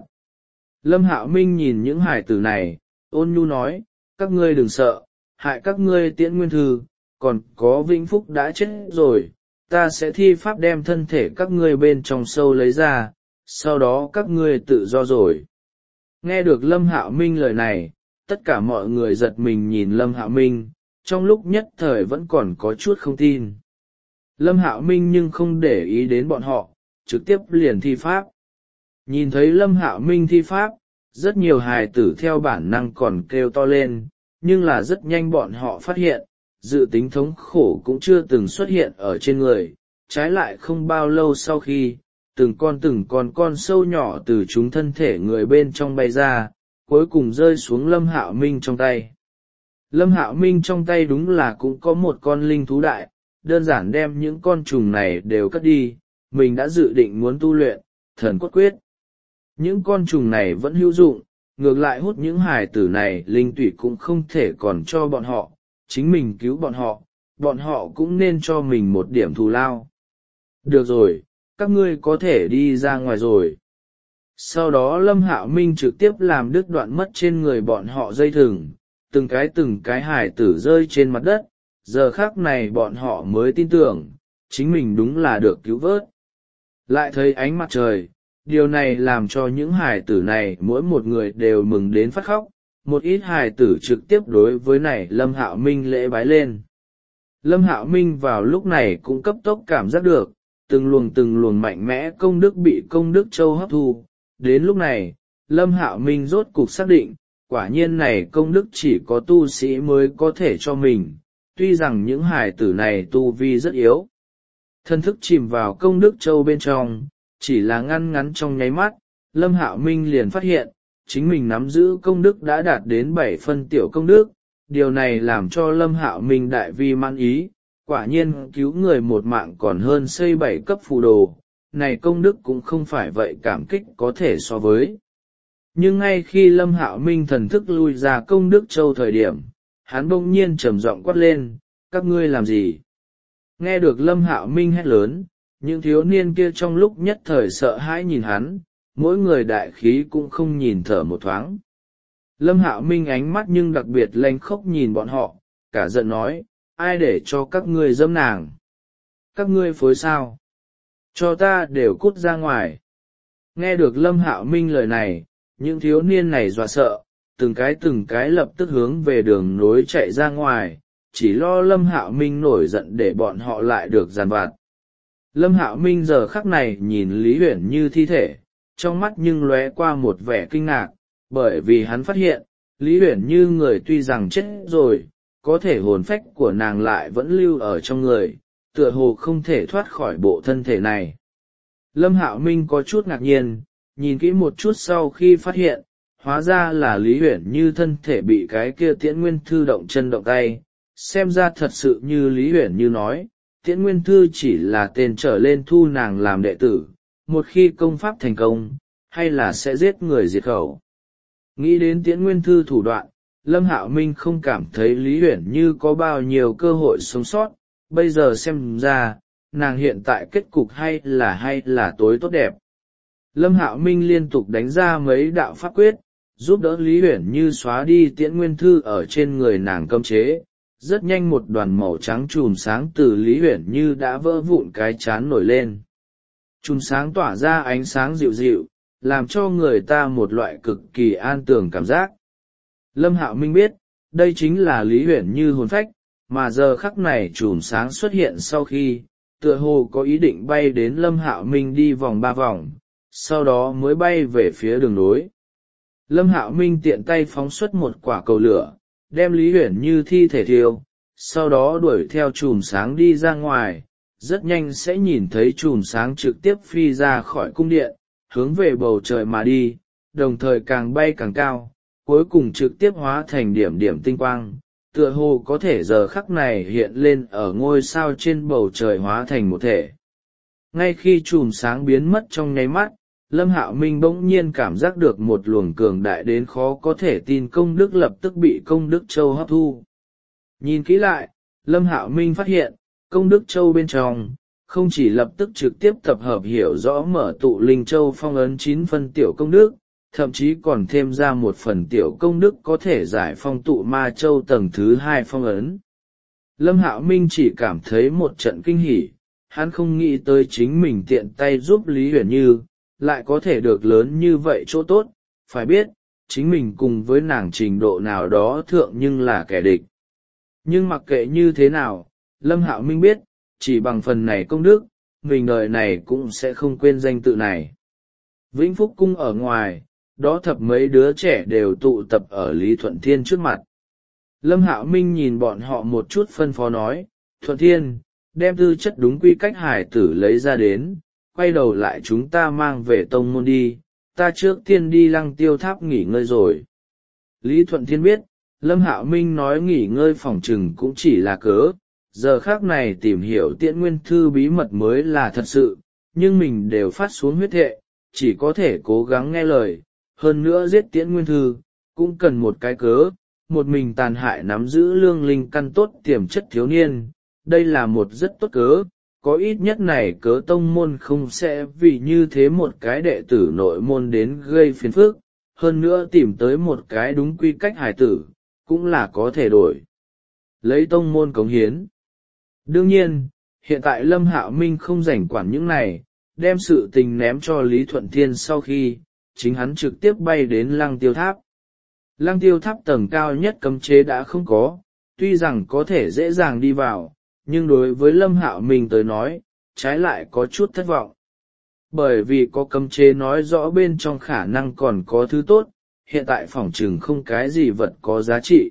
Lâm Hạo Minh nhìn những hài tử này, ôn nhu nói, các ngươi đừng sợ, hại các ngươi Tiễn Nguyên Thư, còn có Vĩnh Phúc đã chết rồi, ta sẽ thi pháp đem thân thể các ngươi bên trong sâu lấy ra, sau đó các ngươi tự do rồi. Nghe được Lâm Hạo Minh lời này, tất cả mọi người giật mình nhìn Lâm Hạo Minh, trong lúc nhất thời vẫn còn có chút không tin. Lâm Hạo Minh nhưng không để ý đến bọn họ, trực tiếp liền thi pháp. Nhìn thấy Lâm Hạo Minh thi pháp, rất nhiều hài tử theo bản năng còn kêu to lên, nhưng là rất nhanh bọn họ phát hiện, dự tính thống khổ cũng chưa từng xuất hiện ở trên người, trái lại không bao lâu sau khi, từng con từng con con sâu nhỏ từ chúng thân thể người bên trong bay ra, cuối cùng rơi xuống Lâm Hạo Minh trong tay. Lâm Hạo Minh trong tay đúng là cũng có một con linh thú đại, đơn giản đem những con trùng này đều cất đi, mình đã dự định muốn tu luyện thần cốt quyết. Những con trùng này vẫn hữu dụng, ngược lại hút những hài tử này linh tủy cũng không thể còn cho bọn họ, chính mình cứu bọn họ, bọn họ cũng nên cho mình một điểm thù lao. Được rồi, các ngươi có thể đi ra ngoài rồi. Sau đó Lâm Hạo Minh trực tiếp làm đứt đoạn mất trên người bọn họ dây thừng, từng cái từng cái hài tử rơi trên mặt đất, giờ khắc này bọn họ mới tin tưởng, chính mình đúng là được cứu vớt. Lại thấy ánh mặt trời, điều này làm cho những hài tử này mỗi một người đều mừng đến phát khóc, một ít hài tử trực tiếp đối với này Lâm Hạo Minh lễ bái lên. Lâm Hạo Minh vào lúc này cũng cấp tốc cảm giác được, từng luồng từng luồng mạnh mẽ công đức bị công đức châu hấp thu. Đến lúc này, Lâm Hạo Minh rốt cục xác định, quả nhiên này công đức chỉ có tu sĩ mới có thể cho mình, tuy rằng những hài tử này tu vi rất yếu. Thân thức chìm vào công đức châu bên trong, chỉ là ngăn ngắn trong nháy mắt, Lâm Hạo Minh liền phát hiện, chính mình nắm giữ công đức đã đạt đến bảy phân tiểu công đức, điều này làm cho Lâm Hạo Minh đại vi mãn ý, quả nhiên cứu người một mạng còn hơn xây bảy cấp phù đồ, này công đức cũng không phải vậy cảm kích có thể so với. Nhưng ngay khi Lâm Hạo Minh thần thức lui ra công đức châu thời điểm, hắn bỗng nhiên trầm giọng quát lên, các ngươi làm gì? Nghe được Lâm Hạo Minh hét lớn, những thiếu niên kia trong lúc nhất thời sợ hãi nhìn hắn, mỗi người đại khí cũng không nhìn thở một thoáng. Lâm Hạo Minh ánh mắt nhưng đặc biệt lanh khốc nhìn bọn họ, cả giận nói, ai để cho các ngươi dâm nàng? Các ngươi phối sao? Cho ta đều cút ra ngoài. Nghe được Lâm Hạo Minh lời này, những thiếu niên này dọa sợ, từng cái từng cái lập tức hướng về đường nối chạy ra ngoài, chỉ lo Lâm Hạo Minh nổi giận để bọn họ lại được giàn vặt. Lâm Hạo Minh giờ khắc này nhìn Lý Huyển Như thi thể, trong mắt nhưng lóe qua một vẻ kinh ngạc, bởi vì hắn phát hiện, Lý Huyển Như người tuy rằng chết rồi, có thể hồn phách của nàng lại vẫn lưu ở trong người, tựa hồ không thể thoát khỏi bộ thân thể này. Lâm Hạo Minh có chút ngạc nhiên, nhìn kỹ một chút sau khi phát hiện, hóa ra là Lý Huyển Như thân thể bị cái kia Tiễn Nguyên Thư động chân động tay, xem ra thật sự như Lý Huyển Như nói, Tiễn Nguyên Thư chỉ là tên trở lên thu nàng làm đệ tử, một khi công pháp thành công, hay là sẽ giết người diệt khẩu. Nghĩ đến Tiễn Nguyên Thư thủ đoạn, Lâm Hạo Minh không cảm thấy Lý Huyển Như có bao nhiêu cơ hội sống sót, bây giờ xem ra, nàng hiện tại kết cục hay là hay là tối tốt đẹp. Lâm Hạo Minh liên tục đánh ra mấy đạo pháp quyết, giúp đỡ Lý Huyển Như xóa đi Tiễn Nguyên Thư ở trên người nàng cấm chế. Rất nhanh một đoàn màu trắng chùm sáng từ Lý Huyển Như đã vỡ vụn cái chán nổi lên. Chùm sáng tỏa ra ánh sáng dịu dịu, làm cho người ta một loại cực kỳ an tường cảm giác. Lâm Hạo Minh biết, đây chính là Lý Huyển Như hồn phách, mà giờ khắc này chùm sáng xuất hiện sau khi, tựa hồ có ý định bay đến Lâm Hạo Minh đi vòng ba vòng, sau đó mới bay về phía đường nối. Lâm Hạo Minh tiện tay phóng xuất một quả cầu lửa, đem Lý Huyển Như thi thể thiêu, sau đó đuổi theo chùm sáng đi ra ngoài, rất nhanh sẽ nhìn thấy chùm sáng trực tiếp phi ra khỏi cung điện, hướng về bầu trời mà đi, đồng thời càng bay càng cao, cuối cùng trực tiếp hóa thành điểm điểm tinh quang, tựa hồ có thể giờ khắc này hiện lên ở ngôi sao trên bầu trời hóa thành một thể. Ngay khi chùm sáng biến mất trong nháy mắt, Lâm Hạo Minh bỗng nhiên cảm giác được một luồng cường đại đến khó có thể tin công đức lập tức bị công đức châu hấp thu. Nhìn kỹ lại, Lâm Hạo Minh phát hiện, công đức châu bên trong, không chỉ lập tức trực tiếp tập hợp hiểu rõ mở tụ linh châu phong ấn chín phân tiểu công đức, thậm chí còn thêm ra một phần tiểu công đức có thể giải phong tụ ma châu tầng thứ hai phong ấn. Lâm Hạo Minh chỉ cảm thấy một trận kinh hỉ, hắn không nghĩ tới chính mình tiện tay giúp Lý Huyền Như, lại có thể được lớn như vậy chỗ tốt, phải biết, chính mình cùng với nàng trình độ nào đó thượng nhưng là kẻ địch. Nhưng mặc kệ như thế nào, Lâm Hạo Minh biết, chỉ bằng phần này công đức, mình đời này cũng sẽ không quên danh tự này. Vĩnh Phúc Cung ở ngoài, đó thập mấy đứa trẻ đều tụ tập ở Lý Thuận Thiên trước mặt. Lâm Hạo Minh nhìn bọn họ một chút phân phó nói, Thuận Thiên, đem tư chất đúng quy cách hải tử lấy ra đến, quay đầu lại chúng ta mang về tông môn đi, ta trước tiên đi Lăng Tiêu Tháp nghỉ ngơi rồi. Lý Thuận Thiên biết, Lâm Hạo Minh nói nghỉ ngơi phòng trừng cũng chỉ là cớ, giờ khác này tìm hiểu Tiễn Nguyên Thư bí mật mới là thật sự, nhưng mình đều phát xuống huyết thệ, chỉ có thể cố gắng nghe lời, hơn nữa giết Tiễn Nguyên Thư, cũng cần một cái cớ, một mình tàn hại nắm giữ lương linh căn tốt tiềm chất thiếu niên, đây là một rất tốt cớ, có ít nhất này cớ tông môn không sẽ vì như thế một cái đệ tử nội môn đến gây phiền phức, hơn nữa tìm tới một cái đúng quy cách hài tử, cũng là có thể đổi. Lấy tông môn cống hiến. Đương nhiên, hiện tại Lâm Hạo Minh không rảnh quản những này, đem sự tình ném cho Lý Thuận Thiên sau khi, chính hắn trực tiếp bay đến Lăng Tiêu Tháp. Lăng Tiêu Tháp tầng cao nhất cấm chế đã không có, tuy rằng có thể dễ dàng đi vào, nhưng đối với Lâm Hạo Minh tới nói, trái lại có chút thất vọng. Bởi vì có cấm chế nói rõ bên trong khả năng còn có thứ tốt, hiện tại phỏng chừng không cái gì vật có giá trị.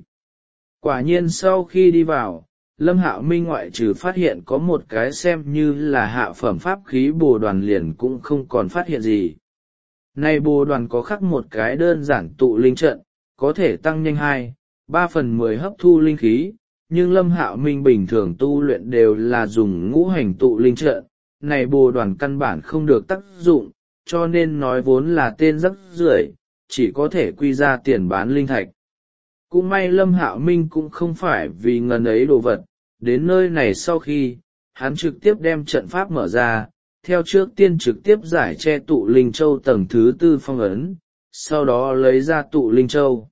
Quả nhiên sau khi đi vào, Lâm Hạo Minh ngoại trừ phát hiện có một cái xem như là hạ phẩm pháp khí bồ đoàn liền cũng không còn phát hiện gì. Này bồ đoàn có khắc một cái đơn giản tụ linh trận, có thể tăng nhanh hai, ba phần mười hấp thu linh khí, nhưng Lâm Hạo Minh bình thường tu luyện đều là dùng ngũ hành tụ linh trận, này bồ đoàn căn bản không được tác dụng, cho nên nói vốn là tên rắc rưởi, chỉ có thể quy ra tiền bán linh thạch. Cũng may Lâm Hạo Minh cũng không phải vì ngần ấy đồ vật, đến nơi này sau khi, hắn trực tiếp đem trận pháp mở ra, theo trước tiên trực tiếp giải che tụ linh châu tầng thứ tư phong ấn, sau đó lấy ra tụ linh châu.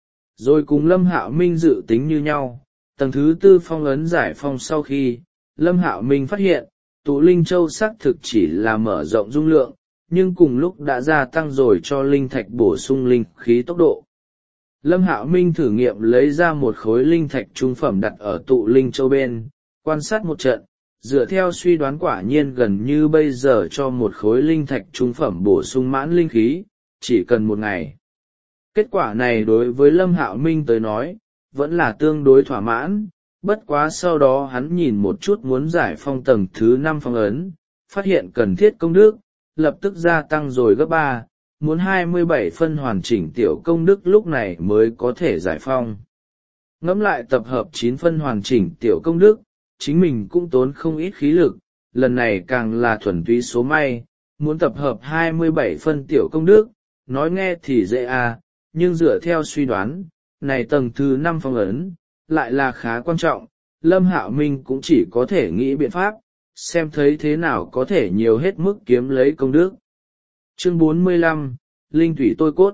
Rồi cùng Lâm Hạo Minh dự tính như nhau, tầng thứ tư phong ấn giải phong sau khi, Lâm Hạo Minh phát hiện, tụ linh châu xác thực chỉ là mở rộng dung lượng, nhưng cùng lúc đã gia tăng rồi cho linh thạch bổ sung linh khí tốc độ. Lâm Hạo Minh thử nghiệm lấy ra một khối linh thạch trung phẩm đặt ở tụ linh châu bên, quan sát một trận, dựa theo suy đoán quả nhiên gần như bây giờ cho một khối linh thạch trung phẩm bổ sung mãn linh khí, chỉ cần một ngày. Kết quả này đối với Lâm Hạo Minh tới nói, vẫn là tương đối thỏa mãn, bất quá sau đó hắn nhìn một chút muốn giải phong tầng thứ năm phong ấn, phát hiện cần thiết công đức, lập tức gia tăng rồi gấp ba, muốn hai mươi bảy phân hoàn chỉnh tiểu công đức lúc này mới có thể giải phong. Ngẫm lại tập hợp chín phân hoàn chỉnh tiểu công đức, chính mình cũng tốn không ít khí lực, lần này càng là thuần túy số may, muốn tập hợp hai mươi bảy phân tiểu công đức, nói nghe thì dễ à, nhưng dựa theo suy đoán, này tầng thứ năm phong ấn, lại là khá quan trọng, Lâm Hạo Minh cũng chỉ có thể nghĩ biện pháp, xem thấy thế nào có thể nhiều hết mức kiếm lấy công đức. Chương bốn mươi lăm, Linh thủy tôi cốt.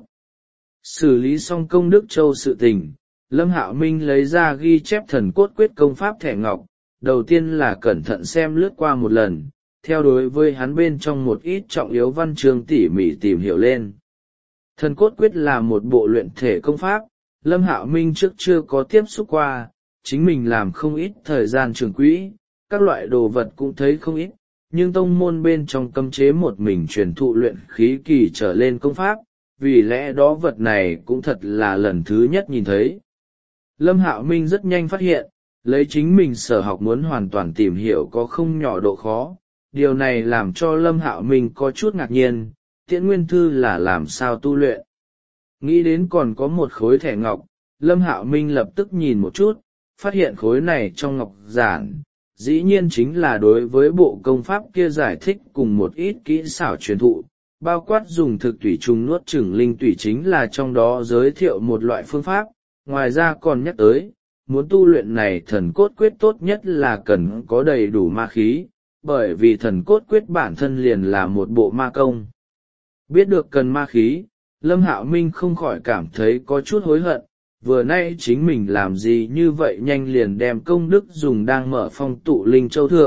Xử lý xong công đức châu sự tình, Lâm Hạo Minh lấy ra ghi chép thần cốt quyết công pháp thẻ ngọc, đầu tiên là cẩn thận xem lướt qua một lần, theo đối với hắn bên trong một ít trọng yếu văn chương tỉ mỉ tìm hiểu lên. Thần cốt quyết là một bộ luyện thể công pháp, Lâm Hạo Minh trước chưa có tiếp xúc qua, chính mình làm không ít thời gian trường quỹ, các loại đồ vật cũng thấy không ít, nhưng tông môn bên trong cấm chế một mình truyền thụ luyện khí kỳ trở lên công pháp, vì lẽ đó vật này cũng thật là lần thứ nhất nhìn thấy. Lâm Hạo Minh rất nhanh phát hiện, lấy chính mình sở học muốn hoàn toàn tìm hiểu có không nhỏ độ khó, điều này làm cho Lâm Hạo Minh có chút ngạc nhiên, Tiễn Nguyên Thư là làm sao tu luyện. Nghĩ đến còn có một khối thẻ ngọc, Lâm Hạo Minh lập tức nhìn một chút, phát hiện khối này trong ngọc giản, dĩ nhiên chính là đối với bộ công pháp kia giải thích cùng một ít kỹ xảo truyền thụ, bao quát dùng thực tủy trùng nuốt chửng linh tủy chính là trong đó giới thiệu một loại phương pháp, ngoài ra còn nhắc tới, muốn tu luyện này thần cốt quyết tốt nhất là cần có đầy đủ ma khí, bởi vì thần cốt quyết bản thân liền là một bộ ma công. Biết được cần ma khí, Lâm Hạo Minh không khỏi cảm thấy có chút hối hận, vừa nay chính mình làm gì như vậy nhanh liền đem công đức dùng đang mở phong tụ linh châu thượng,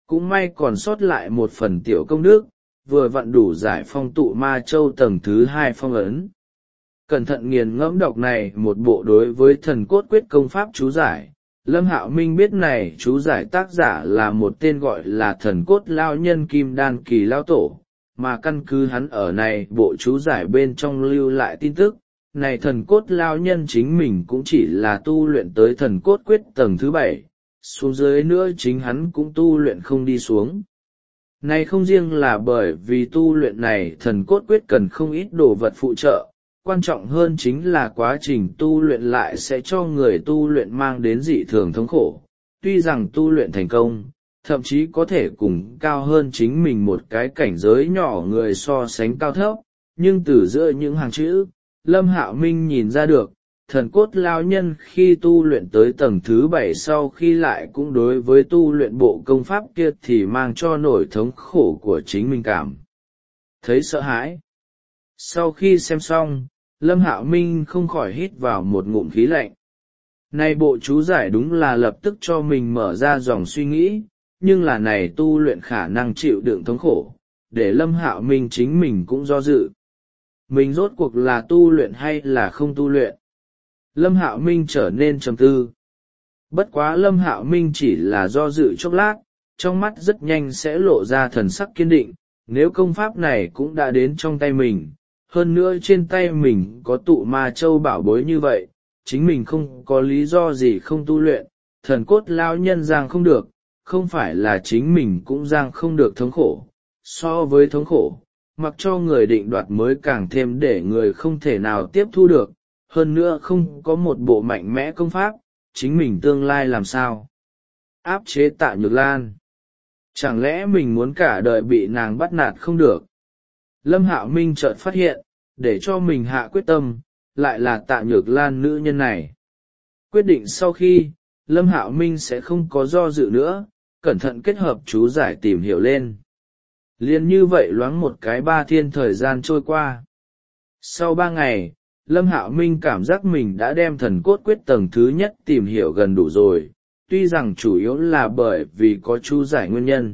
cũng may còn sót lại một phần tiểu công đức, vừa vặn đủ giải phong tụ ma châu tầng thứ hai phong ấn. Cẩn thận nghiền ngẫm đọc này một bộ đối với thần cốt quyết công pháp chú giải, Lâm Hạo Minh biết này chú giải tác giả là một tên gọi là thần cốt lao nhân kim đan kỳ lao tổ, mà căn cứ hắn ở này bộ chú giải bên trong lưu lại tin tức, này thần cốt lao nhân chính mình cũng chỉ là tu luyện tới thần cốt quyết tầng thứ bảy, xuống dưới nữa chính hắn cũng tu luyện không đi xuống. Này không riêng là bởi vì tu luyện này thần cốt quyết cần không ít đồ vật phụ trợ, quan trọng hơn chính là quá trình tu luyện lại sẽ cho người tu luyện mang đến dị thường thống khổ. Tuy rằng tu luyện thành công, thậm chí có thể cùng cao hơn chính mình một cái cảnh giới nhỏ người so sánh cao thấp, nhưng từ giữa những hàng chữ, Lâm Hạo Minh nhìn ra được, thần cốt lao nhân khi tu luyện tới tầng thứ bảy sau khi lại cũng đối với tu luyện bộ công pháp kia thì mang cho nỗi thống khổ của chính mình cảm thấy sợ hãi. Sau khi xem xong, Lâm Hạo Minh không khỏi hít vào một ngụm khí lạnh. Này bộ chú giải đúng là lập tức cho mình mở ra dòng suy nghĩ, nhưng là này tu luyện khả năng chịu đựng thống khổ, để Lâm Hạo Minh chính mình cũng do dự. Mình rốt cuộc là tu luyện hay là không tu luyện? Lâm Hạo Minh trở nên trầm tư. Bất quá Lâm Hạo Minh chỉ là do dự chốc lát, trong mắt rất nhanh sẽ lộ ra thần sắc kiên định, nếu công pháp này cũng đã đến trong tay mình, hơn nữa trên tay mình có tụ ma châu bảo bối như vậy, chính mình không có lý do gì không tu luyện, thần cốt lao nhân giang không được, không phải là chính mình cũng giang không được thống khổ. So với thống khổ, mặc cho người định đoạt mới càng thêm để người không thể nào tiếp thu được, hơn nữa không có một bộ mạnh mẽ công pháp, chính mình tương lai làm sao áp chế Tạ Nhược Lan? Chẳng lẽ mình muốn cả đời bị nàng bắt nạt không được? Lâm Hạo Minh chợt phát hiện, để cho mình hạ quyết tâm, lại là Tạ Nhược Lan nữ nhân này. Quyết định sau khi, Lâm Hạo Minh sẽ không có do dự nữa, cẩn thận kết hợp chú giải tìm hiểu lên. Liên như vậy loáng một cái ba thiên thời gian trôi qua. Sau ba ngày, Lâm Hạo Minh cảm giác mình đã đem thần cốt quyết tầng thứ nhất tìm hiểu gần đủ rồi, tuy rằng chủ yếu là bởi vì có chú giải nguyên nhân.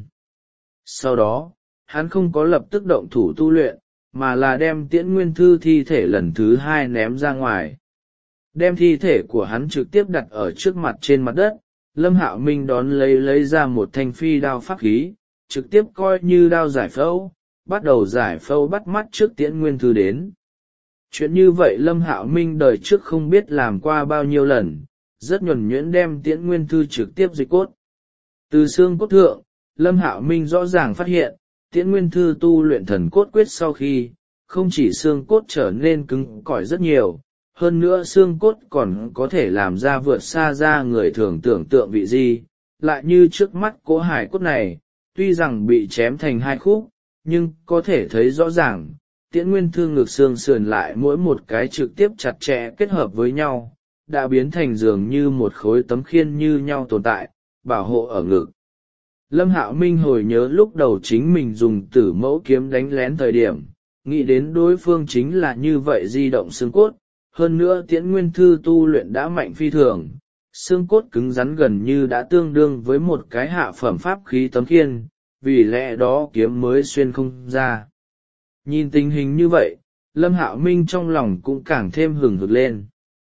Sau đó, hắn không có lập tức động thủ tu luyện, mà là đem Tiễn Nguyên Thư thi thể lần thứ hai ném ra ngoài. Đem thi thể của hắn trực tiếp đặt ở trước mặt trên mặt đất, Lâm Hạo Minh đón lấy lấy ra một thanh phi đao pháp khí, trực tiếp coi như đao giải phẫu, bắt đầu giải phẫu bắt mắt trước Tiễn Nguyên Thư đến. Chuyện như vậy Lâm Hạo Minh đời trước không biết làm qua bao nhiêu lần, rất nhuần nhuyễn đem Tiễn Nguyên Thư trực tiếp dịch cốt. Từ xương cốt thượng, Lâm Hạo Minh rõ ràng phát hiện, Tiễn Nguyên Thư tu luyện thần cốt quyết sau khi, không chỉ xương cốt trở nên cứng cỏi rất nhiều, hơn nữa xương cốt còn có thể làm ra vượt xa ra người thường tưởng tượng vị gì, lại như trước mắt cỗ hài cốt này, tuy rằng bị chém thành hai khúc, nhưng có thể thấy rõ ràng, Tiễn Nguyên Thư ngực xương sườn lại mỗi một cái trực tiếp chặt chẽ kết hợp với nhau, đã biến thành dường như một khối tấm khiên như nhau tồn tại, bảo hộ ở ngực. Lâm Hạo Minh hồi nhớ lúc đầu chính mình dùng tử mẫu kiếm đánh lén thời điểm, nghĩ đến đối phương chính là như vậy di động xương cốt, hơn nữa Tiễn Nguyên Thư tu luyện đã mạnh phi thường, xương cốt cứng rắn gần như đã tương đương với một cái hạ phẩm pháp khí tấm khiên, vì lẽ đó kiếm mới xuyên không ra. Nhìn tình hình như vậy, Lâm Hạo Minh trong lòng cũng càng thêm hừng hực lên.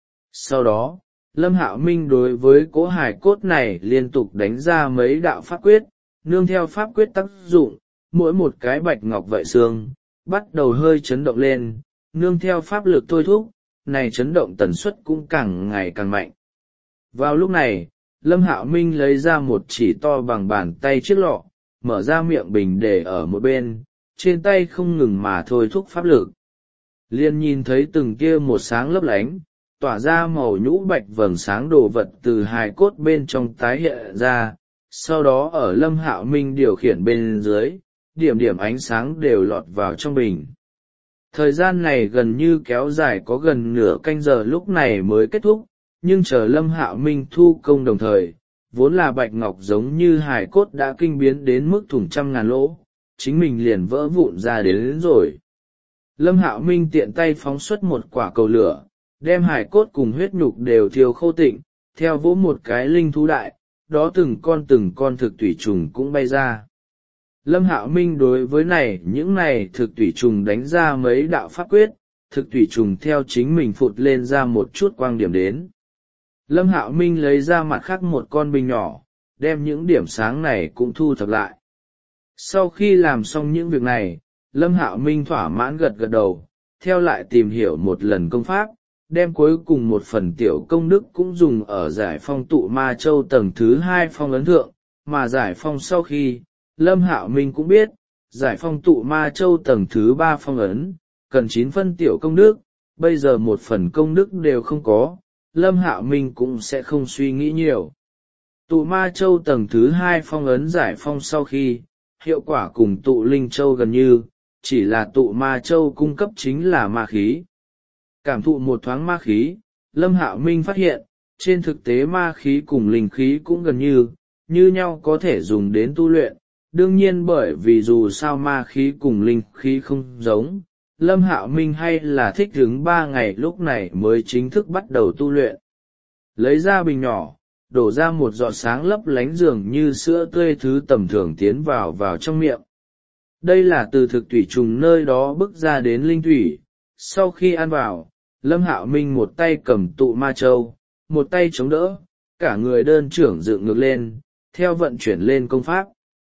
Sau đó, Lâm Hạo Minh đối với cỗ hài cốt này liên tục đánh ra mấy đạo pháp quyết, nương theo pháp quyết tác dụng, mỗi một cái bạch ngọc vậy xương, bắt đầu hơi chấn động lên, nương theo pháp lực thôi thúc, này chấn động tần suất cũng càng ngày càng mạnh. Vào lúc này, Lâm Hạo Minh lấy ra một chỉ to bằng bàn tay chiếc lọ, mở ra miệng bình để ở một bên, trên tay không ngừng mà thôi thúc pháp lực. Liên nhìn thấy từng kia một sáng lấp lánh, tỏa ra màu nhũ bạch vầng sáng đồ vật từ hài cốt bên trong tái hiện ra, sau đó ở Lâm Hạo Minh điều khiển bên dưới, điểm điểm ánh sáng đều lọt vào trong bình. Thời gian này gần như kéo dài có gần nửa canh giờ lúc này mới kết thúc, nhưng chờ Lâm Hạo Minh thu công đồng thời, vốn là bạch ngọc giống như hài cốt đã kinh biến đến mức thủng trăm ngàn lỗ, chính mình liền vỡ vụn ra đến, đến rồi. Lâm Hạo Minh tiện tay phóng xuất một quả cầu lửa, đem hài cốt cùng huyết nhục đều thiêu khô tịnh, theo vỗ một cái linh thú đại, đó từng con từng con thực thủy trùng cũng bay ra. Lâm Hạo Minh đối với này những này thực thủy trùng đánh ra mấy đạo pháp quyết, thực thủy trùng theo chính mình phụt lên ra một chút quang điểm đến. Lâm Hạo Minh lấy ra mặt khác một con bình nhỏ, đem những điểm sáng này cũng thu thập lại. Sau khi làm xong những việc này, Lâm Hạo Minh thỏa mãn gật gật đầu, theo lại tìm hiểu một lần công pháp, đem cuối cùng một phần tiểu công đức cũng dùng ở giải phong tụ ma châu tầng thứ hai phong ấn thượng, mà giải phong sau khi, Lâm Hạo Minh cũng biết, giải phong tụ ma châu tầng thứ ba phong ấn, cần chín phân tiểu công đức, bây giờ một phần công đức đều không có, Lâm Hạo Minh cũng sẽ không suy nghĩ nhiều. Tụ ma châu tầng thứ hai phong ấn giải phong sau khi, hiệu quả cùng tụ linh châu gần như, chỉ là tụ ma châu cung cấp chính là ma khí. Cảm thụ một thoáng ma khí, Lâm Hạo Minh phát hiện, trên thực tế ma khí cùng linh khí cũng gần như, như nhau có thể dùng đến tu luyện. Đương nhiên bởi vì dù sao ma khí cùng linh khí không giống, Lâm Hạo Minh hay là thích ứng ba ngày lúc này mới chính thức bắt đầu tu luyện. Lấy ra bình nhỏ, đổ ra một giọt sáng lấp lánh dường như sữa tươi thứ tầm thường tiến vào vào trong miệng. Đây là từ thực thủy trùng nơi đó bức ra đến linh thủy. Sau khi ăn vào, Lâm Hạo Minh một tay cầm tụ ma châu, một tay chống đỡ, cả người đơn trưởng dựng ngược lên, theo vận chuyển lên công pháp.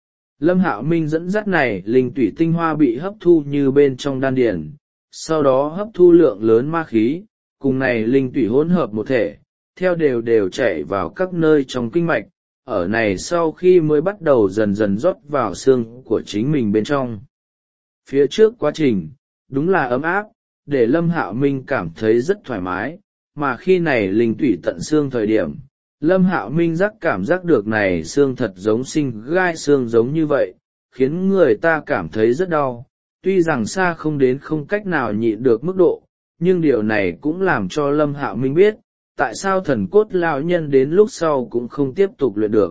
Lâm Hạo Minh dẫn dắt này linh tủy tinh hoa bị hấp thu như bên trong đan điển, sau đó hấp thu lượng lớn ma khí, cùng này linh tủy hỗn hợp một thể, theo đều đều chảy vào các nơi trong kinh mạch, ở này sau khi mới bắt đầu dần dần rót vào xương của chính mình bên trong. Phía trước quá trình, đúng là ấm áp, để Lâm Hạo Minh cảm thấy rất thoải mái, mà khi này linh tủy tận xương thời điểm, Lâm Hạo Minh giác cảm giác được này xương thật giống sinh gai xương giống như vậy, khiến người ta cảm thấy rất đau. Tuy rằng xa không đến không cách nào nhịn được mức độ, nhưng điều này cũng làm cho Lâm Hạo Minh biết, tại sao thần cốt lão nhân đến lúc sau cũng không tiếp tục luyện được.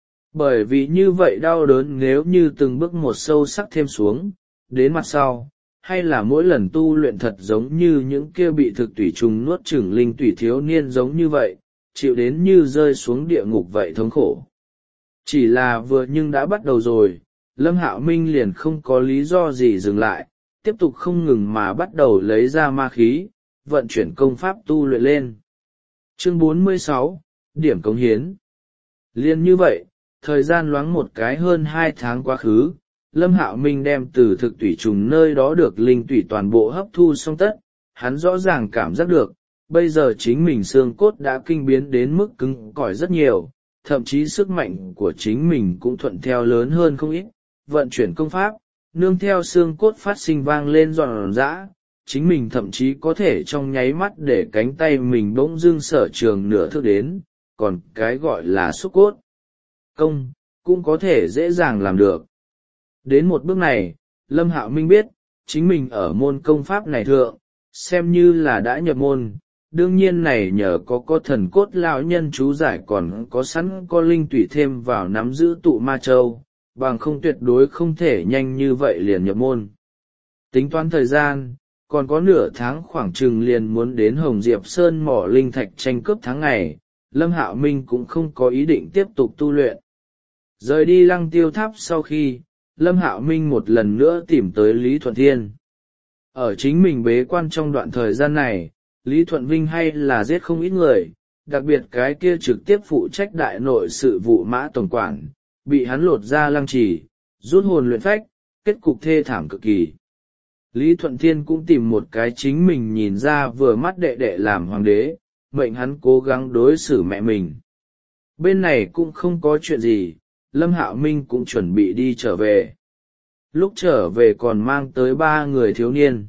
Bởi vì như vậy đau đớn nếu như từng bước một sâu sắc thêm xuống, đến mặt sau, hay là mỗi lần tu luyện thật giống như những kia bị thực tủy trùng nuốt chửng linh tủy thiếu niên giống như vậy, chịu đến như rơi xuống địa ngục vậy thống khổ. Chỉ là vừa nhưng đã bắt đầu rồi, Lâm Hạo Minh liền không có lý do gì dừng lại, tiếp tục không ngừng mà bắt đầu lấy ra ma khí, vận chuyển công pháp tu luyện lên. Chương bốn mươi sáu, Điểm cống hiến. Liên như vậy, thời gian loáng một cái hơn hai tháng quá khứ, Lâm Hạo Minh đem từ thực tủy trùng nơi đó được linh tủy toàn bộ hấp thu xong tất, hắn rõ ràng cảm giác được, bây giờ chính mình xương cốt đã kinh biến đến mức cứng cỏi rất nhiều, thậm chí sức mạnh của chính mình cũng thuận theo lớn hơn không ít, vận chuyển công pháp, nương theo xương cốt phát sinh vang lên giòn giã, chính mình thậm chí có thể trong nháy mắt để cánh tay mình bỗng dưng sở trường nửa thước đến, còn cái gọi là xúc cốt công, cũng có thể dễ dàng làm được. Đến một bước này, Lâm Hạo Minh biết, chính mình ở môn công pháp này thượng, xem như là đã nhập môn, đương nhiên này nhờ có có thần cốt lão nhân chú giải còn có sẵn có linh tủy thêm vào nắm giữ tụ ma châu, bằng không tuyệt đối không thể nhanh như vậy liền nhập môn. Tính toán thời gian, còn có nửa tháng khoảng chừng liền muốn đến Hồng Diệp Sơn mỏ linh thạch tranh cướp tháng ngày, Lâm Hạo Minh cũng không có ý định tiếp tục tu luyện. Rời đi Lăng Tiêu Tháp sau khi, Lâm Hạo Minh một lần nữa tìm tới Lý Thuận Thiên. Ở chính mình bế quan trong đoạn thời gian này, Lý Thuận Vinh hay là giết không ít người, đặc biệt cái kia trực tiếp phụ trách đại nội sự vụ Mã tổng quản, bị hắn lột ra lăng trì, rút hồn luyện phách, kết cục thê thảm cực kỳ. Lý Thuận Thiên cũng tìm một cái chính mình nhìn ra vừa mắt đệ đệ làm hoàng đế, mệnh hắn cố gắng đối xử mẹ mình. Bên này cũng không có chuyện gì, Lâm Hạo Minh cũng chuẩn bị đi trở về. Lúc trở về còn mang tới ba người thiếu niên.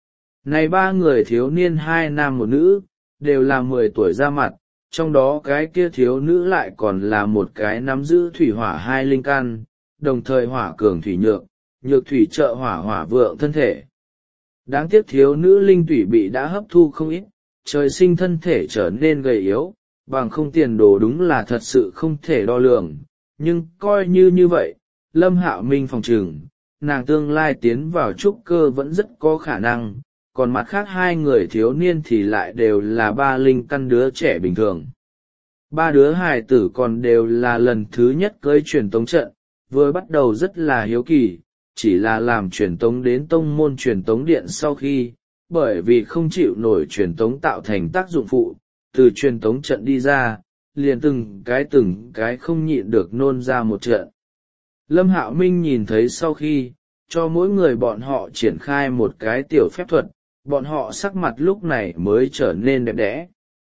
Này ba người thiếu niên hai nam một nữ, đều là mười tuổi ra mặt, trong đó cái kia thiếu nữ lại còn là một cái nắm giữ thủy hỏa hai linh căn, đồng thời hỏa cường thủy nhược, nhược thủy trợ hỏa hỏa vượng thân thể. Đáng tiếc thiếu nữ linh thủy bị đã hấp thu không ít, trời sinh thân thể trở nên gầy yếu, bằng không tiền đồ đúng là thật sự không thể đo lường, nhưng coi như như vậy, Lâm Hạo Minh phòng trừng, nàng tương lai tiến vào trúc cơ vẫn rất có khả năng, còn mặt khác hai người thiếu niên thì lại đều là ba linh căn đứa trẻ bình thường. Ba đứa hài tử còn đều là lần thứ nhất cưới truyền tống trận, vừa bắt đầu rất là hiếu kỳ, chỉ là làm truyền tống đến tông môn truyền tống điện sau khi, bởi vì không chịu nổi truyền tống tạo thành tác dụng phụ, từ truyền tống trận đi ra, liền từng cái từng cái không nhịn được nôn ra một trận. Lâm Hạo Minh nhìn thấy sau khi, cho mỗi người bọn họ triển khai một cái tiểu phép thuật, bọn họ sắc mặt lúc này mới trở nên đẹp đẽ.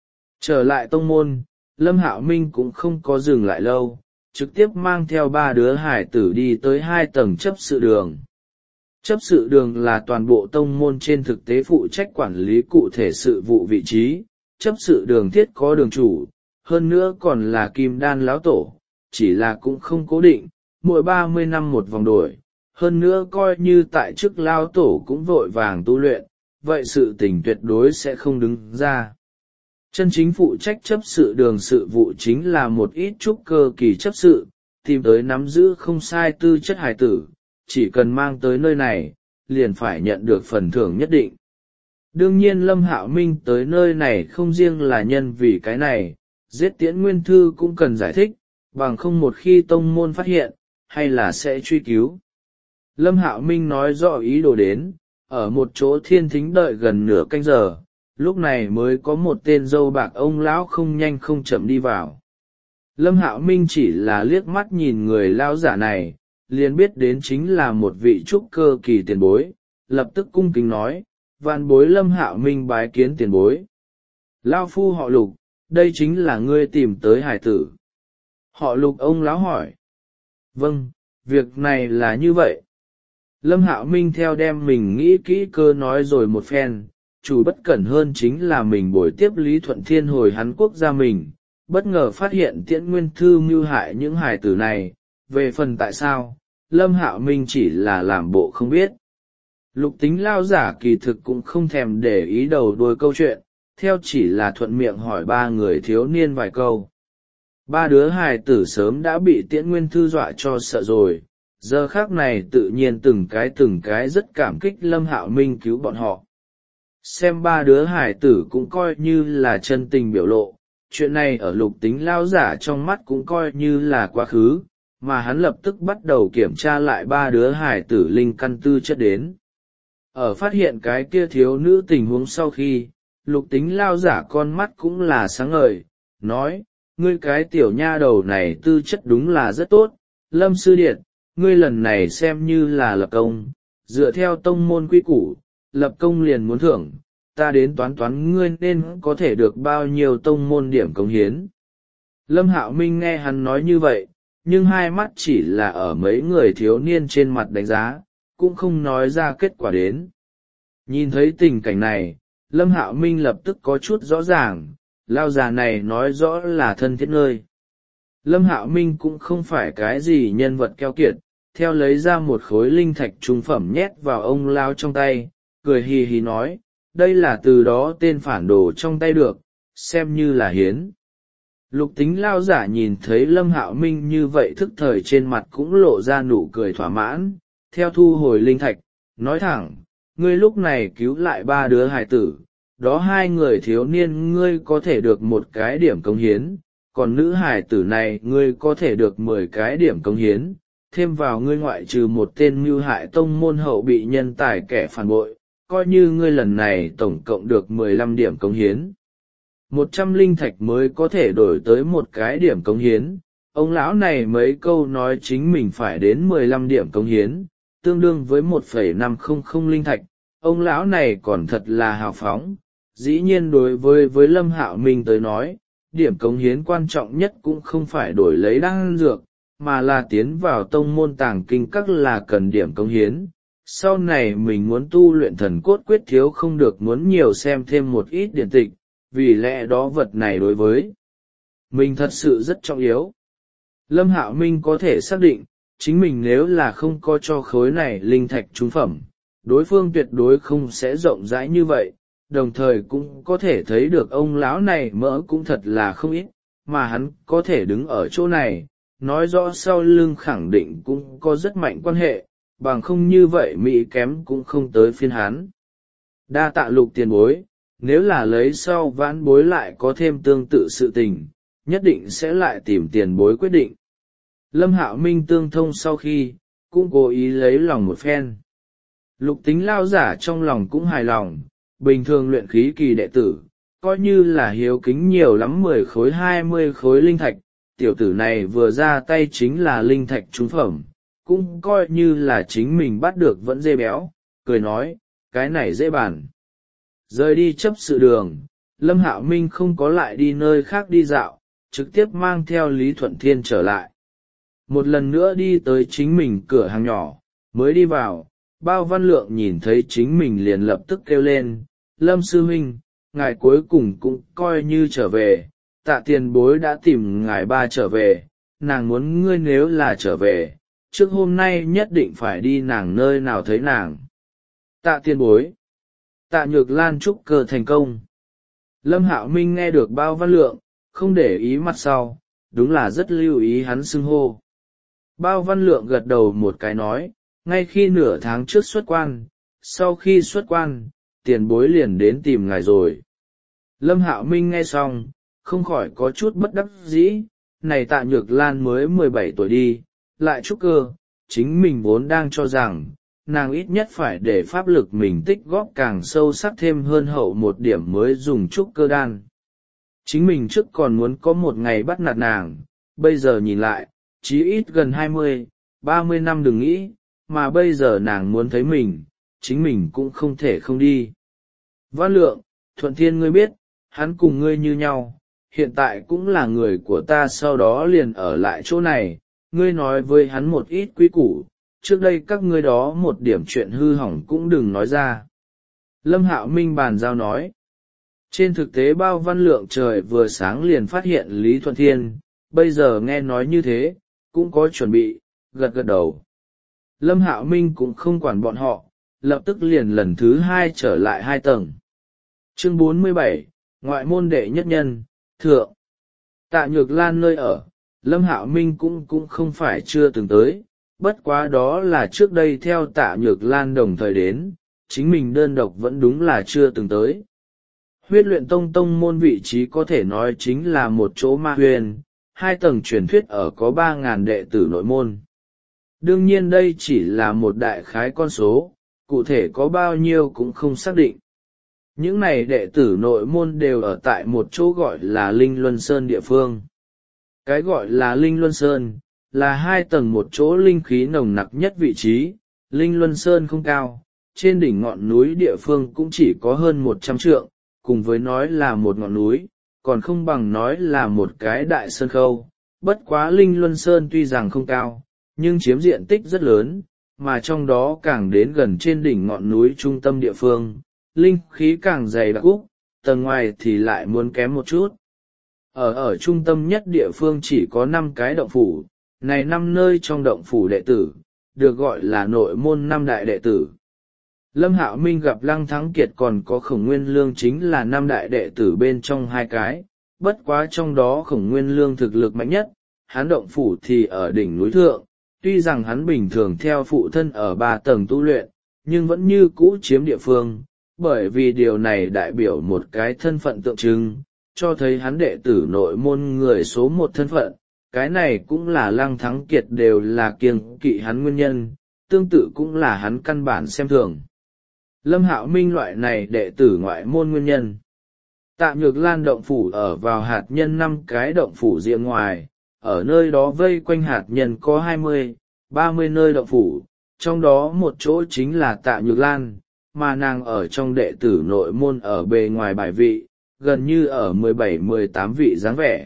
Trở lại tông môn, Lâm Hạo Minh cũng không có dừng lại lâu, trực tiếp mang theo ba đứa hải tử đi tới hai tầng chấp sự đường. Chấp sự đường là toàn bộ tông môn trên thực tế phụ trách quản lý cụ thể sự vụ vị trí, chấp sự đường thiết có đường chủ, hơn nữa còn là kim đan lão tổ, chỉ là cũng không cố định, mỗi ba mươi năm một vòng đổi, hơn nữa coi như tại chức lão tổ cũng vội vàng tu luyện, vậy sự tình tuyệt đối sẽ không đứng ra. Chân chính phụ trách chấp sự đường sự vụ chính là một ít trúc cơ kỳ chấp sự, tìm tới nắm giữ không sai tư chất hài tử, chỉ cần mang tới nơi này, liền phải nhận được phần thưởng nhất định. Đương nhiên Lâm Hạo Minh tới nơi này không riêng là nhân vì cái này, giết Tiễn Nguyên Thư cũng cần giải thích, bằng không một khi tông môn phát hiện, hay là sẽ truy cứu. Lâm Hạo Minh nói rõ ý đồ đến, ở một chỗ thiên thính đợi gần nửa canh giờ, lúc này mới có một tên dâu bạc ông lão không nhanh không chậm đi vào. Lâm Hạo Minh chỉ là liếc mắt nhìn người lão giả này, liền biết đến chính là một vị trúc cơ kỳ tiền bối, lập tức cung kính nói, vạn bối Lâm Hạo Minh bái kiến tiền bối. Lão phu họ Lục, đây chính là ngươi tìm tới hải tử. Họ Lục ông lão hỏi. Vâng, việc này là như vậy. Lâm Hạo Minh theo đem mình nghĩ kỹ cơ nói rồi một phen, chủ bất cẩn hơn chính là mình buổi tiếp Lý Thuận Thiên hồi hắn quốc gia mình, bất ngờ phát hiện Tiễn Nguyên Thư mưu hại những hài tử này, về phần tại sao, Lâm Hạo Minh chỉ là làm bộ không biết. Lục Tính lao giả kỳ thực cũng không thèm để ý đầu đuôi câu chuyện, theo chỉ là thuận miệng hỏi ba người thiếu niên vài câu. Ba đứa hài tử sớm đã bị Tiễn Nguyên Thư dọa cho sợ rồi, giờ khác này tự nhiên từng cái từng cái rất cảm kích Lâm Hạo Minh cứu bọn họ. Xem ba đứa hải tử cũng coi như là chân tình biểu lộ, chuyện này ở Lục Tính lao giả trong mắt cũng coi như là quá khứ, mà hắn lập tức bắt đầu kiểm tra lại ba đứa hải tử linh căn tư chất đến. Ở phát hiện cái kia thiếu nữ tình huống sau khi, Lục Tính lao giả con mắt cũng là sáng ngời, nói, ngươi cái tiểu nha đầu này tư chất đúng là rất tốt, Lâm sư điệt, ngươi lần này xem như là lập công, dựa theo tông môn quy củ, lập công liền muốn thưởng, ta đến toán toán ngươi nên có thể được bao nhiêu tông môn điểm cống hiến. Lâm Hạo Minh nghe hắn nói như vậy, nhưng hai mắt chỉ là ở mấy người thiếu niên trên mặt đánh giá, cũng không nói ra kết quả đến. Nhìn thấy tình cảnh này, Lâm Hạo Minh lập tức có chút rõ ràng, lao già này nói rõ là thân thiết nơi. Lâm Hạo Minh cũng không phải cái gì nhân vật keo kiệt, theo lấy ra một khối linh thạch trung phẩm nhét vào ông lao trong tay, cười hì hì nói, đây là từ đó tên phản đồ trong tay được, xem như là hiến. Lục Tính lao giả nhìn thấy Lâm Hạo Minh như vậy thức thời trên mặt cũng lộ ra nụ cười thỏa mãn, theo thu hồi linh thạch, nói thẳng, ngươi lúc này cứu lại ba đứa hài tử, đó hai người thiếu niên ngươi có thể được một cái điểm cống hiến, còn nữ hài tử này ngươi có thể được mười cái điểm cống hiến, thêm vào ngươi ngoại trừ một tên mưu hại tông môn hậu bị nhân tài kẻ phản bội, coi như ngươi lần này tổng cộng được mười lăm điểm cống hiến. Một trăm linh thạch mới có thể đổi tới một cái điểm cống hiến, ông lão này mấy câu nói chính mình phải đến mười lăm điểm cống hiến, tương đương với một phẩy năm không không linh thạch, ông lão này còn thật là hào phóng. Dĩ nhiên đối với với Lâm Hạo Minh tới nói, điểm cống hiến quan trọng nhất cũng không phải đổi lấy đan dược, mà là tiến vào tông môn tàng kinh các là cần điểm cống hiến. Sau này mình muốn tu luyện thần cốt quyết thiếu không được muốn nhiều xem thêm một ít điển tịch, vì lẽ đó vật này đối với mình thật sự rất trọng yếu. Lâm Hạo Minh có thể xác định, chính mình nếu là không có cho khối này linh thạch trúng phẩm, đối phương tuyệt đối không sẽ rộng rãi như vậy, đồng thời cũng có thể thấy được ông lão này mỡ cũng thật là không ít, mà hắn có thể đứng ở chỗ này, nói rõ sau lưng khẳng định cũng có rất mạnh quan hệ, bằng không như vậy Mỹ kém cũng không tới phiên hắn. Đa tạ Lục tiền bối, nếu là lấy sau vãn bối lại có thêm tương tự sự tình, nhất định sẽ lại tìm tiền bối quyết định. Lâm Hạo Minh tương thông sau khi, cũng cố ý lấy lòng một phen. Lục Tính lao giả trong lòng cũng hài lòng, bình thường luyện khí kỳ đệ tử, coi như là hiếu kính nhiều lắm mười khối hai mươi khối linh thạch, tiểu tử này vừa ra tay chính là linh thạch trúng phẩm, cũng coi như là chính mình bắt được vẫn dê béo, cười nói, cái này dễ bàn. Rời đi chấp sự đường, Lâm Hạo Minh không có lại đi nơi khác đi dạo, trực tiếp mang theo Lý Thuận Thiên trở lại. Một lần nữa đi tới chính mình cửa hàng nhỏ, mới đi vào, Bao Văn Lượng nhìn thấy chính mình liền lập tức kêu lên, Lâm sư huynh, ngài cuối cùng cũng coi như trở về, Tạ tiền bối đã tìm ngài ba trở về, nàng muốn ngươi nếu là trở về, trước hôm nay nhất định phải đi nàng nơi nào thấy nàng. Tạ tiền bối, Tạ Nhược Lan chúc cơ thành công. Lâm Hạo Minh nghe được Bao Văn Lượng, không để ý mặt sau, đúng là rất lưu ý hắn xưng hô. Bao Văn Lượng gật đầu một cái nói, ngay khi nửa tháng trước xuất quan, sau khi xuất quan, tiền bối liền đến tìm ngài rồi. Lâm Hạo Minh nghe xong, không khỏi có chút bất đắc dĩ, này Tạ Nhược Lan mới mười bảy tuổi đi, lại trúc cơ, chính mình vốn đang cho rằng, nàng ít nhất phải để pháp lực mình tích góp càng sâu sắc thêm hơn hậu một điểm mới dùng trúc cơ đan. Chính mình trước còn muốn có một ngày bắt nạt nàng, bây giờ nhìn lại, chí ít gần hai mươi, ba mươi năm đừng nghĩ, mà bây giờ nàng muốn thấy mình, chính mình cũng không thể không đi. Văn Lượng, Thuận Thiên ngươi biết, hắn cùng ngươi như nhau, hiện tại cũng là người của ta, sau đó liền ở lại chỗ này, ngươi nói với hắn một ít quý củ, trước đây các ngươi đó một điểm chuyện hư hỏng cũng đừng nói ra. Lâm Hạo Minh bàn giao nói. Trên thực tế Bao Văn Lượng trời vừa sáng liền phát hiện Lý Thuận Thiên, bây giờ nghe nói như thế, cũng có chuẩn bị, gật gật đầu. Lâm Hạo Minh cũng không quản bọn họ, lập tức liền lần thứ hai trở lại hai tầng. Chương bốn mươi bảy, Ngoại môn đệ nhất nhân, thượng. Tạ Nhược Lan nơi ở, Lâm Hạo Minh cũng cũng không phải chưa từng tới, bất quá đó là trước đây theo Tạ Nhược Lan đồng thời đến, chính mình đơn độc vẫn đúng là chưa từng tới. Huyết luyện tông tông môn vị trí có thể nói chính là một chỗ ma huyền, hai tầng truyền thuyết ở có ba ngàn đệ tử nội môn. Đương nhiên đây chỉ là một đại khái con số, cụ thể có bao nhiêu cũng không xác định. Những này đệ tử nội môn đều ở tại một chỗ gọi là Linh Luân Sơn địa phương. Cái gọi là Linh Luân Sơn, là hai tầng một chỗ linh khí nồng nặc nhất vị trí. Linh Luân Sơn không cao, trên đỉnh ngọn núi địa phương cũng chỉ có hơn một trăm trượng, cùng với nói là một ngọn núi, còn không bằng nói là một cái đại sơn khâu. Bất quá Linh Luân Sơn tuy rằng không cao, nhưng chiếm diện tích rất lớn, mà trong đó càng đến gần trên đỉnh ngọn núi trung tâm địa phương, linh khí càng dày đặc úc, tầng ngoài thì lại muốn kém một chút. Ở ở trung tâm nhất địa phương chỉ có năm cái động phủ, này năm nơi trong động phủ đệ tử, được gọi là nội môn năm đại đệ tử. Lâm Hạo Minh gặp Lăng Thắng Kiệt còn có Khổng Nguyên Lương chính là năm đại đệ tử bên trong hai cái, bất quá trong đó Khổng Nguyên Lương thực lực mạnh nhất, hắn động phủ thì ở đỉnh núi thượng, tuy rằng hắn bình thường theo phụ thân ở ba tầng tu luyện, nhưng vẫn như cũ chiếm địa phương, bởi vì điều này đại biểu một cái thân phận tượng trưng, cho thấy hắn đệ tử nội môn người số một thân phận, cái này cũng là Lăng Thắng Kiệt đều là kiêng kỵ hắn nguyên nhân, tương tự cũng là hắn căn bản xem thường. Lâm Hạo Minh loại này đệ tử ngoại môn nguyên nhân. Tạ Nhược Lan động phủ ở vào hạt nhân năm cái động phủ diện ngoài, ở nơi đó vây quanh hạt nhân có hai mươi, ba mươi nơi động phủ, trong đó một chỗ chính là Tạ Nhược Lan, mà nàng ở trong đệ tử nội môn ở bề ngoài bài vị, gần như ở mười bảy mười tám vị dáng vẻ.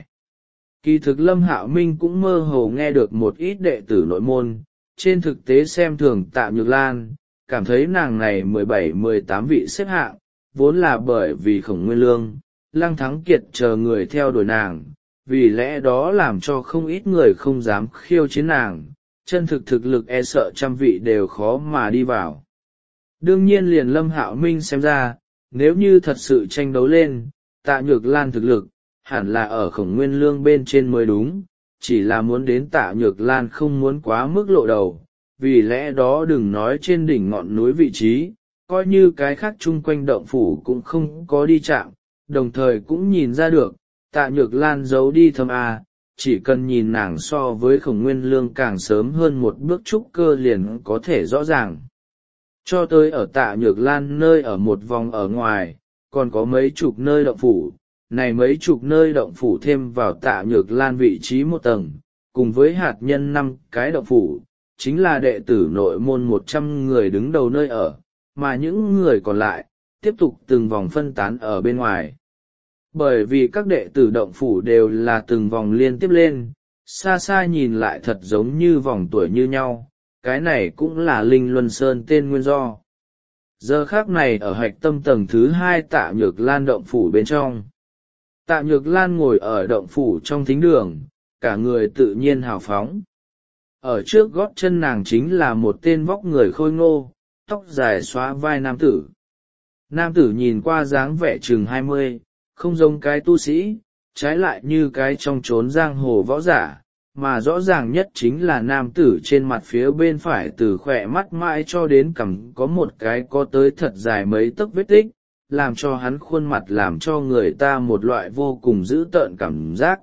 Kỳ thực Lâm Hạo Minh cũng mơ hồ nghe được một ít đệ tử nội môn, trên thực tế xem thường Tạ Nhược Lan, cảm thấy nàng này mười bảy mười tám vị xếp hạng, vốn là bởi vì Khổng Nguyên Lương, Lăng Thắng Kiệt chờ người theo đuổi nàng, vì lẽ đó làm cho không ít người không dám khiêu chiến nàng, chân thực thực lực e sợ trăm vị đều khó mà đi vào. Đương nhiên liền Lâm Hạo Minh xem ra, nếu như thật sự tranh đấu lên, Tạ Nhược Lan thực lực, hẳn là ở Khổng Nguyên Lương bên trên mới đúng, chỉ là muốn đến Tạ Nhược Lan không muốn quá mức lộ đầu, vì lẽ đó đừng nói trên đỉnh ngọn núi vị trí, coi như cái khác chung quanh động phủ cũng không có đi chạm, đồng thời cũng nhìn ra được, Tạ Nhược Lan giấu đi thâm a, chỉ cần nhìn nàng so với Khổng Nguyên Lương càng sớm hơn một bước trúc cơ liền có thể rõ ràng. Cho tới ở Tạ Nhược Lan nơi ở một vòng ở ngoài, còn có mấy chục nơi động phủ, này mấy chục nơi động phủ thêm vào Tạ Nhược Lan vị trí một tầng, cùng với hạt nhân năm cái động phủ, chính là đệ tử nội môn một trăm người đứng đầu nơi ở, mà những người còn lại, tiếp tục từng vòng phân tán ở bên ngoài. Bởi vì các đệ tử động phủ đều là từng vòng liên tiếp lên, xa xa nhìn lại thật giống như vòng tuổi như nhau, cái này cũng là Linh Luân Sơn tên nguyên do. Giờ khác này ở hạch tâm tầng thứ hai Tạ Nhược Lan động phủ bên trong. Tạ Nhược Lan ngồi ở động phủ trong thính đường, cả người tự nhiên hào phóng. Ở trước gót chân nàng chính là một tên vóc người khôi ngô, tóc dài xóa vai nam tử. Nam tử nhìn qua dáng vẻ chừng hai mươi, không giống cái tu sĩ, trái lại như cái trong chốn giang hồ võ giả, mà rõ ràng nhất chính là nam tử trên mặt phía bên phải từ khỏe mắt mãi cho đến cằm có một cái có tới thật dài mấy tấc vết tích, làm cho hắn khuôn mặt làm cho người ta một loại vô cùng dữ tợn cảm giác.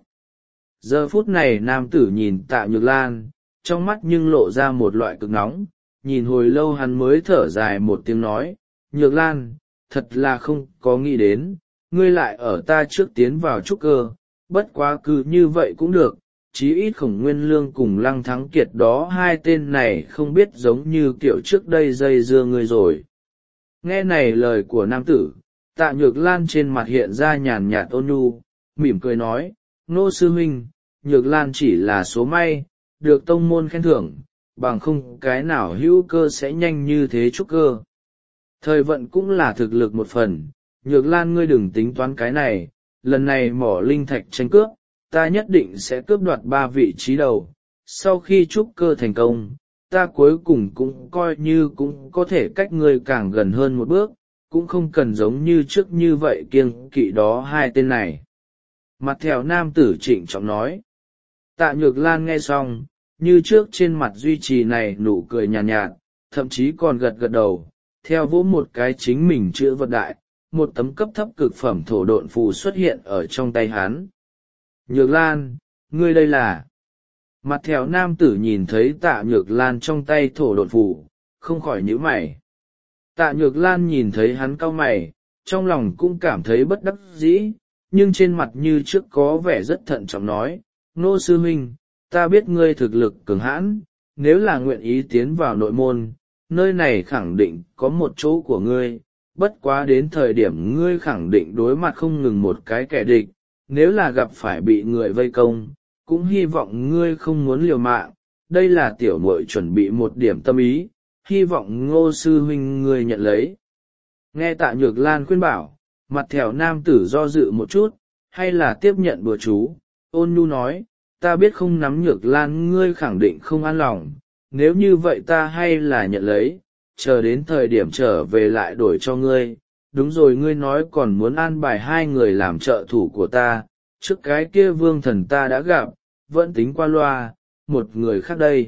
Giờ phút này nam tử nhìn Tạ Nhược Lan, trong mắt nhưng lộ ra một loại cực nóng, nhìn hồi lâu hắn mới thở dài một tiếng nói, Nhược Lan, thật là không có nghĩ đến, ngươi lại ở ta trước tiến vào trúc cơ, bất quá cứ như vậy cũng được, chí ít Khổng Nguyên Lương cùng Lăng Thắng Kiệt đó hai tên này không biết giống như kiểu trước đây dây dưa ngươi rồi. Nghe này lời của nam tử, Tạ Nhược Lan trên mặt hiện ra nhàn nhạt ôn nhu, mỉm cười nói, Nô sư huynh, Nhược Lan chỉ là số may, được tông môn khen thưởng, bằng không cái nào hữu cơ sẽ nhanh như thế trúc cơ. Thời vận cũng là thực lực một phần, Nhược Lan ngươi đừng tính toán cái này, lần này mỏ linh thạch tranh cướp, ta nhất định sẽ cướp đoạt ba vị trí đầu, sau khi trúc cơ thành công, ta cuối cùng cũng coi như cũng có thể cách ngươi càng gần hơn một bước, cũng không cần giống như trước như vậy kiêng kỵ đó hai tên này. Mặt theo nam tử trịnh trọng nói. Tạ Nhược Lan nghe xong, như trước trên mặt duy trì này nụ cười nhàn nhạt, nhạt, thậm chí còn gật gật đầu, theo vỗ một cái chính mình chữa vật đại, một tấm cấp thấp cực phẩm thổ độn phù xuất hiện ở trong tay hắn. Nhược Lan, ngươi đây là... Mặt theo nam tử nhìn thấy Tạ Nhược Lan trong tay thổ độn phù, không khỏi nhíu mày. Tạ Nhược Lan nhìn thấy hắn cau mày, trong lòng cũng cảm thấy bất đắc dĩ, nhưng trên mặt như trước có vẻ rất thận trọng nói, Nô sư huynh, ta biết ngươi thực lực cường hãn, nếu là nguyện ý tiến vào nội môn, nơi này khẳng định có một chỗ của ngươi, bất quá đến thời điểm ngươi khẳng định đối mặt không ngừng một cái kẻ địch, nếu là gặp phải bị người vây công, cũng hy vọng ngươi không muốn liều mạng, đây là tiểu muội chuẩn bị một điểm tâm ý, hy vọng Ngô sư huynh ngươi nhận lấy. Nghe Tạ Nhược Lan khuyên bảo, mặt thẻo nam tử do dự một chút, hay là tiếp nhận bùa chú, ôn nhu nói, ta biết không nắm Nhược Lan ngươi khẳng định không an lòng, nếu như vậy ta hay là nhận lấy, chờ đến thời điểm trở về lại đổi cho ngươi. Đúng rồi, ngươi nói còn muốn an bài hai người làm trợ thủ của ta, trước cái kia vương thần ta đã gặp, vẫn tính qua loa, một người khác đây.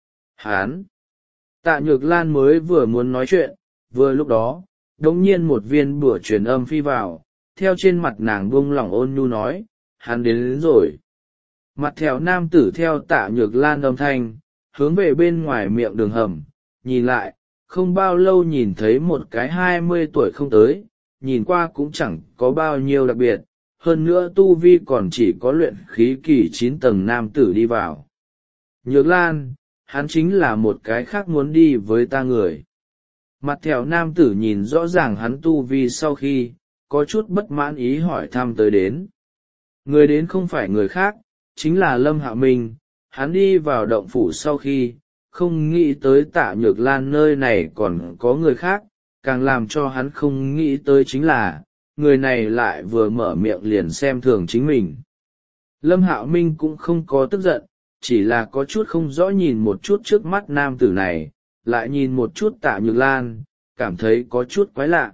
Hán! Tạ Nhược Lan mới vừa muốn nói chuyện, vừa lúc đó, đống nhiên một viên bùa truyền âm phi vào, theo trên mặt nàng buông lỏng ôn nhu nói, hắn đến, đến rồi. Mặt theo nam tử theo Tạ Nhược Lan âm thanh, hướng về bên ngoài miệng đường hầm, nhìn lại, không bao lâu nhìn thấy một cái hai mươi tuổi không tới, nhìn qua cũng chẳng có bao nhiêu đặc biệt, hơn nữa tu vi còn chỉ có luyện khí kỳ chín tầng nam tử đi vào. Nhược Lan, hắn chính là một cái khác muốn đi với ta người. Mặt theo nam tử nhìn rõ ràng hắn tu vi sau khi, có chút bất mãn ý hỏi thăm tới đến. Người đến không phải người khác, chính là Lâm Hạ Minh, hắn đi vào động phủ sau khi, không nghĩ tới Tạ Nhược Lan nơi này còn có người khác, càng làm cho hắn không nghĩ tới chính là, người này lại vừa mở miệng liền xem thường chính mình. Lâm Hạo Minh cũng không có tức giận, chỉ là có chút không rõ nhìn một chút trước mắt nam tử này, lại nhìn một chút Tạ Nhược Lan, cảm thấy có chút quái lạ.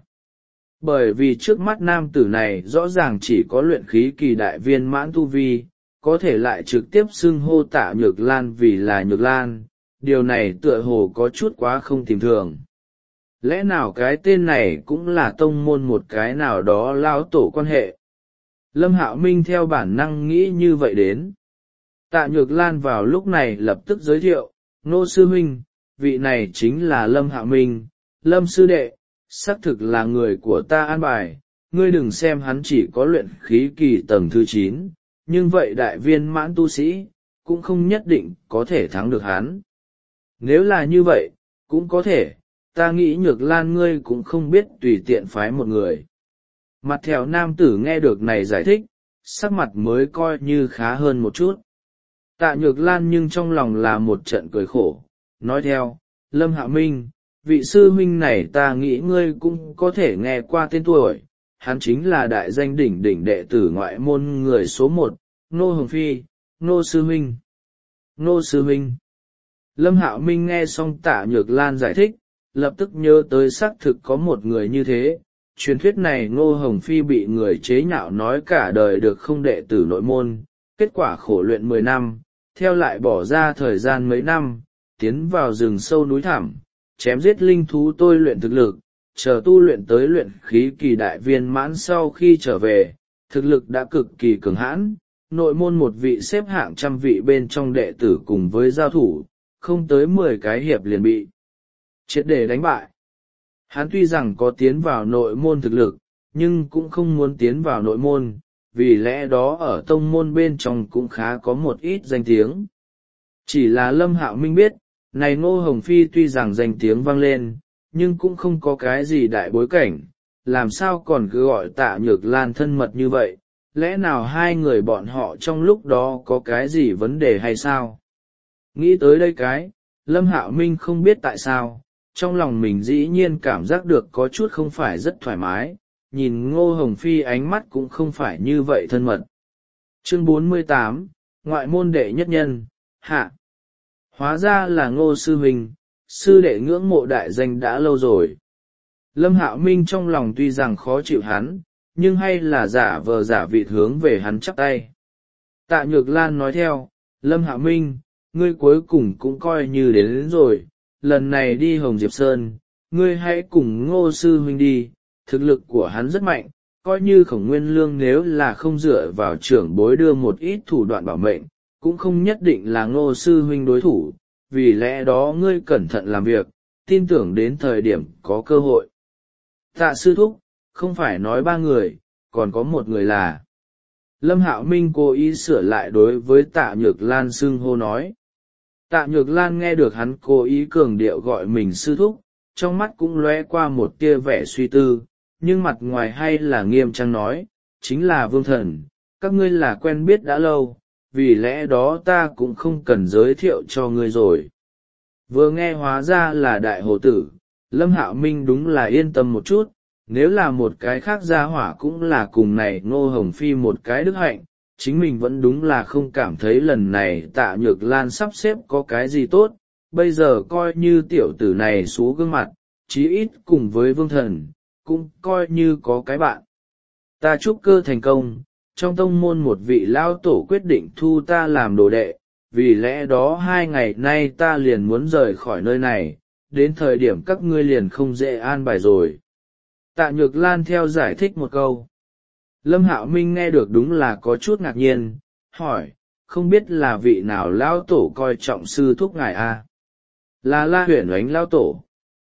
Bởi vì trước mắt nam tử này rõ ràng chỉ có luyện khí kỳ đại viên mãn tu vi, có thể lại trực tiếp xưng hô Tạ Nhược Lan vì là Nhược Lan, điều này tựa hồ có chút quá không tìm thường. Lẽ nào cái tên này cũng là tông môn một cái nào đó lao tổ quan hệ? Lâm Hạo Minh theo bản năng nghĩ như vậy đến. Tạ Nhược Lan vào lúc này lập tức giới thiệu, Ngô sư huynh, vị này chính là Lâm Hạo Minh, Lâm sư đệ, xác thực là người của ta an bài, ngươi đừng xem hắn chỉ có luyện khí kỳ tầng thứ chín, nhưng vậy đại viên mãn tu sĩ, cũng không nhất định có thể thắng được hắn. Nếu là như vậy, cũng có thể, ta nghĩ Nhược Lan ngươi cũng không biết tùy tiện phái một người. Mặt thèo nam tử nghe được này giải thích, sắc mặt mới coi như khá hơn một chút. Tạ Nhược Lan nhưng trong lòng là một trận cười khổ, nói theo, Lâm Hạo Minh, vị sư huynh này ta nghĩ ngươi cũng có thể nghe qua tên tuổi, hắn chính là đại danh đỉnh đỉnh đệ tử ngoại môn người số một, Ngô Hồng Phi, Ngô sư huynh. Ngô sư huynh. Lâm Hạo Minh nghe xong Tạ Nhược Lan giải thích, lập tức nhớ tới xác thực có một người như thế. Truyền thuyết này Ngô Hồng Phi bị người chế nhạo nói cả đời được không đệ tử nội môn, kết quả khổ luyện mười năm, theo lại bỏ ra thời gian mấy năm, tiến vào rừng sâu núi thẳm, chém giết linh thú tôi luyện thực lực, chờ tu luyện tới luyện khí kỳ đại viên mãn sau khi trở về, thực lực đã cực kỳ cường hãn, nội môn một vị xếp hạng trăm vị bên trong đệ tử cùng với giao thủ, không tới mười cái hiệp liền bị triệt để đánh bại. Hắn tuy rằng có tiến vào nội môn thực lực, nhưng cũng không muốn tiến vào nội môn, vì lẽ đó ở tông môn bên trong cũng khá có một ít danh tiếng. Chỉ là Lâm Hạo Minh biết, này Ngô Hồng Phi tuy rằng danh tiếng vang lên, nhưng cũng không có cái gì đại bối cảnh, làm sao còn cứ gọi Tạ Nhược Lan thân mật như vậy, lẽ nào hai người bọn họ trong lúc đó có cái gì vấn đề hay sao? Nghĩ tới đây cái, Lâm Hạo Minh không biết tại sao, trong lòng mình dĩ nhiên cảm giác được có chút không phải rất thoải mái, nhìn Ngô Hồng Phi ánh mắt cũng không phải như vậy thân mật. Chương bốn mươi tám, Ngoại môn đệ nhất nhân, hạ. Hóa ra là Ngô sư huynh, sư đệ ngưỡng mộ đại danh đã lâu rồi. Lâm Hạo Minh trong lòng tuy rằng khó chịu hắn, nhưng hay là giả vờ giả vịt hướng về hắn chắp tay. Tạ Nhược Lan nói theo, Lâm Hạo Minh, ngươi cuối cùng cũng coi như đến, đến rồi, lần này đi Hồng Diệp Sơn, ngươi hãy cùng Ngô sư huynh đi, thực lực của hắn rất mạnh, coi như Khổng Nguyên Lương nếu là không dựa vào trưởng bối đưa một ít thủ đoạn bảo mệnh, cũng không nhất định là Ngô sư huynh đối thủ, vì lẽ đó ngươi cẩn thận làm việc, tin tưởng đến thời điểm có cơ hội. Tạ sư thúc, không phải nói ba người, còn có một người là. Lâm Hạo Minh cố ý sửa lại đối với Tạ Nhược Lan xưng hô nói. Tạ Nhược Lan nghe được hắn cố ý cường điệu gọi mình sư thúc, trong mắt cũng lóe qua một tia vẻ suy tư, nhưng mặt ngoài hay là nghiêm trang nói, chính là Vương Thần, các ngươi là quen biết đã lâu, vì lẽ đó ta cũng không cần giới thiệu cho ngươi rồi. Vừa nghe hóa ra là đại hồ tử, Lâm Hạo Minh đúng là yên tâm một chút, nếu là một cái khác gia hỏa cũng là cùng này Ngô Hồng Phi một cái đức hạnh, chính mình vẫn đúng là không cảm thấy lần này Tạ Nhược Lan sắp xếp có cái gì tốt, bây giờ coi như tiểu tử này xú gương mặt, chí ít cùng với Vương Thần, cũng coi như có cái bạn. Ta chúc cơ thành công, trong tông môn một vị lao tổ quyết định thu ta làm đồ đệ, vì lẽ đó hai ngày nay ta liền muốn rời khỏi nơi này, đến thời điểm các ngươi liền không dễ an bài rồi. Tạ Nhược Lan theo giải thích một câu. Lâm Hạo Minh nghe được đúng là có chút ngạc nhiên, hỏi, không biết là vị nào lao tổ coi trọng sư thúc ngài a? À? Là La Huyền Oánh lao tổ.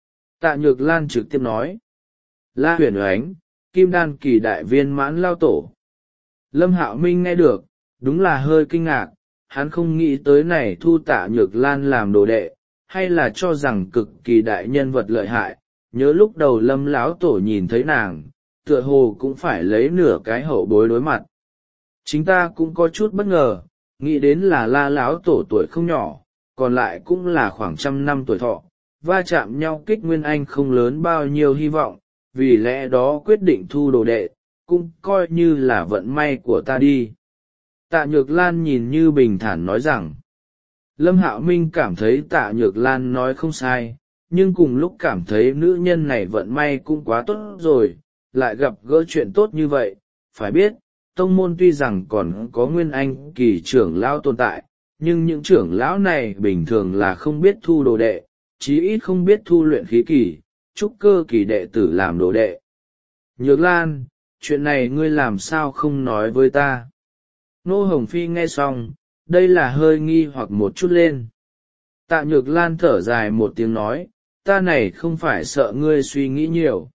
Tạ Nhược Lan trực tiếp nói. La Huyền Oánh, kim đan kỳ đại viên mãn lao tổ. Lâm Hạo Minh nghe được, đúng là hơi kinh ngạc, hắn không nghĩ tới này thu Tạ Nhược Lan làm đồ đệ, hay là cho rằng cực kỳ đại nhân vật lợi hại. Nhớ lúc đầu Lâm lão tổ nhìn thấy nàng, tựa hồ cũng phải lấy nửa cái hậu bối đối mặt. Chính ta cũng có chút bất ngờ, nghĩ đến là La lão tổ tuổi không nhỏ, còn lại cũng là khoảng trăm năm tuổi thọ, va chạm nhau kích nguyên anh không lớn bao nhiêu hy vọng, vì lẽ đó quyết định thu đồ đệ, cũng coi như là vận may của ta đi. Tạ Nhược Lan nhìn như bình thản nói rằng, Lâm Hạo Minh cảm thấy Tạ Nhược Lan nói không sai, nhưng cùng lúc cảm thấy nữ nhân này vận may cũng quá tốt rồi, lại gặp gỡ chuyện tốt như vậy. Phải biết, tông môn tuy rằng còn có nguyên anh kỳ trưởng lão tồn tại, nhưng những trưởng lão này bình thường là không biết thu đồ đệ, chí ít không biết thu luyện khí kỳ, trúc cơ kỳ đệ tử làm đồ đệ. Nhược Lan, chuyện này ngươi làm sao không nói với ta? Ngô Hồng Phi nghe xong, đây là hơi nghi hoặc một chút lên. Tạ Nhược Lan thở dài một tiếng nói, ta này không phải sợ ngươi suy nghĩ nhiều.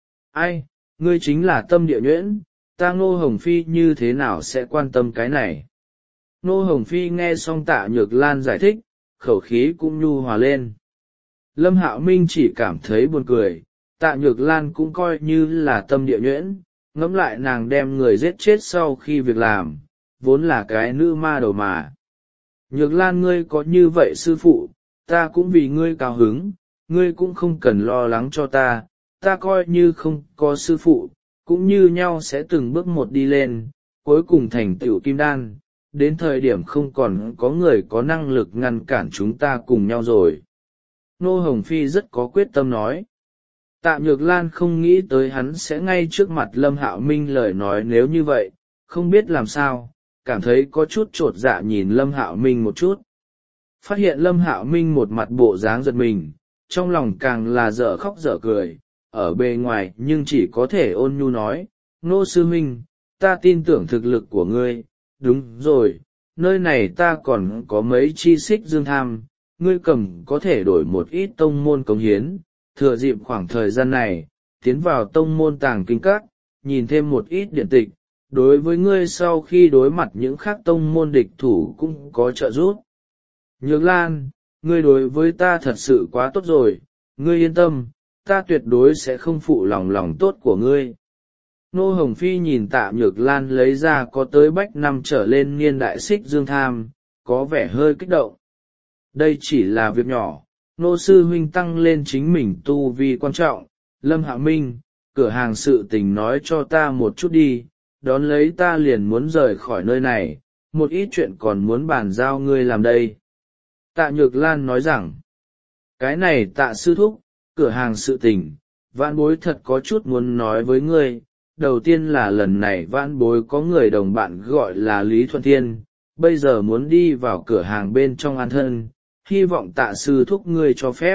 Ai, ngươi chính là tâm địa nhuyễn, ta Ngô Hồng Phi như thế nào sẽ quan tâm cái này? Ngô Hồng Phi nghe xong Tạ Nhược Lan giải thích, khẩu khí cũng nhu hòa lên. Lâm Hạo Minh chỉ cảm thấy buồn cười, Tạ Nhược Lan cũng coi như là tâm địa nhuyễn, ngẫm lại nàng đem người giết chết sau khi việc làm, vốn là cái nữ ma đầu mà. Nhược Lan ngươi có như vậy sư phụ, ta cũng vì ngươi cao hứng, ngươi cũng không cần lo lắng cho ta, ta coi như không có sư phụ, cũng như nhau sẽ từng bước một đi lên, cuối cùng thành tựu kim đan, đến thời điểm không còn có người có năng lực ngăn cản chúng ta cùng nhau rồi. Ngô Hồng Phi rất có quyết tâm nói. Tạ Nhược Lan không nghĩ tới hắn sẽ ngay trước mặt Lâm Hạo Minh lời nói nếu như vậy, không biết làm sao, cảm thấy có chút trột dạ nhìn Lâm Hạo Minh một chút. Phát hiện Lâm Hạo Minh một mặt bộ dáng giật mình, trong lòng càng là dở khóc dở cười, ở bề ngoài nhưng chỉ có thể ôn nhu nói, Ngô sư huynh, ta tin tưởng thực lực của ngươi, đúng rồi, nơi này ta còn có mấy chi xích dương tham, ngươi cầm có thể đổi một ít tông môn cống hiến, thừa dịp khoảng thời gian này, tiến vào tông môn tàng kinh các, nhìn thêm một ít điện tịch, đối với ngươi sau khi đối mặt những khác tông môn địch thủ cũng có trợ giúp. Nhược Lan, ngươi đối với ta thật sự quá tốt rồi, ngươi yên tâm, ta tuyệt đối sẽ không phụ lòng lòng tốt của ngươi. Ngô Hồng Phi nhìn Tạ Nhược Lan lấy ra có tới bách năm trở lên niên đại xích dương tham, có vẻ hơi kích động. Đây chỉ là việc nhỏ, Ngô sư huynh tăng lên chính mình tu vi quan trọng, Lâm Hạ Minh, cửa hàng sự tình nói cho ta một chút đi, đón lấy ta liền muốn rời khỏi nơi này, một ít chuyện còn muốn bàn giao ngươi làm đây. Tạ Nhược Lan nói rằng, cái này Tạ sư thúc, cửa hàng sự tình, vãn bối thật có chút muốn nói với ngươi. Đầu tiên là lần này vãn bối có người đồng bạn gọi là Lý Thuận Thiên, bây giờ muốn đi vào cửa hàng bên trong an thân, hy vọng Tạ sư thúc ngươi cho phép.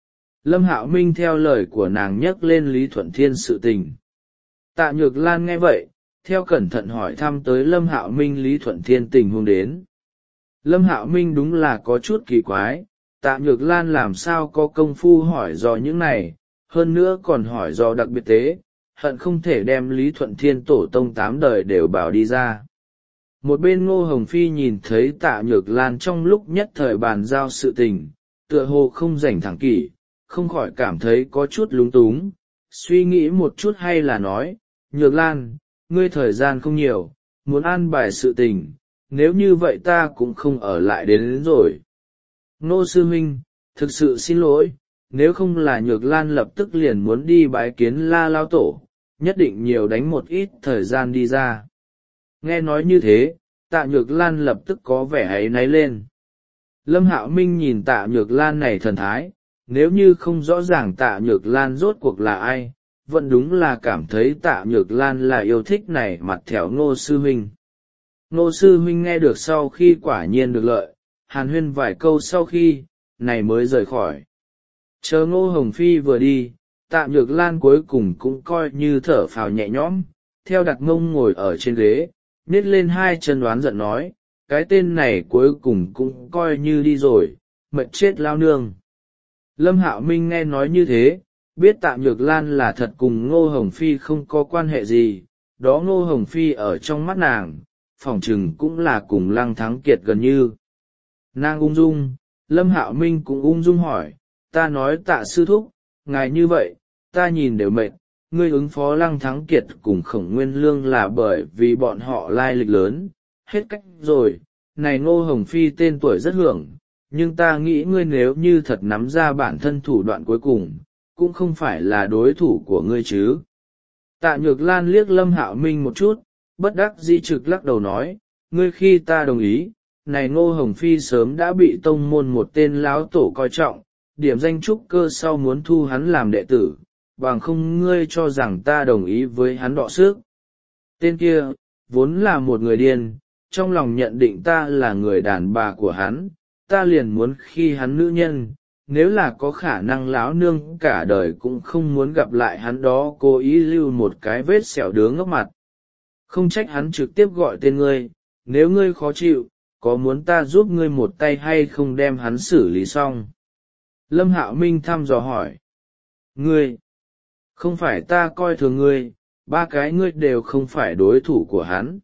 Lâm Hạo Minh theo lời của nàng nhắc lên Lý Thuận Thiên sự tình. Tạ Nhược Lan nghe vậy, theo cẩn thận hỏi thăm tới Lâm Hạo Minh Lý Thuận Thiên tình huống đến. Lâm Hạo Minh đúng là có chút kỳ quái, Tạ Nhược Lan làm sao có công phu hỏi dò những này, hơn nữa còn hỏi dò đặc biệt tế, hận không thể đem Lý Thuận Thiên tổ tông tám đời đều bảo đi ra. Một bên Ngô Hồng Phi nhìn thấy Tạ Nhược Lan trong lúc nhất thời bàn giao sự tình, tựa hồ không rảnh thẳng kỷ, không khỏi cảm thấy có chút lúng túng, suy nghĩ một chút hay là nói, Nhược Lan, ngươi thời gian không nhiều, muốn an bài sự tình, nếu như vậy ta cũng không ở lại đến, đến rồi. Ngô sư huynh, thực sự xin lỗi, nếu không là Nhược Lan lập tức liền muốn đi bái kiến La Lao Tổ, nhất định nhiều đánh một ít thời gian đi ra. Nghe nói như thế, Tạ Nhược Lan lập tức có vẻ áy náy lên. Lâm Hạo Minh nhìn Tạ Nhược Lan này thần thái, nếu như không rõ ràng Tạ Nhược Lan rốt cuộc là ai, vẫn đúng là cảm thấy Tạ Nhược Lan là yêu thích này mặt thẻo Ngô sư huynh. Ngô sư huynh nghe được sau khi quả nhiên được lợi, hàn huyên vài câu sau khi, này mới rời khỏi. Chờ Ngô Hồng Phi vừa đi, Tạ Nhược Lan cuối cùng cũng coi như thở phào nhẹ nhõm, theo đặt mông ngồi ở trên ghế, nết lên hai chân đoán giận nói, cái tên này cuối cùng cũng coi như đi rồi, mệt chết lao nương. Lâm Hạo Minh nghe nói như thế, biết Tạ Nhược Lan là thật cùng Ngô Hồng Phi không có quan hệ gì, đó Ngô Hồng Phi ở trong mắt nàng, phỏng chừng cũng là cùng Lăng Thắng Kiệt gần như. Nàng ung dung, Lâm Hạo Minh cũng ung dung hỏi, ta nói Tạ sư thúc, ngài như vậy, ta nhìn đều mệt, ngươi ứng phó Lăng Thắng Kiệt cùng Khổng Nguyên Lương là bởi vì bọn họ lai lịch lớn, hết cách rồi, này Ngô Hồng Phi tên tuổi rất hưởng, nhưng ta nghĩ ngươi nếu như thật nắm ra bản thân thủ đoạn cuối cùng, cũng không phải là đối thủ của ngươi chứ. Tạ Nhược Lan liếc Lâm Hạo Minh một chút, bất đắc dĩ trực lắc đầu nói, ngươi khi ta đồng ý, này Ngô Hồng Phi sớm đã bị tông môn một tên láo tổ coi trọng, điểm danh trúc cơ sau muốn thu hắn làm đệ tử, bằng không ngươi cho rằng ta đồng ý với hắn đọ sức. Tên kia, vốn là một người điên, trong lòng nhận định ta là người đàn bà của hắn, ta liền muốn khi hắn nữ nhân, nếu là có khả năng lão nương cả đời cũng không muốn gặp lại hắn đó, cố ý lưu một cái vết sẹo đứa ngốc mặt. Không trách hắn trực tiếp gọi tên ngươi, nếu ngươi khó chịu, có muốn ta giúp ngươi một tay hay không đem hắn xử lý xong? Lâm Hạo Minh thăm dò hỏi. Ngươi, không phải ta coi thường ngươi, ba cái ngươi đều không phải đối thủ của hắn.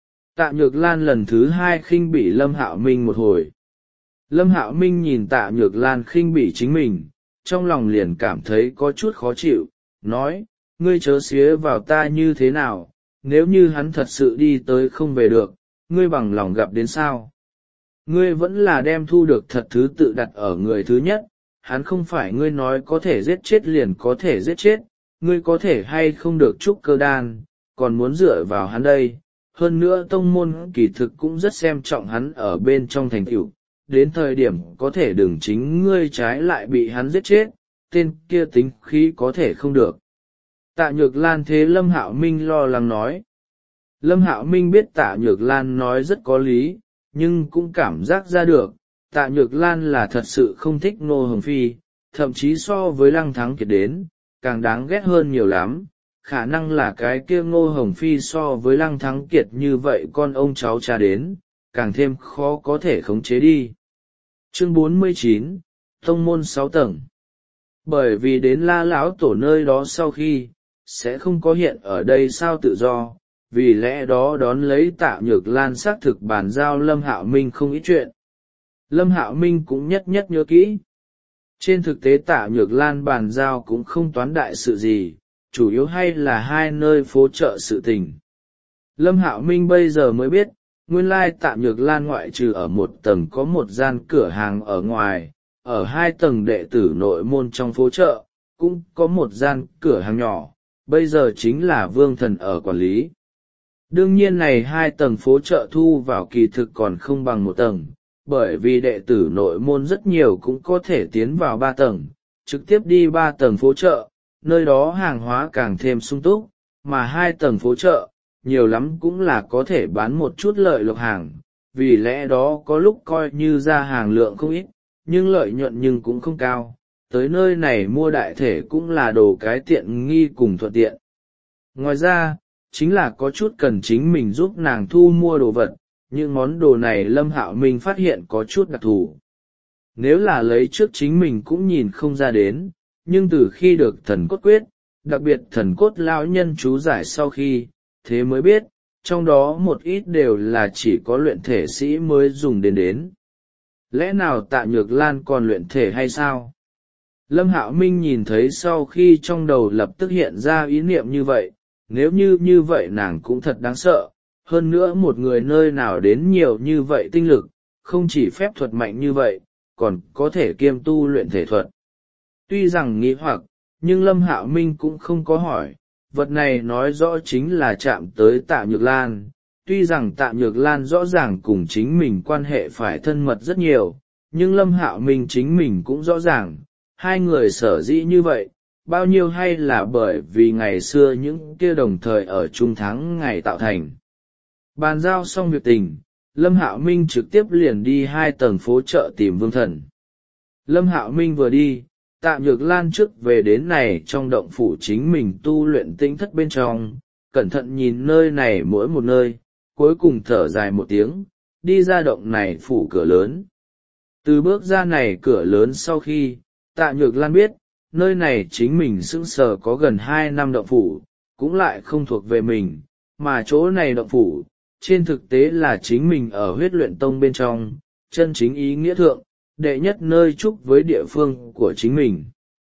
Tạ Nhược Lan lần thứ hai khinh bỉ Lâm Hạo Minh một hồi. Lâm Hạo Minh nhìn Tạ Nhược Lan khinh bỉ chính mình, trong lòng liền cảm thấy có chút khó chịu, nói, ngươi chớ xía vào ta như thế nào, nếu như hắn thật sự đi tới không về được, ngươi bằng lòng gặp đến sao? Ngươi vẫn là đem thu được thật thứ tự đặt ở người thứ nhất, hắn không phải ngươi nói có thể giết chết liền có thể giết chết, ngươi có thể hay không được trúc cơ đan, còn muốn dựa vào hắn đây. Hơn nữa tông môn kỳ thực cũng rất xem trọng hắn ở bên trong thành tựu, đến thời điểm có thể đừng chính ngươi trái lại bị hắn giết chết, tên kia tính khí có thể không được. Tạ Nhược Lan thế Lâm Hạo Minh lo lắng nói. Lâm Hạo Minh biết Tạ Nhược Lan nói rất có lý, nhưng cũng cảm giác ra được, Tạ Nhược Lan là thật sự không thích Ngô Hồng Phi, thậm chí so với Lăng Thắng Kiệt đến, càng đáng ghét hơn nhiều lắm. Khả năng là cái kia Ngô Hồng Phi so với Lăng Thắng Kiệt như vậy con ông cháu cha đến, càng thêm khó có thể khống chế đi. Chương bốn mươi chín, Tông môn sáu tầng. Bởi vì đến La Lão Tổ nơi đó sau khi, sẽ không có hiện ở đây sao tự do, vì lẽ đó đón lấy Tạ Nhược Lan xác thực bàn giao Lâm Hạo Minh không ít chuyện. Lâm Hạo Minh cũng nhất nhất nhớ kỹ. Trên thực tế Tạ Nhược Lan bàn giao cũng không toán đại sự gì, chủ yếu hay là hai nơi phố chợ sự tình. Lâm Hạo Minh bây giờ mới biết, nguyên lai Tạ Nhược Lan ngoại trừ ở một tầng có một gian cửa hàng ở ngoài, ở hai tầng đệ tử nội môn trong phố chợ, cũng có một gian cửa hàng nhỏ, bây giờ chính là Vương Thần ở quản lý. Đương nhiên này hai tầng phố chợ thu vào kỳ thực còn không bằng một tầng, bởi vì đệ tử nội môn rất nhiều cũng có thể tiến vào ba tầng, trực tiếp đi ba tầng phố chợ, nơi đó hàng hóa càng thêm sung túc, mà hai tầng phố chợ, nhiều lắm cũng là có thể bán một chút lợi lộc hàng, vì lẽ đó có lúc coi như ra hàng lượng không ít, nhưng lợi nhuận nhưng cũng không cao, tới nơi này mua đại thể cũng là đồ cái tiện nghi cùng thuận tiện. Ngoài ra, chính là có chút cần chính mình giúp nàng thu mua đồ vật, những món đồ này Lâm Hạo Minh phát hiện có chút đặc thù. Nếu là lấy trước chính mình cũng nhìn không ra đến, nhưng từ khi được thần cốt quyết, đặc biệt thần cốt lão nhân chú giải sau khi, thế mới biết, trong đó một ít đều là chỉ có luyện thể sĩ mới dùng đến đến. Lẽ nào Tạ Nhược Lan còn luyện thể hay sao? Lâm Hạo Minh nhìn thấy sau khi trong đầu lập tức hiện ra ý niệm như vậy, nếu như như vậy nàng cũng thật đáng sợ, hơn nữa một người nơi nào đến nhiều như vậy tinh lực, không chỉ phép thuật mạnh như vậy, còn có thể kiêm tu luyện thể thuật. Tuy rằng nghi hoặc, nhưng Lâm Hạo Minh cũng không có hỏi, vật này nói rõ chính là chạm tới Tạ Nhược Lan. Tuy rằng Tạ Nhược Lan rõ ràng cùng chính mình quan hệ phải thân mật rất nhiều, nhưng Lâm Hạo Minh chính mình cũng rõ ràng, hai người sở dĩ như vậy, bao nhiêu hay là bởi vì ngày xưa những kia đồng thời ở chung tháng ngày tạo thành. Bàn giao xong việc tình, Lâm Hạo Minh trực tiếp liền đi hai tầng phố chợ tìm Vương Thần. Lâm Hạo Minh vừa đi, Tạ Nhược Lan trước về đến này trong động phủ chính mình tu luyện tinh thất bên trong, cẩn thận nhìn nơi này mỗi một nơi, cuối cùng thở dài một tiếng, đi ra động này phủ cửa lớn. Từ bước ra này cửa lớn sau khi, Tạ Nhược Lan biết, nơi này chính mình sững sờ có gần hai năm động phủ, cũng lại không thuộc về mình, mà chỗ này động phủ, trên thực tế là chính mình ở huyết luyện tông bên trong, chân chính ý nghĩa thượng, đệ nhất nơi chúc với địa phương của chính mình.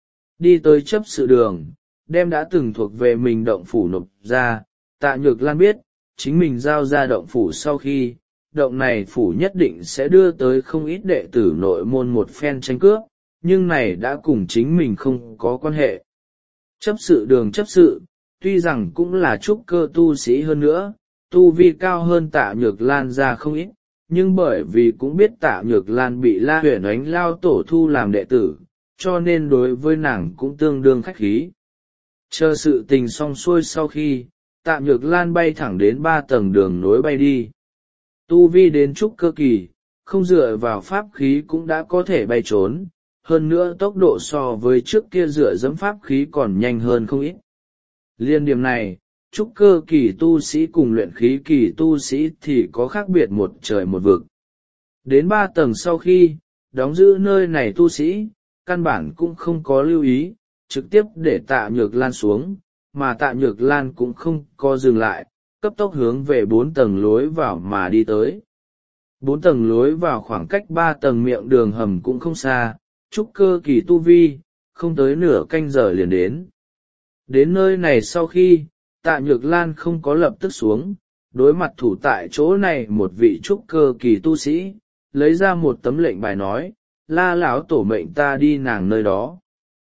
Đi tới chấp sự đường, đem đã từng thuộc về mình động phủ nộp ra, Tạ Nhược Lan biết, chính mình giao ra động phủ sau khi, động này phủ nhất định sẽ đưa tới không ít đệ tử nội môn một phen tranh cướp, nhưng này đã cùng chính mình không có quan hệ. Chấp sự đường chấp sự, tuy rằng cũng là trúc cơ tu sĩ hơn nữa, tu vi cao hơn Tạ Nhược Lan ra không ít, nhưng bởi vì cũng biết Tạ Nhược Lan bị La Huyền Ánh Lao Tổ thu làm đệ tử, cho nên đối với nàng cũng tương đương khách khí. Chờ sự tình xong xuôi sau khi, Tạ Nhược Lan bay thẳng đến ba tầng đường nối bay đi. Tu vi đến trúc cơ kỳ, không dựa vào pháp khí cũng đã có thể bay trốn, hơn nữa tốc độ so với trước kia dựa dẫm pháp khí còn nhanh hơn không ít. Liên điểm này, trúc cơ kỳ tu sĩ cùng luyện khí kỳ tu sĩ thì có khác biệt một trời một vực. Đến ba tầng sau khi, đóng giữ nơi này tu sĩ, căn bản cũng không có lưu ý, trực tiếp để Tạ Nhược Lan xuống, mà Tạ Nhược Lan cũng không có dừng lại, cấp tốc hướng về bốn tầng lối vào mà đi tới. Bốn tầng lối vào khoảng cách ba tầng miệng đường hầm cũng không xa, trúc cơ kỳ tu vi, không tới nửa canh giờ liền đến. Đến nơi này sau khi, Tạ Nhược Lan không có lập tức xuống, đối mặt thủ tại chỗ này một vị trúc cơ kỳ tu sĩ, lấy ra một tấm lệnh bài nói, La lão tổ mệnh ta đi nàng nơi đó.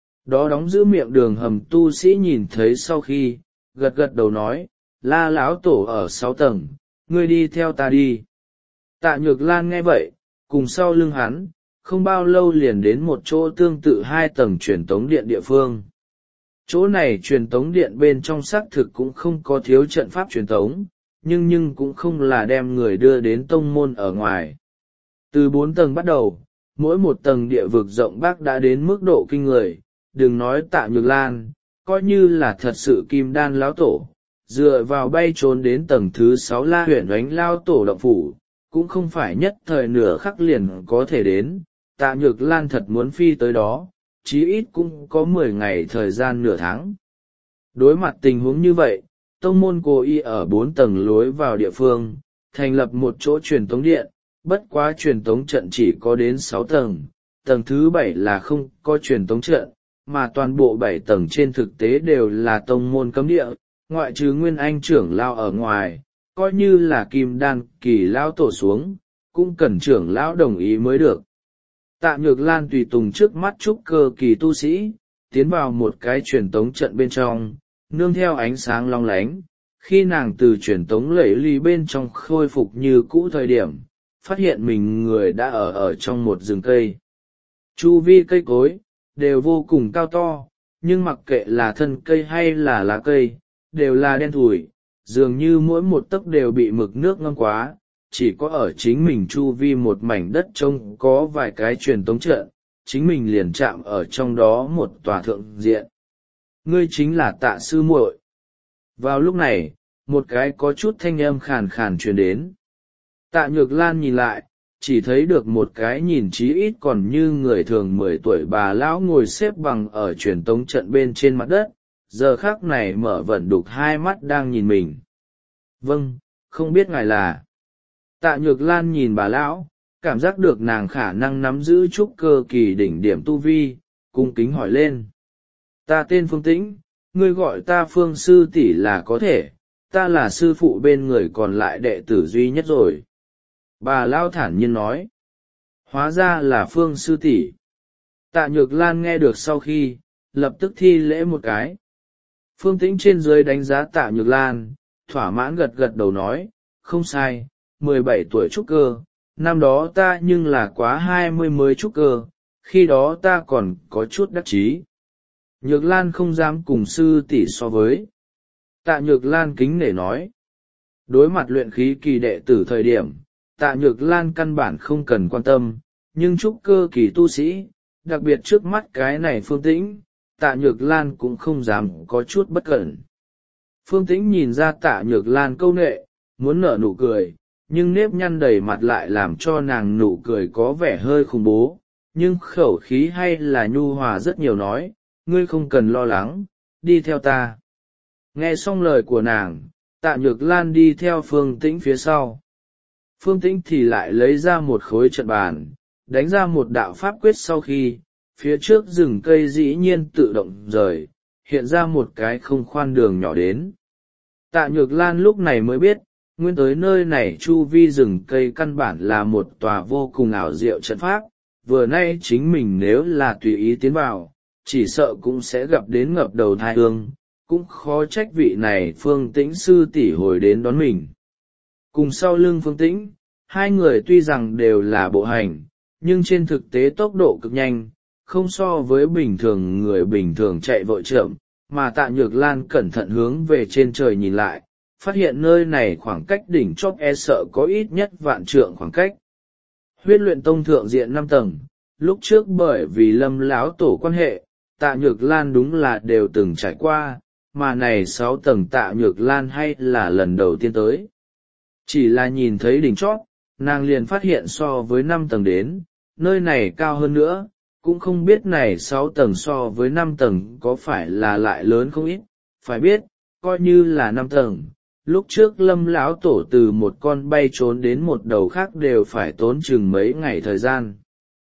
Đó đóng giữ miệng đường hầm tu sĩ nhìn thấy sau khi, gật gật đầu nói, La lão tổ ở sáu tầng, ngươi đi theo ta đi. Tạ Nhược Lan nghe vậy, cùng sau lưng hắn, không bao lâu liền đến một chỗ tương tự hai tầng truyền tống điện địa phương. Chỗ này truyền tống điện bên trong xác thực cũng không có thiếu trận pháp truyền tống, nhưng nhưng cũng không là đem người đưa đến tông môn ở ngoài. Từ bốn tầng bắt đầu, mỗi một tầng địa vực rộng bác đã đến mức độ kinh người, đừng nói Tạ Nhược Lan, coi như là thật sự kim đan lão tổ, dựa vào bay trốn đến tầng thứ sáu La Huyền Oánh lao tổ động phủ, cũng không phải nhất thời nửa khắc liền có thể đến. Tạ Nhược Lan thật muốn phi tới đó, chí ít cũng có mười ngày thời gian nửa tháng. Đối mặt tình huống như vậy, tông môn cố ý ở bốn tầng lối vào địa phương, thành lập một chỗ truyền tống điện, bất quá truyền tống trận chỉ có đến sáu tầng, tầng thứ bảy là không có truyền tống trận, mà toàn bộ bảy tầng trên thực tế đều là tông môn cấm địa, ngoại trừ Nguyên Anh trưởng lao ở ngoài, coi như là kim đan kỳ lao tổ xuống, cũng cần trưởng lão đồng ý mới được. Tạ Nhược Lan tùy tùng trước mắt trúc cơ kỳ tu sĩ, tiến vào một cái truyền tống trận bên trong, nương theo ánh sáng long lánh, khi nàng từ truyền tống lẫy ly bên trong khôi phục như cũ thời điểm, phát hiện mình người đã ở ở trong một rừng cây. Chu vi cây cối, đều vô cùng cao to, nhưng mặc kệ là thân cây hay là lá cây, đều là đen thủi, dường như mỗi một tấc đều bị mực nước ngâm quá, chỉ có ở chính mình chu vi một mảnh đất trông có vài cái truyền tống trận, chính mình liền chạm ở trong đó một tòa thượng diện. Ngươi chính là Tạ sư muội. Vào lúc này, một cái có chút thanh âm khàn khàn truyền đến. Tạ Nhược Lan nhìn lại, chỉ thấy được một cái nhìn chí ít còn như người thường mười tuổi bà lão ngồi xếp bằng ở truyền tống trận bên trên mặt đất, giờ khắc này mở vẩn đục hai mắt đang nhìn mình. Vâng, không biết ngài là. Tạ Nhược Lan nhìn bà lão, cảm giác được nàng khả năng nắm giữ trúc cơ kỳ đỉnh điểm tu vi, cung kính hỏi lên. Ta tên Phương Tĩnh, ngươi gọi ta Phương sư tỷ là có thể, ta là sư phụ bên người còn lại đệ tử duy nhất rồi. Bà lão thản nhiên nói. Hóa ra là Phương sư tỷ. Tạ Nhược Lan nghe được sau khi, lập tức thi lễ một cái. Phương Tĩnh trên dưới đánh giá Tạ Nhược Lan, thỏa mãn gật gật đầu nói, không sai, mười bảy tuổi trúc cơ, năm đó ta nhưng là quá hai mươi mới trúc cơ, khi đó ta còn có chút đắc chí. Nhược Lan không dám cùng sư tỷ so với. Tạ Nhược Lan kính nể nói. Đối mặt luyện khí kỳ đệ tử thời điểm, Tạ Nhược Lan căn bản không cần quan tâm, nhưng trúc cơ kỳ tu sĩ, đặc biệt trước mắt cái này Phương Tĩnh, Tạ Nhược Lan cũng không dám có chút bất cẩn. Phương Tĩnh nhìn ra Tạ Nhược Lan câu nệ, muốn nở nụ cười, nhưng nếp nhăn đầy mặt lại làm cho nàng nụ cười có vẻ hơi khủng bố, nhưng khẩu khí hay là nhu hòa rất nhiều nói, ngươi không cần lo lắng, đi theo ta. Nghe xong lời của nàng, Tạ Nhược Lan đi theo Phương Tĩnh phía sau. Phương Tĩnh thì lại lấy ra một khối trận bàn, đánh ra một đạo pháp quyết sau khi, phía trước rừng cây dĩ nhiên tự động rời, hiện ra một cái không khoan đường nhỏ đến. Tạ Nhược Lan lúc này mới biết, nguyên tới nơi này chu vi rừng cây căn bản là một tòa vô cùng ảo diệu trận pháp, vừa nay chính mình nếu là tùy ý tiến vào, chỉ sợ cũng sẽ gặp đến ngập đầu thai hương, cũng khó trách vị này Phương Tĩnh sư tỷ hồi đến đón mình. Cùng sau lưng Phương Tĩnh, hai người tuy rằng đều là bộ hành, nhưng trên thực tế tốc độ cực nhanh, không so với bình thường người bình thường chạy vội chậm, mà Tạ Nhược Lan cẩn thận hướng về trên trời nhìn lại, phát hiện nơi này khoảng cách đỉnh chóp e sợ có ít nhất vạn trượng khoảng cách. Huyết luyện tông thượng diện năm tầng, lúc trước bởi vì Lâm lão tổ quan hệ, Tạ Nhược Lan đúng là đều từng trải qua, mà này sáu tầng Tạ Nhược Lan hay là lần đầu tiên tới. Chỉ là nhìn thấy đỉnh chót, nàng liền phát hiện so với năm tầng đến, nơi này cao hơn nữa, cũng không biết này sáu tầng so với năm tầng có phải là lại lớn không ít. Phải biết, coi như là năm tầng, lúc trước Lâm lão tổ từ một con bay trốn đến một đầu khác đều phải tốn chừng mấy ngày thời gian.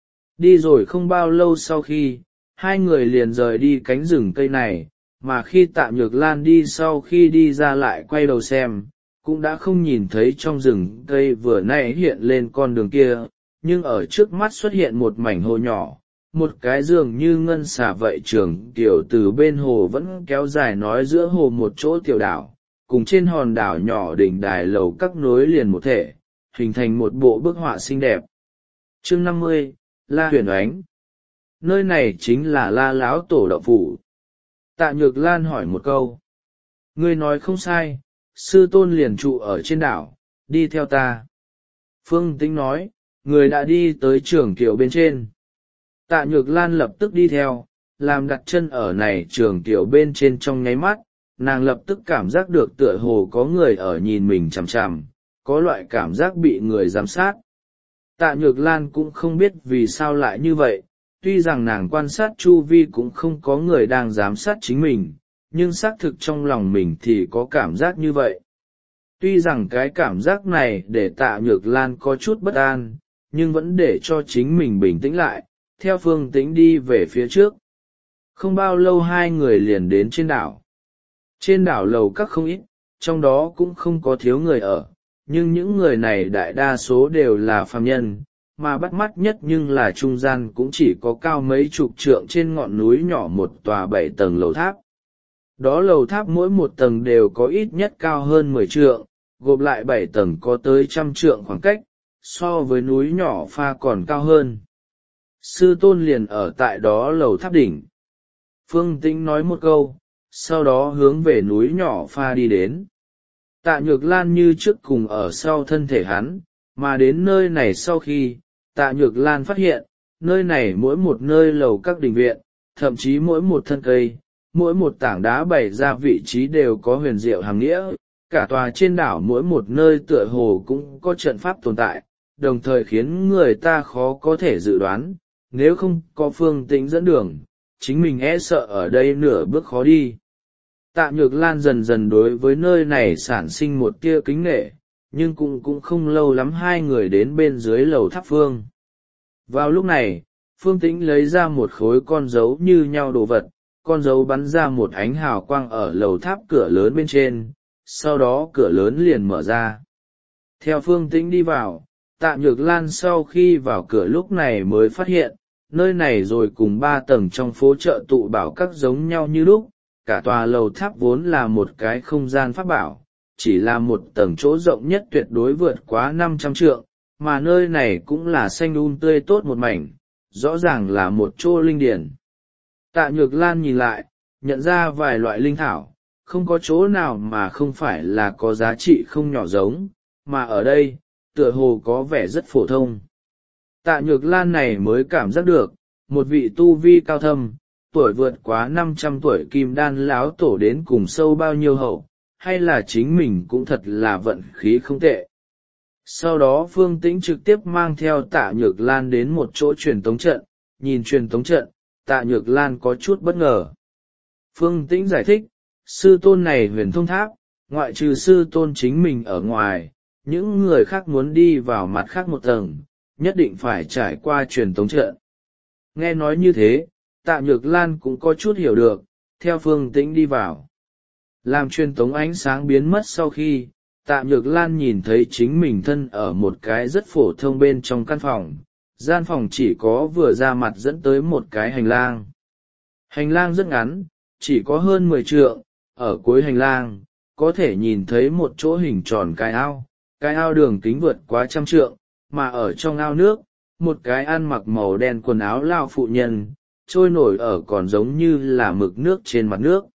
Đi rồi không bao lâu sau khi, hai người liền rời đi cánh rừng cây này, mà khi Tạ Nhược Lan đi sau khi đi ra lại quay đầu xem, cũng đã không nhìn thấy trong rừng cây vừa nãy hiện lên con đường kia, nhưng ở trước mắt xuất hiện một mảnh hồ nhỏ, một cái giường như ngân xà vậy trường tiểu từ bên hồ vẫn kéo dài nói giữa hồ một chỗ tiểu đảo, cùng trên hòn đảo nhỏ đỉnh đài lầu các nối liền một thể, hình thành một bộ bức họa xinh đẹp. Chương năm mươi, La Huyền Ánh. Nơi này chính là La lão tổ động phủ. Tạ Nhược Lan hỏi một câu. Ngươi nói không sai, sư tôn liền trụ ở trên đảo, đi theo ta. Phương Tĩnh nói, người đã đi tới trường kiệu bên trên. Tạ Nhược Lan lập tức đi theo, làm đặt chân ở này trường kiệu bên trên trong nháy mắt, nàng lập tức cảm giác được tựa hồ có người ở nhìn mình chằm chằm, có loại cảm giác bị người giám sát. Tạ Nhược Lan cũng không biết vì sao lại như vậy, tuy rằng nàng quan sát chu vi cũng không có người đang giám sát chính mình, nhưng xác thực trong lòng mình thì có cảm giác như vậy. Tuy rằng cái cảm giác này để Tạ Nhược Lan có chút bất an, nhưng vẫn để cho chính mình bình tĩnh lại, theo Phương Tĩnh đi về phía trước. Không bao lâu hai người liền đến trên đảo. Trên đảo lầu các không ít, trong đó cũng không có thiếu người ở, nhưng những người này đại đa số đều là phàm nhân, mà bắt mắt nhất nhưng là trung gian cũng chỉ có cao mấy chục trượng trên ngọn núi nhỏ một tòa bảy tầng lầu tháp. Đó lầu tháp mỗi một tầng đều có ít nhất cao hơn mười trượng, gộp lại bảy tầng có tới trăm trượng khoảng cách, so với núi nhỏ pha còn cao hơn. Sư tôn liền ở tại đó lầu tháp đỉnh. Phương Tĩnh nói một câu, sau đó hướng về núi nhỏ pha đi đến. Tạ Nhược Lan như trước cùng ở sau thân thể hắn, mà đến nơi này sau khi, Tạ Nhược Lan phát hiện, nơi này mỗi một nơi lầu các đình viện, thậm chí mỗi một thân cây, mỗi một tảng đá bày ra vị trí đều có huyền diệu hàm nghĩa, cả tòa trên đảo mỗi một nơi tựa hồ cũng có trận pháp tồn tại, đồng thời khiến người ta khó có thể dự đoán, nếu không có Phương Tĩnh dẫn đường, chính mình e sợ ở đây nửa bước khó đi. Tạ Nhược Lan dần dần đối với nơi này sản sinh một tia kính nể, nhưng cũng cũng không lâu lắm hai người đến bên dưới lầu tháp Phương. Vào lúc này, Phương Tĩnh lấy ra một khối con dấu như nhau đồ vật, con dấu bắn ra một ánh hào quang ở lầu tháp cửa lớn bên trên, sau đó cửa lớn liền mở ra. Theo Phương Tĩnh đi vào, Tạ Nhược Lan sau khi vào cửa lúc này mới phát hiện, nơi này rồi cùng ba tầng trong phố chợ tụ bảo các giống nhau như lúc, cả tòa lầu tháp vốn là một cái không gian pháp bảo, chỉ là một tầng chỗ rộng nhất tuyệt đối vượt quá năm trăm trượng, mà nơi này cũng là xanh um tươi tốt một mảnh, rõ ràng là một chỗ linh điển. Tạ Nhược Lan nhìn lại, nhận ra vài loại linh thảo, không có chỗ nào mà không phải là có giá trị không nhỏ giống, mà ở đây, tựa hồ có vẻ rất phổ thông. Tạ Nhược Lan này mới cảm giác được, một vị tu vi cao thâm, tuổi vượt quá năm trăm tuổi kim đan láo tổ đến cùng sâu bao nhiêu hậu, hay là chính mình cũng thật là vận khí không tệ. Sau đó Phương Tĩnh trực tiếp mang theo Tạ Nhược Lan đến một chỗ truyền tống trận, nhìn truyền tống trận, Tạ Nhược Lan có chút bất ngờ. Phương Tĩnh giải thích, sư tôn này huyền thông tháp, ngoại trừ sư tôn chính mình ở ngoài, những người khác muốn đi vào mặt khác một tầng, nhất định phải trải qua truyền tống trận. Nghe nói như thế, Tạ Nhược Lan cũng có chút hiểu được, theo Phương Tĩnh đi vào. Làm truyền tống ánh sáng biến mất sau khi, Tạ Nhược Lan nhìn thấy chính mình thân ở một cái rất phổ thông bên trong căn phòng, gian phòng chỉ có vừa ra mặt dẫn tới một cái hành lang. Hành lang rất ngắn, chỉ có hơn mười trượng, ở cuối hành lang, có thể nhìn thấy một chỗ hình tròn cái ao, cái ao đường kính vượt quá trăm trượng, mà ở trong ao nước, một cái ăn mặc màu đen quần áo lao phụ nhân, trôi nổi ở còn giống như là mực nước trên mặt nước.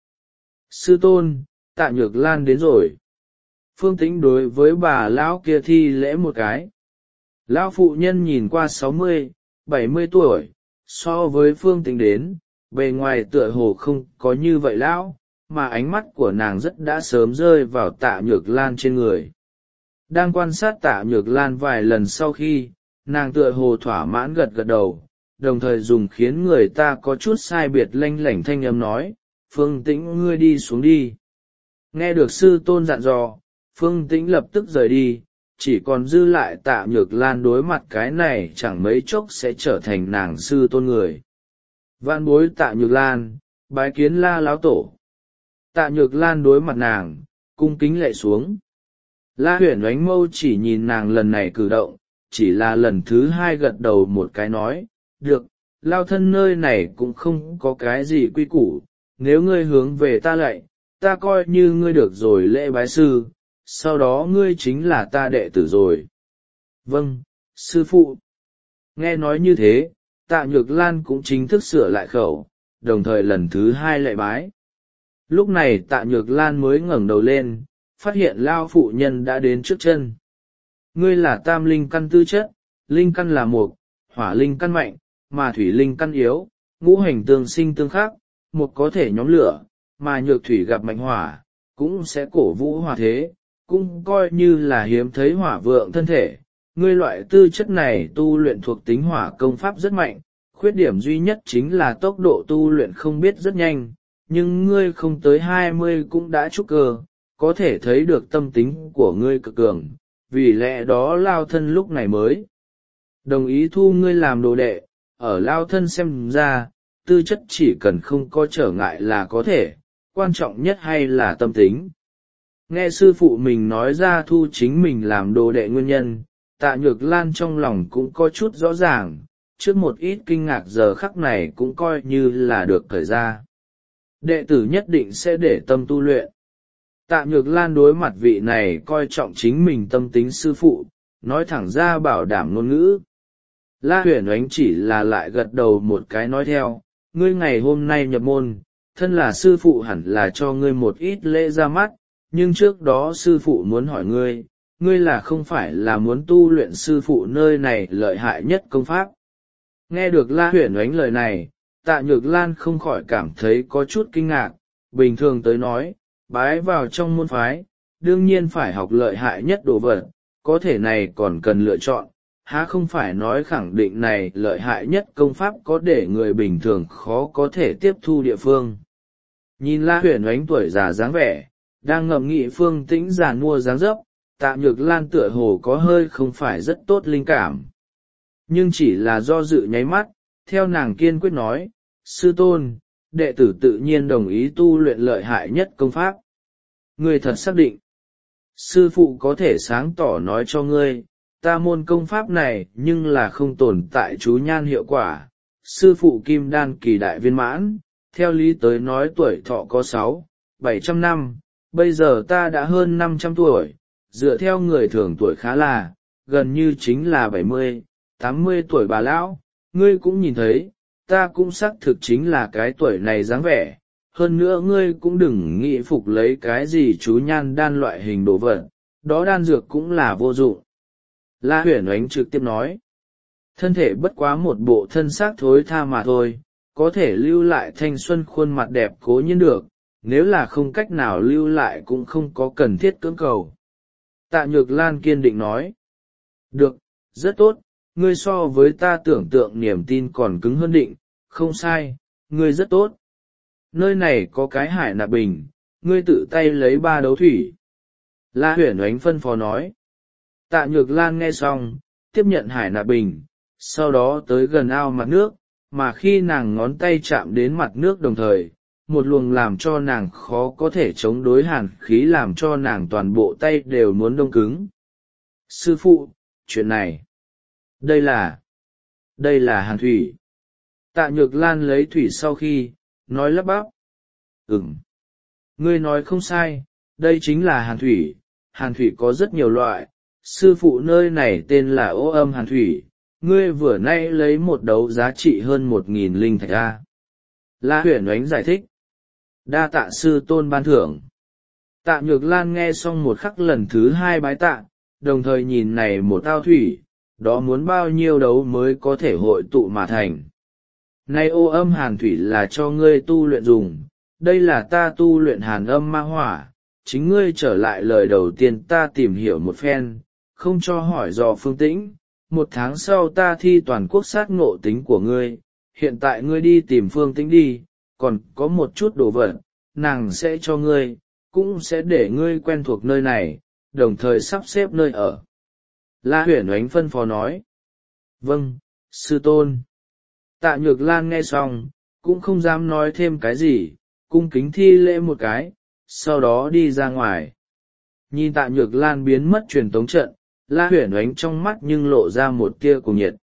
Sư tôn, Tạ Nhược Lan đến rồi. Phương Tĩnh đối với bà lão kia thi lễ một cái. Lão phụ nhân nhìn qua sáu mươi, bảy mươi tuổi, so với Phương Tĩnh đến, bề ngoài tựa hồ không có như vậy lão, mà ánh mắt của nàng rất đã sớm rơi vào Tạ Nhược Lan trên người. Đang quan sát Tạ Nhược Lan vài lần sau khi, nàng tựa hồ thỏa mãn gật gật đầu, đồng thời dùng khiến người ta có chút sai biệt lanh lảnh thanh âm nói, Phương Tĩnh ngươi đi xuống đi. Nghe được sư tôn dặn dò, Phương Tĩnh lập tức rời đi, chỉ còn dư lại Tạ Nhược Lan đối mặt cái này chẳng mấy chốc sẽ trở thành nàng sư tôn người. Vạn bối Tạ Nhược Lan, bái kiến La Láo Tổ. Tạ Nhược Lan đối mặt nàng, cung kính lạy xuống. La Huyền Oánh Mâu chỉ nhìn nàng lần này cử động, chỉ là lần thứ hai gật đầu một cái nói, được, lao thân nơi này cũng không có cái gì quy củ, nếu ngươi hướng về ta lạy, ta coi như ngươi được rồi lễ bái sư, sau đó ngươi chính là ta đệ tử rồi. Vâng, sư phụ. Nghe nói như thế, Tạ Nhược Lan cũng chính thức sửa lại khẩu, đồng thời lần thứ hai lạy bái. Lúc này Tạ Nhược Lan mới ngẩng đầu lên, phát hiện lao phụ nhân đã đến trước chân. Ngươi là tam linh căn tư chất, linh căn là mộc, hỏa linh căn mạnh, mà thủy linh căn yếu, ngũ hành tương sinh tương khắc, mộc có thể nhóm lửa, mà nhược thủy gặp mạnh hỏa, cũng sẽ cổ vũ hỏa thế, cũng coi như là hiếm thấy hỏa vượng thân thể. Ngươi loại tư chất này tu luyện thuộc tính hỏa công pháp rất mạnh, khuyết điểm duy nhất chính là tốc độ tu luyện không biết rất nhanh, nhưng ngươi không tới hai mươi cũng đã trúc cơ, có thể thấy được tâm tính của ngươi cực cường, vì lẽ đó lao thân lúc này mới đồng ý thu ngươi làm đồ đệ. Ở lao thân xem ra, tư chất chỉ cần không có trở ngại là có thể, quan trọng nhất hay là tâm tính. Nghe sư phụ mình nói ra thu chính mình làm đồ đệ nguyên nhân, Tạ Nhược Lan trong lòng cũng có chút rõ ràng, trước một ít kinh ngạc giờ khắc này cũng coi như là được thời ra. Đệ tử nhất định sẽ để tâm tu luyện. Tạ Nhược Lan đối mặt vị này coi trọng chính mình tâm tính sư phụ, nói thẳng ra bảo đảm ngôn ngữ. La Huyền Oánh chỉ là lại gật đầu một cái nói theo, ngươi ngày hôm nay nhập môn, thân là sư phụ hẳn là cho ngươi một ít lễ ra mắt, nhưng trước đó sư phụ muốn hỏi ngươi, ngươi là không phải là muốn tu luyện sư phụ nơi này lợi hại nhất công pháp. Nghe được La Huyền Oánh lời này, Tạ Nhược Lan không khỏi cảm thấy có chút kinh ngạc, bình thường tới nói, bái vào trong môn phái, đương nhiên phải học lợi hại nhất đồ vật, có thể này còn cần lựa chọn, há không phải nói khẳng định này lợi hại nhất công pháp có để người bình thường khó có thể tiếp thu địa phương. Nhìn La Huyền Oánh tuổi già dáng vẻ, đang ngậm nghị Phương Tĩnh già nua dáng dấp, Tạ Nhược Lan tựa hồ có hơi không phải rất tốt linh cảm. Nhưng chỉ là do dự nháy mắt, theo nàng kiên quyết nói, sư tôn, đệ tử tự nhiên đồng ý tu luyện lợi hại nhất công pháp. Ngươi thật xác định. Sư phụ có thể sáng tỏ nói cho ngươi, ta môn công pháp này nhưng là không tồn tại chú nhan hiệu quả. Sư phụ kim đan kỳ đại viên mãn, theo lý tới nói tuổi thọ có sáu, bảy trăm năm, bây giờ ta đã hơn năm trăm tuổi, dựa theo người thường tuổi khá là, gần như chính là bảy mươi, tám mươi tuổi bà lão, ngươi cũng nhìn thấy, ta cũng xác thực chính là cái tuổi này dáng vẻ, hơn nữa ngươi cũng đừng nghĩ phục lấy cái gì chú nhan đan loại hình đồ vật, đó đan dược cũng là vô dụng. La Huyền Oánh trực tiếp nói, thân thể bất quá một bộ thân xác thối tha mà thôi, có thể lưu lại thanh xuân khuôn mặt đẹp cố nhiên được, nếu là không cách nào lưu lại cũng không có cần thiết cưỡng cầu. Tạ Nhược Lan kiên định nói, được, rất tốt, ngươi so với ta tưởng tượng niềm tin còn cứng hơn định, không sai, ngươi rất tốt. Nơi này có cái hải nạp bình, ngươi tự tay lấy ba đấu thủy. La Huyền Oánh phân phó nói. Tạ Nhược Lan nghe xong, tiếp nhận hải nạp bình, sau đó tới gần ao mặt nước, mà khi nàng ngón tay chạm đến mặt nước đồng thời, một luồng làm cho nàng khó có thể chống đối hàn khí làm cho nàng toàn bộ tay đều muốn đông cứng. Sư phụ, chuyện này, đây là, đây là hàn thủy. Tạ Nhược Lan lấy thủy sau khi, nói lắp bắp. Ừm, ngươi nói không sai, đây chính là hàn thủy, hàn thủy có rất nhiều loại, sư phụ nơi này tên là ô âm hàn thủy, ngươi vừa nay lấy một đấu giá trị hơn một nghìn linh thạch a. La Huyền Oánh giải thích. Đa tạ sư tôn ban thưởng. Tạ Nhược Lan nghe xong một khắc lần thứ hai bái tạ, đồng thời nhìn này một ao thủy, đó muốn bao nhiêu đấu mới có thể hội tụ mà thành. Nay ô âm hàn thủy là cho ngươi tu luyện dùng, đây là ta tu luyện hàn âm ma hỏa, chính ngươi trở lại lời đầu tiên ta tìm hiểu một phen, không cho hỏi dò Phương Tĩnh, một tháng sau ta thi toàn quốc sát ngộ tính của ngươi, hiện tại ngươi đi tìm Phương Tĩnh đi, còn có một chút đồ vật, nàng sẽ cho ngươi, cũng sẽ để ngươi quen thuộc nơi này, đồng thời sắp xếp nơi ở. La Huyền Oánh phân phó nói. Vâng, sư tôn. Tạ Nhược Lan nghe xong, cũng không dám nói thêm cái gì, cung kính thi lễ một cái, sau đó đi ra ngoài. Nhìn Tạ Nhược Lan biến mất truyền tống trận, La Huyền Oánh trong mắt nhưng lộ ra một tia cuồng nhiệt.